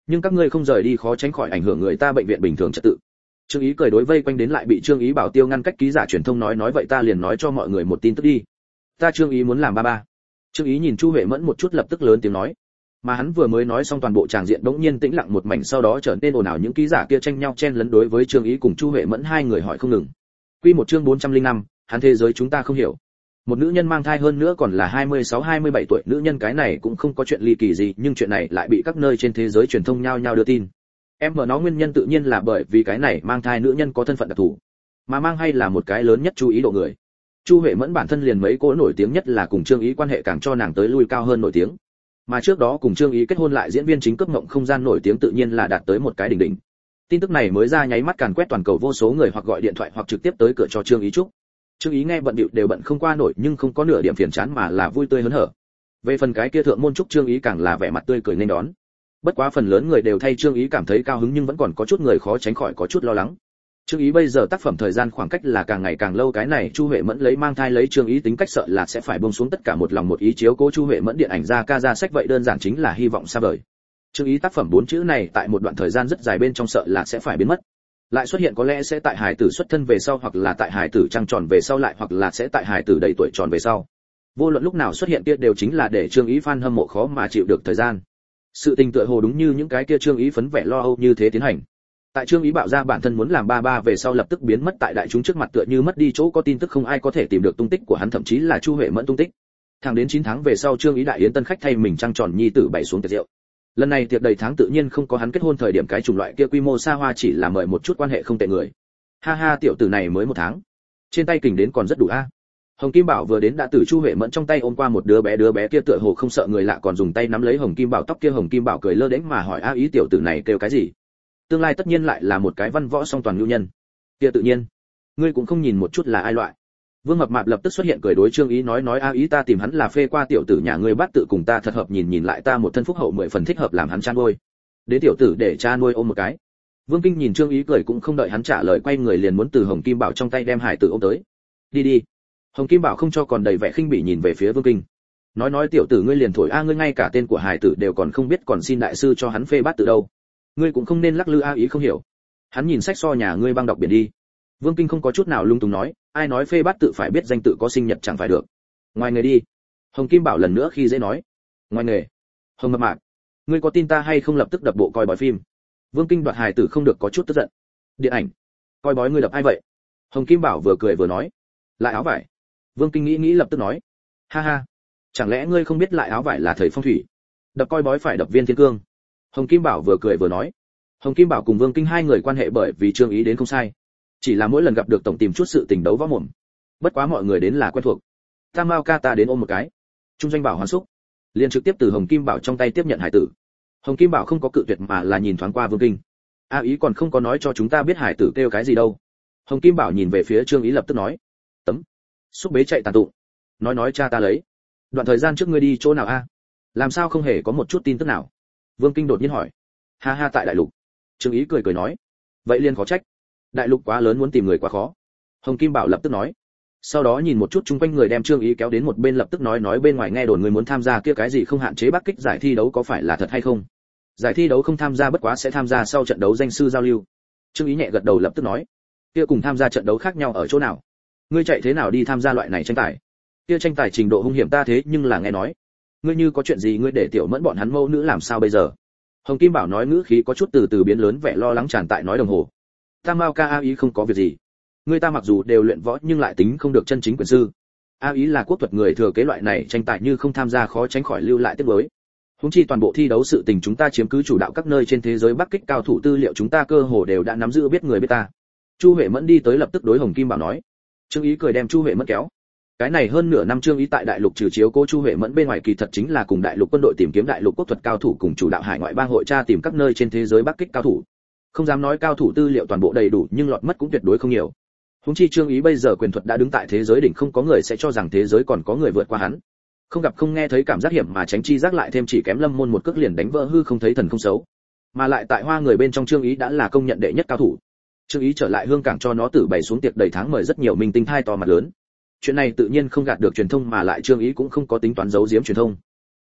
nhưng các ngươi không rời đi khó tránh khỏi ảnh hưởng người ta bệnh viện bình thường trật tự. Trương Ý cười đối vây quanh đến lại bị Trương Ý Bảo Tiêu ngăn cách ký giả truyền thông nói nói vậy ta liền nói cho mọi người một tin tức đi. Ta Trương Ý muốn làm ba ba. Trương Ý nhìn Chu Huệ Mẫn một chút lập tức lớn tiếng nói. Mà hắn vừa mới nói xong toàn bộ tràng diện đống nhiên tĩnh lặng một mảnh, sau đó trở nên ồn ào, những ký giả kia tranh nhau chen lấn đối với Trương Ý cùng Chu Huệ Mẫn hai người hỏi không ngừng. Quy một chương bốn trăm lẻ năm, hắn thế giới chúng ta không hiểu. Một nữ nhân mang thai hơn nữa còn là hai mươi sáu hai mươi bảy tuổi nữ nhân, cái này cũng không có chuyện ly kỳ gì, nhưng chuyện này lại bị các nơi trên thế giới truyền thông nhao nhao đưa tin. Em mở nó nguyên nhân tự nhiên là bởi vì cái này mang thai nữ nhân có thân phận đặc thù, mà mang hay là một cái lớn nhất chú ý độ người. Chu Huệ Mẫn bản thân liền mấy cô nổi tiếng nhất là cùng Trương Ý quan hệ càng cho nàng tới lui cao hơn nổi tiếng. Mà trước đó cùng Trương Ý kết hôn lại diễn viên chính cướp ngộng không gian nổi tiếng tự nhiên là đạt tới một cái đỉnh đỉnh. Tin tức này mới ra nháy mắt càn quét toàn cầu, vô số người hoặc gọi điện thoại hoặc trực tiếp tới cửa cho Trương Ý chúc. Trương Ý nghe bận bịu đều bận không qua nổi, nhưng không có nửa điểm phiền chán mà là vui tươi hớn hở. Về phần cái kia thượng môn chúc Trương Ý càng là vẻ mặt tươi cười nên đón. Bất quá phần lớn người đều thay Trương Ý cảm thấy cao hứng, nhưng vẫn còn có chút người khó tránh khỏi có chút lo lắng. Trương Ý bây giờ tác phẩm thời gian khoảng cách là càng ngày càng lâu, cái này Chu Huệ Mẫn lấy mang thai lấy Trương Ý tính cách sợ là sẽ phải buông xuống tất cả một lòng một ý chiếu cố Chu Huệ Mẫn điện ảnh ra ca ra sách, vậy đơn giản chính là hy vọng xa vời. Trương Ý tác phẩm bốn chữ này tại một đoạn thời gian rất dài bên trong sợ là sẽ phải biến mất. Lại xuất hiện có lẽ sẽ tại hài tử xuất thân về sau, hoặc là tại hài tử trăng tròn về sau, lại hoặc là sẽ tại hài tử đầy tuổi tròn về sau. Vô luận lúc nào xuất hiện kia đều chính là để Trương Ý fan hâm mộ khó mà chịu được thời gian. Sự tình tựa hồ đúng như những cái kia Trương Ý phấn vẻ lo âu như thế tiến hành. Tại Trương Ý bạo ra bản thân muốn làm ba ba về sau lập tức biến mất tại đại chúng trước mặt, tựa như mất đi chỗ có tin tức, không ai có thể tìm được tung tích của hắn, thậm chí là Chu Huệ Mẫn tung tích. Thẳng đến chín tháng về sau, Trương Ý đại yến tân khách thay mình trăng tròn nhi tử bày xuống tiệc rượu. Lần này tiệc đầy tháng tự nhiên không có hắn kết hôn thời điểm cái chủng loại kia quy mô xa hoa, chỉ là mời một chút quan hệ không tệ người. Ha ha, tiểu tử này mới một tháng, trên tay kình đến còn rất đủ a. Hồng Kim Bảo vừa đến đã từ Chu Huệ Mẫn trong tay ôm qua một đứa bé, đứa bé kia tựa hồ không sợ người lạ, còn dùng tay nắm lấy Hồng Kim Bảo tóc kia. Hồng Kim Bảo cười lơ đễnh mà hỏi: "A Ý, tiểu tử này kêu cái gì?" Tương lai tất nhiên lại là một cái văn võ song toàn nhu nhân. Kia tự nhiên, ngươi cũng không nhìn một chút là ai loại. Vương Mập Mạp lập tức xuất hiện cười đối Trương Ý nói nói: "A Ý, ta tìm hắn là phê qua tiểu tử nhà ngươi bắt tự cùng ta thật hợp, nhìn nhìn lại ta một thân phúc hậu mười phần thích hợp làm hắn cha nuôi. Đến tiểu tử để cha nuôi ôm một cái." Vương Kinh nhìn Trương Ý cười cũng không đợi hắn trả lời, quay người liền muốn từ Hồng Kim Bảo trong tay đem hải tử ôm tới. "Đi đi." Hồng Kim Bảo không cho còn đầy vẻ khinh bỉ nhìn về phía Vương Kinh. Nói nói tiểu tử ngươi liền thổi a, ngươi ngay cả tên của hải tử đều còn không biết, còn xin đại sư cho hắn phê bát tự đâu. Ngươi cũng không nên lắc lư. A Ý không hiểu. Hắn nhìn sách so nhà ngươi băng đọc biển đi. Vương Kinh không có chút nào lung tung nói: "Ai nói phê bát tự phải biết danh tự có sinh nhật chẳng phải được. Ngoài nghề đi." Hồng Kim Bảo lần nữa khi dễ nói: "Ngoài nghề?" Hồng Mập Mạp, ngươi có tin ta hay không lập tức đập bộ coi bói phim. Vương Kinh đoạt hài tử không được có chút tức giận. Điện ảnh coi bói ngươi đập ai vậy? Hồng Kim Bảo vừa cười vừa nói: "Lại áo vải." Vương Kinh nghĩ nghĩ lập tức nói: "Ha ha, chẳng lẽ ngươi không biết lại áo vải là thầy phong thủy, đập coi bói phải đập Viên Thiên Cương." Hồng Kim Bảo vừa cười vừa nói. Hồng Kim Bảo cùng Vương Kinh hai người quan hệ bởi vì Trương Ý đến không sai, chỉ là mỗi lần gặp được tổng tìm chút sự tình đấu võ mồm. Bất quá mọi người đến là quen thuộc. Tam Mao ca ta đến ôm một cái. Trung Doanh Bảo hoàn xúc, liền trực tiếp từ Hồng Kim Bảo trong tay tiếp nhận hải tử. Hồng Kim Bảo không có cự tuyệt mà là nhìn thoáng qua Vương Kinh. A Ý còn không có nói cho chúng ta biết hải tử kêu cái gì đâu. Hồng Kim Bảo nhìn về phía Trương Ý lập tức nói: "Tấm, xúc bế chạy tàn tụng. Nói nói cha ta lấy. Đoạn thời gian trước ngươi đi chỗ nào a? Làm sao không hề có một chút tin tức nào?" Vương Kinh đột nhiên hỏi. "Ha ha, tại đại lục." Trương Ý cười cười nói: "Vậy liền khó trách. Đại lục quá lớn, muốn tìm người quá khó." Hồng Kim Bảo lập tức nói. Sau đó nhìn một chút chung quanh người đem Trương Ý kéo đến một bên, lập tức nói nói: "Bên ngoài nghe đồn người muốn tham gia kia cái gì không hạn chế Bắc Kích giải thi đấu, có phải là thật hay không?" "Giải thi đấu không tham gia, bất quá sẽ tham gia sau trận đấu danh sư giao lưu." Trương Ý nhẹ gật đầu lập tức nói: "Kia cùng tham gia trận đấu khác nhau ở chỗ nào? Ngươi chạy thế nào đi tham gia loại này tranh tài? Kia tranh tài trình độ hung hiểm ta thế nhưng là nghe nói. Ngươi như có chuyện gì ngươi để Tiểu Mẫn bọn hắn mâu nữ làm sao bây giờ?" Hồng Kim Bảo nói ngữ khí có chút từ từ biến lớn, vẻ lo lắng tràn tại nói đồng hồ. "Tam Mao ca, A Ý không có việc gì. Người ta mặc dù đều luyện võ nhưng lại tính không được chân chính quyền sư. A Ý là quốc thuật người thừa kế, loại này tranh tài như không tham gia khó tránh khỏi lưu lại tiếc nuối. Huống chi toàn bộ thi đấu sự tình chúng ta chiếm cứ chủ đạo các nơi trên thế giới, Bắc Kích cao thủ tư liệu chúng ta cơ hồ đều đã nắm giữ, biết người biết ta." Chu Huệ Mẫn đi tới lập tức đối Hồng Kim Bảo nói. Trương Ý cười đem Chu Huệ Mẫn kéo. Cái này hơn nửa năm Trương Ý tại đại lục trừ chiếu cố Chu Huệ Mẫn bên ngoài, kỳ thật chính là cùng đại lục quân đội tìm kiếm đại lục quốc thuật cao thủ, cùng chủ đạo hải ngoại bang hội tra tìm các nơi trên thế giới Bắc Kích cao thủ. Không dám nói cao thủ tư liệu toàn bộ đầy đủ, nhưng lọt mất cũng tuyệt đối không nhiều. Huống chi Trương Ý bây giờ quyền thuật đã đứng tại thế giới đỉnh, không có người sẽ cho rằng thế giới còn có người vượt qua hắn. Không gặp không nghe thấy cảm giác hiểm mà tránh chi giác, lại thêm chỉ kém Lâm Môn một cước liền đánh vỡ hư không thấy thần không xấu. Mà lại tại Hoa người bên trong Trương Ý đã là công nhận đệ nhất cao thủ. Trương Ý trở lại Hương Cảng cho nó tử bày xuống tiệc đầy tháng, mời rất nhiều minh tinh thai to mặt lớn. Chuyện này tự nhiên không gạt được truyền thông, mà lại Trương Ý cũng không có tính toán giấu giếm truyền thông.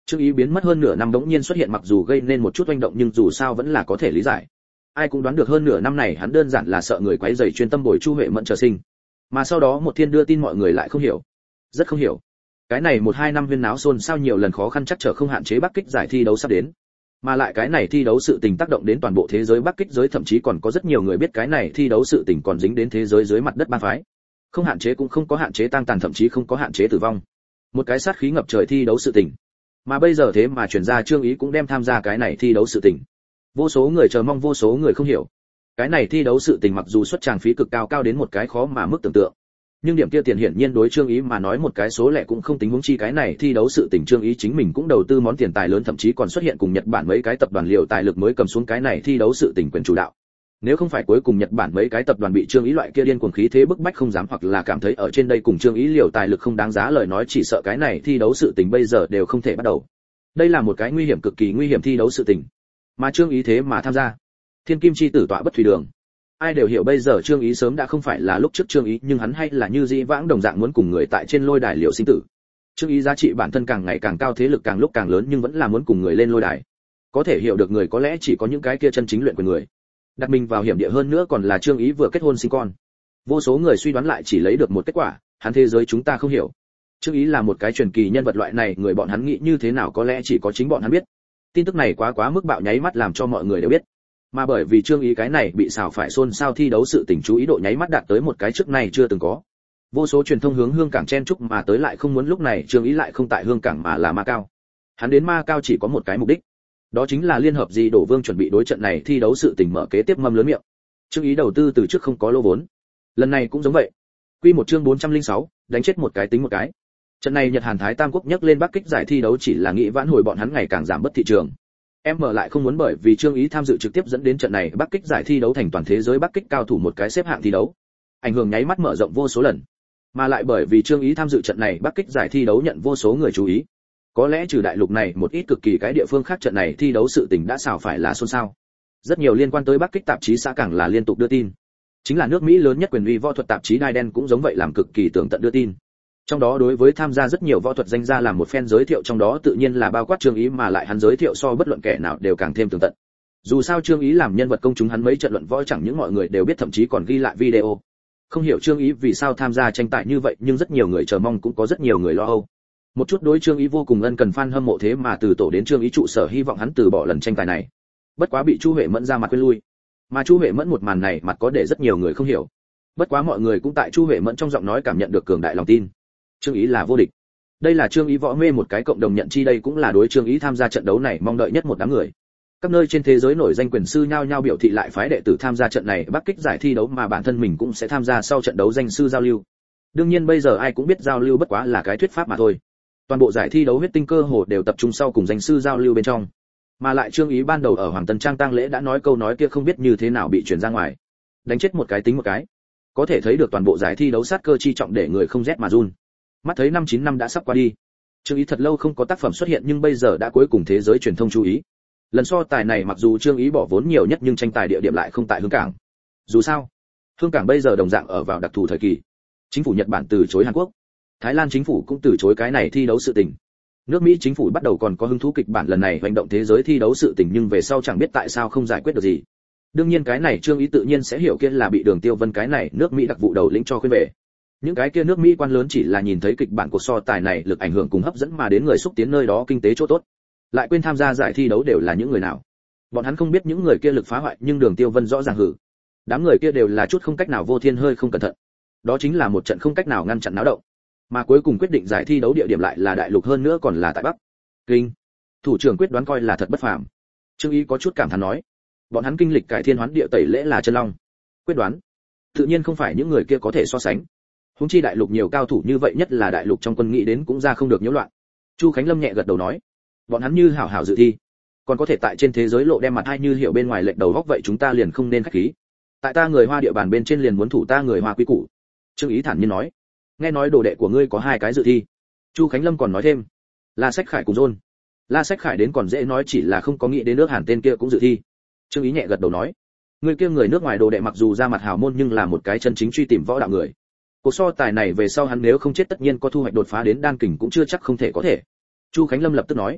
Trương Ý biến mất hơn nửa năm bỗng nhiên xuất hiện, mặc dù gây nên một chút oanh động nhưng dù sao vẫn là có thể lý giải. Ai cũng đoán được hơn nửa năm này hắn đơn giản là sợ người quấy rầy chuyên tâm bồi Chu Huệ Mẫn chờ sinh. Mà sau đó một thiên đưa tin mọi người lại không hiểu, rất không hiểu. Cái này một hai năm huyên náo xôn xao nhiều lần khó khăn chắc trở không hạn chế Bắc Kích giải thi đấu sắp đến. Mà lại cái này thi đấu sự tình tác động đến toàn bộ thế giới Bắc Kích giới, thậm chí còn có rất nhiều người biết cái này thi đấu sự tình còn dính đến thế giới dưới mặt đất ba phái. Không hạn chế cũng không có hạn chế tăng tàn, thậm chí không có hạn chế tử vong. Một cái sát khí ngập trời thi đấu sự tình. Mà bây giờ thế mà chuyển ra Trương Ý cũng đem tham gia cái này thi đấu sự tình. Vô số người chờ mong, vô số người không hiểu. Cái này thi đấu sự tình mặc dù xuất tràng phí cực cao, cao đến một cái khó mà mức tưởng tượng. Nhưng điểm kia tiền hiển nhiên đối Trương Ý mà nói một cái số lẻ cũng không tính, huống chi cái này thi đấu sự tình Trương Ý chính mình cũng đầu tư món tiền tài lớn, thậm chí còn xuất hiện cùng Nhật Bản mấy cái tập đoàn liều tài lực mới cầm xuống cái này thi đấu sự tình quyền chủ đạo. Nếu không phải cuối cùng Nhật Bản mấy cái tập đoàn bị Trương Ý loại kia điên cuồng khí thế bức bách không dám, hoặc là cảm thấy ở trên đây cùng Trương Ý liều tài lực không đáng giá lời nói, chỉ sợ cái này thi đấu sự tình bây giờ đều không thể bắt đầu. Đây là một cái nguy hiểm, cực kỳ nguy hiểm thi đấu sự tình. Mà Trương Ý thế mà tham gia. Thiên Kim chi tử tọa bất thủy đường. Ai đều hiểu bây giờ Trương Ý sớm đã không phải là lúc trước Trương Ý, nhưng hắn hay là như dĩ vãng đồng dạng muốn cùng người tại trên lôi đài liều sinh tử. Trương Ý giá trị bản thân càng ngày càng cao, thế lực càng lúc càng lớn, nhưng vẫn là muốn cùng người lên lôi đài. Có thể hiểu được người có lẽ chỉ có những cái kia chân chính luyện quyền người. Đặt mình vào hiểm địa hơn nữa còn là Trương Ý vừa kết hôn sinh con. Vô số người suy đoán lại chỉ lấy được một kết quả, hắn thế giới chúng ta không hiểu. Trương Ý là một cái truyền kỳ nhân vật, loại này người bọn hắn nghĩ như thế nào có lẽ chỉ có chính bọn hắn biết. Tin tức này quá quá mức bạo, nháy mắt làm cho mọi người đều biết. Mà bởi vì Trương Ý cái này bị xào phải xôn xao thi đấu sự tình chú ý độ nháy mắt đạt tới một cái trước này chưa từng có. Vô số truyền thông hướng Hương Cảng chen chúc mà tới, lại không muốn lúc này Trương Ý lại không tại Hương Cảng mà là Ma Cao. Hắn đến Ma Cao chỉ có một cái mục đích, đó chính là liên hợp gì đổ vương chuẩn bị đối trận này thi đấu sự tình mở kế tiếp mâm lớn miệng. Trương Ý đầu tư từ trước không có lô vốn, lần này cũng giống vậy. Quy một chương bốn trăm lẻ sáu, đánh chết một cái tính một cái. Trận này Nhật Hàn Thái Tam Quốc nhắc lên Bắc Kích giải thi đấu chỉ là nghĩ vãn hồi bọn hắn ngày càng giảm bất thị trường. Em mở lại không muốn bởi vì Trương Ý tham dự trực tiếp dẫn đến trận này Bắc Kích giải thi đấu thành toàn thế giới Bắc Kích cao thủ một cái xếp hạng thi đấu. Ảnh hưởng nháy mắt mở rộng vô số lần. Mà lại bởi vì Trương Ý tham dự trận này Bắc Kích giải thi đấu nhận vô số người chú ý. Có lẽ trừ đại lục này một ít cực kỳ cái địa phương khác, trận này thi đấu sự tình đã xào phải là xôn xao. Rất nhiều liên quan tới Bắc Kích tạp chí xã càng là liên tục đưa tin. Chính là nước Mỹ lớn nhất quyền uy võ thuật tạp chí Đai Đen cũng giống vậy làm cực kỳ tường tận đưa tin. Trong đó đối với tham gia rất nhiều võ thuật danh gia làm một phen giới thiệu, trong đó tự nhiên là bao quát Trương Ý, mà lại hắn giới thiệu so bất luận kẻ nào đều càng thêm tường tận. Dù sao Trương Ý làm nhân vật công chúng, hắn mấy trận luận võ chẳng những mọi người đều biết, thậm chí còn ghi lại video. Không hiểu Trương Ý vì sao tham gia tranh tài như vậy, nhưng rất nhiều người chờ mong, cũng có rất nhiều người lo âu. Một chút đối Trương Ý vô cùng ân cần fan hâm mộ thế mà từ tổ đến Trương Ý trụ sở hy vọng hắn từ bỏ lần tranh tài này. Bất quá bị Chu Huệ Mẫn ra mặt khuyên lui. Mà Chu Huệ Mẫn một màn này mặt có để rất nhiều người không hiểu. Bất quá mọi người cũng tại Chu Huệ Mẫn trong giọng nói cảm nhận được cường đại lòng tin. Trương Ý là vô địch. Đây là Trương Ý võ mê một cái cộng đồng nhận chi, đây cũng là đối Trương Ý tham gia trận đấu này mong đợi nhất một đám người. Các nơi trên thế giới nổi danh quyền sư nhao nhao biểu thị lại phái đệ tử tham gia trận này Bắc Kích giải thi đấu, mà bản thân mình cũng sẽ tham gia sau trận đấu danh sư giao lưu. Đương nhiên bây giờ ai cũng biết giao lưu bất quá là cái thuyết pháp mà thôi. Toàn bộ giải thi đấu huyết tinh cơ hồ đều tập trung sau cùng danh sư giao lưu bên trong. Mà lại Trương Ý ban đầu ở Hoàng Tân Trang tang lễ đã nói câu nói kia không biết như thế nào bị truyền ra ngoài. Đánh chết một cái tính một cái. Có thể thấy được toàn bộ giải thi đấu sát cơ chi trọng để người không rét mà run. Mắt thấy năm chín năm đã sắp qua đi. Trương Ý thật lâu không có tác phẩm xuất hiện, nhưng bây giờ đã cuối cùng thế giới truyền thông chú ý. Lần so tài này mặc dù Trương Ý bỏ vốn nhiều nhất nhưng tranh tài địa điểm lại không tại Hương Cảng. Dù sao, Hương Cảng bây giờ đồng dạng ở vào đặc thù thời kỳ. Chính phủ Nhật Bản từ chối Hàn Quốc, Thái Lan chính phủ cũng từ chối cái này thi đấu sự tình. Nước Mỹ chính phủ bắt đầu còn có hứng thú kịch bản lần này hành động thế giới thi đấu sự tình, nhưng về sau chẳng biết tại sao không giải quyết được gì. Đương nhiên cái này Trương Ý tự nhiên sẽ hiểu kia là bị Đường Tiêu Vân cái này nước Mỹ đặc vụ đầu lĩnh cho khuyên về. Những cái kia nước Mỹ quan lớn chỉ là nhìn thấy kịch bản của so tài này lực ảnh hưởng cùng hấp dẫn mà đến người xúc tiến nơi đó kinh tế chỗ tốt, lại quên tham gia giải thi đấu đều là những người nào. Bọn hắn không biết những người kia lực phá hoại, nhưng Đường Tiêu Vân rõ ràng hử. Đám người kia đều là chút không cách nào vô thiên hơi không cẩn thận. Đó chính là một trận không cách nào ngăn chặn náo động. Mà cuối cùng quyết định giải thi đấu địa điểm lại là đại lục, hơn nữa còn là tại Bắc Kinh. Thủ trưởng quyết đoán coi là thật bất phàm. Trương Ý có chút cảm thán nói, bọn hắn kinh lịch cải thiên hoán địa tẩy lễ là chân long. Quyết đoán, tự nhiên không phải những người kia có thể so sánh. Huống chi đại lục nhiều cao thủ như vậy, nhất là đại lục trong quân nghĩ đến cũng ra không được nhiễu loạn. Chu Khánh Lâm nhẹ gật đầu nói, bọn hắn như hảo hảo dự thi, còn có thể tại trên thế giới lộ đem mặt hai như hiểu bên ngoài lệch đầu góc vậy chúng ta liền không nên khách khí. Tại ta người Hoa địa bàn bên trên liền muốn thủ ta người Hoa quý củ. Trương Ý thản nhiên nói, nghe nói đồ đệ của ngươi có hai cái dự thi. Chu Khánh Lâm còn nói thêm, La Sách Khải cùng John. La Sách Khải đến còn dễ nói, chỉ là không có nghĩ đến nước Hàn tên kia cũng dự thi. Trương Ý nhẹ gật đầu nói, người kia người nước ngoài đồ đệ mặc dù ra mặt hào môn nhưng là một cái chân chính truy tìm võ đạo người. Cuộc so tài này về sau hắn nếu không chết tất nhiên có thu hoạch đột phá đến đan kình cũng chưa chắc không thể có thể. Chu Khánh Lâm lập tức nói,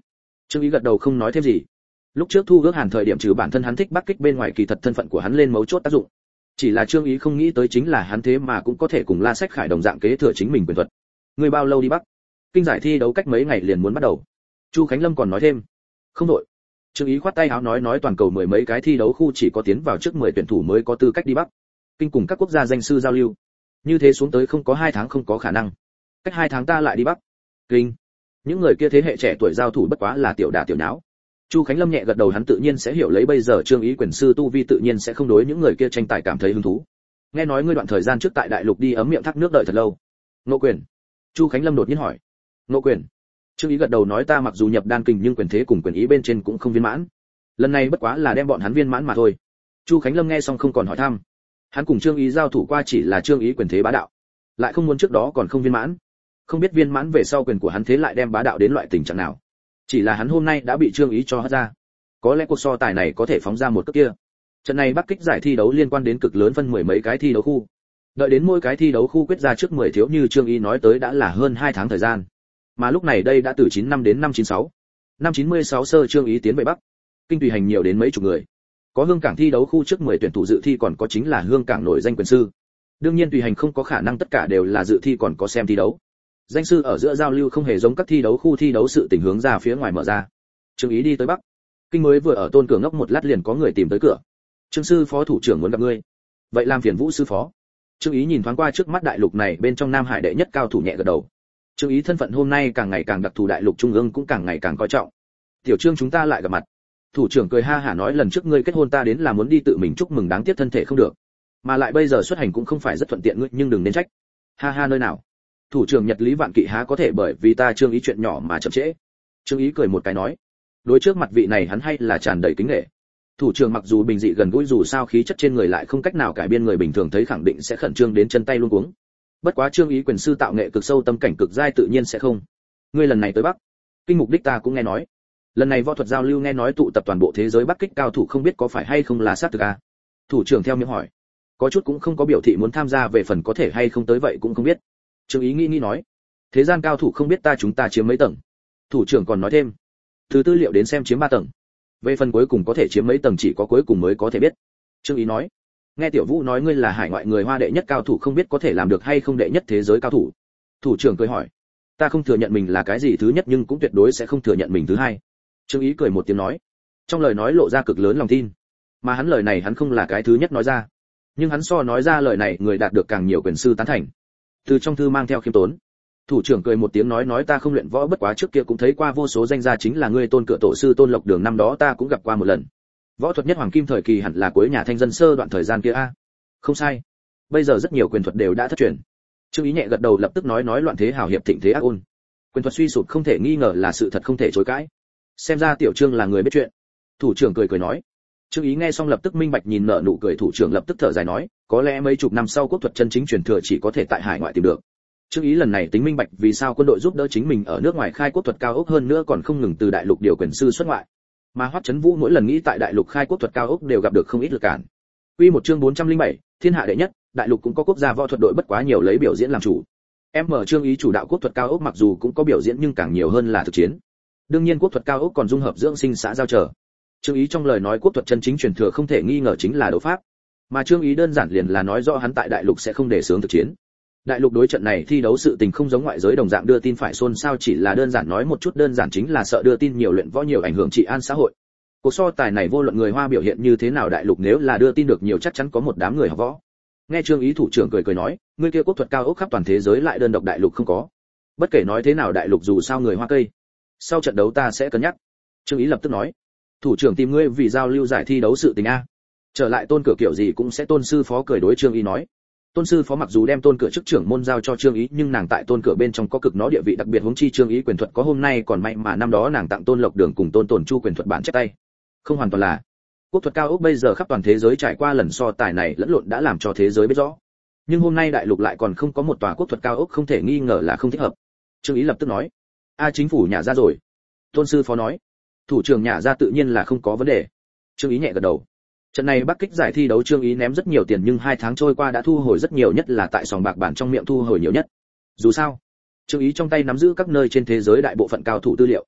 Trương Ý gật đầu không nói thêm gì. Lúc trước Thu Ước Hàn thời điểm trừ bản thân hắn thích Bắc Kích bên ngoài, kỳ thật thân phận của hắn lên mấu chốt tác dụng. Chỉ là Trương Ý không nghĩ tới chính là hắn thế mà cũng có thể cùng La Sách Khải đồng dạng kế thừa chính mình quyền thuật. Người bao lâu đi Bắc? Kinh giải thi đấu cách mấy ngày liền muốn bắt đầu. Chu Khánh Lâm còn nói thêm. Không đội. Trương Ý khoát tay áo nói nói toàn cầu mười mấy cái thi đấu khu chỉ có tiến vào trước mười tuyển thủ mới có tư cách đi Bắc. Kinh cùng các quốc gia danh sư giao lưu. Như thế xuống tới không có hai tháng không có khả năng. Cách hai tháng ta lại đi Bắc. Kinh. Những người kia thế hệ trẻ tuổi giao thủ bất quá là tiểu đả tiểu nháo. Chu Khánh Lâm nhẹ gật đầu, hắn tự nhiên sẽ hiểu lấy bây giờ Trương Ý quyền sư tu vi tự nhiên sẽ không đối những người kia tranh tài cảm thấy hứng thú. Nghe nói ngươi đoạn thời gian trước tại đại lục đi ấm miệng thác nước đợi thật lâu. Ngộ quyền. Chu Khánh Lâm đột nhiên hỏi. Ngộ quyền. Trương Ý gật đầu nói ta mặc dù nhập đan kình nhưng quyền thế cùng quyền ý bên trên cũng không viên mãn. Lần này bất quá là đem bọn hắn viên mãn mà thôi. Chu Khánh Lâm nghe xong không còn hỏi thăm. Hắn cùng Trương Ý giao thủ qua chỉ là Trương Ý quyền thế bá đạo, lại không muốn trước đó còn không viên mãn. Không biết viên mãn về sau quyền của hắn thế lại đem bá đạo đến loại tình trạng nào. Chỉ là hắn hôm nay đã bị Trương Ý cho hất ra. Có lẽ cuộc so tài này có thể phóng ra một cước kia. Trận này Bắc Kích giải thi đấu liên quan đến cực lớn phân mười mấy cái thi đấu khu. Đợi đến mỗi cái thi đấu khu quyết ra trước mười thiếu như Trương Ý nói tới đã là hơn hai tháng thời gian. Mà lúc này đây đã từ chín năm đến năm chín sáu. Năm chín mươi sáu sơ Trương Ý tiến về Bắc. Kinh tùy hành nhiều đến mấy chục người. Có Hương Cảng thi đấu khu trước mười tuyển thủ dự thi còn có chính là Hương Cảng nổi danh quyền sư. Đương nhiên tùy hành không có khả năng tất cả đều là dự thi còn có xem thi đấu. Danh sư ở giữa giao lưu không hề giống các thi đấu khu thi đấu sự tình hướng ra phía ngoài mở ra. Trương Ý đi tới Bắc. Kinh mới vừa ở Tôn Cửa ngốc một lát liền có người tìm tới cửa. Trương sư phó thủ trưởng muốn gặp ngươi. Vậy làm phiền Vũ sư phó. Trương Ý nhìn thoáng qua trước mắt đại lục này bên trong Nam Hải đệ nhất cao thủ nhẹ gật đầu. Trương Ý thân phận hôm nay càng ngày càng đặc thù, đại lục trung ương cũng càng ngày càng coi trọng. Tiểu Trương chúng ta lại gặp mặt. Thủ trưởng cười ha hả nói lần trước ngươi kết hôn ta đến là muốn đi tự mình chúc mừng, đáng tiếc thân thể không được. Mà lại bây giờ xuất hành cũng không phải rất thuận tiện ngươi, nhưng đừng nên trách. Ha ha nơi nào? Thủ trưởng Nhật Lý Vạn Kỵ há có thể bởi vì ta Trương Ý chuyện nhỏ mà chậm trễ. Trương Ý cười một cái nói, đối trước mặt vị này hắn hay là tràn đầy kính nể. Thủ trưởng mặc dù bình dị gần gũi, dù sao khí chất trên người lại không cách nào cải biên người bình thường thấy khẳng định sẽ khẩn trương đến chân tay luống cuống. Bất quá Trương Ý quyền sư tạo nghệ cực sâu, tâm cảnh cực giai, tự nhiên sẽ không. Ngươi lần này tới Bắc Kinh mục đích ta cũng nghe nói. Lần này võ thuật giao lưu nghe nói tụ tập toàn bộ thế giới Bắc Kích cao thủ, không biết có phải hay không là xác thực à? Thủ trưởng theo miệng hỏi. Có chút cũng không có biểu thị muốn tham gia, về phần có thể hay không tới vậy cũng không biết. Trương Ý nghĩ nghĩ nói, thế gian cao thủ không biết ta chúng ta chiếm mấy tầng. Thủ trưởng còn nói thêm, từ tư liệu đến xem chiếm ba tầng. Về phần cuối cùng có thể chiếm mấy tầng chỉ có cuối cùng mới có thể biết. Trương Ý nói, nghe Tiểu Vũ nói ngươi là hải ngoại người Hoa đệ nhất cao thủ, không biết có thể làm được hay không đệ nhất thế giới cao thủ. Thủ trưởng cười hỏi, ta không thừa nhận mình là cái gì thứ nhất nhưng cũng tuyệt đối sẽ không thừa nhận mình thứ hai. Trương Ý cười một tiếng nói, trong lời nói lộ ra cực lớn lòng tin. Mà hắn lời này hắn không là cái thứ nhất nói ra, nhưng hắn so nói ra lời này người đạt được càng nhiều quyền sư tán thành. Từ trong thư mang theo khiêm tốn. Thủ trưởng cười một tiếng nói nói ta không luyện võ, bất quá trước kia cũng thấy qua vô số danh gia, chính là ngươi Tôn Cửa tổ sư Tôn Lộc Đường, năm đó ta cũng gặp qua một lần. Võ thuật nhất hoàng kim thời kỳ hẳn là cuối nhà Thanh dân sơ đoạn thời gian kia a. Không sai. Bây giờ rất nhiều quyền thuật đều đã thất truyền. Trương Ý nhẹ gật đầu lập tức nói nói loạn thế hào hiệp thịnh thế ác ôn. Quyền thuật suy sụp không thể nghi ngờ là sự thật không thể chối cãi. Xem ra Tiểu Trương là người biết chuyện. Thủ trưởng cười cười nói. Trương Ý nghe xong lập tức minh bạch, nhìn nở nụ cười. Thủ trưởng lập tức thở dài nói, có lẽ mấy chục năm sau quốc thuật chân chính truyền thừa chỉ có thể tại hải ngoại tìm được. Trương Ý lần này tính minh bạch vì sao quân đội giúp đỡ chính mình ở nước ngoài khai quốc thuật cao ốc, hơn nữa còn không ngừng từ đại lục điều quyền sư xuất ngoại. Mà Hoắc Chấn Vũ mỗi lần nghĩ tại đại lục khai quốc thuật cao ốc đều gặp được không ít lực cản. Quy một chương bốn trăm lẻ bảy, thiên hạ đệ nhất, đại lục cũng có quốc gia võ thuật đội, bất quá nhiều lấy biểu diễn làm chủ. Em mở Trương Ý chủ đạo quốc thuật cao ốc mặc dù cũng có biểu diễn nhưng càng nhiều hơn là thực chiến. Đương nhiên quốc thuật cao ốc còn dung hợp dưỡng sinh xã giao trở. Trương Ý trong lời nói quốc thuật chân chính truyền thừa không thể nghi ngờ chính là đấu pháp. Mà Trương Ý đơn giản liền là nói rõ hắn tại đại lục sẽ không để sướng thực chiến. Đại lục đối trận này thi đấu sự tình không giống ngoại giới đồng dạng đưa tin phải xôn xao, chỉ là đơn giản nói một chút, đơn giản chính là sợ đưa tin nhiều, luyện võ nhiều, ảnh hưởng trị an xã hội. Cuộc so tài này vô luận người Hoa biểu hiện như thế nào, đại lục nếu là đưa tin được nhiều chắc chắn có một đám người học võ. Nghe Trương Ý thủ trưởng cười cười nói, ngươi kia quốc thuật cao ốc khắp toàn thế giới lại đơn độc đại lục không có. Bất kể nói thế nào đại lục dù sao người Hoa cây. Sau trận đấu ta sẽ cân nhắc. Trương Ý lập tức nói, thủ trưởng tìm ngươi vì giao lưu giải thi đấu sự tình a. Trở lại Tôn Cửa kiểu gì cũng sẽ Tôn sư phó cười đối Trương Ý nói. Tôn sư phó mặc dù đem Tôn Cửa chức trưởng môn giao cho Trương Ý, nhưng nàng tại Tôn Cửa bên trong có cực nó địa vị đặc biệt, huống chi Trương Ý quyền thuật có hôm nay còn may mà năm đó nàng tặng Tôn Lộc Đường cùng Tôn Tồn Chu quyền thuật bản chép tay. Không hoàn toàn là. Quốc thuật cao ốc bây giờ khắp toàn thế giới trải qua lần so tài này lẫn lộn đã làm cho thế giới biết rõ. Nhưng hôm nay đại lục lại còn không có một tòa quốc thuật cao ốc, không thể nghi ngờ là không thích hợp. Trương Ý lập tức nói, a chính phủ nhả ra rồi. Tôn sư phó nói, thủ trưởng nhả ra tự nhiên là không có vấn đề. Trương Ý nhẹ gật đầu. Trận này Bắc Kích giải thi đấu Trương Ý ném rất nhiều tiền, nhưng hai tháng trôi qua đã thu hồi rất nhiều, nhất là tại sòng bạc bản trong miệng thu hồi nhiều nhất. Dù sao, Trương Ý trong tay nắm giữ các nơi trên thế giới đại bộ phận cao thủ tư liệu.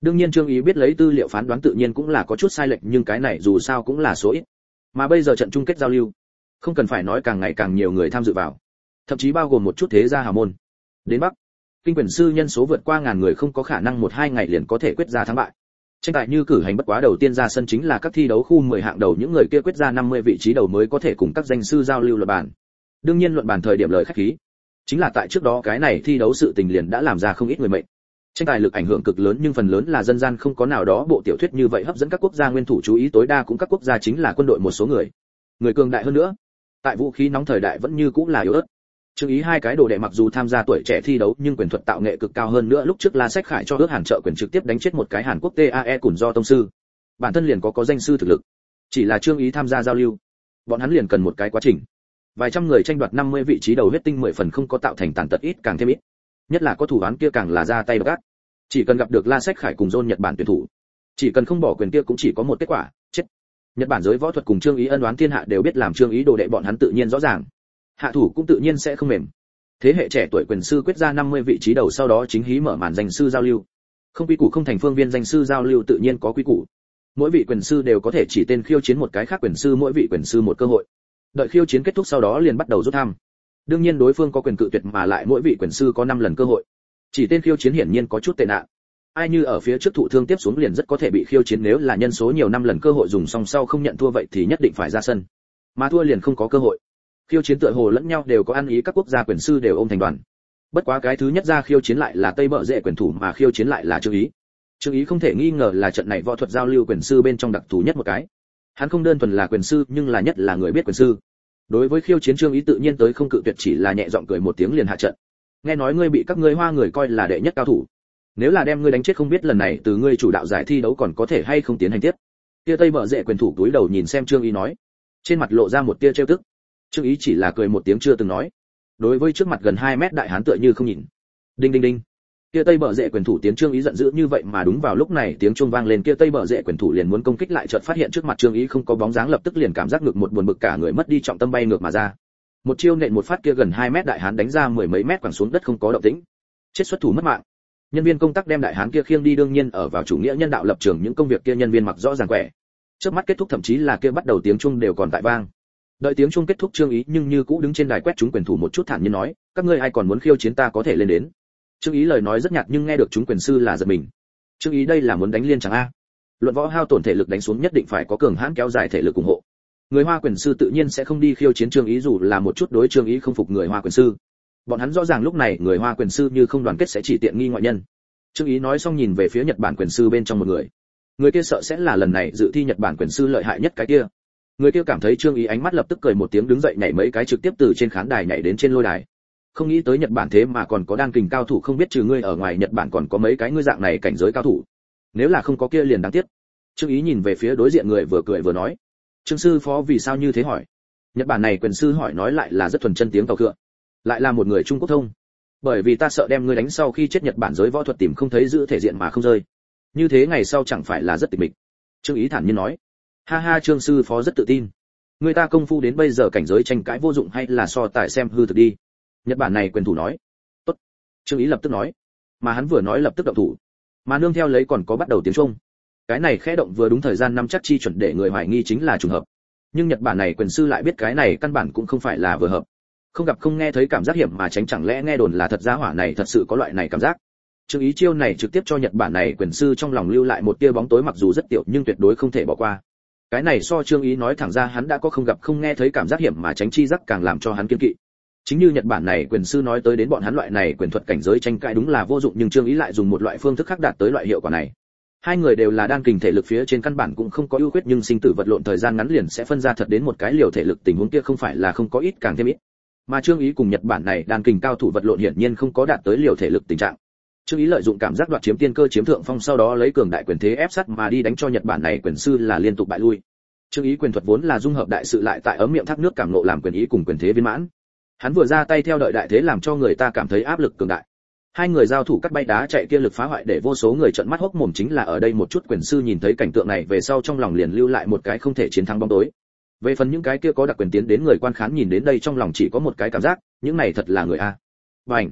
Đương nhiên Trương Ý biết lấy tư liệu phán đoán tự nhiên cũng là có chút sai lệch, nhưng cái này dù sao cũng là số ít. Mà bây giờ trận chung kết giao lưu, không cần phải nói càng ngày càng nhiều người tham dự vào, thậm chí bao gồm một chút thế gia hào môn. Đến Bắc, kinh quyền sư nhân số vượt qua ngàn người không có khả năng một hai ngày liền có thể quyết ra thắng bại. Tranh tài như cử hành bất quá đầu tiên ra sân chính là các thi đấu khu mười hạng đầu, những người kia quyết ra năm mươi vị trí đầu mới có thể cùng các danh sư giao lưu luận bàn. Đương nhiên luận bàn thời điểm lời khách khí, chính là tại trước đó cái này thi đấu sự tình liền đã làm ra không ít người mệnh. Tranh tài lực ảnh hưởng cực lớn nhưng phần lớn là dân gian không có nào đó bộ tiểu thuyết như vậy hấp dẫn các quốc gia nguyên thủ chú ý, tối đa cũng các quốc gia chính là quân đội một số người. Người cường đại hơn nữa, tại vũ khí nóng thời đại vẫn như cũng là yếu ớt. Trương Ý hai cái đồ đệ mặc dù tham gia tuổi trẻ thi đấu nhưng quyền thuật tạo nghệ cực cao hơn nữa, lúc trước La Sách Khải cho ước Hàn trợ quyền trực tiếp đánh chết một cái Hàn Quốc tê a e Củn Do tông sư. Bản thân liền có có danh sư thực lực. Chỉ là Trương Ý tham gia giao lưu, bọn hắn liền cần một cái quá trình. Vài trăm người tranh đoạt năm mươi vị trí đầu, huyết tinh mười phần không có tạo thành tàn tật ít càng thêm ít. Nhất là có thủ án kia càng là ra tay độc ác. Chỉ cần gặp được La Sách Khải cùng John Nhật Bản tuyển thủ, chỉ cần không bỏ quyền kia cũng chỉ có một kết quả, chết. Nhật Bản giới võ thuật cùng Trương Ý ân oán thiên hạ đều biết, làm Trương Ý đồ đệ bọn hắn tự nhiên rõ ràng. Hạ thủ cũng tự nhiên sẽ không mềm. Thế hệ trẻ tuổi quyền sư quyết ra năm mươi vị trí đầu, sau đó chính hí mở màn danh sư giao lưu. Không quy củ không thành phương viên, danh sư giao lưu tự nhiên có quy củ. Mỗi vị quyền sư đều có thể chỉ tên khiêu chiến một cái khác quyền sư, mỗi vị quyền sư một cơ hội. Đợi khiêu chiến kết thúc sau đó liền bắt đầu rút thăm. Đương nhiên đối phương có quyền cự tuyệt, mà lại mỗi vị quyền sư có năm lần cơ hội. Chỉ tên khiêu chiến hiển nhiên có chút tệ nạn. Ai như ở phía trước thụ thương tiếp xuống liền rất có thể bị khiêu chiến, nếu là nhân số nhiều năm lần cơ hội dùng xong sau không nhận thua vậy thì nhất định phải ra sân. Mà thua liền không có cơ hội. Khiêu chiến tựa hồ lẫn nhau đều có ăn ý, các quốc gia quyền sư đều ôm thành đoàn. Bất quá cái thứ nhất ra khiêu chiến lại là Tây Bợ Dệ quyền thủ, mà khiêu chiến lại là Trương Ý. Trương Ý không thể nghi ngờ là trận này võ thuật giao lưu quyền sư bên trong đặc thù nhất một cái. Hắn không đơn thuần là quyền sư nhưng là nhất là người biết quyền sư. Đối với khiêu chiến Trương Ý tự nhiên tới không cự tuyệt, chỉ là nhẹ giọng cười một tiếng liền hạ trận. Nghe nói ngươi bị các ngươi Hoa người coi là đệ nhất cao thủ, nếu là đem ngươi đánh chết không biết lần này từ ngươi chủ đạo giải thi đấu còn có thể hay không tiến hành tiếp. Tia Tây Bợ Dệ quyền thủ túi đầu nhìn xem Trương Ý nói, trên mặt lộ ra một tia trêu tức. Trương Ý chỉ là cười một tiếng chưa từng nói. Đối với trước mặt gần hai mét đại hán tựa như không nhìn. Đinh đinh đinh. Kia Tây Bợ Dệ quyền thủ tiến Trương Ý giận dữ như vậy, mà đúng vào lúc này tiếng chuông vang lên, kia Tây Bợ Dệ quyền thủ liền muốn công kích lại, chợt phát hiện trước mặt Trương Ý không có bóng dáng, lập tức liền cảm giác ngực một buồn bực, cả người mất đi trọng tâm bay ngược mà ra. Một chiêu nện một phát kia gần hai mét đại hán đánh ra mười mấy mét quẳng xuống đất không có động tĩnh. Chết xuất thủ mất mạng. Nhân viên công tác đem đại hán kia khiêng đi, đương nhiên ở vào chủ nghĩa nhân đạo lập trường, những công việc kia nhân viên mặc rõ ràng quẻ. Trước mắt kết thúc, thậm chí là kia bắt đầu tiếng chuông đều còn tại vang. Đợi tiếng chuông kết thúc, Trương Ý nhưng như cũ đứng trên đài quét chúng quyền thủ một chút, thản nhiên nói, các ngươi ai còn muốn khiêu chiến ta có thể lên đến. Trương Ý lời nói rất nhạt nhưng nghe được chúng quyền sư là giật mình. Trương Ý đây là muốn đánh liên chẳng a? Luận võ hao tổn thể lực đánh xuống nhất định phải có cường hãn kéo dài thể lực ủng hộ. Người Hoa quyền sư tự nhiên sẽ không đi khiêu chiến Trương Ý, dù là một chút đối Trương Ý không phục người Hoa quyền sư. Bọn hắn rõ ràng lúc này người Hoa quyền sư như không đoàn kết sẽ chỉ tiện nghi ngoại nhân. Trương Ý nói xong nhìn về phía Nhật Bản quyền sư bên trong một người. Người kia sợ sẽ là lần này dự thi Nhật Bản quyền sư lợi hại nhất cái kia. Người kia cảm thấy Trương Ý ánh mắt lập tức cười một tiếng, đứng dậy nhảy mấy cái trực tiếp từ trên khán đài nhảy đến trên lôi đài. Không nghĩ tới Nhật Bản thế mà còn có đan kình cao thủ, không biết trừ ngươi ở ngoài Nhật Bản còn có mấy cái ngươi dạng này cảnh giới cao thủ. Nếu là không có kia liền đáng tiếc. Trương Ý nhìn về phía đối diện người vừa cười vừa nói, Trương sư phó vì sao như thế hỏi. Nhật Bản này quyền sư hỏi nói lại là rất thuần chân tiếng tàu khựa, lại là một người Trung Quốc thông. Bởi vì ta sợ đem ngươi đánh sau khi chết Nhật Bản giới võ thuật tìm không thấy giữ thể diện mà không rơi, như thế ngày sau chẳng phải là rất tịch mịch. Trương Ý thản nhiên nói, ha ha, Trương sư phó rất tự tin. Người ta công phu đến bây giờ cảnh giới tranh cãi vô dụng, hay là so tài xem hư thực đi. Nhật Bản này quyền thủ nói, tốt. Trương Ý lập tức nói, mà hắn vừa nói lập tức động thủ, mà nương theo lấy còn có bắt đầu tiếng chuông. Cái này khẽ động vừa đúng thời gian năm chắc chi chuẩn để người hoài nghi chính là trùng hợp. Nhưng Nhật Bản này quyền sư lại biết cái này căn bản cũng không phải là vừa hợp. Không gặp không nghe thấy cảm giác hiểm mà tránh, chẳng lẽ nghe đồn là thật, giá hỏa này thật sự có loại này cảm giác. Trương Ý chiêu này trực tiếp cho Nhật Bản này quyền sư trong lòng lưu lại một tia bóng tối, mặc dù rất tiểu nhưng tuyệt đối không thể bỏ qua. Cái này so Trương Ý nói thẳng ra hắn đã có không gặp không nghe thấy cảm giác hiểm mà tránh chi giác càng làm cho hắn kiêng kỵ. Chính như Nhật Bản này quyền sư nói tới, đến bọn hắn loại này quyền thuật cảnh giới tranh cãi đúng là vô dụng, nhưng Trương Ý lại dùng một loại phương thức khác đạt tới loại hiệu quả này. Hai người đều là đan kình thể lực phía trên căn bản cũng không có ưu khuyết, nhưng sinh tử vật lộn thời gian ngắn liền sẽ phân ra thật đến một cái liều thể lực, tình huống kia không phải là không có ít càng thêm ít. Mà Trương Ý cùng Nhật Bản này đan kình cao thủ vật lộn hiển nhiên không có đạt tới liều thể lực tình trạng. Trương Ý lợi dụng cảm giác đoạt chiếm tiên cơ chiếm thượng phong, sau đó lấy cường đại quyền thế ép sát mà đi đánh cho Nhật Bản này quyền sư là liên tục bại lui. Trương Ý quyền thuật vốn là dung hợp đại sự, lại tại ấm miệng thác nước cảm ngộ làm quyền ý cùng quyền thế viên mãn. Hắn vừa ra tay theo đợi đại thế làm cho người ta cảm thấy áp lực cường đại. Hai người giao thủ cắt bay đá chạy kia lực phá hoại để vô số người trợn mắt hốc mồm, chính là ở đây một chút quyền sư nhìn thấy cảnh tượng này về sau trong lòng liền lưu lại một cái không thể chiến thắng bóng tối. Về phần những cái kia có đặc quyền tiến đến người quan khán nhìn đến đây trong lòng chỉ có một cái cảm giác, những này thật là người a. Bành.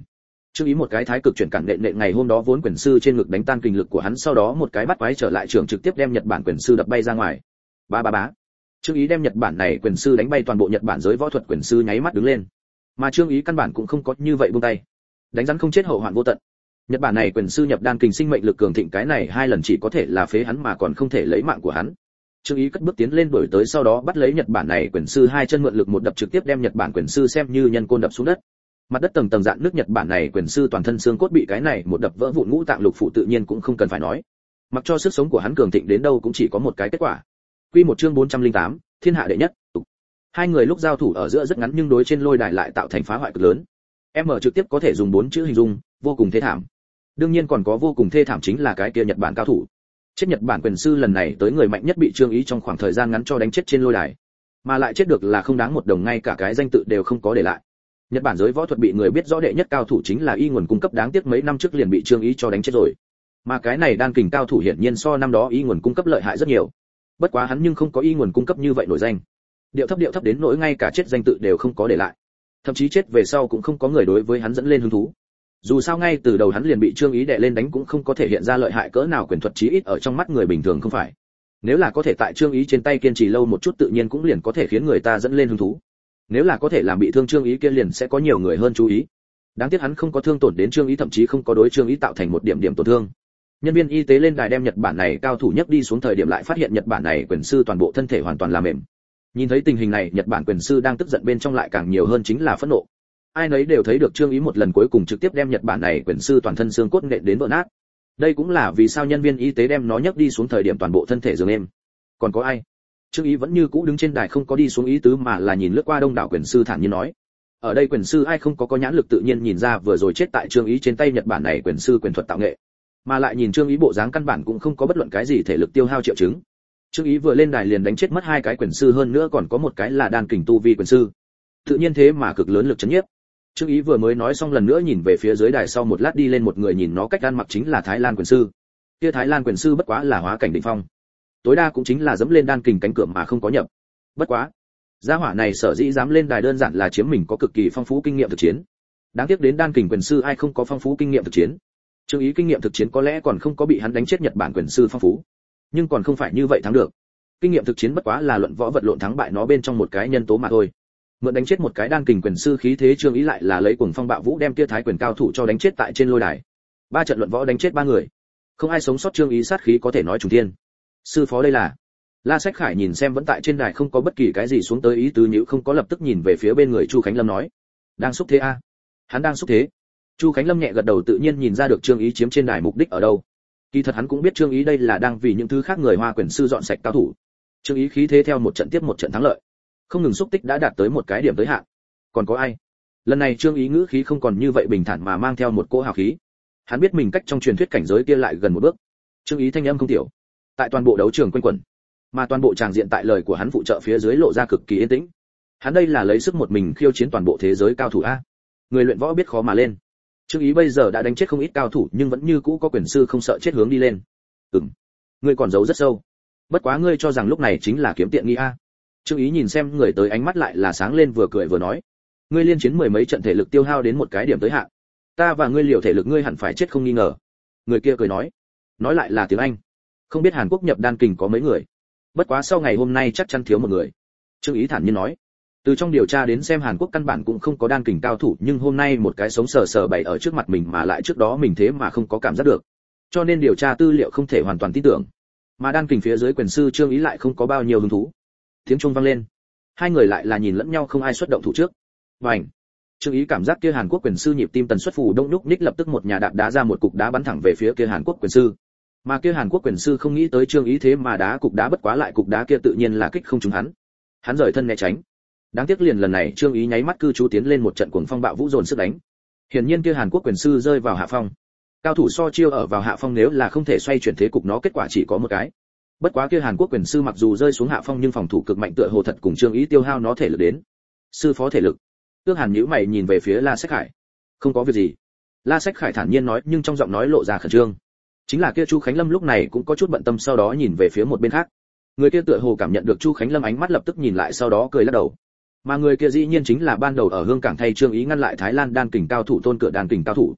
Trương Ý một cái thái cực chuyển cản nện nện ngày hôm đó vốn quyền sư trên ngực đánh tan kinh lực của hắn, sau đó một cái bắt quái trở lại trường trực tiếp đem Nhật Bản quyền sư đập bay ra ngoài. Ba ba bá. Trương Ý đem Nhật Bản này quyền sư đánh bay, toàn bộ Nhật Bản giới võ thuật quyền sư nháy mắt đứng lên. Mà Trương Ý căn bản cũng không có như vậy buông tay. Đánh rắn không chết hậu hoạn vô tận. Nhật Bản này quyền sư nhập đan kình sinh mệnh lực cường thịnh, cái này hai lần chỉ có thể là phế hắn mà còn không thể lấy mạng của hắn. Trương Ý cất bước tiến lên đuổi tới, sau đó bắt lấy Nhật Bản này quyền sư hai chân mượn lực một đập trực tiếp đem Nhật Bản quyền sư xem như nhân côn đập xuống đất. Mặt đất tầng tầng dạn nước, Nhật Bản này quyền sư toàn thân xương cốt bị cái này một đập vỡ vụn, ngũ tạng lục phủ tự nhiên cũng không cần phải nói. Mặc cho sức sống của hắn cường thịnh đến đâu cũng chỉ có một cái kết quả. Quy một chương bốn trăm lẻ tám, thiên hạ đệ nhất. Hai người lúc giao thủ ở giữa rất ngắn nhưng đối trên lôi đài lại tạo thành phá hoại cực lớn. Em mở trực tiếp có thể dùng bốn chữ hình dung, vô cùng thê thảm. Đương nhiên còn có vô cùng thê thảm chính là cái kia Nhật Bản cao thủ. Chết Nhật Bản quyền sư lần này tới người mạnh nhất bị Trương Ý trong khoảng thời gian ngắn cho đánh chết trên lôi đài. Mà lại chết được là không đáng một đồng, ngay cả cái danh tự đều không có để lại. Nhật Bản giới võ thuật bị người biết rõ đệ nhất cao thủ chính là Y Nguồn cung cấp, đáng tiếc mấy năm trước liền bị Trương Ý cho đánh chết rồi. Mà cái này đan kình cao thủ hiển nhiên so năm đó Y Nguồn cung cấp lợi hại rất nhiều. Bất quá hắn nhưng không có Y Nguồn cung cấp như vậy nổi danh. Điệu thấp điệu thấp đến nỗi ngay cả chết danh tự đều không có để lại. Thậm chí chết về sau cũng không có người đối với hắn dẫn lên hứng thú. Dù sao ngay từ đầu hắn liền bị Trương Ý đè lên đánh, cũng không có thể hiện ra lợi hại cỡ nào, quyền thuật chí ít ở trong mắt người bình thường không phải. Nếu là có thể tại Trương Ý trên tay kiên trì lâu một chút, tự nhiên cũng liền có thể khiến người ta dẫn lên hứng thú. Nếu là có thể làm bị thương Trương Ý kia, liền sẽ có nhiều người hơn chú ý. Đáng tiếc hắn không có thương tổn đến Trương Ý, thậm chí không có đối Trương Ý tạo thành một điểm điểm tổn thương. Nhân viên y tế lên đài đem Nhật Bản này cao thủ nhấc đi xuống thời điểm, lại phát hiện Nhật Bản này quyền sư toàn bộ thân thể hoàn toàn là mềm. Nhìn thấy tình hình này, Nhật Bản quyền sư đang tức giận, bên trong lại càng nhiều hơn chính là phẫn nộ. Ai nấy đều thấy được Trương Ý một lần cuối cùng trực tiếp đem Nhật Bản này quyền sư toàn thân xương cốt nện đến vỡ nát. Đây cũng là vì sao nhân viên y tế đem nó nhấc đi xuống thời điểm toàn bộ thân thể dường êm. Còn có ai? Trương Ý vẫn như cũ đứng trên đài không có đi xuống ý tứ, mà là nhìn lướt qua đông đảo quyền sư thản nhiên nói. Ở đây quyền sư ai không có có nhãn lực tự nhiên nhìn ra vừa rồi chết tại Trương Ý trên tay Nhật Bản này quyền sư quyền thuật tạo nghệ. Mà lại nhìn Trương Ý bộ dáng căn bản cũng không có bất luận cái gì thể lực tiêu hao triệu chứng. Trương Ý vừa lên đài liền đánh chết mất hai cái quyền sư, hơn nữa còn có một cái là đan kình tu vi quyền sư. Tự nhiên thế mà cực lớn lực chấn nhiếp. Trương Ý vừa mới nói xong, lần nữa nhìn về phía dưới đài, sau một lát đi lên một người, nhìn nó cách ăn mặc chính là Thái Lan quyền sư. Kia Thái Lan quyền sư bất quá là hóa cảnh đỉnh phong, tối đa cũng chính là dẫm lên đan kình cánh cửa mà không có nhập. Bất quá, gia hỏa này sở dĩ dám lên đài đơn giản là chiếm mình có cực kỳ phong phú kinh nghiệm thực chiến. Đáng tiếc đến đan kình quyền sư ai không có phong phú kinh nghiệm thực chiến. Trương Ý kinh nghiệm thực chiến có lẽ còn không có bị hắn đánh chết Nhật Bản quyền sư phong phú, nhưng còn không phải như vậy thắng được. Kinh nghiệm thực chiến bất quá là luận võ vật lộn thắng bại nó bên trong một cái nhân tố mà thôi. Mượn đánh chết một cái đan kình quyền sư khí thế, Trương Ý lại là lấy cuồng phong bạo vũ đem kia thái quyền cao thủ cho đánh chết tại trên lôi đài. Ba trận luận võ đánh chết ba người, không ai sống sót. Trương Ý sát khí có thể nói trùng thiên. Sư phó đây là? La Sách Khải nhìn xem vẫn tại trên đài không có bất kỳ cái gì xuống tới ý tứ nhữ, không có lập tức nhìn về phía bên người Chu Khánh Lâm nói, đang xúc thế a? À? Hắn đang xúc thế. Chu Khánh Lâm nhẹ gật đầu, tự nhiên nhìn ra được Trương Ý chiếm trên đài mục đích ở đâu. Kỳ thật hắn cũng biết Trương Ý đây là đang vì những thứ khác người Hoa quyền sư dọn sạch cao thủ. Trương Ý khí thế theo một trận tiếp một trận thắng lợi, không ngừng xúc tích đã đạt tới một cái điểm tới hạn. Còn có ai? Lần này Trương Ý ngữ khí không còn như vậy bình thản mà mang theo một cỗ hào khí. Hắn biết mình cách trong truyền thuyết cảnh giới kia lại gần một bước. Trương Ý thanh âm không tiểu, tại toàn bộ đấu trường quanh quẩn, mà toàn bộ tràng diện tại lời của hắn phụ trợ phía dưới lộ ra cực kỳ yên tĩnh. Hắn đây là lấy sức một mình khiêu chiến toàn bộ thế giới cao thủ a. Người luyện võ biết khó mà lên. Trương Ý bây giờ đã đánh chết không ít cao thủ, nhưng vẫn như cũ có quyền sư không sợ chết hướng đi lên. Ừm, ngươi còn giấu rất sâu. Bất quá ngươi cho rằng lúc này chính là kiếm tiện nghi a? Trương Ý nhìn xem người tới, ánh mắt lại là sáng lên, vừa cười vừa nói, ngươi liên chiến mười mấy trận thể lực tiêu hao đến một cái điểm tới hạn, ta và ngươi liều thể lực ngươi hẳn phải chết không nghi ngờ. Người kia cười nói, nói lại là tiếng Anh, không biết Hàn Quốc nhập đan kình có mấy người, bất quá sau ngày hôm nay chắc chắn thiếu một người. Trương Ý thản nhiên nói, từ trong điều tra đến xem Hàn Quốc căn bản cũng không có đan kình cao thủ, nhưng hôm nay một cái sống sờ sờ bày ở trước mặt mình, mà lại trước đó mình thế mà không có cảm giác được, cho nên điều tra tư liệu không thể hoàn toàn tin tưởng. Mà đan kình phía dưới quyền sư Trương Ý lại không có bao nhiêu hứng thú. Tiếng chuông vang lên, hai người lại là nhìn lẫn nhau, không ai xuất động thủ trước. Bành! Trương Ý cảm giác kia Hàn Quốc quyền sư nhịp tim tần suất phù đông đúc ních, lập tức một nhà đạp đá ra một cục đá bắn thẳng về phía kia Hàn Quốc quyền sư. Mà kia Hàn Quốc quyền sư không nghĩ tới Trương Ý thế mà đá cục đá, bất quá lại cục đá kia tự nhiên là kích không trúng hắn. Hắn rời thân né tránh. Đáng tiếc liền lần này Trương Ý nháy mắt cư trú tiến lên một trận cuồng phong bạo vũ dồn sức đánh. Hiển nhiên kia Hàn Quốc quyền sư rơi vào hạ phong. Cao thủ so chiêu ở vào hạ phong nếu là không thể xoay chuyển thế cục, nó kết quả chỉ có một cái. Bất quá kia Hàn Quốc quyền sư mặc dù rơi xuống hạ phong nhưng phòng thủ cực mạnh, tựa hồ thật cùng Trương Ý tiêu hao nó thể lực đến. Sư phó thể lực. Tước Hàn nhíu mày nhìn về phía La Sách Khải. Không có việc gì. La Sách Khải thản nhiên nói, nhưng trong giọng nói lộ ra khẩn trương. Chính là kia Chu Khánh Lâm lúc này cũng có chút bận tâm, sau đó nhìn về phía một bên khác. Người kia tựa hồ cảm nhận được Chu Khánh Lâm ánh mắt, lập tức nhìn lại, sau đó cười lắc đầu. Mà người kia dĩ nhiên chính là ban đầu ở Hương Cảng thay Trương Ý ngăn lại Thái Lan đan kình cao thủ Tôn Cửa đan kình cao thủ.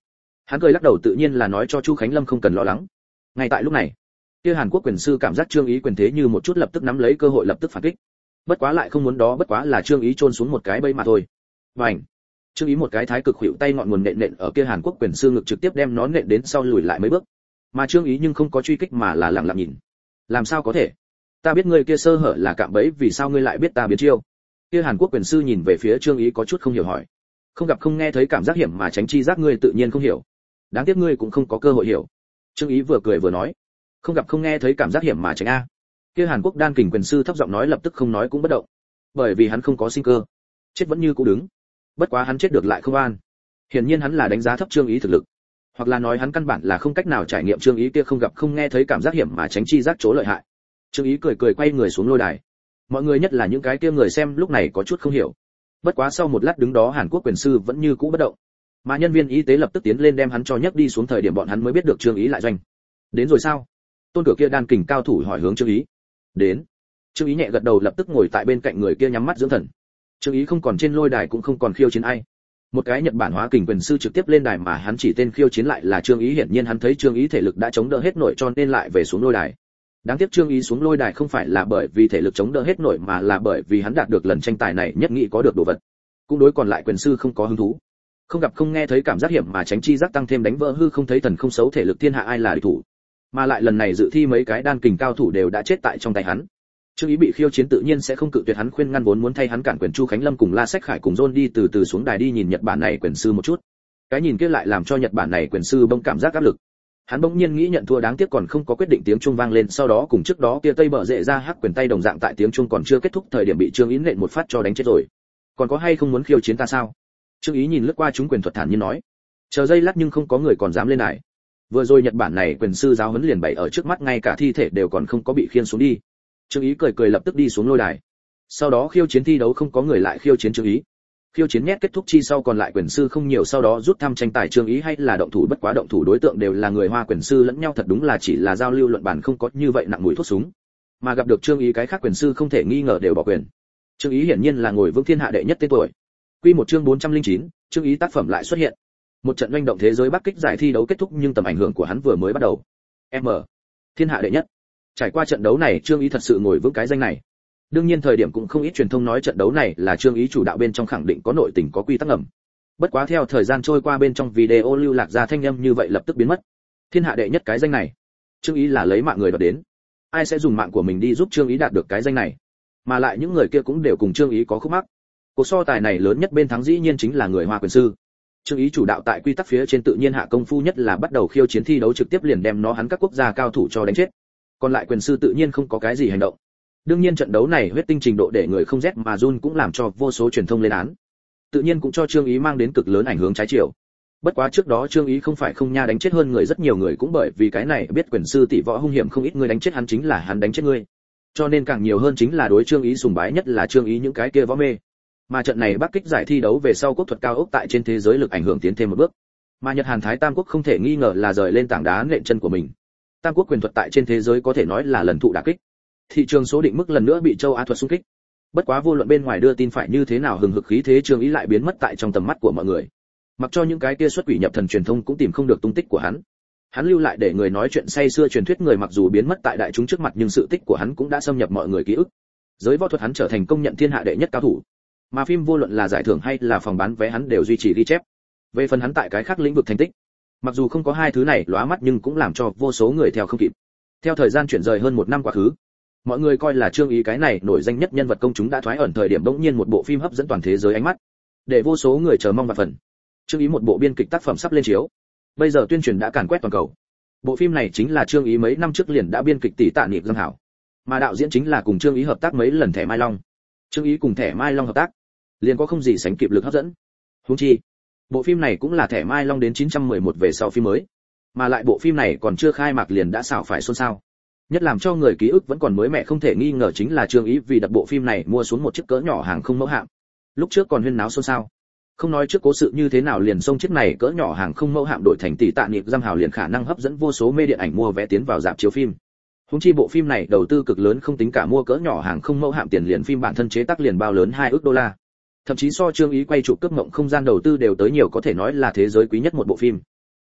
Hắn cười lắc đầu tự nhiên là nói cho Chu Khánh Lâm không cần lo lắng. Ngay tại lúc này, kia Hàn Quốc quyền sư cảm giác Trương Ý quyền thế như một chút lập tức nắm lấy cơ hội lập tức phản kích. Bất quá lại không muốn đó bất quá là Trương Ý chôn xuống một cái bẫy mà thôi. Bành! Trương Ý một cái thái cực khuỵu tay ngọn nguồn nện nện ở kia Hàn Quốc quyền sư ngực trực tiếp đem nó nện đến sau lùi lại mấy bước. Mà Trương Ý nhưng không có truy kích mà là lặng lặng nhìn. Làm sao có thể? Ta biết ngươi kia sơ hở là cạm bẫy, vì sao ngươi lại biết ta biến chiêu? Kia Hàn Quốc quyền sư nhìn về phía Trương Ý có chút không hiểu hỏi. Không gặp không nghe thấy cảm giác hiểm mà tránh chi giác ngươi tự nhiên không hiểu. Đáng tiếc ngươi cũng không có cơ hội hiểu. Trương Ý vừa cười vừa nói. Không gặp không nghe thấy cảm giác hiểm mà tránh a. Kia Hàn Quốc đan kình quyền sư thấp giọng nói lập tức không nói cũng bất động. Bởi vì hắn không có sinh cơ, chết vẫn như cũ đứng. Bất quá hắn chết được lại không an. Hiển nhiên hắn là đánh giá thấp Trương Ý thực lực, hoặc là nói hắn căn bản là không cách nào trải nghiệm Trương Ý kia không gặp không nghe thấy cảm giác hiểm mà tránh chi giác chỗ lợi hại. Trương Ý cười cười quay người xuống lôi đài. Mọi người nhất là những cái kia người xem lúc này có chút không hiểu. Bất quá sau một lát đứng đó Hàn Quốc quyền sư vẫn như cũ bất động. Mà nhân viên y tế lập tức tiến lên đem hắn cho nhấc đi xuống, thời điểm bọn hắn mới biết được Trương Ý lại doanh. Đến rồi sao? Tôn cửa kia đan kình cao thủ hỏi hướng Trương Ý. Đến. Trương Ý nhẹ gật đầu lập tức ngồi tại bên cạnh người kia nhắm mắt dưỡng thần. Trương Ý không còn trên lôi đài cũng không còn khiêu chiến ai. Một cái Nhật Bản hóa kình quyền sư trực tiếp lên đài mà hắn chỉ tên khiêu chiến lại là Trương Ý, hiển nhiên hắn thấy Trương Ý thể lực đã chống đỡ hết nổi cho nên lại về xuống lôi đài. Đáng tiếc Trương Ý xuống lôi đài không phải là bởi vì thể lực chống đỡ hết nổi mà là bởi vì hắn đạt được lần tranh tài này nhất nghĩ có được đồ vật. Cũng đối còn lại quyền sư không có hứng thú. Không gặp không nghe thấy cảm giác hiểm mà tránh chi giác tăng thêm đánh vỡ hư không thấy thần không xấu thể lực thiên hạ ai là địch thủ. Mà lại lần này dự thi mấy cái đan kình cao thủ đều đã chết tại trong tay hắn. Trương Ý bị khiêu chiến tự nhiên sẽ không cự tuyệt hắn khuyên ngăn vốn muốn thay hắn cản quyền Chu Khánh Lâm cùng La Sách Khải cùng John đi từ từ xuống đài đi nhìn Nhật Bản này quyền sư một chút. Cái nhìn kia lại làm cho Nhật Bản này quyền sư bỗng cảm giác áp lực. Hắn bỗng nhiên nghĩ nhận thua, đáng tiếc còn không có quyết định tiếng chuông vang lên, sau đó cùng trước đó kia Tây bờ rệ ra hắc quyền tay đồng dạng tại tiếng chuông còn chưa kết thúc thời điểm bị Trương Ý nện một phát cho đánh chết rồi. Còn có hay không muốn khiêu chiến ta sao? Trương Ý nhìn lướt qua chúng quyền thuật thản nhiên nói. Chờ giây lát nhưng không có người còn dám lên đài. Vừa rồi Nhật Bản này quyền sư giáo huấn liền bày ở trước mắt, ngay cả thi thể đều còn không có bị khiêng xuống đi. Trương Ý cười cười lập tức đi xuống lôi đài. Sau đó khiêu chiến thi đấu không có người lại khiêu chiến Trương Ý. Khiêu chiến nhét kết thúc chi sau còn lại quyền sư không nhiều, sau đó rút thăm tranh tài Trương Ý hay là động thủ, bất quá động thủ đối tượng đều là người Hoa quyền sư lẫn nhau, thật đúng là chỉ là giao lưu luận bàn, không có như vậy nặng mũi thuốc súng. Mà gặp được Trương Ý cái khác quyền sư không thể nghi ngờ đều bỏ quyền. Trương Ý hiển nhiên là ngồi vững thiên hạ đệ nhất tên tuổi. Quy một chương bốn trăm lẻ chín, Trương Ý tác phẩm lại xuất hiện. Một trận doanh động thế giới Bắc kích giải thi đấu kết thúc nhưng tầm ảnh hưởng của hắn vừa mới bắt đầu. M. Thiên hạ đệ nhất. Trải qua trận đấu này Trương Ý thật sự ngồi vững cái danh này. Đương nhiên thời điểm cũng không ít truyền thông nói trận đấu này là Trương Ý chủ đạo, bên trong khẳng định có nội tình có quy tắc ngầm. Bất quá theo thời gian trôi qua bên trong video lưu lạc ra thanh âm như vậy lập tức biến mất. Thiên hạ đệ nhất cái danh này, Trương Ý là lấy mạng người đoạt đến. Ai sẽ dùng mạng của mình đi giúp Trương Ý đạt được cái danh này? Mà lại những người kia cũng đều cùng Trương Ý có khúc mắc. Cuộc so tài này lớn nhất bên thắng dĩ nhiên chính là người Hoa quyền sư. Trương Ý chủ đạo tại quy tắc phía trên tự nhiên hạ công phu, nhất là bắt đầu khiêu chiến thi đấu trực tiếp liền đem nó hắn các quốc gia cao thủ cho đánh chết. Còn lại quyền sư tự nhiên không có cái gì hành động. Đương nhiên trận đấu này huyết tinh trình độ để người không rét mà run cũng làm cho vô số truyền thông lên án. Tự nhiên cũng cho Trương Ý mang đến cực lớn ảnh hưởng trái chiều. Bất quá trước đó Trương Ý không phải không nha đánh chết hơn người, rất nhiều người cũng bởi vì cái này biết quyền sư tỷ võ hung hiểm, không ít người đánh chết hắn chính là hắn đánh chết ngươi. Cho nên càng nhiều hơn chính là đối Trương Ý sùng bái, nhất là Trương Ý những cái kia võ mê. Mà trận này Bắc kích giải thi đấu về sau quốc thuật cao ốc tại trên thế giới lực ảnh hưởng tiến thêm một bước. Mà Nhật Hàn Thái Tam quốc không thể nghi ngờ là rời lên tảng đá nện chân của mình. Tam quốc quyền thuật tại trên thế giới có thể nói là lần thụ đả kích. Thị trường số định mức lần nữa bị châu Á thuật xung kích. Bất quá vô luận bên ngoài đưa tin phải như thế nào hừng hực khí thế Trương Ý lại biến mất tại trong tầm mắt của mọi người. Mặc cho những cái kia xuất quỷ nhập thần truyền thông cũng tìm không được tung tích của hắn. Hắn lưu lại để người nói chuyện say xưa truyền thuyết người mặc dù biến mất tại đại chúng trước mặt nhưng sự tích của hắn cũng đã xâm nhập mọi người ký ức. Giới võ thuật hắn trở thành công nhận thiên hạ đệ nhất cao thủ. Mà phim vô luận là giải thưởng hay là phòng bán vé hắn đều duy trì ghi chép. Về phần hắn tại cái khác lĩnh vực thành tích, mặc dù không có hai thứ này lóa mắt nhưng cũng làm cho vô số người theo không kịp. Theo thời gian chuyển rời hơn một năm quá khứ, mọi người coi là Trương Ý cái này nổi danh nhất nhân vật công chúng đã thoái ẩn, thời điểm bỗng nhiên một bộ phim hấp dẫn toàn thế giới ánh mắt, để vô số người chờ mong và phần. Trương Ý một bộ biên kịch tác phẩm sắp lên chiếu, bây giờ tuyên truyền đã càn quét toàn cầu. Bộ phim này chính là Trương Ý mấy năm trước liền đã biên kịch tỷ Tạ Niệm Giang Hảo, mà đạo diễn chính là cùng Trương Ý hợp tác mấy lần Thẻ Mai Long. Trương Ý cùng Thẻ Mai Long hợp tác, liền có không gì sánh kịp lực hấp dẫn. Huống chi, bộ phim này cũng là Thẻ Mai Long đến chín trăm mười một về sau phim mới, mà lại bộ phim này còn chưa khai mạc liền đã xảo phải xôn xao. Nhất làm cho người ký ức vẫn còn mới mẻ không thể nghi ngờ chính là Trương Ý vì đặt bộ phim này mua xuống một chiếc cỡ nhỏ hàng không mẫu hạm. Lúc trước còn huyên náo xôn xao, không nói trước cố sự như thế nào, liền xông chiếc này cỡ nhỏ hàng không mẫu hạm đổi thành tỷ Tạ Niệm Giang Hảo liền khả năng hấp dẫn vô số mê điện ảnh mua vé tiến vào rạp chiếu phim. Huống chi bộ phim này đầu tư cực lớn, không tính cả mua cỡ nhỏ hàng không mẫu hạm tiền, liền phim bản thân chế tác liền bao lớn hai ức đô la. Thậm chí so Trương Ý quay chụp Cướp Mộng Không Gian đầu tư đều tới nhiều, có thể nói là thế giới quý nhất một bộ phim.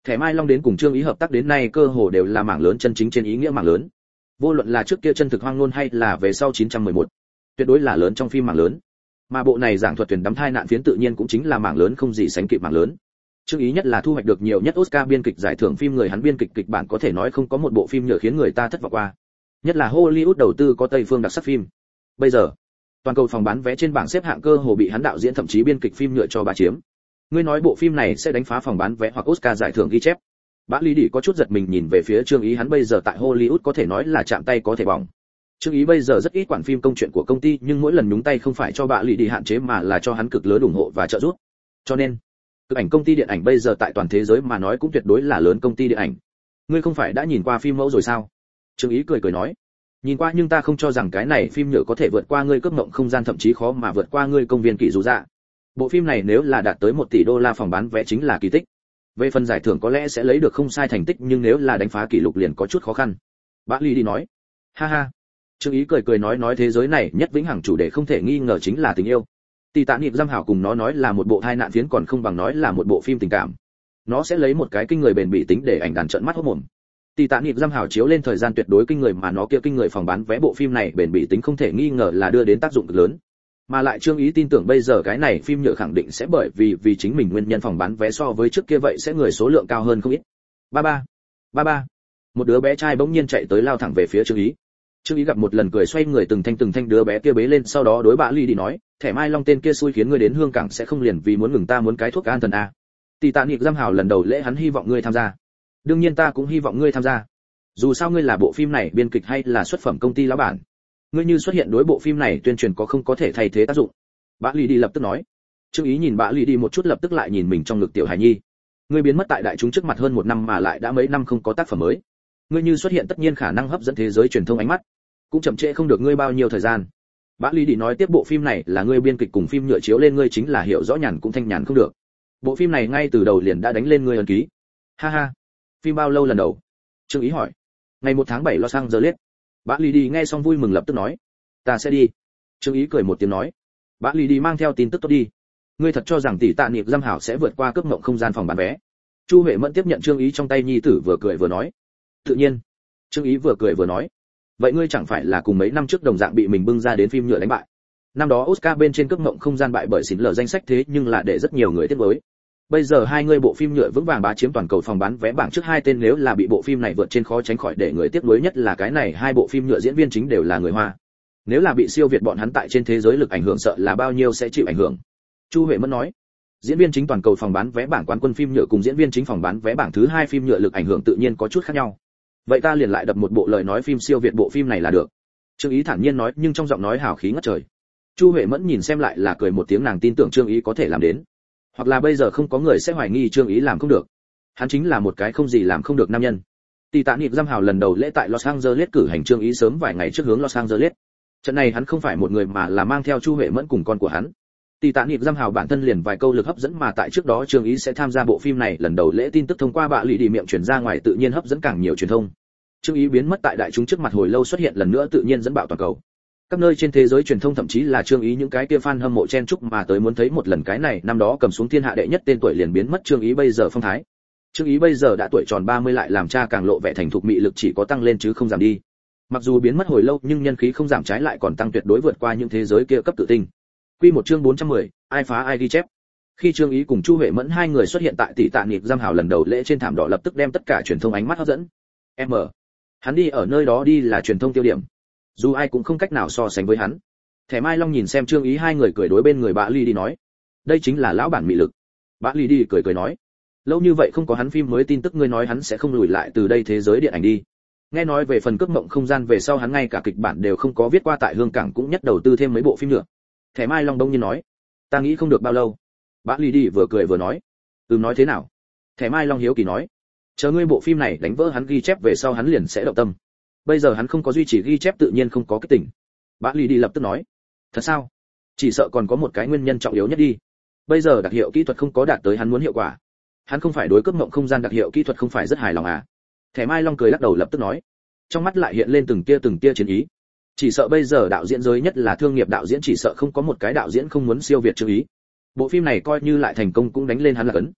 Thẻ Mai Long đến cùng Trương Ý hợp tác đến nay cơ hồ đều là mảng lớn chân chính trên ý nghĩa mảng lớn. Vô luận là trước kia chân thực hoang ngôn hay là về sau chín trăm mười một, tuyệt đối là lớn trong phim mảng lớn. Mà bộ này giảng thuật thuyền đắm thai nạn phiến tự nhiên cũng chính là mảng lớn không gì sánh kịp mảng lớn. Trương Ý nhất là thu hoạch được nhiều nhất Oscar biên kịch giải thưởng phim người, hắn biên kịch kịch bản có thể nói không có một bộ phim nhựa khiến người ta thất vọng qua. Nhất là Hollywood đầu tư có Tây phương đặc sắc phim. Bây giờ, toàn cầu phòng bán vé trên bảng xếp hạng cơ hồ bị hắn đạo diễn thậm chí biên kịch phim nhựa cho bà chiếm. Ngươi nói bộ phim này sẽ đánh phá phòng bán vé hoặc Oscar giải thưởng ghi chép. Bác Lý Đỉ có chút giật mình nhìn về phía Trương Ý, hắn bây giờ tại Hollywood có thể nói là chạm tay có thể bỏng. Trương Ý bây giờ rất ít quản phim công chuyện của công ty, nhưng mỗi lần nhúng tay không phải cho bác Lý Đỉ hạn chế mà là cho hắn cực lớn ủng hộ và trợ giúp. Cho nên, cực ảnh công ty điện ảnh bây giờ tại toàn thế giới mà nói cũng tuyệt đối là lớn công ty điện ảnh. Ngươi không phải đã nhìn qua phim mẫu rồi sao? Trương Ý cười cười nói. Nhìn qua, nhưng ta không cho rằng cái này phim nhựa có thể vượt qua ngươi cướp mộng không gian, thậm chí khó mà vượt qua ngươi công viên kỷ dù dạ. Bộ phim này nếu là đạt tới một tỷ đô la phòng bán vé chính là kỳ tích. Về phần giải thưởng có lẽ sẽ lấy được không sai thành tích, nhưng nếu là đánh phá kỷ lục liền có chút khó khăn. Bác Ly đi nói. Ha ha. Trương Ý cười cười nói nói thế giới này nhất vĩnh hằng chủ đề không thể nghi ngờ chính là tình yêu. Tỷ Tạ Niệm Giam Hảo cùng nó nói là một bộ tai nạn phiến còn không bằng nói là một bộ phim tình cảm. Nó sẽ lấy một cái kinh người bền bỉ tính để ảnh đàn trợn mắt hốt mồm. Tỷ Tạ Niệm Giam Hảo chiếu lên thời gian tuyệt đối kinh người, mà nó kia kinh người phòng bán vé bộ phim này bền bỉ tính không thể nghi ngờ là đưa đến tác dụng cực lớn. Mà lại Trương Ý tin tưởng bây giờ cái này phim nhựa khẳng định sẽ bởi vì vì chính mình nguyên nhân phòng bán vé so với trước kia vậy sẽ người số lượng cao hơn không ít. Ba ba, ba ba. Một đứa bé trai bỗng nhiên chạy tới lao thẳng về phía Trương Ý. Trương Ý gặp một lần cười xoay người từng thanh từng thanh đứa bé kia bế lên, sau đó đối bạ Ly đi nói, Thẻ Mai Long tên kia xui khiến ngươi đến Hương Cảng sẽ không liền vì muốn ngừng ta muốn cái thuốc an thần a. Tỷ Tạ Niệm Giam Hảo lần đầu lễ hắn hy vọng ngươi tham gia. Đương nhiên ta cũng hy vọng ngươi tham gia. Dù sao ngươi là bộ phim này biên kịch hay là xuất phẩm công ty lão bản, ngươi như xuất hiện đối bộ phim này tuyên truyền có không có thể thay thế tác dụng. Bạ Ly đi lập tức nói. Trương Ý nhìn Bạ Ly đi một chút, lập tức lại nhìn mình trong ngực tiểu Hải Nhi. Ngươi biến mất tại đại chúng trước mặt hơn một năm mà lại đã mấy năm không có tác phẩm mới. Ngươi như xuất hiện tất nhiên khả năng hấp dẫn thế giới truyền thông ánh mắt, cũng chậm trễ không được ngươi bao nhiêu thời gian. Bạ Ly đi nói tiếp, bộ phim này là ngươi biên kịch cùng phim nhựa chiếu lên, ngươi chính là hiểu rõ nhàn cũng thanh nhàn không được. Bộ phim này ngay từ đầu liền đã đánh lên ngươi ấn ký. Ha ha. Phim bao lâu lần đầu? Trương Ý hỏi. Ngày một tháng bảy Los Angeles. Bạ Ly đi nghe xong vui mừng lập tức nói, ta sẽ đi. Trương Ý cười một tiếng nói, Bạ Ly đi mang theo tin tức tốt đi. Ngươi thật cho rằng Tỷ Tạ Niệm Giam Hảo sẽ vượt qua cướp mộng không gian phòng bán vé? Chu Huệ Mẫn tiếp nhận Trương Ý trong tay nhi tử, vừa cười vừa nói. Tự nhiên. Trương Ý vừa cười vừa nói, vậy ngươi chẳng phải là cùng mấy năm trước đồng dạng bị mình bưng ra đến phim nhựa đánh bại? Năm đó Oscar bên trên cướp mộng không gian bại bởi xỉn lờ danh sách, thế nhưng là để rất nhiều người tiếc nuối. Bây giờ hai ngươi bộ phim nhựa vững vàng bá chiếm toàn cầu phòng bán vé bảng trước hai tên, nếu là bị bộ phim này vượt trên khó tránh khỏi để người tiếc nuối, nhất là cái này hai bộ phim nhựa diễn viên chính đều là người Hoa. Nếu là bị siêu việt bọn hắn tại trên thế giới lực ảnh hưởng sợ là bao nhiêu sẽ chịu ảnh hưởng. Chu Huệ Mẫn nói, diễn viên chính toàn cầu phòng bán vé bảng quán quân phim nhựa cùng diễn viên chính phòng bán vé bảng thứ hai phim nhựa lực ảnh hưởng tự nhiên có chút khác nhau. Vậy ta liền lại đập một bộ lời nói phim siêu việt bộ phim này là được. Trương Ý thản nhiên nói, nhưng trong giọng nói hào khí ngất trời. Chu Huệ Mẫn nhìn xem lại là cười một tiếng, nàng tin tưởng Trương Ý có thể làm đến. Hoặc là bây giờ không có người sẽ hoài nghi Trương Ý làm không được. Hắn chính là một cái không gì làm không được nam nhân. Tỷ Tạ Niệm Giam Hảo lần đầu lễ tại Los Angeles cử hành, Trương Ý sớm vài ngày trước hướng Los Angeles. Trận này hắn không phải một người mà là mang theo Chu Huệ Mẫn cùng con của hắn. Tỷ Tạ Niệm Giam Hảo bản thân liền vài câu lực hấp dẫn, mà tại trước đó Trương Ý sẽ tham gia bộ phim này lần đầu lễ tin tức thông qua Bạ Ly đi miệng truyền ra ngoài, tự nhiên hấp dẫn càng nhiều truyền thông. Trương Ý biến mất tại đại chúng trước mặt hồi lâu xuất hiện lần nữa tự nhiên dẫn bạo toàn cầu. Các nơi trên thế giới truyền thông thậm chí là Trương Ý những cái kia fan hâm mộ chen chúc mà tới muốn thấy một lần cái này năm đó cầm xuống thiên hạ đệ nhất tên tuổi liền biến mất Trương Ý bây giờ phong thái. Trương Ý bây giờ đã tuổi tròn ba mươi lại làm cha càng lộ vẻ thành thục, mị lực chỉ có tăng lên chứ không giảm đi. Mặc dù biến mất hồi lâu nhưng nhân khí không giảm, trái lại còn tăng, tuyệt đối vượt qua những thế giới kia cấp tự tinh. Quy một chương bốn trăm mười, ai phá ai ghi chép. Khi Trương Ý cùng Chu Huệ Mẫn hai người xuất hiện tại Tỷ Tạ Niệm Giam Hảo lần đầu lễ trên thảm đỏ, lập tức đem tất cả truyền thông ánh mắt hấp dẫn. M. Hắn đi ở nơi đó đi là truyền thông tiêu điểm. Dù ai cũng không cách nào so sánh với hắn. Thẻ Mai Long nhìn xem Trương Ý hai người cười đối bên người Bạ Ly đi nói, đây chính là lão bản mị lực. Bạ Ly đi cười cười nói, lâu như vậy không có hắn phim mới tin tức, ngươi nói hắn sẽ không lùi lại từ đây thế giới điện ảnh đi. Nghe nói về phần cướp mộng không gian về sau hắn ngay cả kịch bản đều không có viết qua, tại Hương Cảng cũng nhất đầu tư thêm mấy bộ phim nữa. Thẻ Mai Long đông nhiên nói, ta nghĩ không được bao lâu. Bạ Ly đi vừa cười vừa nói, ừm nói thế nào? Thẻ Mai Long hiếu kỳ nói, chờ ngươi bộ phim này đánh vỡ hắn ghi chép về sau hắn liền sẽ động tâm. Bây giờ hắn không có duy trì ghi chép tự nhiên không có cái tỉnh. Bạ Ly đi lập tức nói, thật sao? Chỉ sợ còn có một cái nguyên nhân trọng yếu nhất đi. Bây giờ đặc hiệu kỹ thuật không có đạt tới hắn muốn hiệu quả. Hắn không phải đối cướp mộng không gian đặc hiệu kỹ thuật không phải rất hài lòng à? Thẻ Mai Long cười lắc đầu lập tức nói, trong mắt lại hiện lên từng tia từng tia chiến ý. Chỉ sợ bây giờ đạo diễn giới nhất là thương nghiệp đạo diễn, chỉ sợ không có một cái đạo diễn không muốn siêu việt Trương Ý. Bộ phim này coi như lại thành công cũng đánh lên hắn là cấn.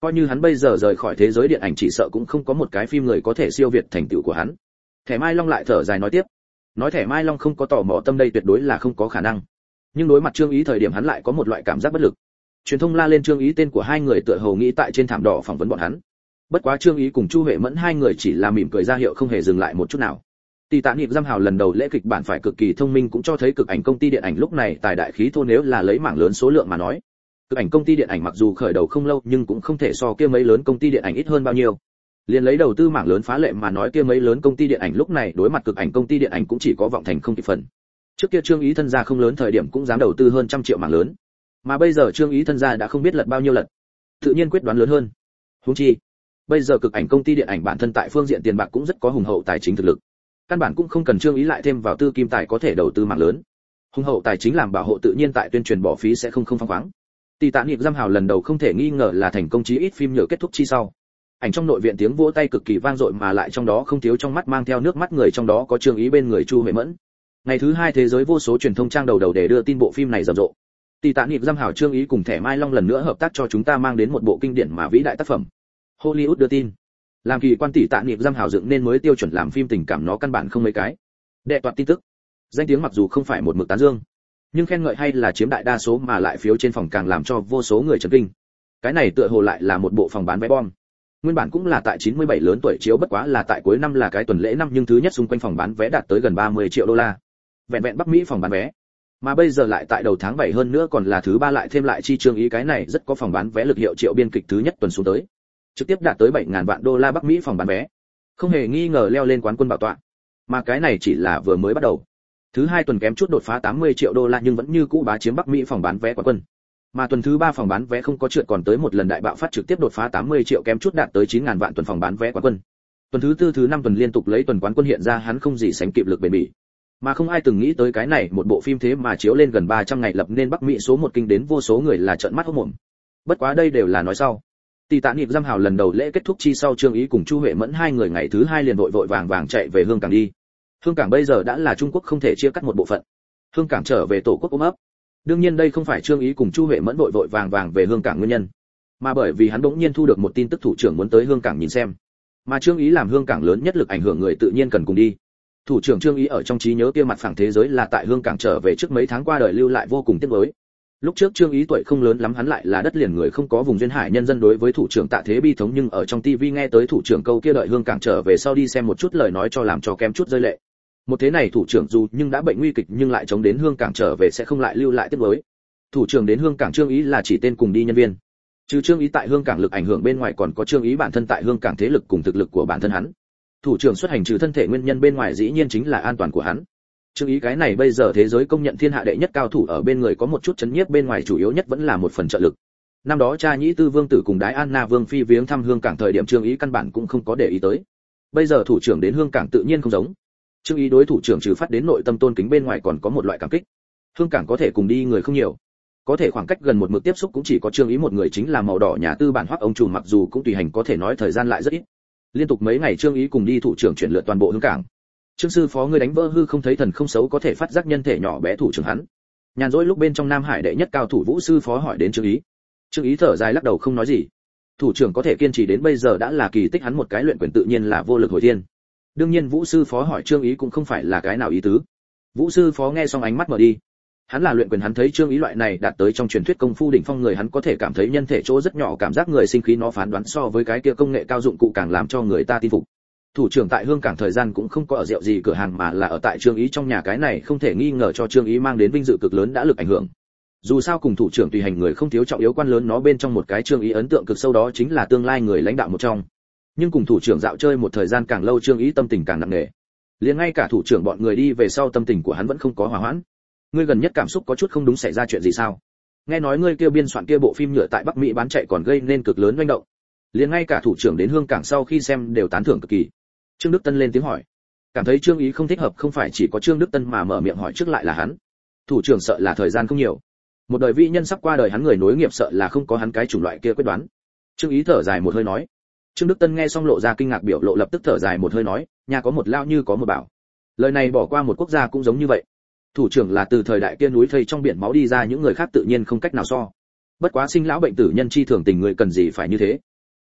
Coi như hắn bây giờ rời khỏi thế giới điện ảnh chỉ sợ cũng không có một cái phim người có thể siêu việt thành tựu của hắn. Thẻ Mai Long lại thở dài nói tiếp. Nói Thẻ Mai Long không có tò mò tâm đây tuyệt đối là không có khả năng. Nhưng đối mặt Trương Ý thời điểm hắn lại có một loại cảm giác bất lực. Truyền thông la lên Trương Ý tên của hai người tựa hồ nghĩ tại trên thảm đỏ phỏng vấn bọn hắn. Bất quá Trương Ý cùng Chu Huệ Mẫn hai người chỉ là mỉm cười ra hiệu không hề dừng lại một chút nào. Tỷ Tạ Niệm Giam Hào lần đầu lễ kịch bản phải cực kỳ thông minh cũng cho thấy cực ảnh công ty điện ảnh lúc này tài đại khí thô nếu là lấy mảng lớn số lượng mà nói. Cực ảnh công ty điện ảnh mặc dù khởi đầu không lâu nhưng cũng không thể so kia mấy lớn công ty điện ảnh ít hơn bao nhiêu. Liên lấy đầu tư mảng lớn phá lệ mà nói kia mấy lớn công ty điện ảnh lúc này đối mặt cực ảnh công ty điện ảnh cũng chỉ có vọng thành không kịp phần. Trước kia Trương Ý thân gia không lớn thời điểm cũng dám đầu tư hơn trăm triệu mảng lớn, mà bây giờ Trương Ý thân gia đã không biết lật bao nhiêu lần, tự nhiên quyết đoán lớn hơn. Huống chi, bây giờ cực ảnh công ty điện ảnh bản thân tại phương diện tiền bạc cũng rất có hùng hậu tài chính thực lực. Căn bản cũng không cần Trương Ý lại thêm vào tư kim tài có thể đầu tư mảng lớn. Hùng hậu tài chính làm bảo hộ tự nhiên tại tuyên truyền bỏ phí sẽ không không phăng khoáng. Tỷ Tạ Niệm Giam Hào lần đầu không thể nghi ngờ là thành công chí ít phim nhựa kết thúc chi sau. Ảnh trong nội viện tiếng vỗ tay cực kỳ vang dội mà lại trong đó không thiếu trong mắt mang theo nước mắt người trong đó có Trương Ý bên người Chu Huệ Mẫn. Ngày thứ hai thế giới vô số truyền thông trang đầu đầu để đưa tin bộ phim này rầm rộ. Tỷ Tạ Niệm Giam Hào Trương Ý cùng Thẻ Mai Long lần nữa hợp tác cho chúng ta mang đến một bộ kinh điển mà vĩ đại tác phẩm. Hollywood đưa tin. Làm kỳ quan Tỷ Tạ Niệm Giam Hào dựng nên mới tiêu chuẩn làm phim tình cảm nó căn bản không mấy cái. Đệ toạt tin tức. Danh tiếng mặc dù không phải một mực tán dương, nhưng khen ngợi hay là chiếm đại đa số mà lại phiếu trên phòng càng làm cho vô số người chấn kinh. Cái này tựa hồ lại là một bộ phòng bán vé bom. Nguyên bản cũng là tại chín mươi bảy lớn tuổi chiếu bất quá là tại cuối năm là cái tuần lễ năm nhưng thứ nhất xung quanh phòng bán vé đạt tới gần ba mươi triệu đô la. Vẹn vẹn Bắc Mỹ phòng bán vé. Mà bây giờ lại tại đầu tháng bảy hơn nữa còn là thứ ba lại thêm lại chi Trương Ý cái này rất có phòng bán vé lực hiệu triệu biên kịch thứ nhất tuần xuống tới. Trực tiếp đạt tới bảy nghìn vạn đô la Bắc Mỹ phòng bán vé. Không hề nghi ngờ leo lên quán quân bảo tọa. Mà cái này chỉ là vừa mới bắt đầu. Thứ hai tuần kém chút đột phá tám mươi triệu đô la nhưng vẫn như cũ bá chiếm Bắc Mỹ phòng bán vé quán quân. Mà tuần thứ ba phòng bán vé không có trượt còn tới một lần đại bạo phát trực tiếp đột phá tám mươi triệu kém chút đạt tới chín nghìn vạn tuần phòng bán vé quán quân. Tuần thứ tư thứ năm tuần liên tục lấy tuần quán quân hiện ra hắn không gì sánh kịp lực bền bỉ. Mà không ai từng nghĩ tới cái này một bộ phim thế mà chiếu lên gần ba trăm ngày lập nên Bắc Mỹ số một kinh đến vô số người là trợn mắt hốt mồm. Bất quá đây đều là nói sau. Tỷ Tạ Niệm Giam Hào lần đầu lễ kết thúc chi sau Trương Ý cùng Chu Huệ Mẫn hai người ngày thứ hai liền vội vội vàng vàng chạy về Hương Cảng đi. Hương Cảng bây giờ đã là Trung Quốc không thể chia cắt một bộ phận. Hương Cảng trở về tổ quốc ôm ấp. Đương nhiên đây không phải Trương Ý cùng Chu Huệ Mẫn vội vội vàng vàng về Hương Cảng nguyên nhân, mà bởi vì hắn bỗng nhiên thu được một tin tức thủ trưởng muốn tới Hương Cảng nhìn xem. Mà Trương Ý làm Hương Cảng lớn nhất lực ảnh hưởng người tự nhiên cần cùng đi. Thủ trưởng Trương Ý ở trong trí nhớ kia mặt phẳng thế giới là tại Hương Cảng trở về trước mấy tháng qua đời lưu lại vô cùng tiếc nuối. Lúc trước Trương Ý tuổi không lớn lắm hắn lại là đất liền người không có vùng duyên hải nhân dân đối với thủ trưởng Tạ Thế bi thống nhưng ở trong tivi nghe tới thủ trưởng câu kia đợi Hương Cảng trở về sau đi xem một chút lời nói cho làm cho kém chút rơi lệ. Một thế này thủ trưởng dù nhưng đã bệnh nguy kịch nhưng lại chống đến Hương Cảng trở về sẽ không lại lưu lại tiếc nuối. Thủ trưởng đến Hương Cảng Trương Ý là chỉ tên cùng đi nhân viên. Trừ Trương Ý tại Hương Cảng lực ảnh hưởng bên ngoài còn có Trương Ý bản thân tại Hương Cảng thế lực cùng thực lực của bản thân hắn. Thủ trưởng xuất hành trừ thân thể nguyên nhân bên ngoài dĩ nhiên chính là an toàn của hắn. Trương Ý cái này bây giờ thế giới công nhận thiên hạ đệ nhất cao thủ ở bên người có một chút chấn nhiếp bên ngoài chủ yếu nhất vẫn là một phần trợ lực. Năm đó cha Nhĩ Tư Vương tử cùng Đái Anna Vương phi viếng thăm Hương Cảng thời điểm Trương Ý căn bản cũng không có để ý tới. Bây giờ thủ trưởng đến Hương Cảng tự nhiên không giống. Trương Ý đối thủ trưởng trừ phát đến nội tâm tôn kính bên ngoài còn có một loại cảm kích. Hương Cảng có thể cùng đi người không nhiều, có thể khoảng cách gần một mực tiếp xúc cũng chỉ có Trương Ý một người chính là màu đỏ nhà tư bản Hoắc ông chủ mặc dù cũng tùy hành có thể nói thời gian lại rất ít. Liên tục mấy ngày Trương Ý cùng đi thủ trưởng chuyển lượt toàn bộ Hương Cảng. Trương sư phó ngươi đánh vỡ hư không thấy thần không xấu có thể phát giác nhân thể nhỏ bé thủ trưởng hắn. Nhàn rỗi lúc bên trong Nam Hải đệ nhất cao thủ Vũ sư phó hỏi đến Trương Ý. Trương Ý thở dài lắc đầu không nói gì. Thủ trưởng có thể kiên trì đến bây giờ đã là kỳ tích hắn một cái luyện quyền tự nhiên là vô lực hồi thiên. Đương nhiên Vũ sư phó hỏi Trương Ý cũng không phải là cái nào ý tứ. Vũ sư phó nghe xong ánh mắt mở đi. Hắn là luyện quyền hắn thấy Trương Ý loại này đạt tới trong truyền thuyết công phu đỉnh phong người hắn có thể cảm thấy nhân thể chỗ rất nhỏ cảm giác người sinh khí nó phán đoán so với cái kia công nghệ cao dụng cụ càng làm cho người ta tin phục. Thủ trưởng tại Hương Cảng thời gian cũng không có ở rượu gì cửa hàng mà là ở tại Trương Ý trong nhà cái này không thể nghi ngờ cho Trương Ý mang đến vinh dự cực lớn đã lực ảnh hưởng. Dù sao cùng thủ trưởng tùy hành người không thiếu trọng yếu quan lớn nó bên trong một cái Trương Ý ấn tượng cực sâu đó chính là tương lai người lãnh đạo một trong. Nhưng cùng thủ trưởng dạo chơi một thời gian càng lâu Trương Ý tâm tình càng nặng nề. Liền ngay cả thủ trưởng bọn người đi về sau tâm tình của hắn vẫn không có hòa hoãn. Ngươi gần nhất cảm xúc có chút không đúng xảy ra chuyện gì sao? Nghe nói ngươi kia biên soạn kia bộ phim nhựa tại Bắc Mỹ bán chạy còn gây nên cực lớn manh động. Liền ngay cả thủ trưởng đến Hương Cảng sau khi xem đều tán thưởng cực kỳ. Trương Đức Tân lên tiếng hỏi. Cảm thấy Trương Ý không thích hợp không phải chỉ có Trương Đức Tân mà mở miệng hỏi trước lại là hắn. Thủ trưởng sợ là thời gian không nhiều. Một đời vĩ nhân sắp qua đời hắn người nối nghiệp sợ là không có hắn cái chủng loại kia quyết đoán. Trương Ý thở dài một hơi nói. Trương Đức Tân nghe xong lộ ra kinh ngạc biểu lộ lập tức thở dài một hơi nói, nhà có một lao như có một bảo. Lời này bỏ qua một quốc gia cũng giống như vậy. Thủ trưởng là từ thời đại kia núi thây trong biển máu đi ra những người khác tự nhiên không cách nào so. Bất quá sinh lão bệnh tử nhân chi thường tình người cần gì phải như thế.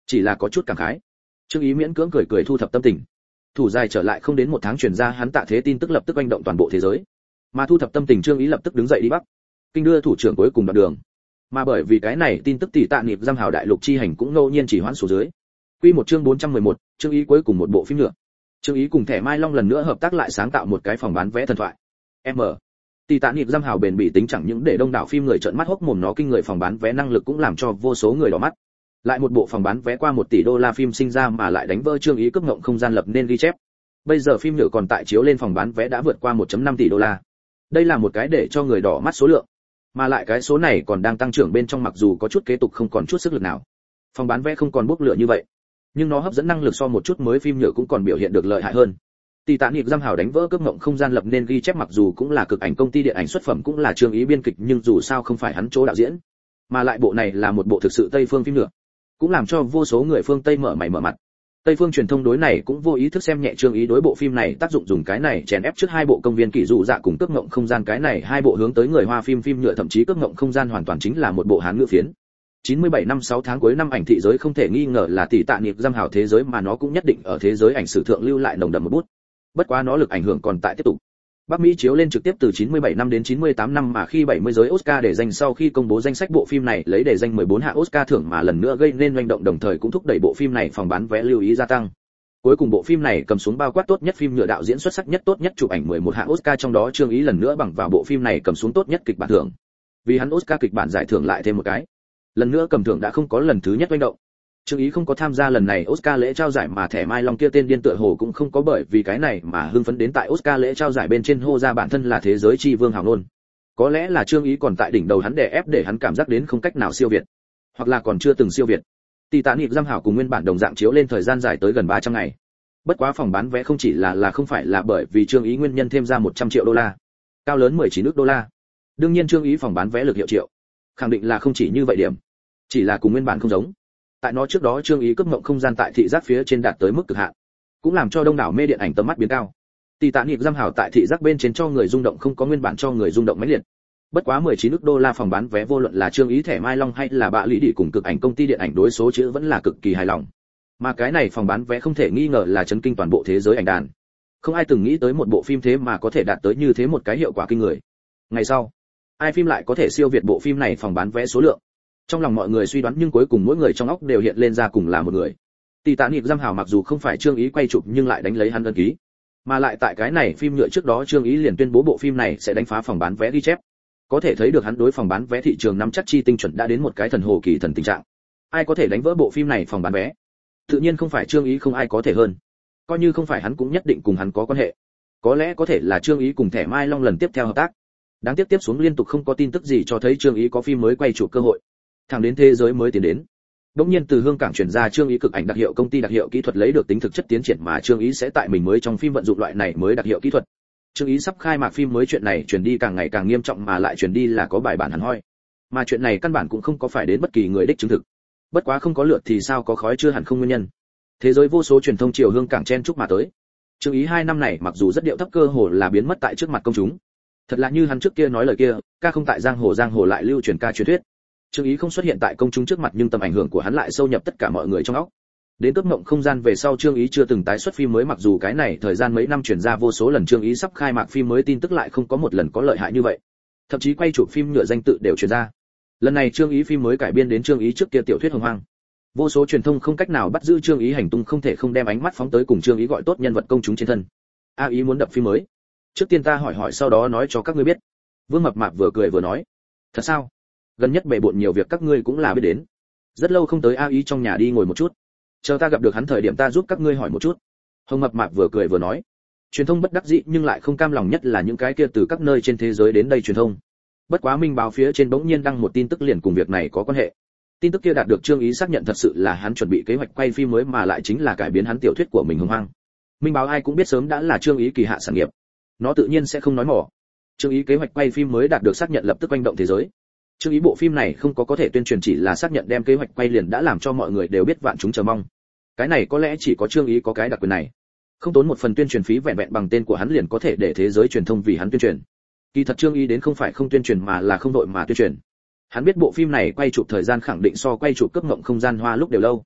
chỉ là có chút cảm khái. Trương Ý miễn cưỡng cười cười thu thập tâm tình. Thủ dài trở lại không đến một tháng truyền ra hắn tạ thế tin tức lập tức oanh động toàn bộ thế giới. Mà thu thập tâm tình Trương Ý lập tức đứng dậy đi Bắc Kinh đưa thủ trưởng cuối cùng đoạn đường. Mà bởi vì cái này tin tức tỷ tạ nghiệp giam hào đại lục chi hành cũng ngẫu nhiên chỉ hoãn số dưới. Quy một chương bốn trăm mười một, Trương Ý cuối cùng một bộ phim nữa. Trương Ý cùng Thẻ Mai Long lần nữa hợp tác lại sáng tạo một cái phòng bán vé thần thoại. M. Tỷ tạ nghiệp giam hào bền bỉ tính chẳng những để đông đảo phim người trợn mắt hốc mồm, nó kinh người phòng bán vé năng lực cũng làm cho vô số người đỏ mắt. Lại một bộ phòng bán vé qua một tỷ đô la phim sinh ra mà lại đánh vỡ Trương Ý cướp ngộng không gian lập nên ghi chép. Bây giờ phim nhựa còn tại chiếu lên phòng bán vé đã vượt qua một phẩy năm tỷ đô la. Đây là một cái để cho người đỏ mắt số lượng. Mà lại cái số này còn đang tăng trưởng bên trong, mặc dù có chút kế tục không còn chút sức lực nào. Phòng bán vé không còn bốc lửa như vậy, nhưng nó hấp dẫn năng lực so một chút mới phim nhựa cũng còn biểu hiện được lợi hại hơn. Tỷ tạ nghiệp giam hào đánh vỡ cướp ngộng không gian lập nên ghi chép, mặc dù cũng là cực ảnh công ty điện ảnh xuất phẩm, cũng là Trương Ý biên kịch, nhưng dù sao không phải hắn chỗ đạo diễn. Mà lại bộ này là một bộ thực sự Tây phương phim nhựa, cũng làm cho vô số người phương Tây mở mày mở mặt. Tây phương truyền thông đối này cũng vô ý thức xem nhẹ Trương Ý đối bộ phim này tác dụng, dùng cái này chèn ép trước hai bộ công viên kỷ dụ dạ cùng cướp ngộng không gian, cái này hai bộ hướng tới người Hoa phim phim nhựa, thậm chí cướp ngộng không gian hoàn toàn chính là một bộ Hán ngữ phiến. chín mươi bảy năm sáu tháng cuối năm ảnh thị giới không thể nghi ngờ là tỷ tạ nghiệp giam hào thế giới, mà nó cũng nhất định ở thế giới ảnh sử thượng lưu lại nồng đậm một bút. Bất quá nó lực ảnh hưởng còn tại tiếp tục. Bắc Mỹ chiếu lên trực tiếp từ chín mươi bảy năm đến chín mươi tám năm, mà khi bảy mươi giới Oscar để danh sau khi công bố danh sách, bộ phim này lấy để danh mười bốn hạng Oscar thưởng mà lần nữa gây nên hoành động, đồng thời cũng thúc đẩy bộ phim này phòng bán vé lưu ý gia tăng. Cuối cùng bộ phim này cầm xuống bao quát tốt nhất phim nhựa, đạo diễn xuất sắc nhất, tốt nhất chụp ảnh mười một hạng Oscar, trong đó Trương Ý lần nữa bằng vào bộ phim này cầm xuống tốt nhất kịch bản thưởng. Vì hắn Oscar kịch bản giải thưởng lại thêm một cái. Lần nữa cầm thưởng đã không có lần thứ nhất hoành động. Trương Ý không có tham gia lần này Oscar lễ trao giải, mà Thẻ Mai Long kia tên điên tựa hồ cũng không có bởi vì cái này mà hưng phấn đến tại Oscar lễ trao giải bên trên hô ra bản thân là thế giới chi vương hào ngôn. Có lẽ là Trương Ý còn tại đỉnh đầu hắn đè ép để hắn cảm giác đến không cách nào siêu việt, hoặc là còn chưa từng siêu việt. Tỷ tạ nghiệp giam hào cùng nguyên bản đồng dạng chiếu lên thời gian dài tới gần ba trăm ngày. Bất quá phòng bán vé không chỉ là là không phải là bởi vì Trương Ý nguyên nhân thêm ra một trăm triệu đô la, cao lớn mười chín ức đô la. Đương nhiên Trương Ý phòng bán vé lực hiệu triệu, khẳng định là không chỉ như vậy điểm, chỉ là cùng nguyên bản không giống. Tại nó trước đó Trương Ý cướp ngộng không gian tại thị giác phía trên đạt tới mức cực hạn, cũng làm cho đông đảo mê điện ảnh tầm mắt biến cao. Tỷ tạ nghiệp giam hào tại thị giác bên trên cho người rung động không có nguyên bản cho người rung động mãnh liệt. Bất quá mười chín ức đô la phòng bán vé, vô luận là Trương Ý, Thẻ Mai Long hay là bạ lý đi cùng cực ảnh công ty điện ảnh đối số chữ vẫn là cực kỳ hài lòng. Mà cái này phòng bán vé không thể nghi ngờ là chấn kinh toàn bộ thế giới ảnh đàn. Không ai từng nghĩ tới một bộ phim thế mà có thể đạt tới như thế một cái hiệu quả kinh người. Ngày sau, ai phim lại có thể siêu việt bộ phim này phòng bán vé số lượng. Trong lòng mọi người suy đoán, nhưng cuối cùng mỗi người trong óc đều hiện lên ra cùng là một người. Tỷ tạ nghiệp giam hào mặc dù không phải Trương Ý quay chụp, nhưng lại đánh lấy hắn ân ký. Mà lại tại cái này phim nhựa trước đó Trương Ý liền tuyên bố bộ phim này sẽ đánh phá phòng bán vé ghi chép. Có thể thấy được hắn đối phòng bán vé thị trường nắm chắc chi tinh chuẩn đã đến một cái thần hồ kỳ thần tình trạng. Ai có thể đánh vỡ bộ phim này phòng bán vé? Tự nhiên không phải Trương Ý, không ai có thể hơn. Coi như không phải hắn cũng nhất định cùng hắn có quan hệ. Có lẽ có thể là Trương Ý cùng Thẻ Mai Long lần tiếp theo hợp tác. Đáng tiếc tiếp xuống liên tục không có tin tức gì cho thấy Trương Ý có phim mới quay chụp cơ hội. Thẳng đến thế giới mới tiến đến. Đột nhiên từ Hương Cảng chuyển ra Trương Ý cực ảnh đặc hiệu công ty đặc hiệu kỹ thuật lấy được tính thực chất tiến triển, mà Trương Ý sẽ tại mình mới trong phim vận dụng loại này mới đặc hiệu kỹ thuật. Trương Ý sắp khai mạc phim mới, chuyện này truyền đi càng ngày càng nghiêm trọng, mà lại truyền đi là có bài bản hẳn hoi. Mà chuyện này căn bản cũng không có phải đến bất kỳ người đích chứng thực. Bất quá không có lượt thì sao có khói, chưa hẳn không nguyên nhân. Thế giới vô số truyền thông chiều Hương Cảng chen chúc mà tới. Trương Ý hai năm này mặc dù rất điệu thấp, cơ hồ là biến mất tại trước mặt công chúng. Thật là như hắn trước kia nói lời kia, ca không tại giang hồ, giang hồ lại lưu truyền ca truyền thuyết. Trương Ý không xuất hiện tại công chúng trước mặt, nhưng tầm ảnh hưởng của hắn lại sâu nhập tất cả mọi người trong óc. Đến cướp ngộng không gian về sau, Trương Ý chưa từng tái xuất phim mới, mặc dù cái này thời gian mấy năm truyền ra vô số lần Trương Ý sắp khai mạc phim mới tin tức, lại không có một lần có lợi hại như vậy. Thậm chí quay chụp phim nhựa danh tự đều truyền ra. Lần này Trương Ý phim mới cải biên đến Trương Ý trước kia tiểu thuyết Hồng Hoang. Vô số truyền thông không cách nào bắt giữ Trương Ý hành tung, không thể không đem ánh mắt phóng tới cùng Trương Ý gọi tốt nhân vật công chúng trên thân. A Ý muốn đập phim mới. Trước tiên ta hỏi hỏi sau đó nói cho các ngươi biết. Vương Mập Mạp vừa cười vừa nói. Thật sao? Gần nhất bề bộn nhiều việc các ngươi cũng là biết đến. Rất lâu không tới, A Ý trong nhà đi ngồi một chút. Chờ ta gặp được hắn thời điểm ta giúp các ngươi hỏi một chút. Hồng Mập Mạp vừa cười vừa nói. Truyền thông bất đắc dĩ nhưng lại không cam lòng, nhất là những cái kia từ các nơi trên thế giới đến đây truyền thông. Bất quá Minh báo phía trên bỗng nhiên đăng một tin tức liền cùng việc này có quan hệ. Tin tức kia đạt được Trương Ý xác nhận thật sự là hắn chuẩn bị kế hoạch quay phim mới, mà lại chính là cải biến hắn tiểu thuyết của mình Hồng Hoang. Minh báo ai cũng biết sớm đã là Trương Ý kỳ hạ sản nghiệp, nó tự nhiên sẽ không nói mỏ. Trương Ý kế hoạch quay phim mới đạt được xác nhận lập tức oanh động thế giới. Trương Ý bộ phim này không có có thể tuyên truyền, chỉ là xác nhận đem kế hoạch quay liền đã làm cho mọi người đều biết vạn chúng chờ mong. Cái này có lẽ chỉ có Trương Ý có cái đặc quyền này, không tốn một phần tuyên truyền phí, vẹn vẹn bằng tên của hắn liền có thể để thế giới truyền thông vì hắn tuyên truyền. Kỳ thật Trương Ý đến không phải không tuyên truyền mà là không đội mà tuyên truyền. Hắn biết bộ phim này quay chụp thời gian khẳng định so quay chụp cướp ngộng không gian hoa lúc đều lâu.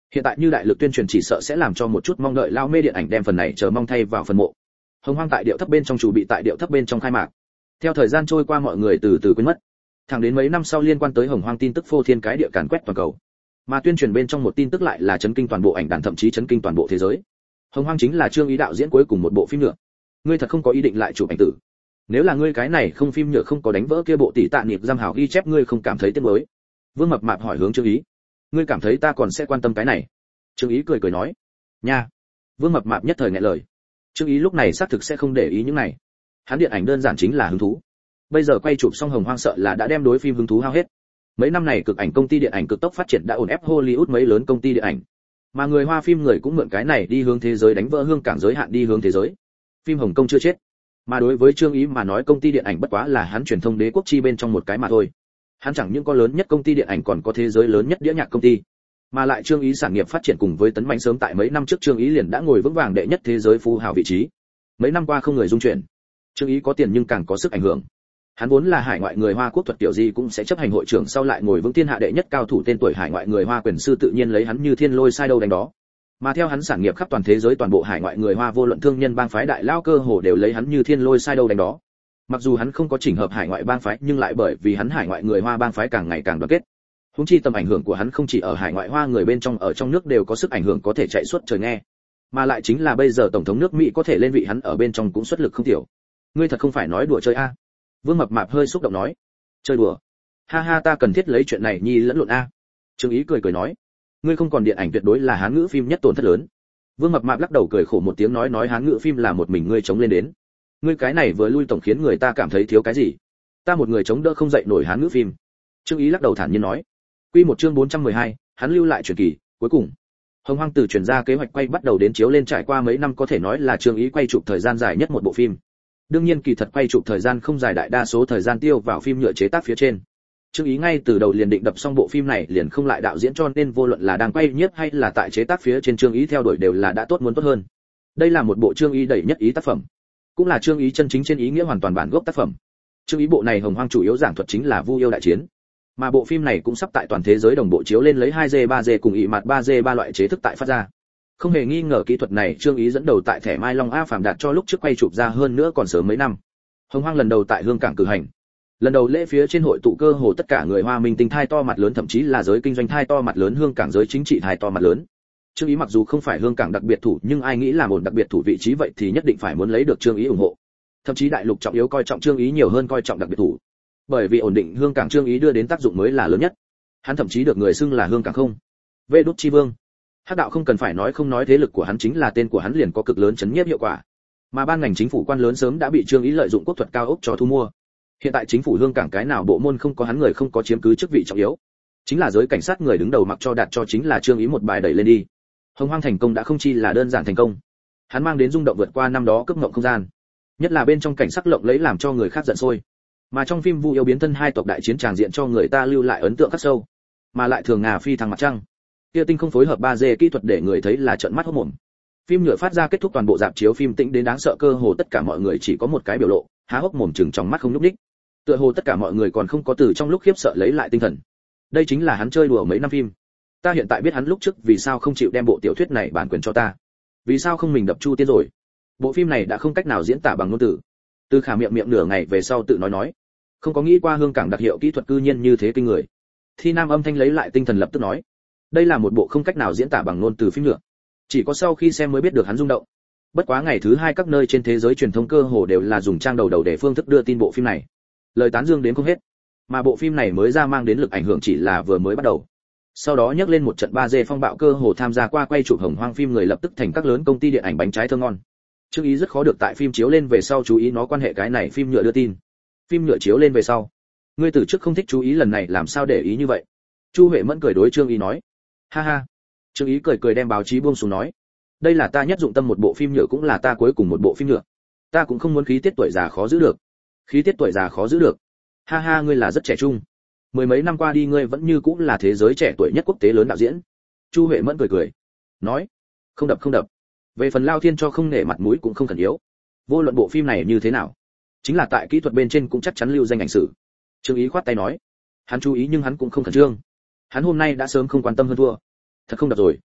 Hiện tại như đại lực tuyên truyền chỉ sợ sẽ làm cho một chút mong đợi lao mê điện ảnh đem phần này chờ mong thay vào phần mộ. Hồng Hoang tại điệu thấp bên trong chủ bị tại điệu thấp bên trong khai mạc. Theo thời gian trôi qua mọi người từ từ quên mất. Thẳng đến mấy năm sau liên quan tới Hồng Hoang tin tức phô thiên cái địa càn quét toàn cầu. Mà tuyên truyền bên trong một tin tức lại là chấn kinh toàn bộ ảnh đàn, thậm chí chấn kinh toàn bộ thế giới. Hồng Hoang chính là Trương Ý đạo diễn cuối cùng một bộ phim nữa. Ngươi thật không có ý định lại chụp ảnh tử? Nếu là ngươi cái này không phim nhựa không có đánh vỡ kia bộ tỷ tạ niệm giam hảo ghi chép, ngươi không cảm thấy tiếc nuối? Vương Mập Mạp hỏi hướng Trương Ý. Ngươi cảm thấy ta còn sẽ quan tâm cái này? Trương Ý cười cười nói. Nha. Vương Mập Mạp nhất thời nghẹn lời. Trương Ý lúc này xác thực sẽ không để ý những này. Hắn điện ảnh đơn giản chính là hứng thú. Bây giờ quay chụp xong Hồng Hoang sợ là đã đem đối phim hứng thú hao hết. Mấy năm này cực ảnh công ty điện ảnh cực tốc phát triển đã ổn ép Hollywood mấy lớn công ty điện ảnh. Mà người Hoa phim người cũng mượn cái này đi hướng thế giới, đánh vỡ hương cảng giới hạn đi hướng thế giới. Phim Hồng Kông chưa chết. Mà đối với Trương Ý mà nói, công ty điện ảnh bất quá là hắn truyền thông đế quốc chi bên trong một cái mà thôi. Hắn chẳng những có lớn nhất công ty điện ảnh còn có thế giới lớn nhất đĩa nhạc công ty. Mà lại Trương Ý sản nghiệp phát triển cùng với tấn mạnh sớm tại mấy năm trước Trương Ý liền đã ngồi vững vàng đệ nhất thế giới phú hào vị trí. Mấy năm qua không người dung chuyển. Trương Ý có tiền nhưng càng có sức ảnh hưởng. Hắn vốn là hải ngoại người Hoa, quốc thuật tiểu gì cũng sẽ chấp hành hội trưởng, sau lại ngồi vững thiên hạ đệ nhất cao thủ tên tuổi hải ngoại người Hoa quyền sư, tự nhiên lấy hắn như thiên lôi sai đâu đánh đó. Mà theo hắn sản nghiệp khắp toàn thế giới, toàn bộ hải ngoại người Hoa vô luận thương nhân bang phái đại lao cơ hồ đều lấy hắn như thiên lôi sai đâu đánh đó. Mặc dù hắn không có chỉnh hợp hải ngoại bang phái, nhưng lại bởi vì hắn hải ngoại người Hoa bang phái càng ngày càng đoàn kết. Huống chi tầm ảnh hưởng của hắn không chỉ ở hải ngoại Hoa người bên trong, ở trong nước đều có sức ảnh hưởng có thể chạy suốt trời nghe. Mà lại chính là bây giờ tổng thống nước Mỹ có thể lên vị, hắn ở bên trong cũng xuất lực không tiểu. Ngươi thật không phải nói đùa chơi a? Vương Mập Mạp hơi xúc động nói. Chơi đùa? Ha ha, ta cần thiết lấy chuyện này nhi lẫn lộn a. Trương Ý cười cười nói. Ngươi không còn điện ảnh tuyệt đối là hán ngữ phim nhất tổn thất lớn. Vương Mập Mạp lắc đầu cười khổ một tiếng nói nói hán ngữ phim là một mình ngươi chống lên đến. Ngươi cái này vừa lui tổng khiến người ta cảm thấy thiếu cái gì? Ta một người chống đỡ không dậy nổi hán ngữ phim. Trương Ý lắc đầu thản nhiên nói. Quy một chương bốn trăm mười hai, hắn lưu lại truyền kỳ, cuối cùng. Hồng Hoang từ chuyển ra kế hoạch quay bắt đầu đến chiếu lên trải qua mấy năm, có thể nói là Trương Ý quay chụp thời gian dài nhất một bộ phim. Đương nhiên kỳ thật quay chụp thời gian không dài, đại đa số thời gian tiêu vào phim nhựa chế tác phía trên. Trương Ý ngay từ đầu liền định đập xong bộ phim này liền không lại đạo diễn, cho nên vô luận là đang quay nhiếp hay là tại chế tác phía trên, Trương Ý theo đuổi đều là đã tốt muốn tốt hơn. Đây là một bộ Trương Ý đầy nhất ý tác phẩm, cũng là Trương Ý chân chính trên ý nghĩa hoàn toàn bản gốc tác phẩm. Trương Ý bộ này Hồng Hoang chủ yếu giảng thuật chính là Vu yêu đại chiến, mà bộ phim này cũng sắp tại toàn thế giới đồng bộ chiếu lên, lấy hai D, ba D cùng ị mặt ba D ba loại chế thức tại phát ra. Không hề nghi ngờ kỹ thuật này Trương Ý dẫn đầu tại thẻ Mai Long A Phàm đạt cho lúc trước quay chụp ra, hơn nữa còn sớm mấy năm. Hồng Hoang lần đầu tại Hương Cảng cử hành. Lần đầu lễ phía trên hội tụ cơ hồ tất cả người Hoa minh tinh thai to mặt lớn, thậm chí là giới kinh doanh thai to mặt lớn, Hương Cảng giới chính trị thai to mặt lớn. Trương Ý mặc dù không phải Hương Cảng đặc biệt thủ, nhưng ai nghĩ làm ổn đặc biệt thủ vị trí vậy thì nhất định phải muốn lấy được Trương Ý ủng hộ. Thậm chí đại lục trọng yếu coi trọng Trương Ý nhiều hơn coi trọng đặc biệt thủ. Bởi vì ổn định Hương Cảng Trương Ý đưa đến tác dụng mới là lớn nhất. Hắn thậm chí được người xưng là Hương Cảng không. Vê đút chi vương. Hắc đạo không cần phải nói, không nói thế lực của hắn, chính là tên của hắn liền có cực lớn chấn nhiếp hiệu quả. Mà ban ngành chính phủ quan lớn sớm đã bị Trương Ý lợi dụng quốc thuật cao ốc cho thu mua. Hiện tại chính phủ Hương Cảng cái nào bộ môn không có hắn người, không có chiếm cứ chức vị trọng yếu. Chính là giới cảnh sát người đứng đầu mặc cho đạt cho chính là Trương Ý một bài đẩy lên đi. Hồng Hoang thành công đã không chi là đơn giản thành công. Hắn mang đến rung động vượt qua năm đó cướp ngộng không gian. Nhất là bên trong cảnh sắc lộng lẫy làm cho người khác giận sôi. Mà trong phim Vu yêu biến thân hai tộc đại chiến tràng diện cho người ta lưu lại ấn tượng khắc sâu. Mà lại thường ngà phi thăng mặt trăng. Kia tinh không phối hợp ba D kỹ thuật để người thấy là trợn mắt hốt mồm. Phim nhựa phát ra kết thúc, toàn bộ rạp chiếu phim tĩnh đến đáng sợ, cơ hồ tất cả mọi người chỉ có một cái biểu lộ, há hốc mồm chừng trong mắt không nhúc nhích. Tựa hồ tất cả mọi người còn không có từ trong lúc khiếp sợ lấy lại tinh thần. Đây chính là hắn chơi đùa mấy năm phim. Ta hiện tại biết hắn lúc trước vì sao không chịu đem bộ tiểu thuyết này bản quyền cho ta. Vì sao không mình đập Chu Tiên rồi. Bộ phim này đã không cách nào diễn tả bằng ngôn từ. Từ Khả miệng miệng nửa ngày về sau tự nói nói, không có nghĩ qua Hương Cảng đặc hiệu kỹ thuật cư nhiên như thế kinh người. Thi Nam âm thanh lấy lại tinh thần lập tức nói, đây là một bộ không cách nào diễn tả bằng ngôn từ phim nữa. Chỉ có sau khi xem mới biết được hắn rung động. Bất quá ngày thứ hai các nơi trên thế giới truyền thông cơ hồ đều là dùng trang đầu đầu để phương thức đưa tin bộ phim này. Lời tán dương đến không hết. Mà bộ phim này mới ra mang đến lực ảnh hưởng chỉ là vừa mới bắt đầu. Sau đó nhắc lên một trận ba D phong bạo, cơ hồ tham gia qua quay chụp Hồng Hoang phim người lập tức thành các lớn công ty điện ảnh bánh trái thơm ngon. Trương Ý rất khó được tại phim chiếu lên về sau chú ý nó quan hệ cái này phim nhựa đưa tin. Phim nhựa chiếu lên về sau, ngươi từ trước không thích chú ý, lần này làm sao để ý như vậy? Chu Huệ Mẫn cười đối Trương Ý nói. Ha ha. Trương Ý cười cười đem báo chí buông xuống nói, đây là ta nhất dụng tâm một bộ phim nhựa, cũng là ta cuối cùng một bộ phim nhựa. Ta cũng không muốn khí tiết tuổi già khó giữ được. Khí tiết tuổi già khó giữ được. Ha ha, ngươi là rất trẻ trung. Mười mấy năm qua đi ngươi vẫn như cũng là thế giới trẻ tuổi nhất quốc tế lớn đạo diễn. Chu Huệ Mẫn cười cười, nói, không đập không đập. Về phần Lao Thiên cho không nể mặt mũi cũng không cần yếu. Vô luận bộ phim này như thế nào, chính là tại kỹ thuật bên trên cũng chắc chắn lưu danh ảnh sử. Trương Ý khoát tay nói, hắn chú ý nhưng hắn cũng không khẩn trương. Hắn hôm nay đã sớm không quan tâm hơn thua. Thật không đập rồi.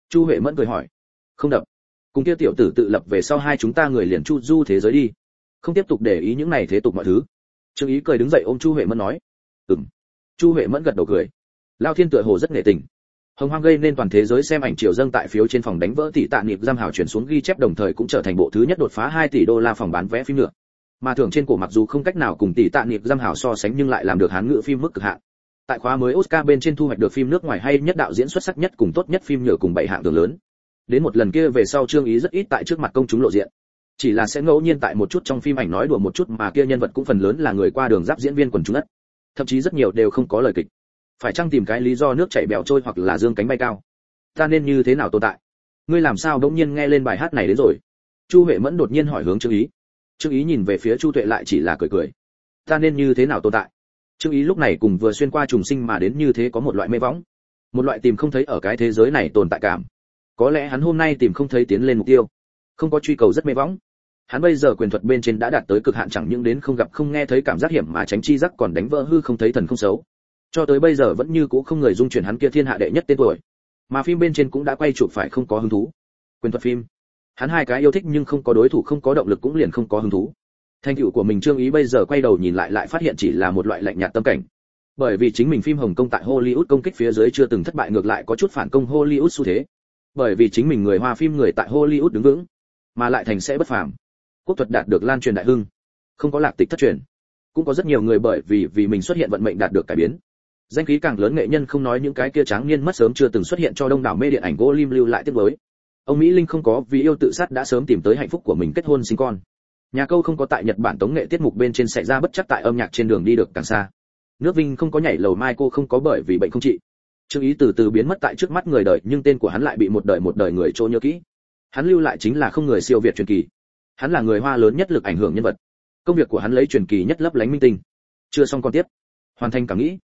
Chu Huệ Mẫn cười hỏi. Không đập. Cùng kia tiểu tử tự lập về sau hai chúng ta người liền chu du thế giới đi, không tiếp tục để ý những này thế tục mọi thứ. Trương Ý cười đứng dậy ôm Chu Huệ Mẫn nói. Ừm. Chu Huệ Mẫn gật đầu cười. Lao Thiên tựa hồ rất nghệ tình. Hồng hoang gây nên toàn thế giới xem ảnh chiều dâng tại phiếu trên phòng đánh vỡ tỷ tạ niệm giam hào chuyển xuống ghi chép, đồng thời cũng trở thành bộ thứ nhất đột phá hai tỷ đô la phòng bán vé phim nữa. Mà thưởng trên cổ mặc dù không cách nào cùng tỷ tạ niệm giam hào so sánh nhưng lại làm được hán ngữ phim mức cực hạn. Tại khóa mới Oscar bên trên thu hoạch được phim nước ngoài hay nhất, đạo diễn xuất sắc nhất cùng tốt nhất phim nhựa cùng bảy hạng thưởng lớn. Đến một lần kia về sau Trương Ý rất ít tại trước mặt công chúng lộ diện, chỉ là sẽ ngẫu nhiên tại một chút trong phim ảnh nói đùa một chút, mà kia nhân vật cũng phần lớn là người qua đường giáp diễn viên quần chúng ất, thậm chí rất nhiều đều không có lời kịch. Phải chăng tìm cái lý do nước chảy bèo trôi hoặc là dương cánh bay cao? Ta nên như thế nào tồn tại? Ngươi làm sao đột nhiên nghe lên bài hát này đến rồi? Chu Huệ Mẫn đột nhiên hỏi hướng Trương Ý. Trương Ý nhìn về phía Chu Tuệ lại chỉ là cười cười. Ta nên như thế nào tồn tại? Trương Ý lúc này cùng vừa xuyên qua trùng sinh mà đến như thế có một loại mê võng, một loại tìm không thấy ở cái thế giới này tồn tại cảm. Có lẽ hắn hôm nay tìm không thấy tiến lên mục tiêu, không có truy cầu rất mê võng. Hắn bây giờ quyền thuật bên trên đã đạt tới cực hạn, chẳng những đến không gặp không nghe thấy cảm giác hiểm mà tránh chi giác, còn đánh vỡ hư không thấy thần không xấu. Cho tới bây giờ vẫn như cũ không người dung chuyển hắn kia thiên hạ đệ nhất tên tuổi. Mà phim bên trên cũng đã quay chụp phải không có hứng thú. Quyền thuật phim, hắn hai cái yêu thích nhưng không có đối thủ, không có động lực cũng liền không có hứng thú. Thành tựu của mình Trương Ý bây giờ quay đầu nhìn lại lại phát hiện chỉ là một loại lạnh nhạt tâm cảnh. Bởi vì chính mình phim Hồng Kông tại Hollywood công kích phía dưới chưa từng thất bại, ngược lại có chút phản công Hollywood xu thế. Bởi vì chính mình người Hoa phim người tại Hollywood đứng vững, mà lại thành sẽ bất phàm. Quốc thuật đạt được lan truyền đại hưng, không có lạc tịch thất truyền. Cũng có rất nhiều người bởi vì vì mình xuất hiện vận mệnh đạt được cải biến. Danh khí càng lớn nghệ nhân không nói những cái kia tráng niên mất sớm chưa từng xuất hiện cho đông đảo mê điện ảnh gỗ lim lưu lại tiếc nuối. Ông Mỹ Linh không có vì yêu tự sát đã sớm tìm tới hạnh phúc của mình, kết hôn sinh con. Nhà Câu không có tại Nhật Bản tống nghệ tiết mục bên trên xảy ra bất chắc tại âm nhạc trên đường đi được càng xa. Nước Vinh không có nhảy lầu mai, cô không có bởi vì bệnh không trị. Trương Ý từ từ biến mất tại trước mắt người đời, nhưng tên của hắn lại bị một đời một đời người trô nhớ kỹ. Hắn lưu lại chính là không người siêu việt truyền kỳ. Hắn là người Hoa lớn nhất lực ảnh hưởng nhân vật. Công việc của hắn lấy truyền kỳ nhất lấp lánh minh tinh. Chưa xong còn tiếp. Hoàn thành cảm nghĩ.